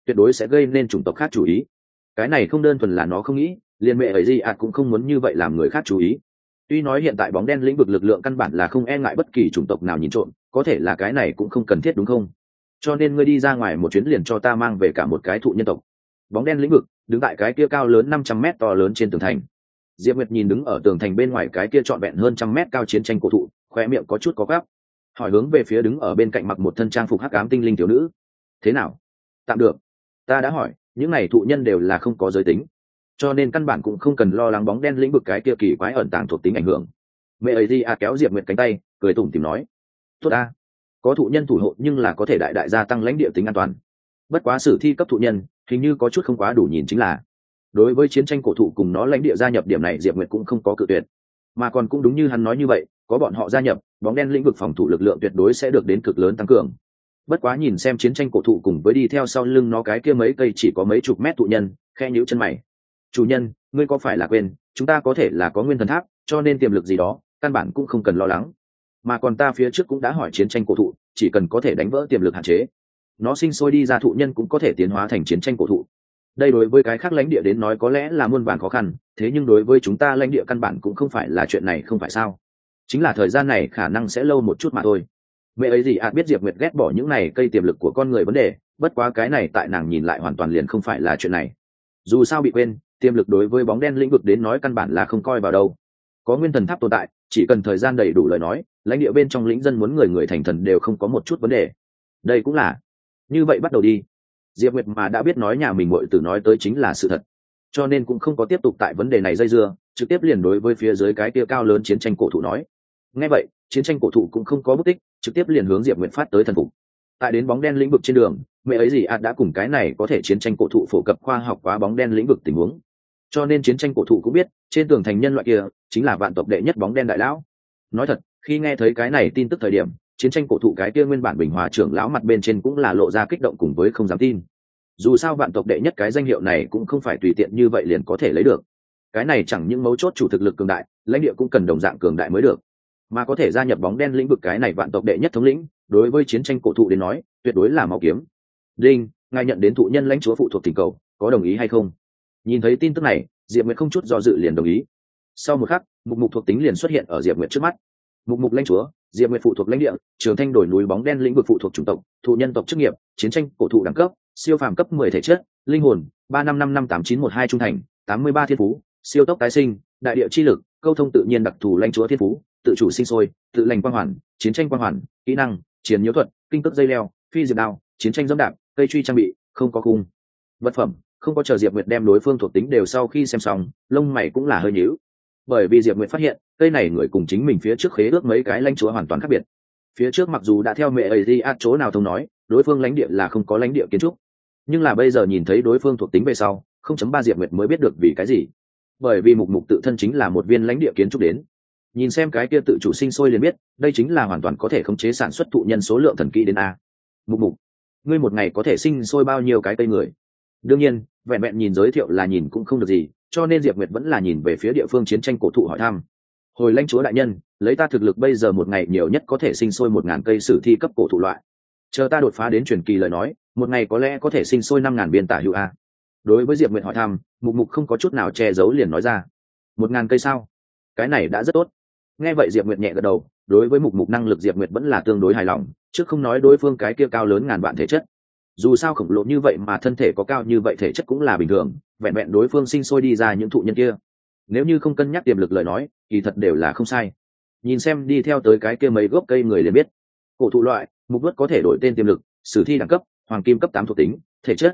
tuyệt đối sẽ gây nên chủng tộc khác chú ý. Cái này không đơn thuần là nó không nghĩ, liền mẹ ấy gì cũng không muốn như vậy làm người khác chú ý. Tuy nói hiện tại bóng đen lĩnh vực lực lượng căn bản là không e ngại bất kỳ chủng tộc nào nhìn trộm, có thể là cái này cũng không cần thiết đúng không? Cho nên ngươi đi ra ngoài một chuyến liền cho ta mang về cả một cái thụ nhân tộc. Bóng đen lĩnh vực đứng tại cái kia cao lớn 500 mét to lớn trên tường thành. Diệp Nguyệt nhìn đứng ở tường thành bên ngoài cái kia trọn vẹn hơn 100 mét cao chiến tranh cổ thụ, khóe miệng có chút có gắp. Hỏi hướng về phía đứng ở bên cạnh mặc một thân trang phục hắc ám tinh linh thiếu nữ. Thế nào? Tạm được. Ta đã hỏi, những này thụ nhân đều là không có giới tính, cho nên căn bản cũng không cần lo lắng bóng đen lĩnh vực cái kia kỳ quái ẩn tàng thuộc tính ảnh hưởng. Mẹ ấy đi kéo Diệp Nguyệt cánh tay, cười tủm tỉm nói: tốt a, có thụ nhân thủ hộ nhưng là có thể đại đại gia tăng lãnh địa tính an toàn. Bất quá sử thi cấp thụ nhân hình như có chút không quá đủ nhìn, chính là đối với chiến tranh cổ thụ cùng nó lãnh địa gia nhập điểm này Diệp Nguyệt cũng không có cự tuyệt, mà còn cũng đúng như hắn nói như vậy, có bọn họ gia nhập, bóng đen lĩnh vực phòng thủ lực lượng tuyệt đối sẽ được đến cực lớn tăng cường. Bất quá nhìn xem chiến tranh cổ thụ cùng với đi theo sau lưng nó cái kia mấy cây chỉ có mấy chục mét thụ nhân, khe nhíu chân mày. Chủ nhân, ngươi có phải là quên chúng ta có thể là có nguyên thần tháp, cho nên tiềm lực gì đó căn bản cũng không cần lo lắng. Mà còn ta phía trước cũng đã hỏi chiến tranh cổ thụ, chỉ cần có thể đánh vỡ tiềm lực hạn chế, nó sinh sôi đi ra thụ nhân cũng có thể tiến hóa thành chiến tranh cổ thụ. Đây đối với cái khác lãnh địa đến nói có lẽ là muôn vàn khó khăn, thế nhưng đối với chúng ta lãnh địa căn bản cũng không phải là chuyện này, không phải sao? Chính là thời gian này khả năng sẽ lâu một chút mà thôi. Mẹ ấy gì biết Diệp Nguyệt ghét bỏ những này cây tiềm lực của con người vấn đề, bất quá cái này tại nàng nhìn lại hoàn toàn liền không phải là chuyện này. Dù sao bị quên, tiềm lực đối với bóng đen lĩnh vực đến nói căn bản là không coi vào đâu. Có nguyên thần tháp tồn tại, chỉ cần thời gian đầy đủ lời nói, lãnh địa bên trong lĩnh dân muốn người người thành thần đều không có một chút vấn đề. Đây cũng là như vậy, bắt đầu đi. Diệp Nguyệt mà đã biết nói nhà mình muội tử nói tới chính là sự thật, cho nên cũng không có tiếp tục tại vấn đề này dây dưa, trực tiếp liền đối với phía dưới cái kia cao lớn chiến tranh cổ thụ nói. Nghe vậy, chiến tranh cổ thụ cũng không có bất tích, trực tiếp liền hướng Diệp Nguyệt phát tới thần phục. Tại đến bóng đen lĩnh vực trên đường, mẹ ấy gì đã cùng cái này có thể chiến tranh cổ thụ phổ cập khoa học quá bóng đen lĩnh vực tình huống, cho nên chiến tranh cổ thụ cũng biết trên tường thành nhân loại kia chính là vạn tộc đệ nhất bóng đen đại lão. Nói thật, khi nghe thấy cái này tin tức thời điểm, chiến tranh cổ thụ cái kia nguyên bản bình hòa trưởng lão mặt bên trên cũng là lộ ra kích động cùng với không dám tin. Dù sao vạn tộc đệ nhất cái danh hiệu này cũng không phải tùy tiện như vậy liền có thể lấy được, cái này chẳng những mấu chốt chủ thực lực cường đại, lãnh địa cũng cần đồng dạng cường đại mới được, mà có thể gia nhập bóng đen lĩnh vực cái này vạn tộc đệ nhất thống lĩnh, đối với chiến tranh cổ thụ đến nói tuyệt đối là máu kiếm. Đinh, ngài nhận đến thụ nhân lãnh chúa phụ thuộc thỉnh cầu, có đồng ý hay không? Nhìn thấy tin tức này, Diệp Nguyệt không chút do dự liền đồng ý. Sau một khắc, mục mục thuộc tính liền xuất hiện ở Diệp Nguyệt trước mắt. Mục mục lãnh chúa, Diệp Nguyệt phụ thuộc lãnh địa, Trường Thanh đồi núi bóng đen lĩnh vực phụ thuộc chủng tộc, thụ nhân tộc chức nghiệp, chiến tranh cổ thụ đẳng cấp, siêu phàm cấp 10 thể chất, linh hồn 35558912 trung thành, 83 thiên phú, siêu tốc tái sinh, đại địa chi lực, câu thông tự nhiên đặc thù lãnh chúa thiên phú, tự chủ sinh sôi, tự lành quang hoàn, chiến tranh quang hoàn, kỹ năng, chiến nhiễu thuật, kinh tức dây leo, phi diệt đao, chiến tranh dẫm đạp, cây truy trang bị, không có cung. Vật phẩm, không có. Chờ Diệp Nguyệt đem đối phương thuộc tính đều sau khi xem xong, lông mày cũng là hơi nhíu, bởi vì Diệp Nguyệt phát hiện cây này người cùng chính mình phía trước khế ước mấy cái lãnh chúa hoàn toàn khác biệt. Phía trước mặc dù đã theo mẹ ấy đi chỗ nào thông nói đối phương lãnh địa là không có lãnh địa kiến trúc, nhưng là bây giờ nhìn thấy đối phương thuộc tính về sau 0.3 Diệp Nguyệt mới biết được vì cái gì. Bởi vì mục mục tự thân chính là một viên lãnh địa kiến trúc đến. Nhìn xem cái kia tự chủ sinh sôi liền biết, đây chính là hoàn toàn có thể khống chế sản xuất thụ nhân số lượng thần kỹ đến a. Mục mục, ngươi một ngày có thể sinh sôi bao nhiêu cái cây người? Đương nhiên, vẹn vẹn nhìn giới thiệu là nhìn cũng không được gì, cho nên Diệp Nguyệt vẫn là nhìn về phía địa phương chiến tranh cổ thụ hỏi thăm. Hồi lãnh chúa đại nhân, lấy ta thực lực bây giờ một ngày nhiều nhất có thể sinh sôi 1000 cây sử thi cấp cổ thụ loại. Chờ ta đột phá đến truyền kỳ lời nói, một ngày có lẽ có thể sinh sôi 5000 viên tả hữu a. Đối với Diệp Nguyệt hỏi thăm, mục mục không có chút nào che giấu liền nói ra. 1000 cây sao? Cái này đã rất tốt. Nghe vậy Diệp Nguyệt nhẹ gật đầu, đối với mục mục năng lực Diệp Nguyệt vẫn là tương đối hài lòng, chứ không nói đối phương cái kia cao lớn ngàn vạn thể chất. Dù sao khổng lồ như vậy mà thân thể có cao như vậy thể chất cũng là bình thường, vẹn vẹn đối phương sinh sôi đi ra những thụ nhân kia, nếu như không cân nhắc tiềm lực lời nói kỳ thật đều là không sai. Nhìn xem đi theo tới cái kia mấy gốc cây người liền biết. Cổ thụ loại, mục vớt có thể đổi tên tiềm lực, sử thi đẳng cấp, hoàng kim cấp 8 thuộc tính, thể chất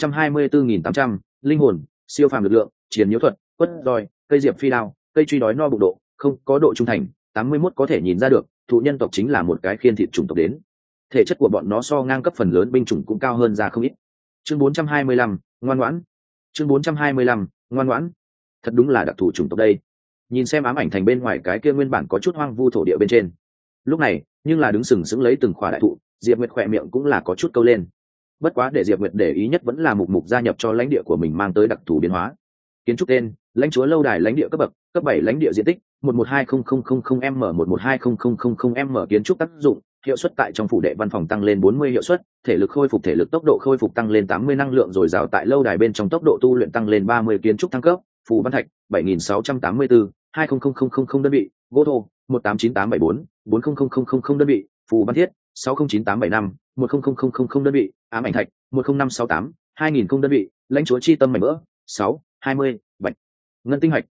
524.800, linh hồn, siêu phàm lực lượng, chiến nhiễu thuật, quất roi, cây diệp phi đao, cây truy đói no bụng độ, không có độ trung thành, 81 có thể nhìn ra được, thụ nhân tộc chính là một cái khiên thịt chủng tộc đến. Thể chất của bọn nó so ngang cấp phần lớn binh chủng cũng cao hơn ra không ít. Chương 425, ngoan ngoãn. Chương 425, ngoan ngoãn. Thật đúng là đặc thù chủng tộc đây. Nhìn xem ám ảnh thành bên ngoài cái kia nguyên bản có chút hoang vu thổ địa bên trên. Lúc này, nhưng là đứng sừng sững lấy từng khỏa đại thụ, Diệp Nguyệt khỏe miệng cũng là có chút câu lên. Bất quá để Diệp Nguyệt để ý nhất vẫn là mục mục gia nhập cho lãnh địa của mình mang tới đặc thù biến hóa. Kiến trúc tên: lãnh chúa lâu đài lãnh địa cấp bậc, cấp 7 lãnh địa diện tích 1120000m 1120000m kiến trúc tác dụng: hiệu suất tại trong phủ đệ văn phòng tăng lên 40 hiệu suất, thể lực khôi phục, thể lực tốc độ khôi phục tăng lên 80, năng lượng dồi dào tại lâu đài bên trong tốc độ tu luyện tăng lên 30, kiến trúc thăng cấp, phù văn thạch 7684, 200000 đơn vị, gỗ thô 189874, 400000 đơn vị, phù văn thiết 609875, 100000 đơn vị, ám ảnh thạch 10568, 2000 đơn vị, lãnh chúa chi tâm mảnh vỡ 620, bạch ngân tinh hạch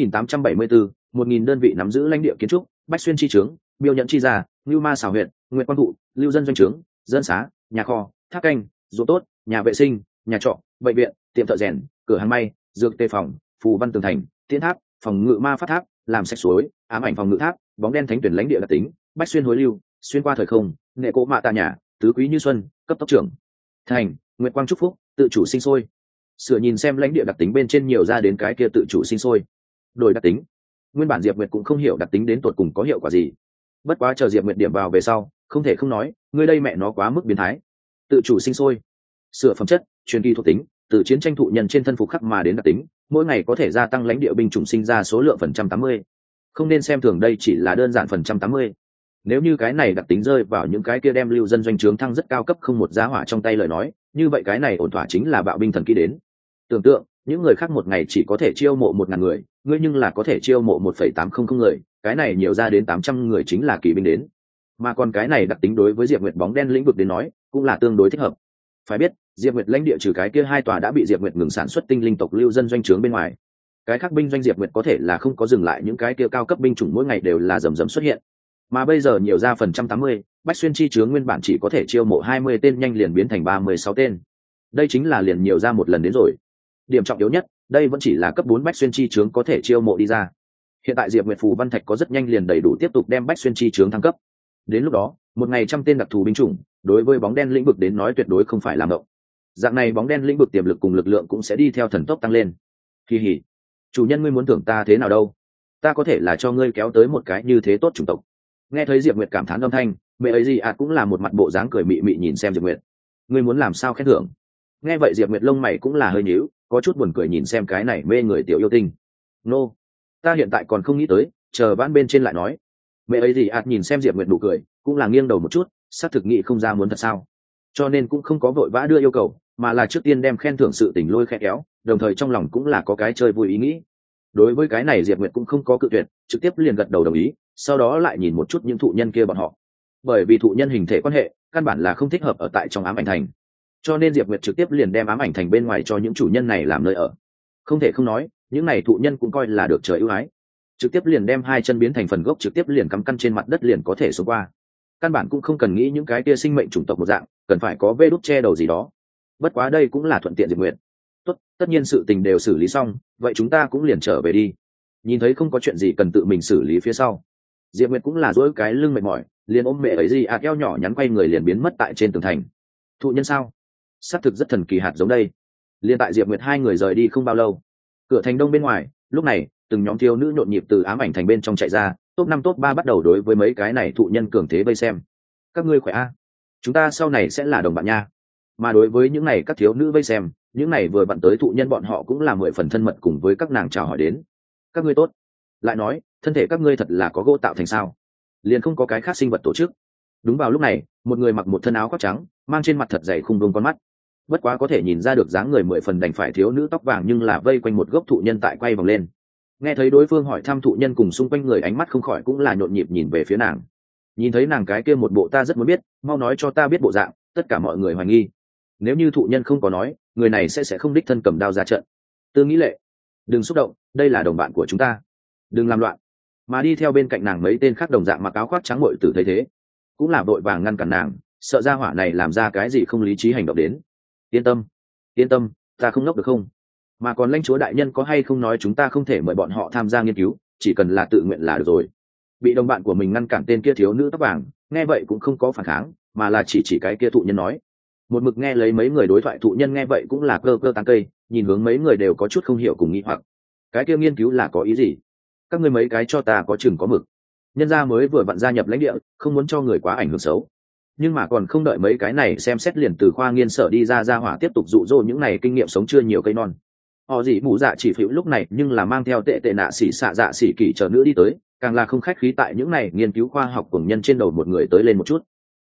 9874, 1000 đơn vị, nắm giữ lãnh địa kiến trúc, bách xuyên chi trướng, biêu nhận chi gia, lưu ma xảo huyện, nguyện quang thụ, lưu dân doanh trướng, dân xá, nhà kho, tháp canh, ruộng tốt, nhà vệ sinh, nhà trọ, bệnh viện, tiệm thợ rèn, cửa hàng may, dược tê phòng, phù văn tường thành, tiễn tháp, phòng ngự ma pháp tháp, làm sạch suối, ám ảnh phòng ngự tháp, bóng đen thánh tuyển lãnh địa đặc tính, bách xuyên hối lưu, xuyên qua thời không, nghệ cỗ mạ tạ nhà, tứ quý như xuân, cấp tốc trưởng thành, nguyện quang chúc phúc, tự chủ sinh sôi. Sửa nhìn xem lãnh địa đặc tính bên trên nhiều ra đến cái kia tự chủ sinh sôi. Đổi đặc tính. Nguyên bản Diệp Nguyệt cũng không hiểu đặc tính đến tột cùng có hiệu quả gì. Bất quá chờ Diệp Nguyệt điểm vào về sau, không thể không nói, ngươi đây mẹ nó quá mức biến thái. Tự chủ sinh sôi. Sửa phẩm chất, truyền kỳ thuộc tính, từ chiến tranh thụ nhân trên thân phục khắc mà đến đặc tính, mỗi ngày có thể gia tăng lãnh địa binh chủng sinh ra số lượng phần trăm 80. Không nên xem thường đây chỉ là đơn giản phần trăm 80. Nếu như cái này đặc tính rơi vào những cái kia đem lưu dân doanh trướng thăng rất cao cấp không một giá hỏa trong tay lời nói, như vậy cái này ổn thỏa chính là bạo binh thần kỹ đến. Tưởng tượng, những người khác một ngày chỉ có thể chiêu mộ 1000 người, ngươi nhưng là có thể chiêu mộ 1,800 người, cái này nhiều ra đến 800 người chính là kỵ binh đến. Mà còn cái này đặc tính đối với Diệp Nguyệt bóng đen lĩnh vực đến nói, cũng là tương đối thích hợp. Phải biết, Diệp Nguyệt lãnh địa trừ cái kia 2 tòa đã bị Diệp Nguyệt ngừng sản xuất tinh linh tộc lưu dân doanh trướng bên ngoài, cái khác binh doanh Diệp Nguyệt có thể là không có dừng lại, những cái kia cao cấp binh chủng mỗi ngày đều là rầm rầm xuất hiện. Mà bây giờ nhiều ra phần trăm 80, bách xuyên chi trướng nguyên bản chỉ có thể chiêu mộ 20 tên nhanh liền biến thành 36 tên. Đây chính là liền nhiều ra một lần đến rồi. Điểm trọng yếu nhất, đây vẫn chỉ là cấp 4 bách xuyên chi trướng có thể chiêu mộ đi ra. Hiện tại Diệp Nguyệt phù văn thạch có rất nhanh liền đầy đủ tiếp tục đem bách xuyên chi trướng thăng cấp. Đến lúc đó, một ngày trăm tên đặc thù binh chủng, đối với bóng đen lĩnh vực đến nói tuyệt đối không phải làm động. Dạng này bóng đen lĩnh vực tiềm lực cùng lực lượng cũng sẽ đi theo thần tốc tăng lên. Kỳ hỉ, chủ nhân ngươi muốn thưởng ta thế nào đâu? Ta có thể là cho ngươi kéo tới một cái như thế tốt chủng tộc. Nghe thấy Diệp Nguyệt cảm thán âm thanh, mẹ ấy gì cũng là một mặt bộ dáng cười mị mị nhìn xem Diệp Nguyệt. Ngươi muốn làm sao khen thưởng? Nghe vậy Diệp Nguyệt lông mày cũng là hơi nhíu, có chút buồn cười nhìn xem cái này mê người tiểu yêu tinh. Nô, ta hiện tại còn không nghĩ tới, chờ vãn bên trên lại nói. Mẹ ấy gì nhìn xem Diệp Nguyệt nụ cười, cũng là nghiêng đầu một chút, xác thực nghĩ không ra muốn thật sao. Cho nên cũng không có vội vã đưa yêu cầu, mà là trước tiên đem khen thưởng sự tình lôi khẽ kéo, đồng thời trong lòng cũng là có cái chơi vui ý nghĩ. Đối với cái này Diệp Nguyệt cũng không có cự tuyệt, trực tiếp liền gật đầu đồng ý, sau đó lại nhìn một chút những thụ nhân kia bọn họ. Bởi vì thụ nhân hình thể quan hệ, căn bản là không thích hợp ở tại trong ám ảnh thành. Cho nên Diệp Nguyệt trực tiếp liền đem ám ảnh thành bên ngoài cho những chủ nhân này làm nơi ở. Không thể không nói, những này thụ nhân cũng coi là được trời ưu ái. Trực tiếp liền đem 2 chân biến thành phần gốc, trực tiếp liền cắm căn trên mặt đất liền có thể xuống qua. Căn bản cũng không cần nghĩ những cái kia sinh mệnh chủng tộc một dạng, cần phải có vê đút che đầu gì đó. Bất quá đây cũng là thuận tiện Diệp Nguyệt. Tốt, tất nhiên sự tình đều xử lý xong, vậy chúng ta cũng liền trở về đi. Nhìn thấy không có chuyện gì cần tự mình xử lý phía sau, Diệp Nguyệt cũng là duỗi cái lưng mệt mỏi, liền ôm mẹ ấy gì eo nhỏ nhắn quay người liền biến mất tại trên tường thành. Thụ nhân sao? Xác thực rất thần kỳ hạt giống đây. Liên tại Diệp Nguyệt hai người rời đi không bao lâu, cửa thành đông bên ngoài, lúc này từng nhóm thiếu nữ nhộn nhịp từ ám ảnh thành bên trong chạy ra, top 5 top 3 bắt đầu đối với mấy cái này thụ nhân cường thế vây xem. Các ngươi khỏe a? Chúng ta sau này sẽ là đồng bạn nha. Mà đối với những này các thiếu nữ vây xem, những này vừa vặn tới thụ nhân bọn họ cũng là 10 phần thân mật cùng với các nàng chào hỏi đến. Các ngươi tốt. Lại nói, thân thể các ngươi thật là có gỗ tạo thành sao? Liền không có cái khác sinh vật tổ chức. Đúng vào lúc này, một người mặc một thân áo khoác trắng, mang trên mặt thật dày khung đuông con mắt. Bất quá có thể nhìn ra được dáng người 10 phần đành phải thiếu nữ tóc vàng nhưng là vây quanh một gốc thụ nhân tại quay vòng lên. Nghe thấy đối phương hỏi thăm thụ nhân cùng xung quanh người ánh mắt không khỏi cũng là nhộn nhịp nhìn về phía nàng. Nhìn thấy nàng cái kia một bộ ta rất muốn biết, mau nói cho ta biết bộ dạng, tất cả mọi người hoài nghi. Nếu như thụ nhân không có nói, người này sẽ không đích thân cầm đao ra trận. Tư Nghĩ Lệ, đừng xúc động, đây là đồng bạn của chúng ta, đừng làm loạn. Mà đi theo bên cạnh nàng mấy tên khác đồng dạng mặc áo khoác trắng muội tử thấy thế, cũng là vội vàng ngăn cản nàng, sợ ra hỏa này làm ra cái gì không lý trí hành động đến. Yên tâm, ta không ngốc được không? Mà còn lãnh chúa đại nhân có hay không nói chúng ta không thể mời bọn họ tham gia nghiên cứu, chỉ cần là tự nguyện là được rồi. Bị đồng bạn của mình ngăn cản tên kia thiếu nữ tóc vàng, nghe vậy cũng không có phản kháng, mà là chỉ cái kia thụ nhân nói. Một mực nghe lấy mấy người đối thoại thụ nhân nghe vậy cũng là cơ tán cây, nhìn hướng mấy người đều có chút không hiểu cùng nghi hoặc. Cái kia nghiên cứu là có ý gì? Các ngươi mấy cái cho ta có chừng có mực. Nhân gia mới vừa vặn gia nhập lãnh địa, không muốn cho người quá ảnh hưởng xấu. Nhưng mà còn không đợi mấy cái này xem xét liền từ khoa nghiên sở đi ra hỏa tiếp tục dụ dỗ những này kinh nghiệm sống chưa nhiều cây non. Họ gì mù dạ chỉ phịu lúc này nhưng là mang theo tệ nạ xỉ xạ dạ xỉ kỳ chờ nữ đi tới, càng là không khách khí tại những này nghiên cứu khoa học của nhân trên đầu một người tới lên một chút.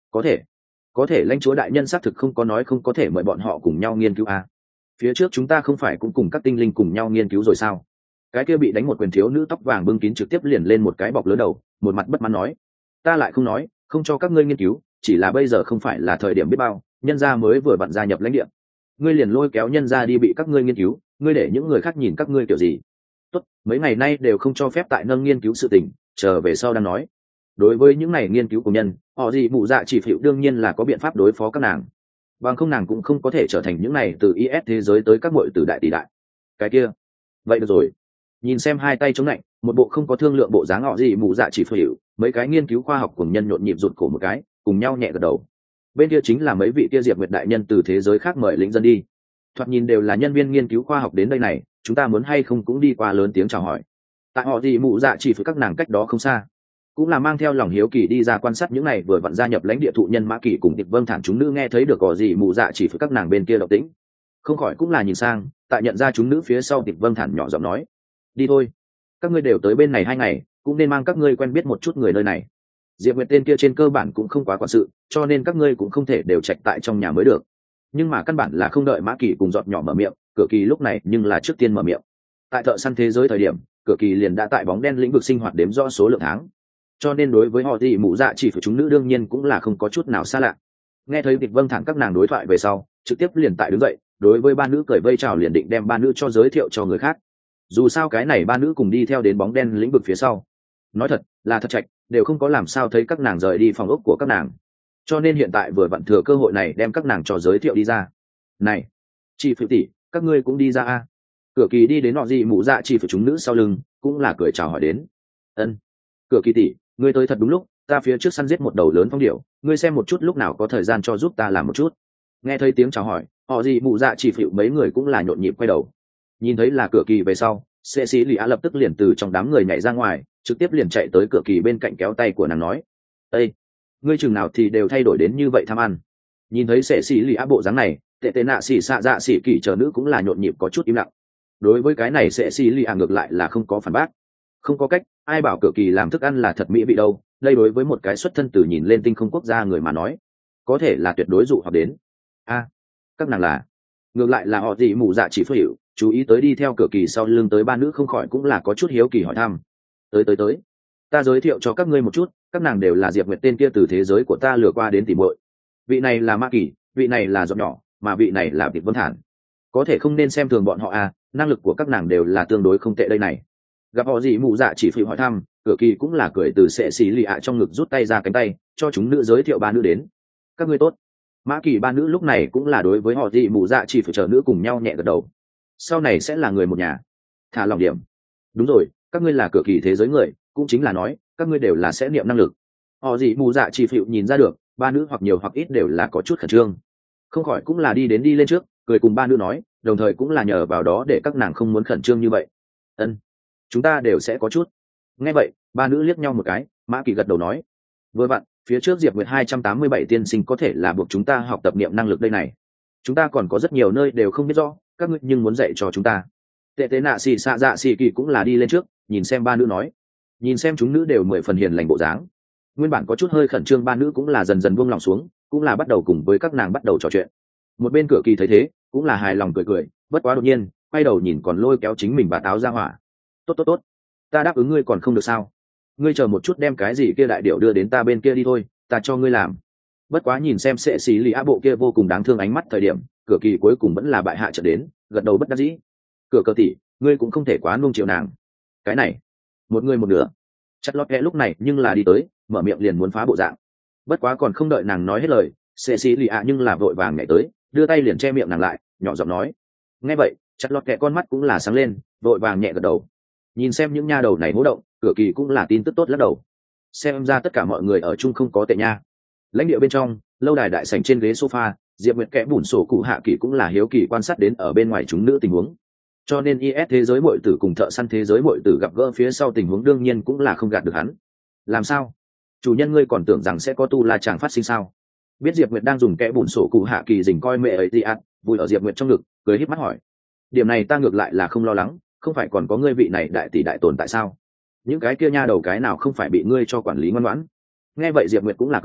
Có thể lãnh chúa đại nhân xác thực không có nói không có thể mời bọn họ cùng nhau nghiên cứu à. Phía trước chúng ta không phải cũng cùng các tinh linh cùng nhau nghiên cứu rồi sao? Cái kia bị đánh một quyền thiếu nữ tóc vàng bưng kín trực tiếp liền lên một cái bọc lớn đầu, một mặt bất mãn nói: ta lại không nói không cho các ngươi nghiên cứu, chỉ là bây giờ không phải là thời điểm biết bao, nhân gia mới vừa vặn gia nhập lãnh địa, ngươi liền lôi kéo nhân gia đi bị các ngươi nghiên cứu, ngươi để những người khác nhìn các ngươi kiểu gì? Tốt, mấy ngày nay đều không cho phép tại nâng nghiên cứu sự tình, chờ về sau đang nói. Đối với những này nghiên cứu của nhân, họ gì mụ dạ chỉ phịu đương nhiên là có biện pháp đối phó các nàng, bằng không nàng cũng không có thể trở thành những này từ is thế giới tới các muội tử đại tỷ đại. Cái kia vậy được rồi. Nhìn xem hai tay chống lạnh, một bộ không có thương lượng bộ dáng họ gì mụ dạ chỉ phịu, mấy cái nghiên cứu khoa học cùng nhân nhộn nhịp rụt cổ một cái, cùng nhau nhẹ gật đầu. Bên kia chính là mấy vị kia Diệp Nguyệt đại nhân từ thế giới khác mời lính dân đi, thoạt nhìn đều là nhân viên nghiên cứu khoa học đến đây này, chúng ta muốn hay không cũng đi qua lớn tiếng chào hỏi. Tại họ gì mụ dạ chỉ phịu các nàng cách đó không xa, cũng là mang theo lòng hiếu kỳ đi ra quan sát những này vừa vặn gia nhập lãnh địa thụ nhân Mã Kỳ cùng Tịch Vâng Thản chúng nữ nghe thấy được có gì mụ dạ chỉ phịu các nàng bên kia động tĩnh, không khỏi cũng là nhìn sang, tại nhận ra chúng nữ phía sau Tịch Vâng Thản nhỏ giọng nói: đi thôi, các ngươi đều tới bên này 2 ngày, cũng nên mang các ngươi quen biết một chút người nơi này. Diệp Nguyệt tên kia trên cơ bản cũng không quá quản sự, cho nên các ngươi cũng không thể đều trạch tại trong nhà mới được. Nhưng mà căn bản là không đợi Mã Kỳ cùng Giọt nhỏ mở miệng, Cửa Kỳ lúc này nhưng là trước tiên mở miệng. Tại thợ săn thế giới thời điểm, Cửa Kỳ liền đã tại bóng đen lĩnh vực sinh hoạt đếm rõ số lượng tháng, cho nên đối với họ gì mụ dạ chỉ phải chúng nữ đương nhiên cũng là không có chút nào xa lạ. Nghe thấy Tịch Vâng Thản các nàng đối thoại về sau, trực tiếp liền tại đứng dậy, đối với ba nữ cởi vây chào liền định đem ba nữ cho giới thiệu cho người khác. Dù sao cái này ba nữ cùng đi theo đến bóng đen lĩnh vực phía sau, nói thật là thật chạch, đều không có làm sao thấy các nàng rời đi phòng ốc của các nàng, cho nên hiện tại vừa vặn thừa cơ hội này đem các nàng cho giới thiệu đi ra. Này, chị Phiêu tỷ, các ngươi cũng đi ra a? Cửa Kỳ đi đến họ gì mụ dạ chỉ phải chúng nữ sau lưng, cũng là cười chào hỏi đến. Ân, Cửa Kỳ tỷ, ngươi tới thật đúng lúc, ta phía trước săn giết một đầu lớn phong điểu, ngươi xem một chút lúc nào có thời gian cho giúp ta làm một chút. Nghe thấy tiếng chào hỏi, họ gì mụ dạ chỉ phịu mấy người cũng là nhộn nhịp quay đầu. Nhìn thấy là Cửa Kỳ về sau, Sệ Sĩ Lì Á lập tức liền từ trong đám người nhảy ra ngoài, trực tiếp liền chạy tới Cửa Kỳ bên cạnh kéo tay của nàng nói: ê, ngươi chừng nào thì đều thay đổi đến như vậy tham ăn. Nhìn thấy Sệ Sĩ Lì Á bộ dáng này, tệ tệ nạ xỉ xạ dạ xỉ kỳ chờ nữ cũng là nhộn nhịp có chút im lặng. Đối với cái này Sệ Sĩ Lì Á ngược lại là không có phản bác. Không có cách, ai bảo Cửa Kỳ làm thức ăn là thật mỹ vị đâu, đây đối với một cái xuất thân từ nhìn lên tinh không quốc gia người mà nói, có thể là tuyệt đối dụ hoặc đến. A, các nàng là, ngược lại là họ gì mù dạ chỉ hiểu, chú ý tới đi theo Cửa Kỳ sau lưng tới ba nữ không khỏi cũng là có chút hiếu kỳ hỏi thăm. Tới, ta giới thiệu cho các ngươi một chút, các nàng đều là Diệp Nguyệt tên kia từ thế giới của ta lừa qua đến tìm muội. Vị này là Ma Kỳ, vị này là Giọt nhỏ, mà vị này là Tịch Vân Thản. Có thể không nên xem thường bọn họ à, năng lực của các nàng đều là tương đối không tệ đây này. Gặp họ gì mù dạ chỉ phiêu hỏi thăm, Cửa Kỳ cũng là cười từ Sệ Sĩ Lì Ạ trong ngực rút tay ra cánh tay, cho chúng nữ giới thiệu ba nữ đến. Các ngươi tốt. Mã Kỳ ba nữ lúc này cũng là đối với họ gì mù dạ chỉ phiêu chờ nữ cùng nhau nhẹ gật đầu. Sau này sẽ là người một nhà. Thả lòng điểm. Đúng rồi, các ngươi là Cửa Kỳ thế giới người, cũng chính là nói các ngươi đều là sẽ niệm năng lực. Họ gì mù dạ chỉ phiêu nhìn ra được, ba nữ hoặc nhiều hoặc ít đều là có chút khẩn trương, không khỏi cũng là đi lên trước, cười cùng ba nữ nói, đồng thời cũng là nhờ vào đó để các nàng không muốn khẩn trương như vậy. Ân, chúng ta đều sẽ có chút. Nghe vậy, ba nữ liếc nhau một cái, Mã Kỳ gật đầu nói: vừa vặn, phía trước Diệp Nguyệt 287 tiên sinh có thể là buộc chúng ta học tập niệm năng lực đây này. Chúng ta còn có rất nhiều nơi đều không biết rõ, các ngươi nhưng muốn dạy cho chúng ta. Tệ tế nạ xì xạ dạ xì kỳ cũng là đi lên trước, nhìn xem ba nữ nói, nhìn xem chúng nữ đều 10 phần hiền lành bộ dáng, nguyên bản có chút hơi khẩn trương ba nữ cũng là dần dần buông lòng xuống, cũng là bắt đầu cùng với các nàng bắt đầu trò chuyện. Một bên Cửa Kỳ thấy thế cũng là hài lòng cười, bất quá đột nhiên quay đầu nhìn còn lôi kéo chính mình bà táo ra hỏa. Tốt, ta đáp ứng ngươi còn không được sao? Ngươi chờ một chút đem cái gì kia đại điệu đưa đến ta bên kia đi thôi, ta cho ngươi làm. Bất quá nhìn xem Sệ Sĩ Lì Á bộ kia vô cùng đáng thương ánh mắt thời điểm, Cửa Kỳ cuối cùng vẫn là bại hạ trận đến, gật đầu bất đắc dĩ. Cửa Cờ tỷ, ngươi cũng không thể quá nuông chiều nàng. Cái này, một người một nửa. Chặt lót kẽ lúc này nhưng là đi tới, mở miệng liền muốn phá bộ dạng. Bất quá còn không đợi nàng nói hết lời, Sệ Sĩ Lì Á nhưng là vội vàng nhảy tới, đưa tay liền che miệng nàng lại, nhỏ giọng nói. Nghe vậy, chặt lót kẽ con mắt cũng là sáng lên, vội vàng nhẹ gật đầu. Nhìn xem những nha đầu này hố động, Cửa Kỳ cũng là tin tức tốt lắc đầu. Xem ra tất cả mọi người ở chung không có tệ nha. Lãnh địa bên trong, lâu đài đại sảnh trên ghế sofa, Diệp Nguyệt kẽ bủn sổ cụ Hạ Kỳ cũng là hiếu kỳ quan sát đến ở bên ngoài chúng nữ tình huống. Cho nên is thế giới muội tử cùng thợ săn thế giới muội tử gặp gỡ phía sau tình huống đương nhiên cũng là không gạt được hắn. Làm sao? Chủ nhân ngươi còn tưởng rằng sẽ có tu la chàng phát sinh sao? Biết Diệp Nguyệt đang dùng kẽ bủn sổ cụ Hạ Kỳ dình coi mẹ ấy thì vui ở Diệp Nguyệt trong ngực, cười híp mắt hỏi. Điểm này ta ngược lại là không lo lắng, không phải còn có ngươi vị này đại tỷ đại tồn tại sao? Những cái kia nha đầu cái nào không phải bị ngươi cho quản lý ngoan ngoãn? Nghe vậy Diệp Nguyệt cũng là cười,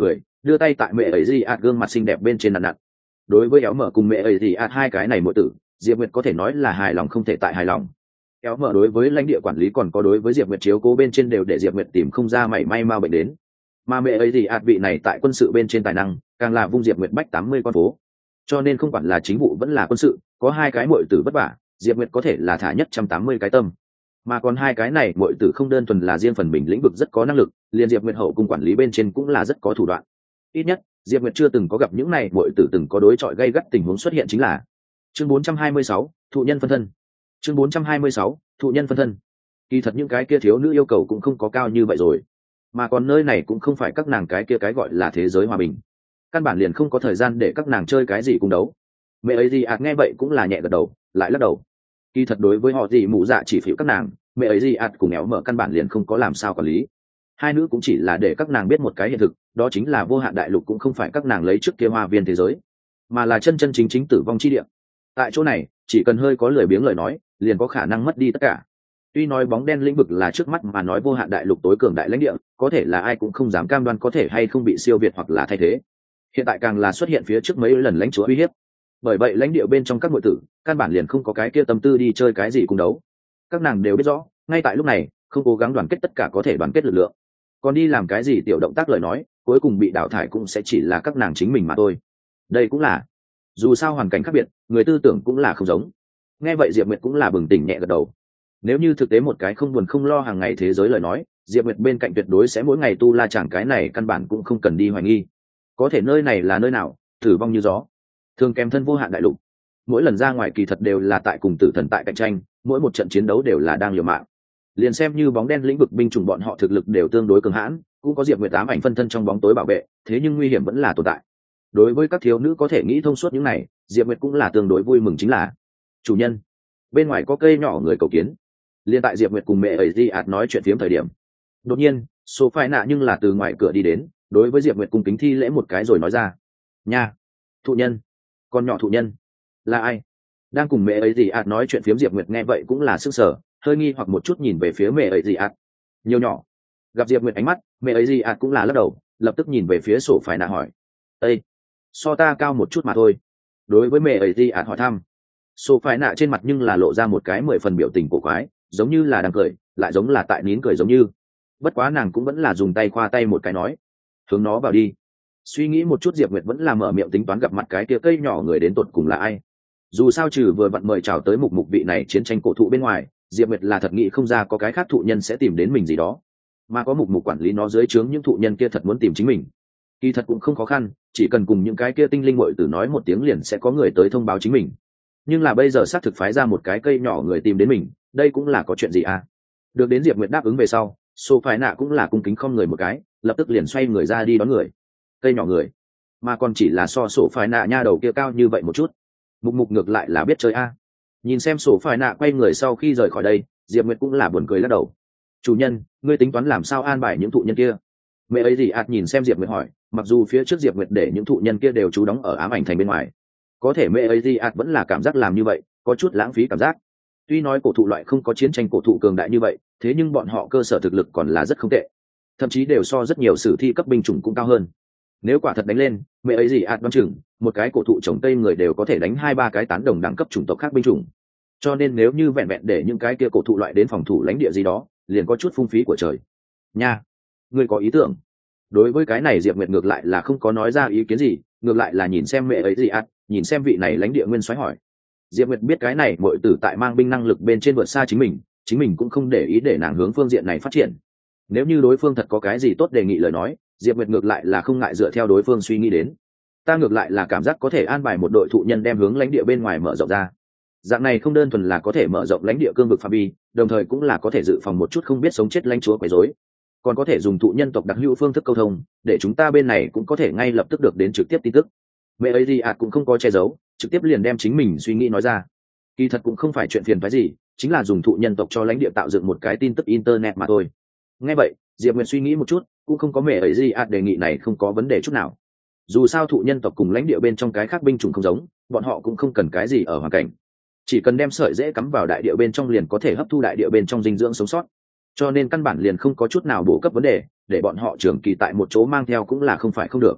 đưa tay tại mẹ ấy gì gương mặt xinh đẹp bên trên nặn nặn. Đối với éo mở cùng mẹ ấy gì hai cái này muội tử, Diệp Nguyệt có thể nói là hài lòng không thể tại hài lòng. Éo mở đối với lãnh địa quản lý còn có đối với Diệp Nguyệt chiếu cố bên trên đều để Diệp Nguyệt tìm không ra mảy may mau bệnh đến. Mà mẹ ấy gì vị này tại quân sự bên trên tài năng, càng là vung Diệp Nguyệt bách 80 con phố. Cho nên không quản là chính vụ vẫn là quân sự, có hai cái muội tử vất vả, Diệp Nguyệt có thể là thả nhất 180 cái tâm. Mà còn hai cái này muội tử không đơn thuần là riêng phần mình lĩnh vực rất có năng lực, liền Diệp Nguyệt hậu cung quản lý bên trên cũng là rất có thủ đoạn. Ít nhất, Diệp Nguyệt chưa từng có gặp những này muội tử từng có đối chọi gây gắt tình huống xuất hiện chính là. Chương 426, thụ nhân phân thân. Chương 426, thụ nhân phân thân. Kỳ thật những cái kia thiếu nữ yêu cầu cũng không có cao như vậy rồi, mà còn nơi này cũng không phải các nàng cái kia cái gọi là thế giới hòa bình, căn bản liền không có thời gian để các nàng chơi cái gì cùng đấu. Mẹ ấy gì nghe vậy cũng là nhẹ gật đầu, lại lắc đầu. Kỳ thật đối với họ gì mụ dạ chỉ phịu các nàng, mẹ ấy gì cùng éo mở căn bản liền không có làm sao quản lý. Hai nữ cũng chỉ là để các nàng biết một cái hiện thực, đó chính là vô hạn đại lục cũng không phải các nàng lấy trước kia hoa viên thế giới, mà là chân chân chính chính tử vong chi địa. Tại chỗ này, chỉ cần hơi có lười biếng lời nói, liền có khả năng mất đi tất cả. Tuy nói bóng đen lĩnh vực là trước mắt mà nói vô hạn đại lục tối cường đại lãnh địa, có thể là ai cũng không dám cam đoan có thể hay không bị siêu việt hoặc là thay thế. Hiện tại càng là xuất hiện phía trước mấy lần lãnh chúa uy hiếp. Bởi vậy lãnh địa bên trong các muội tử, căn bản liền không có cái kia tâm tư đi chơi cái gì cùng đấu. Các nàng đều biết rõ, ngay tại lúc này, không cố gắng đoàn kết tất cả có thể đoàn kết lực lượng. Còn đi làm cái gì tiểu động tác lời nói, cuối cùng bị đào thải cũng sẽ chỉ là các nàng chính mình mà thôi. Đây cũng là, dù sao hoàn cảnh khác biệt, người tư tưởng cũng là không giống. Nghe vậy Diệp Nguyệt cũng là bừng tỉnh nhẹ gật đầu. Nếu như thực tế một cái không buồn không lo hàng ngày thế giới lời nói, Diệp Nguyệt bên cạnh tuyệt đối sẽ mỗi ngày tu la chẳng cái này căn bản cũng không cần đi hoài nghi. Có thể nơi này là nơi nào, tử vong như gió, thường kèm thân vô hạn đại lục. Mỗi lần ra ngoài kỳ thật đều là tại cùng tử thần tại cạnh tranh, mỗi một trận chiến đấu đều là đang liều mạng. Liền xem như bóng đen lĩnh vực binh chủng bọn họ thực lực đều tương đối cường hãn, cũng có Diệp Nguyệt ám ảnh phân thân trong bóng tối bảo vệ, thế nhưng nguy hiểm vẫn là tồn tại. Đối với các thiếu nữ có thể nghĩ thông suốt những này, Diệp Nguyệt cũng là tương đối vui mừng chính là chủ nhân, bên ngoài có cây nhỏ người cầu kiến. Liên tại Diệp Nguyệt cùng mẹ ấy di nói chuyện phiếm thời điểm, đột nhiên số phai nạ nhưng là từ ngoài cửa đi đến, đối với Diệp Nguyệt cung kính thi lễ một cái rồi nói ra: nha, thụ nhân, con nhỏ thụ nhân là ai? Đang cùng mẹ ấy di nói chuyện phiếm Diệp Nguyệt nghe vậy cũng là sững sờ, hơi nghi hoặc một chút nhìn về phía mẹ ấy di nhiều nhỏ. Gặp Diệp Nguyệt ánh mắt, mẹ ấy di cũng là lắc đầu, lập tức nhìn về phía sổ phai nạ hỏi: ê, so ta cao một chút mà thôi. Đối với mẹ ấy di hỏi thăm, sổ phai nạ trên mặt nhưng là lộ ra một cái 10 phần biểu tình cổ quái, giống như là đang cười, lại giống là tại nín cười giống như. Bất quá nàng cũng vẫn là dùng tay khoa tay một cái nói: hướng nó vào đi. Suy nghĩ một chút Diệp Nguyệt vẫn là mở miệng tính toán gặp mặt cái kia cây nhỏ người đến tột cùng là ai. Dù sao trừ vừa vặn mời chào tới mục vị này chiến tranh cổ thụ bên ngoài, Diệp Nguyệt là thật nghĩ không ra có cái khác thụ nhân sẽ tìm đến mình gì đó, mà có mục quản lý nó dưới trướng những thụ nhân kia thật muốn tìm chính mình. Kỳ thật cũng không khó khăn, chỉ cần cùng những cái kia tinh linh muội tử nói một tiếng liền sẽ có người tới thông báo chính mình. Nhưng là bây giờ xác thực phái ra một cái cây nhỏ người tìm đến mình, đây cũng là có chuyện gì à? Được đến Diệp Nguyệt đáp ứng về sau, Sô Phái Nạ cũng là cung kính không người một cái, lập tức liền xoay người ra đi đón người. Cây nhỏ người, mà còn chỉ là so Sô Phái Nạ nha đầu kia cao như vậy một chút. Mục ngược lại là biết chơi a. Nhìn xem Sô Phái Nạ quay người sau khi rời khỏi đây, Diệp Nguyệt cũng là buồn cười lắc đầu. Chủ nhân, ngươi tính toán làm sao an bài những thụ nhân kia? Mẹ ấy gì nhìn xem Diệp Nguyệt hỏi, mặc dù phía trước Diệp Nguyệt để những thụ nhân kia đều trú đóng ở ám ảnh thành bên ngoài, có thể mẹ ấy gì vẫn là cảm giác làm như vậy có chút lãng phí cảm giác. Tuy nói cổ thụ loại không có chiến tranh cổ thụ cường đại như vậy, thế nhưng bọn họ cơ sở thực lực còn là rất không tệ, thậm chí đều so rất nhiều sử thi cấp binh chủng cũng cao hơn. Nếu quả thật đánh lên, mẹ ấy gì đoán chừng một cái cổ thụ trồng cây người đều có thể đánh 2-3 cái tán đồng đẳng cấp chủng tộc khác binh chủng. Cho nên nếu như vẹn vẹn để những cái kia cổ thụ loại đến phòng thủ lãnh địa gì đó, liền có chút phung phí của trời nha. Ngươi có ý tưởng? Đối với cái này Diệp Nguyệt ngược lại là không có nói ra ý kiến gì, ngược lại là nhìn xem mẹ ấy gì nhìn xem vị này lãnh địa nguyên soái hỏi. Diệp Nguyệt biết cái này muội tử tại mang binh năng lực bên trên vượt xa chính mình cũng không để ý để nàng hướng phương diện này phát triển. Nếu như đối phương thật có cái gì tốt đề nghị lời nói, Diệp Nguyệt ngược lại là không ngại dựa theo đối phương suy nghĩ đến. Ta ngược lại là cảm giác có thể an bài một đội thụ nhân đem hướng lãnh địa bên ngoài mở rộng ra. Dạng này không đơn thuần là có thể mở rộng lãnh địa cương vực phạm vi, đồng thời cũng là có thể dự phòng một chút không biết sống chết lãnh chúa quấy rối, còn có thể dùng thụ nhân tộc đặc hữu phương thức câu thông, để chúng ta bên này cũng có thể ngay lập tức được đến trực tiếp tin tức. Mẹ ấy gì cũng không có che giấu, trực tiếp liền đem chính mình suy nghĩ nói ra. Kỳ thật cũng không phải chuyện phiền phức gì, chính là dùng thụ nhân tộc cho lãnh địa tạo dựng một cái tin tức internet mà thôi. Nghe vậy, Diệp Nguyệt suy nghĩ một chút, cũng không có mẹ ấy gì đề nghị này không có vấn đề chút nào. Dù sao thụ nhân tộc cùng lãnh địa bên trong cái khác binh chủng không giống, bọn họ cũng không cần cái gì ở hoàn cảnh, chỉ cần đem sợi dễ cắm vào đại địa bên trong liền có thể hấp thu đại địa bên trong dinh dưỡng sống sót, cho nên căn bản liền không có chút nào bổ cấp vấn đề, để bọn họ trường kỳ tại một chỗ mang theo cũng là không phải không được.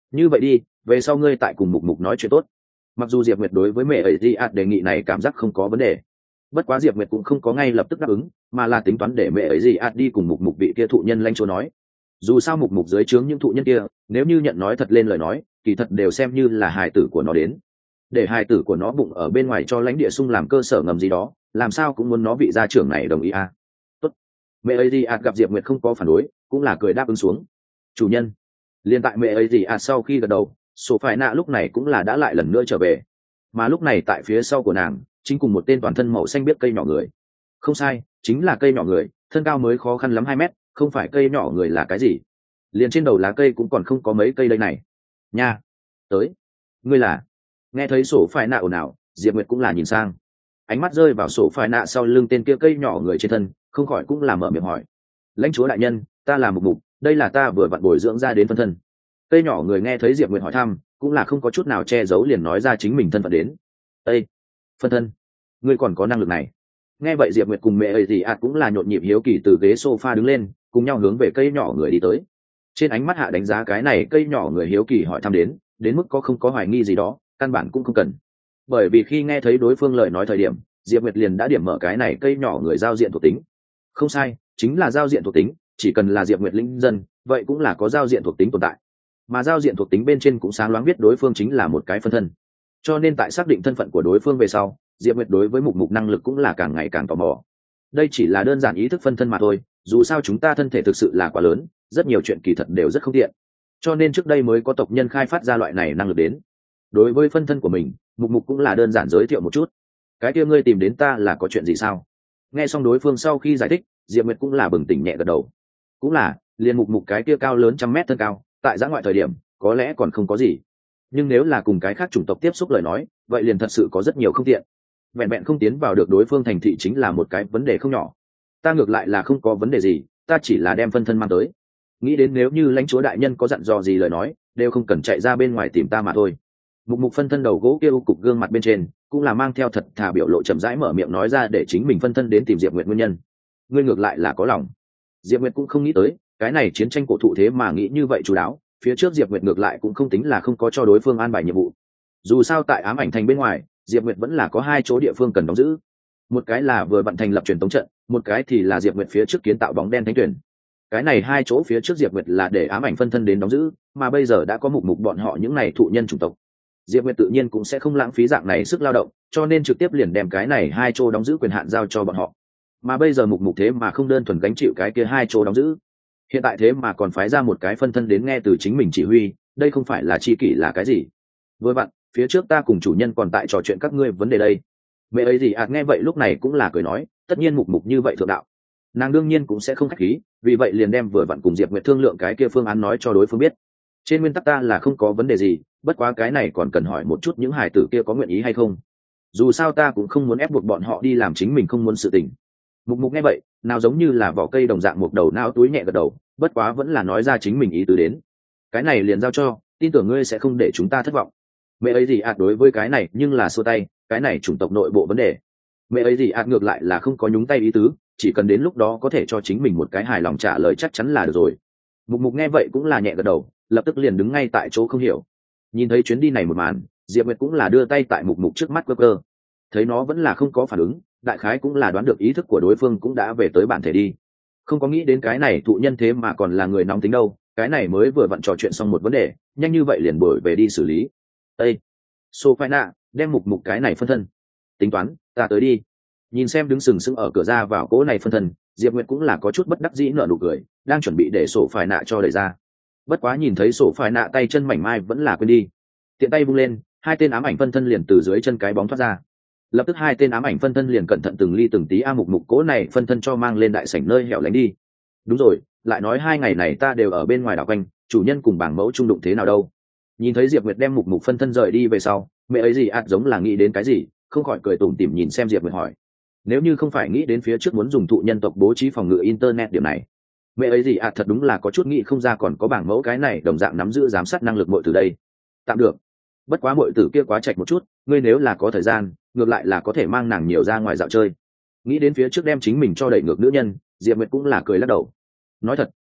như vậy đi, về sau ngươi tại cùng mục mục nói chuyện tốt. Mặc dù Diệp Nguyệt đối với mẹ ấy đề nghị này cảm giác không có vấn đề, bất quá Diệp Nguyệt cũng không có ngay lập tức đáp ứng, mà là tính toán để mẹ ấy đi cùng mục mục vị kia thụ nhân lãnh chúa nói. Dù sao mục mục dưới trướng những thụ nhân kia, nếu như nhận nói thật lên lời nói, kỳ thật đều xem như là hài tử của nó đến. Để hài tử của nó bụng ở bên ngoài cho lãnh địa sung làm cơ sở ngầm gì đó, làm sao cũng muốn nó vị gia trưởng này đồng ý à. Tốt. Mẹ ấy gặp Diệp Nguyệt không có phản đối, cũng là cười đáp ứng xuống. Chủ nhân. Liên tại mẹ ấy sau khi gật đầu, sổ phải nạ lúc này cũng là đã lại lần nữa trở về, mà lúc này tại phía sau của nàng chính cùng một tên toàn thân màu xanh biết cây nhỏ người. Không sai, chính là cây nhỏ người, thân cao mới khó khăn lắm 2 mét, không phải cây nhỏ người là cái gì, liền trên đầu lá cây cũng còn không có mấy cây đây này nha. Tới. Ngươi là? Nghe thấy sổ phải nạ ồn ào, Diệp Nguyệt cũng là nhìn sang, ánh mắt rơi vào sổ phải nạ sau lưng tên kia cây nhỏ người trên thân, không khỏi cũng là mở miệng hỏi. Lãnh chúa đại nhân, ta là mục mục, đây là ta vừa vặn bồi dưỡng ra đến phân thân. Cây nhỏ người nghe thấy Diệp Nguyệt hỏi thăm, cũng là không có chút nào che giấu, liền nói ra chính mình thân phận đến. Ê, phân thân, ngươi còn có năng lực này? Nghe vậy Diệp Nguyệt cùng mẹ ấy cũng là nhộn nhịp hiếu kỳ từ ghế sofa đứng lên, cùng nhau hướng về cây nhỏ người đi tới. Trên ánh mắt hạ đánh giá cái này cây nhỏ người hiếu kỳ hỏi thăm đến mức có không có hoài nghi gì đó, căn bản cũng không cần. Bởi vì khi nghe thấy đối phương lời nói thời điểm, Diệp Nguyệt liền đã điểm mở cái này cây nhỏ người giao diện thuộc tính. Không sai, chính là giao diện thuộc tính, chỉ cần là Diệp Nguyệt linh dân, vậy cũng là có giao diện thuộc tính tồn tại. Mà giao diện thuộc tính bên trên cũng sáng loáng biết đối phương chính là một cái phân thân. Cho nên tại xác định thân phận của đối phương về sau, Diệp Nguyệt đối với mục mục năng lực cũng là càng ngày càng tò mò. Đây chỉ là đơn giản ý thức phân thân mà thôi, dù sao chúng ta thân thể thực sự là quá lớn, rất nhiều chuyện kỳ thật đều rất không tiện. Cho nên trước đây mới có tộc nhân khai phát ra loại này năng lực đến. Đối với phân thân của mình, mục mục cũng là đơn giản giới thiệu một chút. Cái kia ngươi tìm đến ta là có chuyện gì sao? Nghe xong đối phương sau khi giải thích, Diệp Nguyệt cũng là bừng tỉnh nhẹ gật đầu. Cũng là, liền mục mục cái kia cao lớn 100 mét thân cao, tại giã ngoại thời điểm có lẽ còn không có gì, nhưng nếu là cùng cái khác chủng tộc tiếp xúc lời nói, vậy liền thật sự có rất nhiều không tiện. Vẹn vẹn không tiến vào được đối phương thành thị chính là một cái vấn đề không nhỏ. Ta ngược lại là không có vấn đề gì, ta chỉ là đem phân thân mang tới, nghĩ đến nếu như lãnh chúa đại nhân có dặn dò gì lời nói, đều không cần chạy ra bên ngoài tìm ta mà thôi. Mục mục phân thân đầu gỗ kia u cục gương mặt bên trên cũng là mang theo thật thà biểu lộ, chậm rãi mở miệng nói ra để chính mình phân thân đến tìm Diệp Nguyệt nguyên nhân. Ngươi ngược lại là có lòng. Diệp Nguyệt cũng không nghĩ tới cái này chiến tranh cổ thụ thế mà nghĩ như vậy chú đáo. Phía trước Diệp Nguyệt ngược lại cũng không tính là không có cho đối phương an bài nhiệm vụ. Dù sao tại ám ảnh thành bên ngoài, Diệp Nguyệt vẫn là có 2 chỗ địa phương cần đóng giữ. Một cái là vừa vận thành lập truyền tống trận, một cái thì là Diệp Nguyệt phía trước kiến tạo bóng đen thánh tuyển. Cái này 2 chỗ phía trước Diệp Nguyệt là để ám ảnh phân thân đến đóng giữ, mà bây giờ đã có mục mục bọn họ những này thụ nhân chủng tộc. Diệp Nguyệt tự nhiên cũng sẽ không lãng phí dạng này sức lao động, cho nên trực tiếp liền đem cái này 2 chỗ đóng giữ quyền hạn giao cho bọn họ. Mà bây giờ mục mục thế mà không đơn thuần gánh chịu cái kia 2 chỗ đóng giữ, hiện tại thế mà còn phái ra một cái phân thân đến nghe từ chính mình chỉ huy, đây không phải là chi kỷ là cái gì? Với bạn, phía trước ta cùng chủ nhân còn tại trò chuyện các ngươi vấn đề đây. Mẹ ấy gì nghe vậy lúc này cũng là cười nói, tất nhiên mục mục như vậy thượng đạo, nàng đương nhiên cũng sẽ không khách khí, vì vậy liền đem vừa vặn cùng Diệp Nguyệt thương lượng cái kia phương án nói cho đối phương biết. Trên nguyên tắc ta là không có vấn đề gì, bất quá cái này còn cần hỏi một chút những hài tử kia có nguyện ý hay không. Dù sao ta cũng không muốn ép buộc bọn họ đi làm chính mình không muốn sự tình. Mục mục nghe vậy, nào giống như là vỏ cây đồng dạng, một đầu não túi nhẹ gật đầu, bất quá vẫn là nói ra chính mình ý tứ đến. Cái này liền giao cho, tin tưởng ngươi sẽ không để chúng ta thất vọng. Mẹ ấy gì đối với cái này nhưng là xua tay, cái này chủng tộc nội bộ vấn đề. Mẹ ấy gì ngược lại là không có nhúng tay ý tứ, chỉ cần đến lúc đó có thể cho chính mình một cái hài lòng trả lời chắc chắn là được rồi. Mục mục nghe vậy cũng là nhẹ gật đầu, lập tức liền đứng ngay tại chỗ không hiểu. Nhìn thấy chuyến đi này một màn, Diệp Nguyệt cũng là đưa tay tại mục mục trước mắt cơ cơ, thấy nó vẫn là không có phản ứng, đại khái cũng là đoán được ý thức của đối phương cũng đã về tới bản thể đi. Không có nghĩ đến cái này thụ nhân thế mà còn là người nóng tính đâu, cái này mới vừa vặn trò chuyện xong một vấn đề, nhanh như vậy liền bđổi về đi xử lý. Ê, Sophia, đem mục mục cái này phân thân. Tính toán, ta tới đi. Nhìn xem đứng sừng sững ở cửa ra vào cỗ này phân thân, Diệp Nguyệt cũng là có chút bất đắc dĩ nở nụ cười, đang chuẩn bị để Sophia cho đẩy ra. Bất quá nhìn thấy Sophia tay chân mảnh mai vẫn là quên đi. Tiện tay vung lên, 2 tên ám ảnh phân thân liền từ dưới chân cái bóng thoát ra. Lập tức 2 tên ám ảnh phân thân liền cẩn thận từng ly từng tí mục mục cỗ này phân thân cho mang lên đại sảnh nơi hẻo lánh đi. Đúng rồi, lại nói 2 ngày này ta đều ở bên ngoài đảo quanh, chủ nhân cùng bảng mẫu trung đụng thế nào đâu? Nhìn thấy Diệp Nguyệt đem mục mục phân thân rời đi về sau, mẹ ấy gì giống là nghĩ đến cái gì, không khỏi cười tủm tỉm nhìn xem Diệp Nguyệt hỏi. Nếu như không phải nghĩ đến phía trước muốn dùng thụ nhân tộc bố trí phòng ngự internet điểm này, mẹ ấy gì thật đúng là có chút nghĩ không ra còn có bảng mẫu cái này đồng dạng nắm giữ giám sát năng lực muội từ đây. Tạm được. Bất quá muội tử kia quá chạch một chút, ngươi nếu là có thời gian, ngược lại là có thể mang nàng nhiều ra ngoài dạo chơi. Nghĩ đến phía trước đem chính mình cho đẩy ngược nữ nhân, Diệp Nguyệt cũng là cười lắc đầu. Nói thật,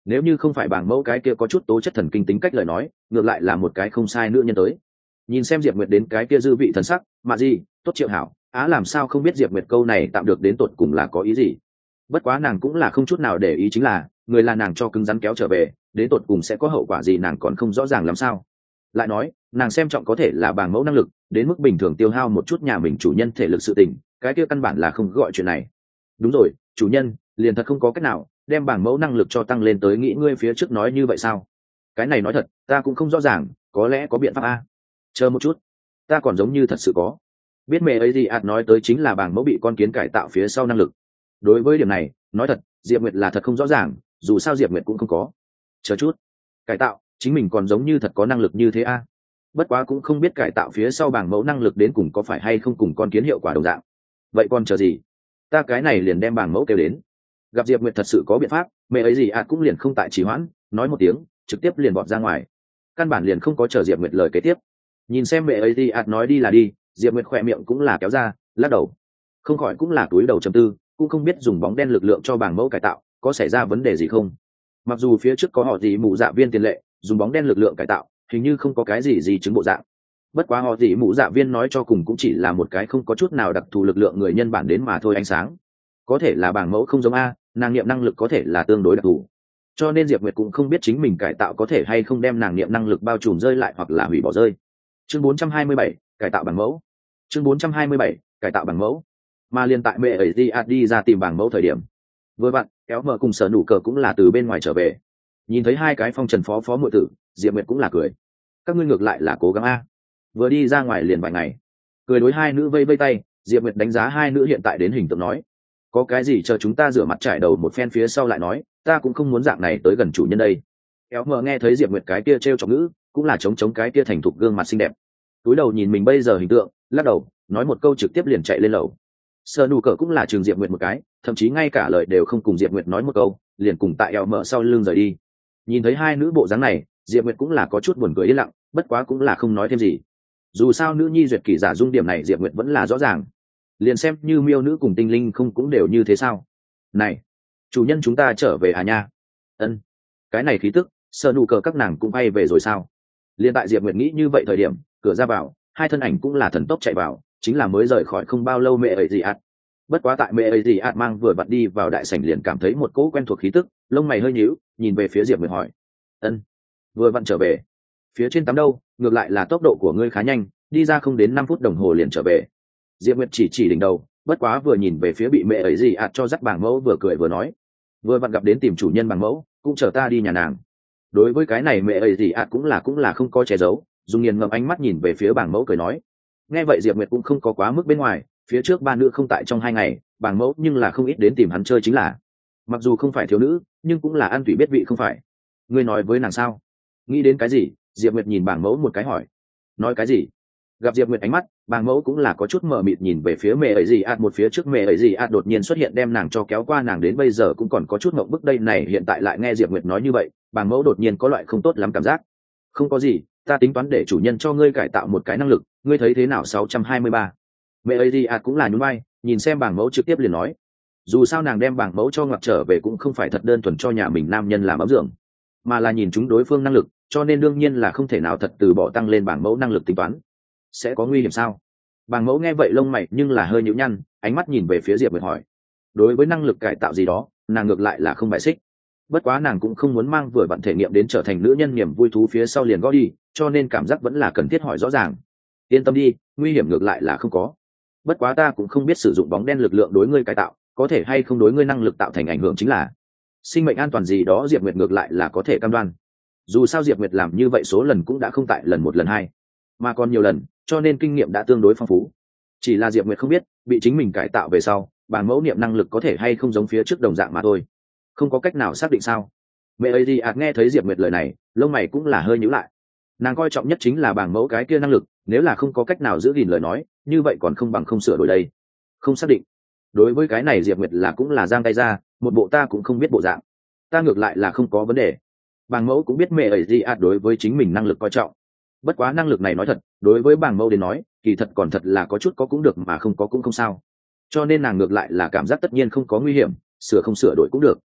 nếu như không phải bảng mẫu cái kia có chút tố chất thần kinh tính cách lời nói, ngược lại là một cái không sai nữ nhân tới. Nhìn xem Diệp Nguyệt đến cái kia dư vị thần sắc, mà gì tốt Triệu Hảo á làm sao không biết Diệp Nguyệt câu này tạm được đến tột cùng là có ý gì. Bất quá nàng cũng là không chút nào để ý, chính là người là nàng cho cứng rắn kéo trở về, đến tột cùng sẽ có hậu quả gì nàng còn không rõ ràng làm sao. Lại nói nàng xem trọng có thể là bảng mẫu năng lực, đến mức bình thường tiêu hao một chút nhà mình chủ nhân thể lực sự tình, cái kia căn bản là không gọi chuyện này. Đúng rồi, chủ nhân liền thật không có cách nào đem bảng mẫu năng lực cho tăng lên tới nghĩ ngươi phía trước nói như vậy sao? Cái này nói thật ta cũng không rõ ràng, có lẽ có biện pháp a. Chờ một chút, ta còn giống như thật sự có biết mẹ ấy gì nói tới chính là bảng mẫu bị con kiến cải tạo phía sau năng lực. Đối với điểm này nói thật Diệp Nguyệt là thật không rõ ràng, dù sao Diệp Nguyệt cũng không có. Chờ chút, cải tạo chính mình còn giống như thật có năng lực như thế a. Bất quá cũng không biết cải tạo phía sau bảng mẫu năng lực đến cùng có phải hay không cùng con kiến hiệu quả đồng dạng. Vậy còn chờ gì, ta cái này liền đem bảng mẫu kêu đến. Gặp Diệp Nguyệt thật sự có biện pháp, mẹ ấy gì cũng liền không tại trì hoãn, nói một tiếng trực tiếp liền bọt ra ngoài, căn bản liền không có chờ Diệp Nguyệt lời kế tiếp. Nhìn xem mẹ ấy gì nói đi là đi, Diệp Nguyệt khỏe miệng cũng là kéo ra, lắc đầu không khỏi cũng là túi đầu trầm tư, cũng không biết dùng bóng đen lực lượng cho bảng mẫu cải tạo có xảy ra vấn đề gì không. Mặc dù phía trước có họ gì mụ dạ viên tiền lệ dùng bóng đen lực lượng cải tạo hình như không có cái gì chứng bộ dạng, bất quá họ gì mụ dạ viên nói cho cùng cũng chỉ là một cái không có chút nào đặc thù lực lượng người nhân bản đến mà thôi. Ánh sáng có thể là bảng mẫu không giống a, nàng niệm năng lực có thể là tương đối đặc thù, cho nên Diệp Nguyệt cũng không biết chính mình cải tạo có thể hay không đem nàng niệm năng lực bao trùm rơi lại hoặc là hủy bỏ rơi. Chương 427, cải tạo bảng mẫu. Chương 427, cải tạo bảng mẫu. Mà liên tại mẹ ấy đi ra tìm bảng mẫu thời điểm, vừa vặn kéo mở cùng Sở Nụ Cờ cũng là từ bên ngoài trở về. Nhìn thấy hai cái phong trần phó muội tử, Diệp Nguyệt cũng là cười. Các ngươi ngược lại là cố gắng a. Vừa đi ra ngoài liền vài ngày, cười đối hai nữ vây vây tay, Diệp Nguyệt đánh giá hai nữ hiện tại đến hình tượng nói, có cái gì chờ chúng ta rửa mặt trải đầu một phen phía sau lại nói, ta cũng không muốn dạng này tới gần chủ nhân đây. Kéo mở nghe thấy Diệp Nguyệt cái kia trêu chọc ngữ, cũng là chống cái kia thành thục gương mặt xinh đẹp, túi đầu nhìn mình bây giờ hình tượng, lắc đầu nói một câu trực tiếp liền chạy lên lầu. Sở Nụ Cờ cũng là trường Diệp Nguyệt một cái, thậm chí ngay cả lời đều không cùng Diệp Nguyệt nói một câu, liền cùng tại eo mở sau lưng rời đi. Nhìn thấy hai nữ bộ dáng này, Diệp Nguyệt cũng là có chút buồn cười yên lặng, bất quá cũng là không nói thêm gì. Dù sao nữ nhi duyệt kỷ giả dung điểm này Diệp Nguyệt vẫn là rõ ràng, liền xem như miêu nữ cùng tinh linh không cũng đều như thế sao? Này, chủ nhân chúng ta trở về à nha? Ân, cái này khí tức, Sở Nụ Cờ các nàng cũng bay về rồi sao? Liên tại Diệp Nguyệt nghĩ như vậy thời điểm, cửa ra vào, hai thân ảnh cũng là thần tốc chạy vào, chính là mới rời khỏi không bao lâu mẹ ấy gì bất quá tại mẹ ấy gì mang vừa vặn đi vào đại sảnh liền cảm thấy một cỗ quen thuộc khí tức, lông mày hơi nhíu, nhìn về phía Diệp Nguyệt hỏi, ân, vừa vặn trở về? Phía trên tắm đâu, ngược lại là tốc độ của ngươi khá nhanh, đi ra không đến 5 phút đồng hồ liền trở về. Diệp Nguyệt chỉ đỉnh đầu, bất quá vừa nhìn về phía bị mẹ ấy gì cho dắt bảng mẫu vừa cười vừa nói, vừa vặn gặp đến tìm chủ nhân bảng mẫu, cũng chờ ta đi nhà nàng. Đối với cái này mẹ ấy gì cũng là không có che giấu, dùng nghiền ngẫm ánh mắt nhìn về phía bảng mẫu cười nói. Nghe vậy Diệp Nguyệt cũng không có quá mức bên ngoài, phía trước ba nữ không tại trong 2 ngày, bảng mẫu nhưng là không ít đến tìm hắn chơi chính là. Mặc dù không phải thiếu nữ, nhưng cũng là ăn tủy biết vị không phải. Ngươi nói với nàng sao? Nghĩ đến cái gì? Diệp Nguyệt nhìn bảng mẫu một cái hỏi. Nói cái gì? Gặp Diệp Nguyệt ánh mắt, bảng mẫu cũng là có chút mờ mịt nhìn về phía mẹ ấy gì một phía trước mẹ ấy gì đột nhiên xuất hiện đem nàng cho kéo qua, nàng đến bây giờ cũng còn có chút ngượng bức đây này, hiện tại lại nghe Diệp Nguyệt nói như vậy, bảng mẫu đột nhiên có loại không tốt lắm cảm giác. Không có gì, ta tính toán để chủ nhân cho ngươi cải tạo một cái năng lực, ngươi thấy thế nào? 623. Mẹ ấy gì cũng là nhún vai, nhìn xem bảng mẫu trực tiếp liền nói, dù sao nàng đem bảng mẫu cho ngoặt trở về cũng không phải thật đơn thuần cho nhà mình nam nhân làm ấm dưỡng, mà là nhìn chúng đối phương năng lực, cho nên đương nhiên là không thể nào thật từ bỏ tăng lên bảng mẫu năng lực tính toán. Sẽ có nguy hiểm sao? Bảng mẫu nghe vậy lông mày nhưng là hơi nhíu nhăn, ánh mắt nhìn về phía Diệp Nguyệt hỏi. Đối với năng lực cải tạo gì đó, nàng ngược lại là không bài xích, bất quá nàng cũng không muốn mang vừa vặn thể nghiệm đến trở thành nữ nhân niềm vui thú phía sau liền gõ đi, cho nên cảm giác vẫn là cần thiết hỏi rõ ràng. Yên tâm đi, nguy hiểm ngược lại là không có, bất quá ta cũng không biết sử dụng bóng đen lực lượng đối ngươi cải tạo có thể hay không đối ngươi năng lực tạo thành ảnh hưởng chính là. Sinh mệnh an toàn gì đó Diệp Nguyệt ngược lại là có thể cam đoan, dù sao Diệp Nguyệt làm như vậy số lần cũng đã không tại lần 1 lần 2, mà còn nhiều lần, cho nên kinh nghiệm đã tương đối phong phú. Chỉ là Diệp Nguyệt không biết bị chính mình cải tạo về sau bảng mẫu niệm năng lực có thể hay không giống phía trước đồng dạng mà thôi, không có cách nào xác định sao. Mẹ ấy đi nghe thấy Diệp Nguyệt lời này, lông mày cũng là hơi nhíu lại, nàng coi trọng nhất chính là bảng mẫu cái kia năng lực, nếu là không có cách nào giữ gìn lời nói, như vậy còn không bằng không sửa đổi đây. Không xác định. Đối với cái này Diệp Nguyệt là cũng là giang tay ra, một bộ ta cũng không biết bộ dạng. Ta ngược lại là không có vấn đề. Bảng mẫu cũng biết mẹ ấy gì đối với chính mình năng lực coi trọng. Bất quá năng lực này nói thật, đối với bảng mẫu đến nói, kỳ thật còn thật là có chút có cũng được mà không có cũng không sao. Cho nên nàng ngược lại là cảm giác tất nhiên không có nguy hiểm, sửa không sửa đổi cũng được.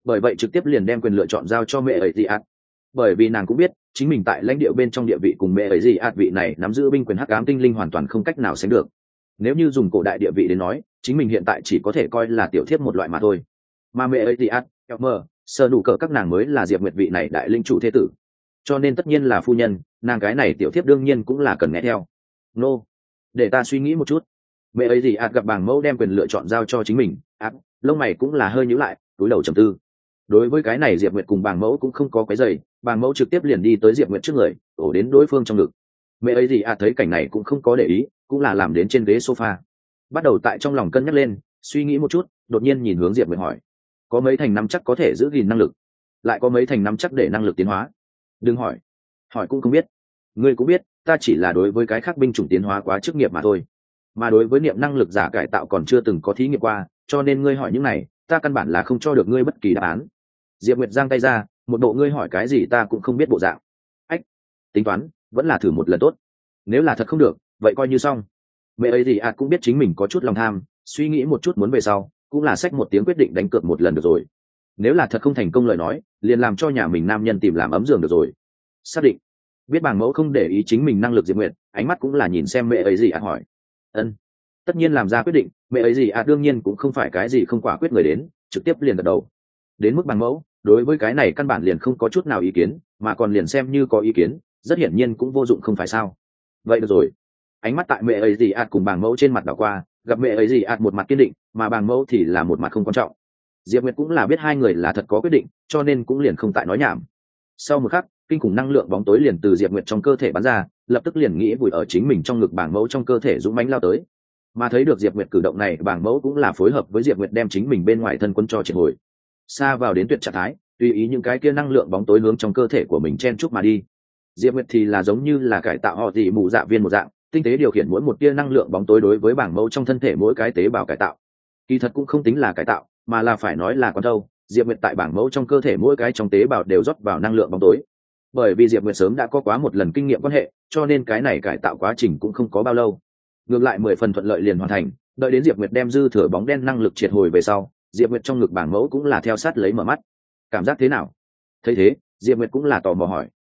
bởi vậy trực tiếp liền đem quyền lựa chọn giao cho mẹ ấy gì ạt. Bởi vì nàng cũng biết chính mình tại lãnh địa bên trong địa vị cùng mẹ ấy gì ạt vị này nắm giữ binh quyền hắc ám tinh linh hoàn toàn không cách nào sánh được. Nếu như dùng cổ đại địa vị đến nói, chính mình hiện tại chỉ có thể coi là tiểu thiếp một loại mà thôi. Mà mẹ ấy gì ạt, Elmer, sơ đủ cỡ các nàng mới là Diệp Nguyệt vị này đại linh chủ thế tử, cho nên tất nhiên là phu nhân, nàng cái này tiểu thiếp đương nhiên cũng là cần nghe theo. Nô, để ta suy nghĩ một chút. Mẹ ấy gì ạt gặp bàng mẫu đem quyền lựa chọn giao cho chính mình, lông mày cũng là hơi nhíu lại, cúi đầu trầm tư. Đối với cái này Diệp Nguyệt cùng bàng mẫu cũng không có cái giày, bàng mẫu trực tiếp liền đi tới Diệp Nguyệt trước người, ổ đến đối phương trong ngực. Mẹ ấy gì thấy cảnh này cũng không có để ý, cũng là làm đến trên ghế sofa, bắt đầu tại trong lòng cân nhắc lên, suy nghĩ một chút, đột nhiên nhìn hướng Diệp Nguyệt hỏi: có mấy thành nắm chắc có thể giữ gìn năng lực, lại có mấy thành nắm chắc để năng lực tiến hóa? Đừng hỏi, hỏi cũng không biết. Ngươi cũng biết, ta chỉ là đối với cái khác binh chủng tiến hóa quá chức nghiệp mà thôi, mà đối với niệm năng lực giả cải tạo còn chưa từng có thí nghiệm qua, cho nên ngươi hỏi những này, ta căn bản là không cho được ngươi bất kỳ đáp án. Diệp Nguyệt giang tay ra, một bộ ngươi hỏi cái gì ta cũng không biết bộ dạng. Ách, tính toán, vẫn là thử một lần tốt. Nếu là thật không được, vậy coi như xong. Mẹ ấy gì cũng biết chính mình có chút lòng tham, suy nghĩ một chút muốn về sau, cũng là xách một tiếng quyết định đánh cược một lần được rồi. Nếu là thật không thành công lời nói, liền làm cho nhà mình nam nhân tìm làm ấm giường được rồi. Xác định. Biết bàng mẫu không để ý chính mình năng lực Diệp Nguyệt, ánh mắt cũng là nhìn xem mẹ ấy gì hỏi. Ân. Tất nhiên làm ra quyết định, mẹ ấy gì đương nhiên cũng không phải cái gì không quả quyết người đến, trực tiếp liền gật đầu. Đến mức bàng mẫu, đối với cái này căn bản liền không có chút nào ý kiến, mà còn liền xem như có ý kiến, rất hiển nhiên cũng vô dụng không phải sao? Vậy được rồi. Ánh mắt tại mẹ ấy gì cùng bàng mẫu trên mặt đảo qua, gặp mẹ ấy gì một mặt kiên định, mà bàng mẫu thì là một mặt không quan trọng. Diệp Nguyệt cũng là biết hai người là thật có quyết định, cho nên cũng liền không tại nói nhảm. Sau một khắc, kinh khủng năng lượng bóng tối liền từ Diệp Nguyệt trong cơ thể bắn ra, lập tức liền nghĩ vùi ở chính mình trong ngực bàng mẫu trong cơ thể dũng mãnh lao tới. Mà thấy được Diệp Nguyệt cử động này, bàng mẫu cũng là phối hợp với Diệp Nguyệt đem chính mình bên ngoài thân quân cho triệt hồi, xa vào đến tuyệt trạng thái, tùy ý những cái kia năng lượng bóng tối hướng trong cơ thể của mình chen chúc mà đi. Diệp Nguyệt thì là giống như là cải tạo họ gì mù dạ viên một dạng, tinh tế điều khiển mỗi một tia năng lượng bóng tối đối với bảng mẫu trong thân thể mỗi cái tế bào cải tạo. Kỳ thật cũng không tính là cải tạo, mà là phải nói là con thâu. Diệp Nguyệt tại bảng mẫu trong cơ thể mỗi cái trong tế bào đều rót vào năng lượng bóng tối. Bởi vì Diệp Nguyệt sớm đã có quá một lần kinh nghiệm quan hệ, cho nên cái này cải tạo quá trình cũng không có bao lâu. Ngược lại 10 phần thuận lợi liền hoàn thành. Đợi đến Diệp Nguyệt đem dư thừa bóng đen năng lực triệt hồi về sau, Diệp Nguyệt trong ngực bảng mẫu cũng là theo sát lấy mở mắt. Cảm giác thế nào? Thấy thế, Diệp Nguyệt cũng là tò mò hỏi.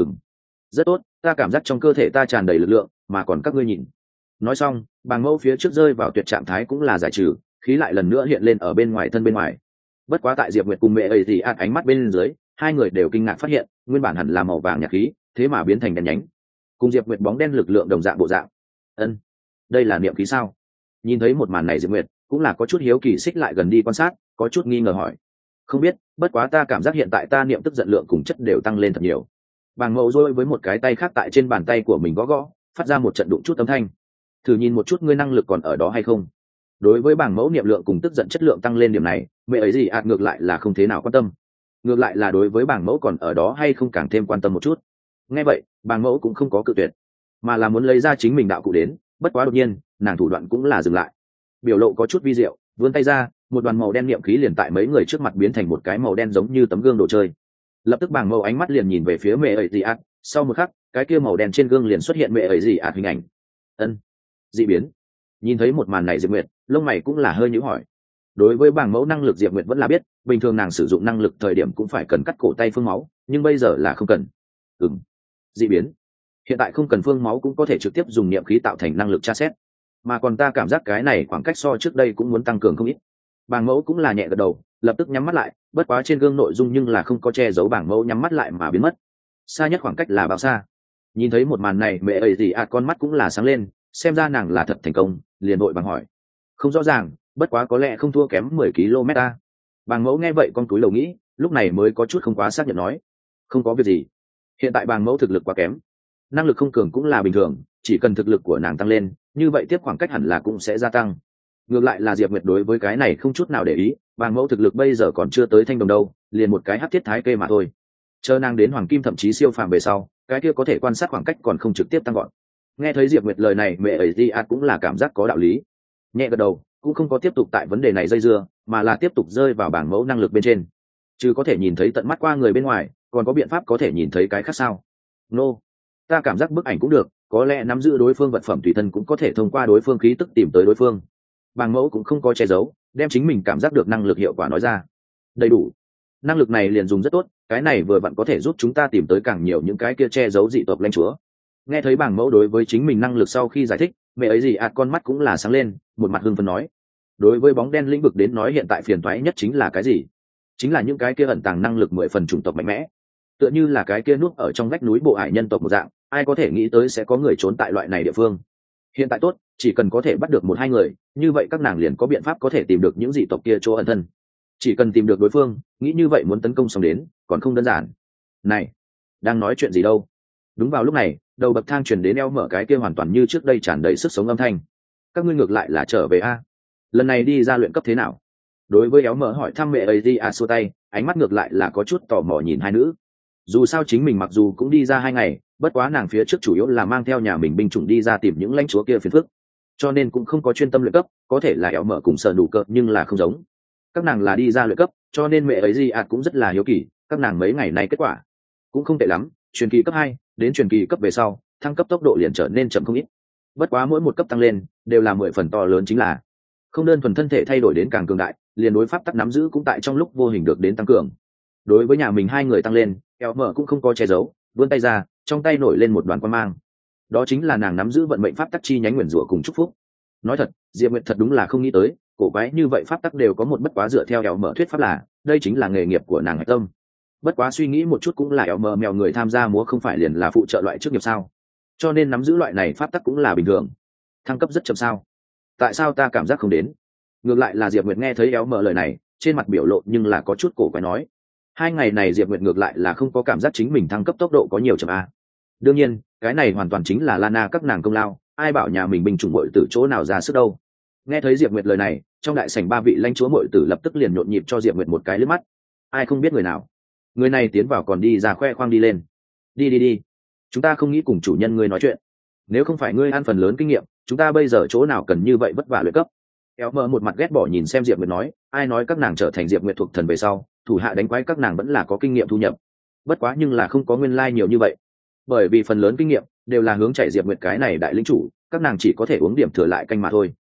Rất tốt, ta cảm giác trong cơ thể ta tràn đầy lực lượng, mà còn các ngươi nhìn. Nói xong, bàng mẫu phía trước rơi vào tuyệt trạng thái cũng là giải trừ, khí lại lần nữa hiện lên ở bên ngoài thân bên ngoài. Bất quá tại Diệp Nguyệt cùng mẹ ấy thì ánh mắt bên dưới, hai người đều kinh ngạc phát hiện, nguyên bản hẳn là màu vàng nhạt khí, thế mà biến thành đen nhánh. Cùng Diệp Nguyệt bóng đen lực lượng đồng dạng bộ dạng. Ân, đây là niệm khí sao? Nhìn thấy một màn này Diệp Nguyệt cũng là có chút hiếu kỳ xích lại gần đi quan sát, có chút nghi ngờ hỏi. Không biết, bất quá ta cảm giác hiện tại ta niệm tức giận lượng cùng chất đều tăng lên thật nhiều. Bàng mẫu rôi với một cái tay khác tại trên bàn tay của mình gõ gõ, phát ra một trận đụng chút âm thanh. Thử nhìn một chút ngươi năng lực còn ở đó hay không. Đối với bảng mẫu niệm lượng cùng tức giận chất lượng tăng lên điểm này, mẹ ấy gì ngược lại là không thế nào quan tâm. Ngược lại là đối với bảng mẫu còn ở đó hay không càng thêm quan tâm một chút. Nghe vậy, bảng mẫu cũng không có cự tuyệt, mà là muốn lấy ra chính mình đạo cụ đến. Bất quá đột nhiên, nàng thủ đoạn cũng là dừng lại, biểu lộ có chút vi diệu, vươn tay ra, một đoàn màu đen niệm khí liền tại mấy người trước mặt biến thành một cái màu đen giống như tấm gương đồ chơi. Lập tức bảng mẫu ánh mắt liền nhìn về phía mẹ ấy gì sau một khắc, cái kia màu đen trên gương liền xuất hiện mẹ ấy gì hình ảnh. Ân, dị biến. Nhìn thấy một màn này Diệp Nguyệt lông mày cũng là hơi nhíu hỏi. Đối với bảng mẫu năng lực Diệp Nguyệt vẫn là biết, bình thường nàng sử dụng năng lực thời điểm cũng phải cần cắt cổ tay phương máu, nhưng bây giờ là không cần. Dị biến. Hiện tại không cần phương máu cũng có thể trực tiếp dùng niệm khí tạo thành năng lực tra xét, mà còn ta cảm giác cái này khoảng cách so trước đây cũng muốn tăng cường không ít. Bảng mẫu cũng là nhẹ gật đầu, lập tức nhắm mắt lại, bất quá trên gương nội dung nhưng là không có che giấu bảng mẫu nhắm mắt lại mà biến mất. Xa nhất khoảng cách là bao xa? Nhìn thấy một màn này mẹ ấy gì con mắt cũng là sáng lên, xem ra nàng là thật thành công, liền vội bằng hỏi. Không rõ ràng, bất quá có lẽ không thua kém 10 km ta. Bảng mẫu nghe vậy con túi lầu nghĩ, lúc này mới có chút không quá xác nhận nói. Không có việc gì. Hiện tại bảng mẫu thực lực quá kém, năng lực không cường cũng là bình thường, chỉ cần thực lực của nàng tăng lên, như vậy tiếp khoảng cách hẳn là cũng sẽ gia tăng. Ngược lại là Diệp Nguyệt đối với cái này không chút nào để ý, bàng mẫu thực lực bây giờ còn chưa tới thanh đồng đâu, liền một cái hắc thiết thái kê mà thôi. Chờ nàng đến hoàng kim thậm chí siêu phàm về sau, cái kia có thể quan sát khoảng cách còn không trực tiếp tăng gọn. Nghe thấy Diệp Nguyệt lời này mẹ ấy di cũng là cảm giác có đạo lý, nhẹ gật đầu, cũng không có tiếp tục tại vấn đề này dây dưa, mà là tiếp tục rơi vào bảng mẫu năng lực bên trên. Chứ có thể nhìn thấy tận mắt qua người bên ngoài, còn có biện pháp có thể nhìn thấy cái khác sao? Nô, ta cảm giác bức ảnh cũng được, có lẽ nắm giữ đối phương vật phẩm tùy thân cũng có thể thông qua đối phương khí tức tìm tới đối phương. Bàng mẫu cũng không có che giấu, đem chính mình cảm giác được năng lực hiệu quả nói ra. Đầy đủ. năng lực này liền dùng rất tốt, cái này vừa vặn có thể giúp chúng ta tìm tới càng nhiều những cái kia che giấu dị tộc lãnh chúa. Nghe thấy bảng mẫu đối với chính mình năng lực sau khi giải thích, mẹ ấy gì con mắt cũng là sáng lên, một mặt hưng phấn nói. Đối với bóng đen lĩnh vực đến nói hiện tại phiền toái nhất chính là cái gì? Chính là những cái kia ẩn tàng năng lực 10 phần chủng tộc mạnh mẽ, tựa như là cái kia núp ở trong vách núi bộ ải nhân tộc một dạng, ai có thể nghĩ tới sẽ có người trốn tại loại này địa phương. Hiện tại tốt, chỉ cần có thể bắt được một hai người, như vậy các nàng liền có biện pháp có thể tìm được những dị tộc kia chỗ ẩn thân. Chỉ cần tìm được đối phương, nghĩ như vậy muốn tấn công xong đến còn không đơn giản. Này, đang nói chuyện gì đâu? Đúng vào lúc này, đầu bậc thang truyền đến eo mở cái kia hoàn toàn như trước đây tràn đầy sức sống âm thanh. Các ngươi ngược lại là trở về a? Lần này đi ra luyện cấp thế nào? Đối với éo mở hỏi thăm mẹ ấy đi xua tay, ánh mắt ngược lại là có chút tò mò nhìn hai nữ. Dù sao chính mình mặc dù cũng đi ra 2 ngày, bất quá nàng phía trước chủ yếu là mang theo nhà mình binh chủng đi ra tìm những lãnh chúa kia phiền phức, cho nên cũng không có chuyên tâm luyện cấp. Có thể là éo mở cùng sợ đủ cợt nhưng là không giống, các nàng là đi ra luyện cấp, cho nên mẹ ấy gì cũng rất là hiếu kỳ các nàng mấy ngày nay kết quả. Cũng không tệ lắm, truyền kỳ cấp 2 đến truyền kỳ cấp về sau thăng cấp tốc độ liền trở nên chậm không ít, bất quá mỗi một cấp tăng lên đều là 10 phần to lớn, chính là không đơn thuần thân thể thay đổi đến càng cường đại, liền đối pháp tắc nắm giữ cũng tại trong lúc vô hình được đến tăng cường. Đối với nhà mình hai người tăng lên, eo mở cũng không có che giấu, vươn tay ra, trong tay nổi lên một đoàn quan mang. Đó chính là nàng nắm giữ vận mệnh pháp tắc chi nhánh nguyền rủa cùng chúc phúc. Nói thật, Diệp Nguyệt thật đúng là không nghĩ tới, cổ quái như vậy pháp tắc đều có một bất quá dựa theo eo mở thuyết pháp là, đây chính là nghề nghiệp của nàng hạch tâm. Bất quá suy nghĩ một chút cũng là eo mở mèo người tham gia múa không phải liền là phụ trợ loại chức nghiệp sao? Cho nên nắm giữ loại này pháp tắc cũng là bình thường. Thăng cấp rất chậm sao? Tại sao ta cảm giác không đến? Ngược lại là Diệp Nguyệt nghe thấy éo mở lời này, trên mặt biểu lộ nhưng là có chút cổ quái nói. 2 ngày này Diệp Nguyệt ngược lại là không có cảm giác chính mình thăng cấp tốc độ có nhiều chậm a. Đương nhiên, cái này hoàn toàn chính là Lana các nàng công lao, ai bảo nhà mình binh chủng muội tử chỗ nào ra sức đâu. Nghe thấy Diệp Nguyệt lời này, trong đại sảnh 3 vị lãnh chúa muội tử lập tức liền nhộn nhịp cho Diệp Nguyệt một cái liếc mắt. Ai không biết người nào? Người này tiến vào còn đi ra khoe khoang đi lên. Đi, chúng ta không nghĩ cùng chủ nhân ngươi nói chuyện. Nếu không phải ngươi ăn phần lớn kinh nghiệm, chúng ta bây giờ chỗ nào cần như vậy vất vả luyện cấp. Éo mờ một mặt ghét bỏ nhìn xem Diệp Nguyệt nói, ai nói các nàng trở thành Diệp Nguyệt thuộc thần về sau, thủ hạ đánh quái các nàng vẫn là có kinh nghiệm thu nhập. Bất quá nhưng là không có nguyên lai nhiều như vậy. Bởi vì phần lớn kinh nghiệm đều là hướng chạy Diệp Nguyệt cái này đại lĩnh chủ, các nàng chỉ có thể uống điểm thừa lại canh mà thôi.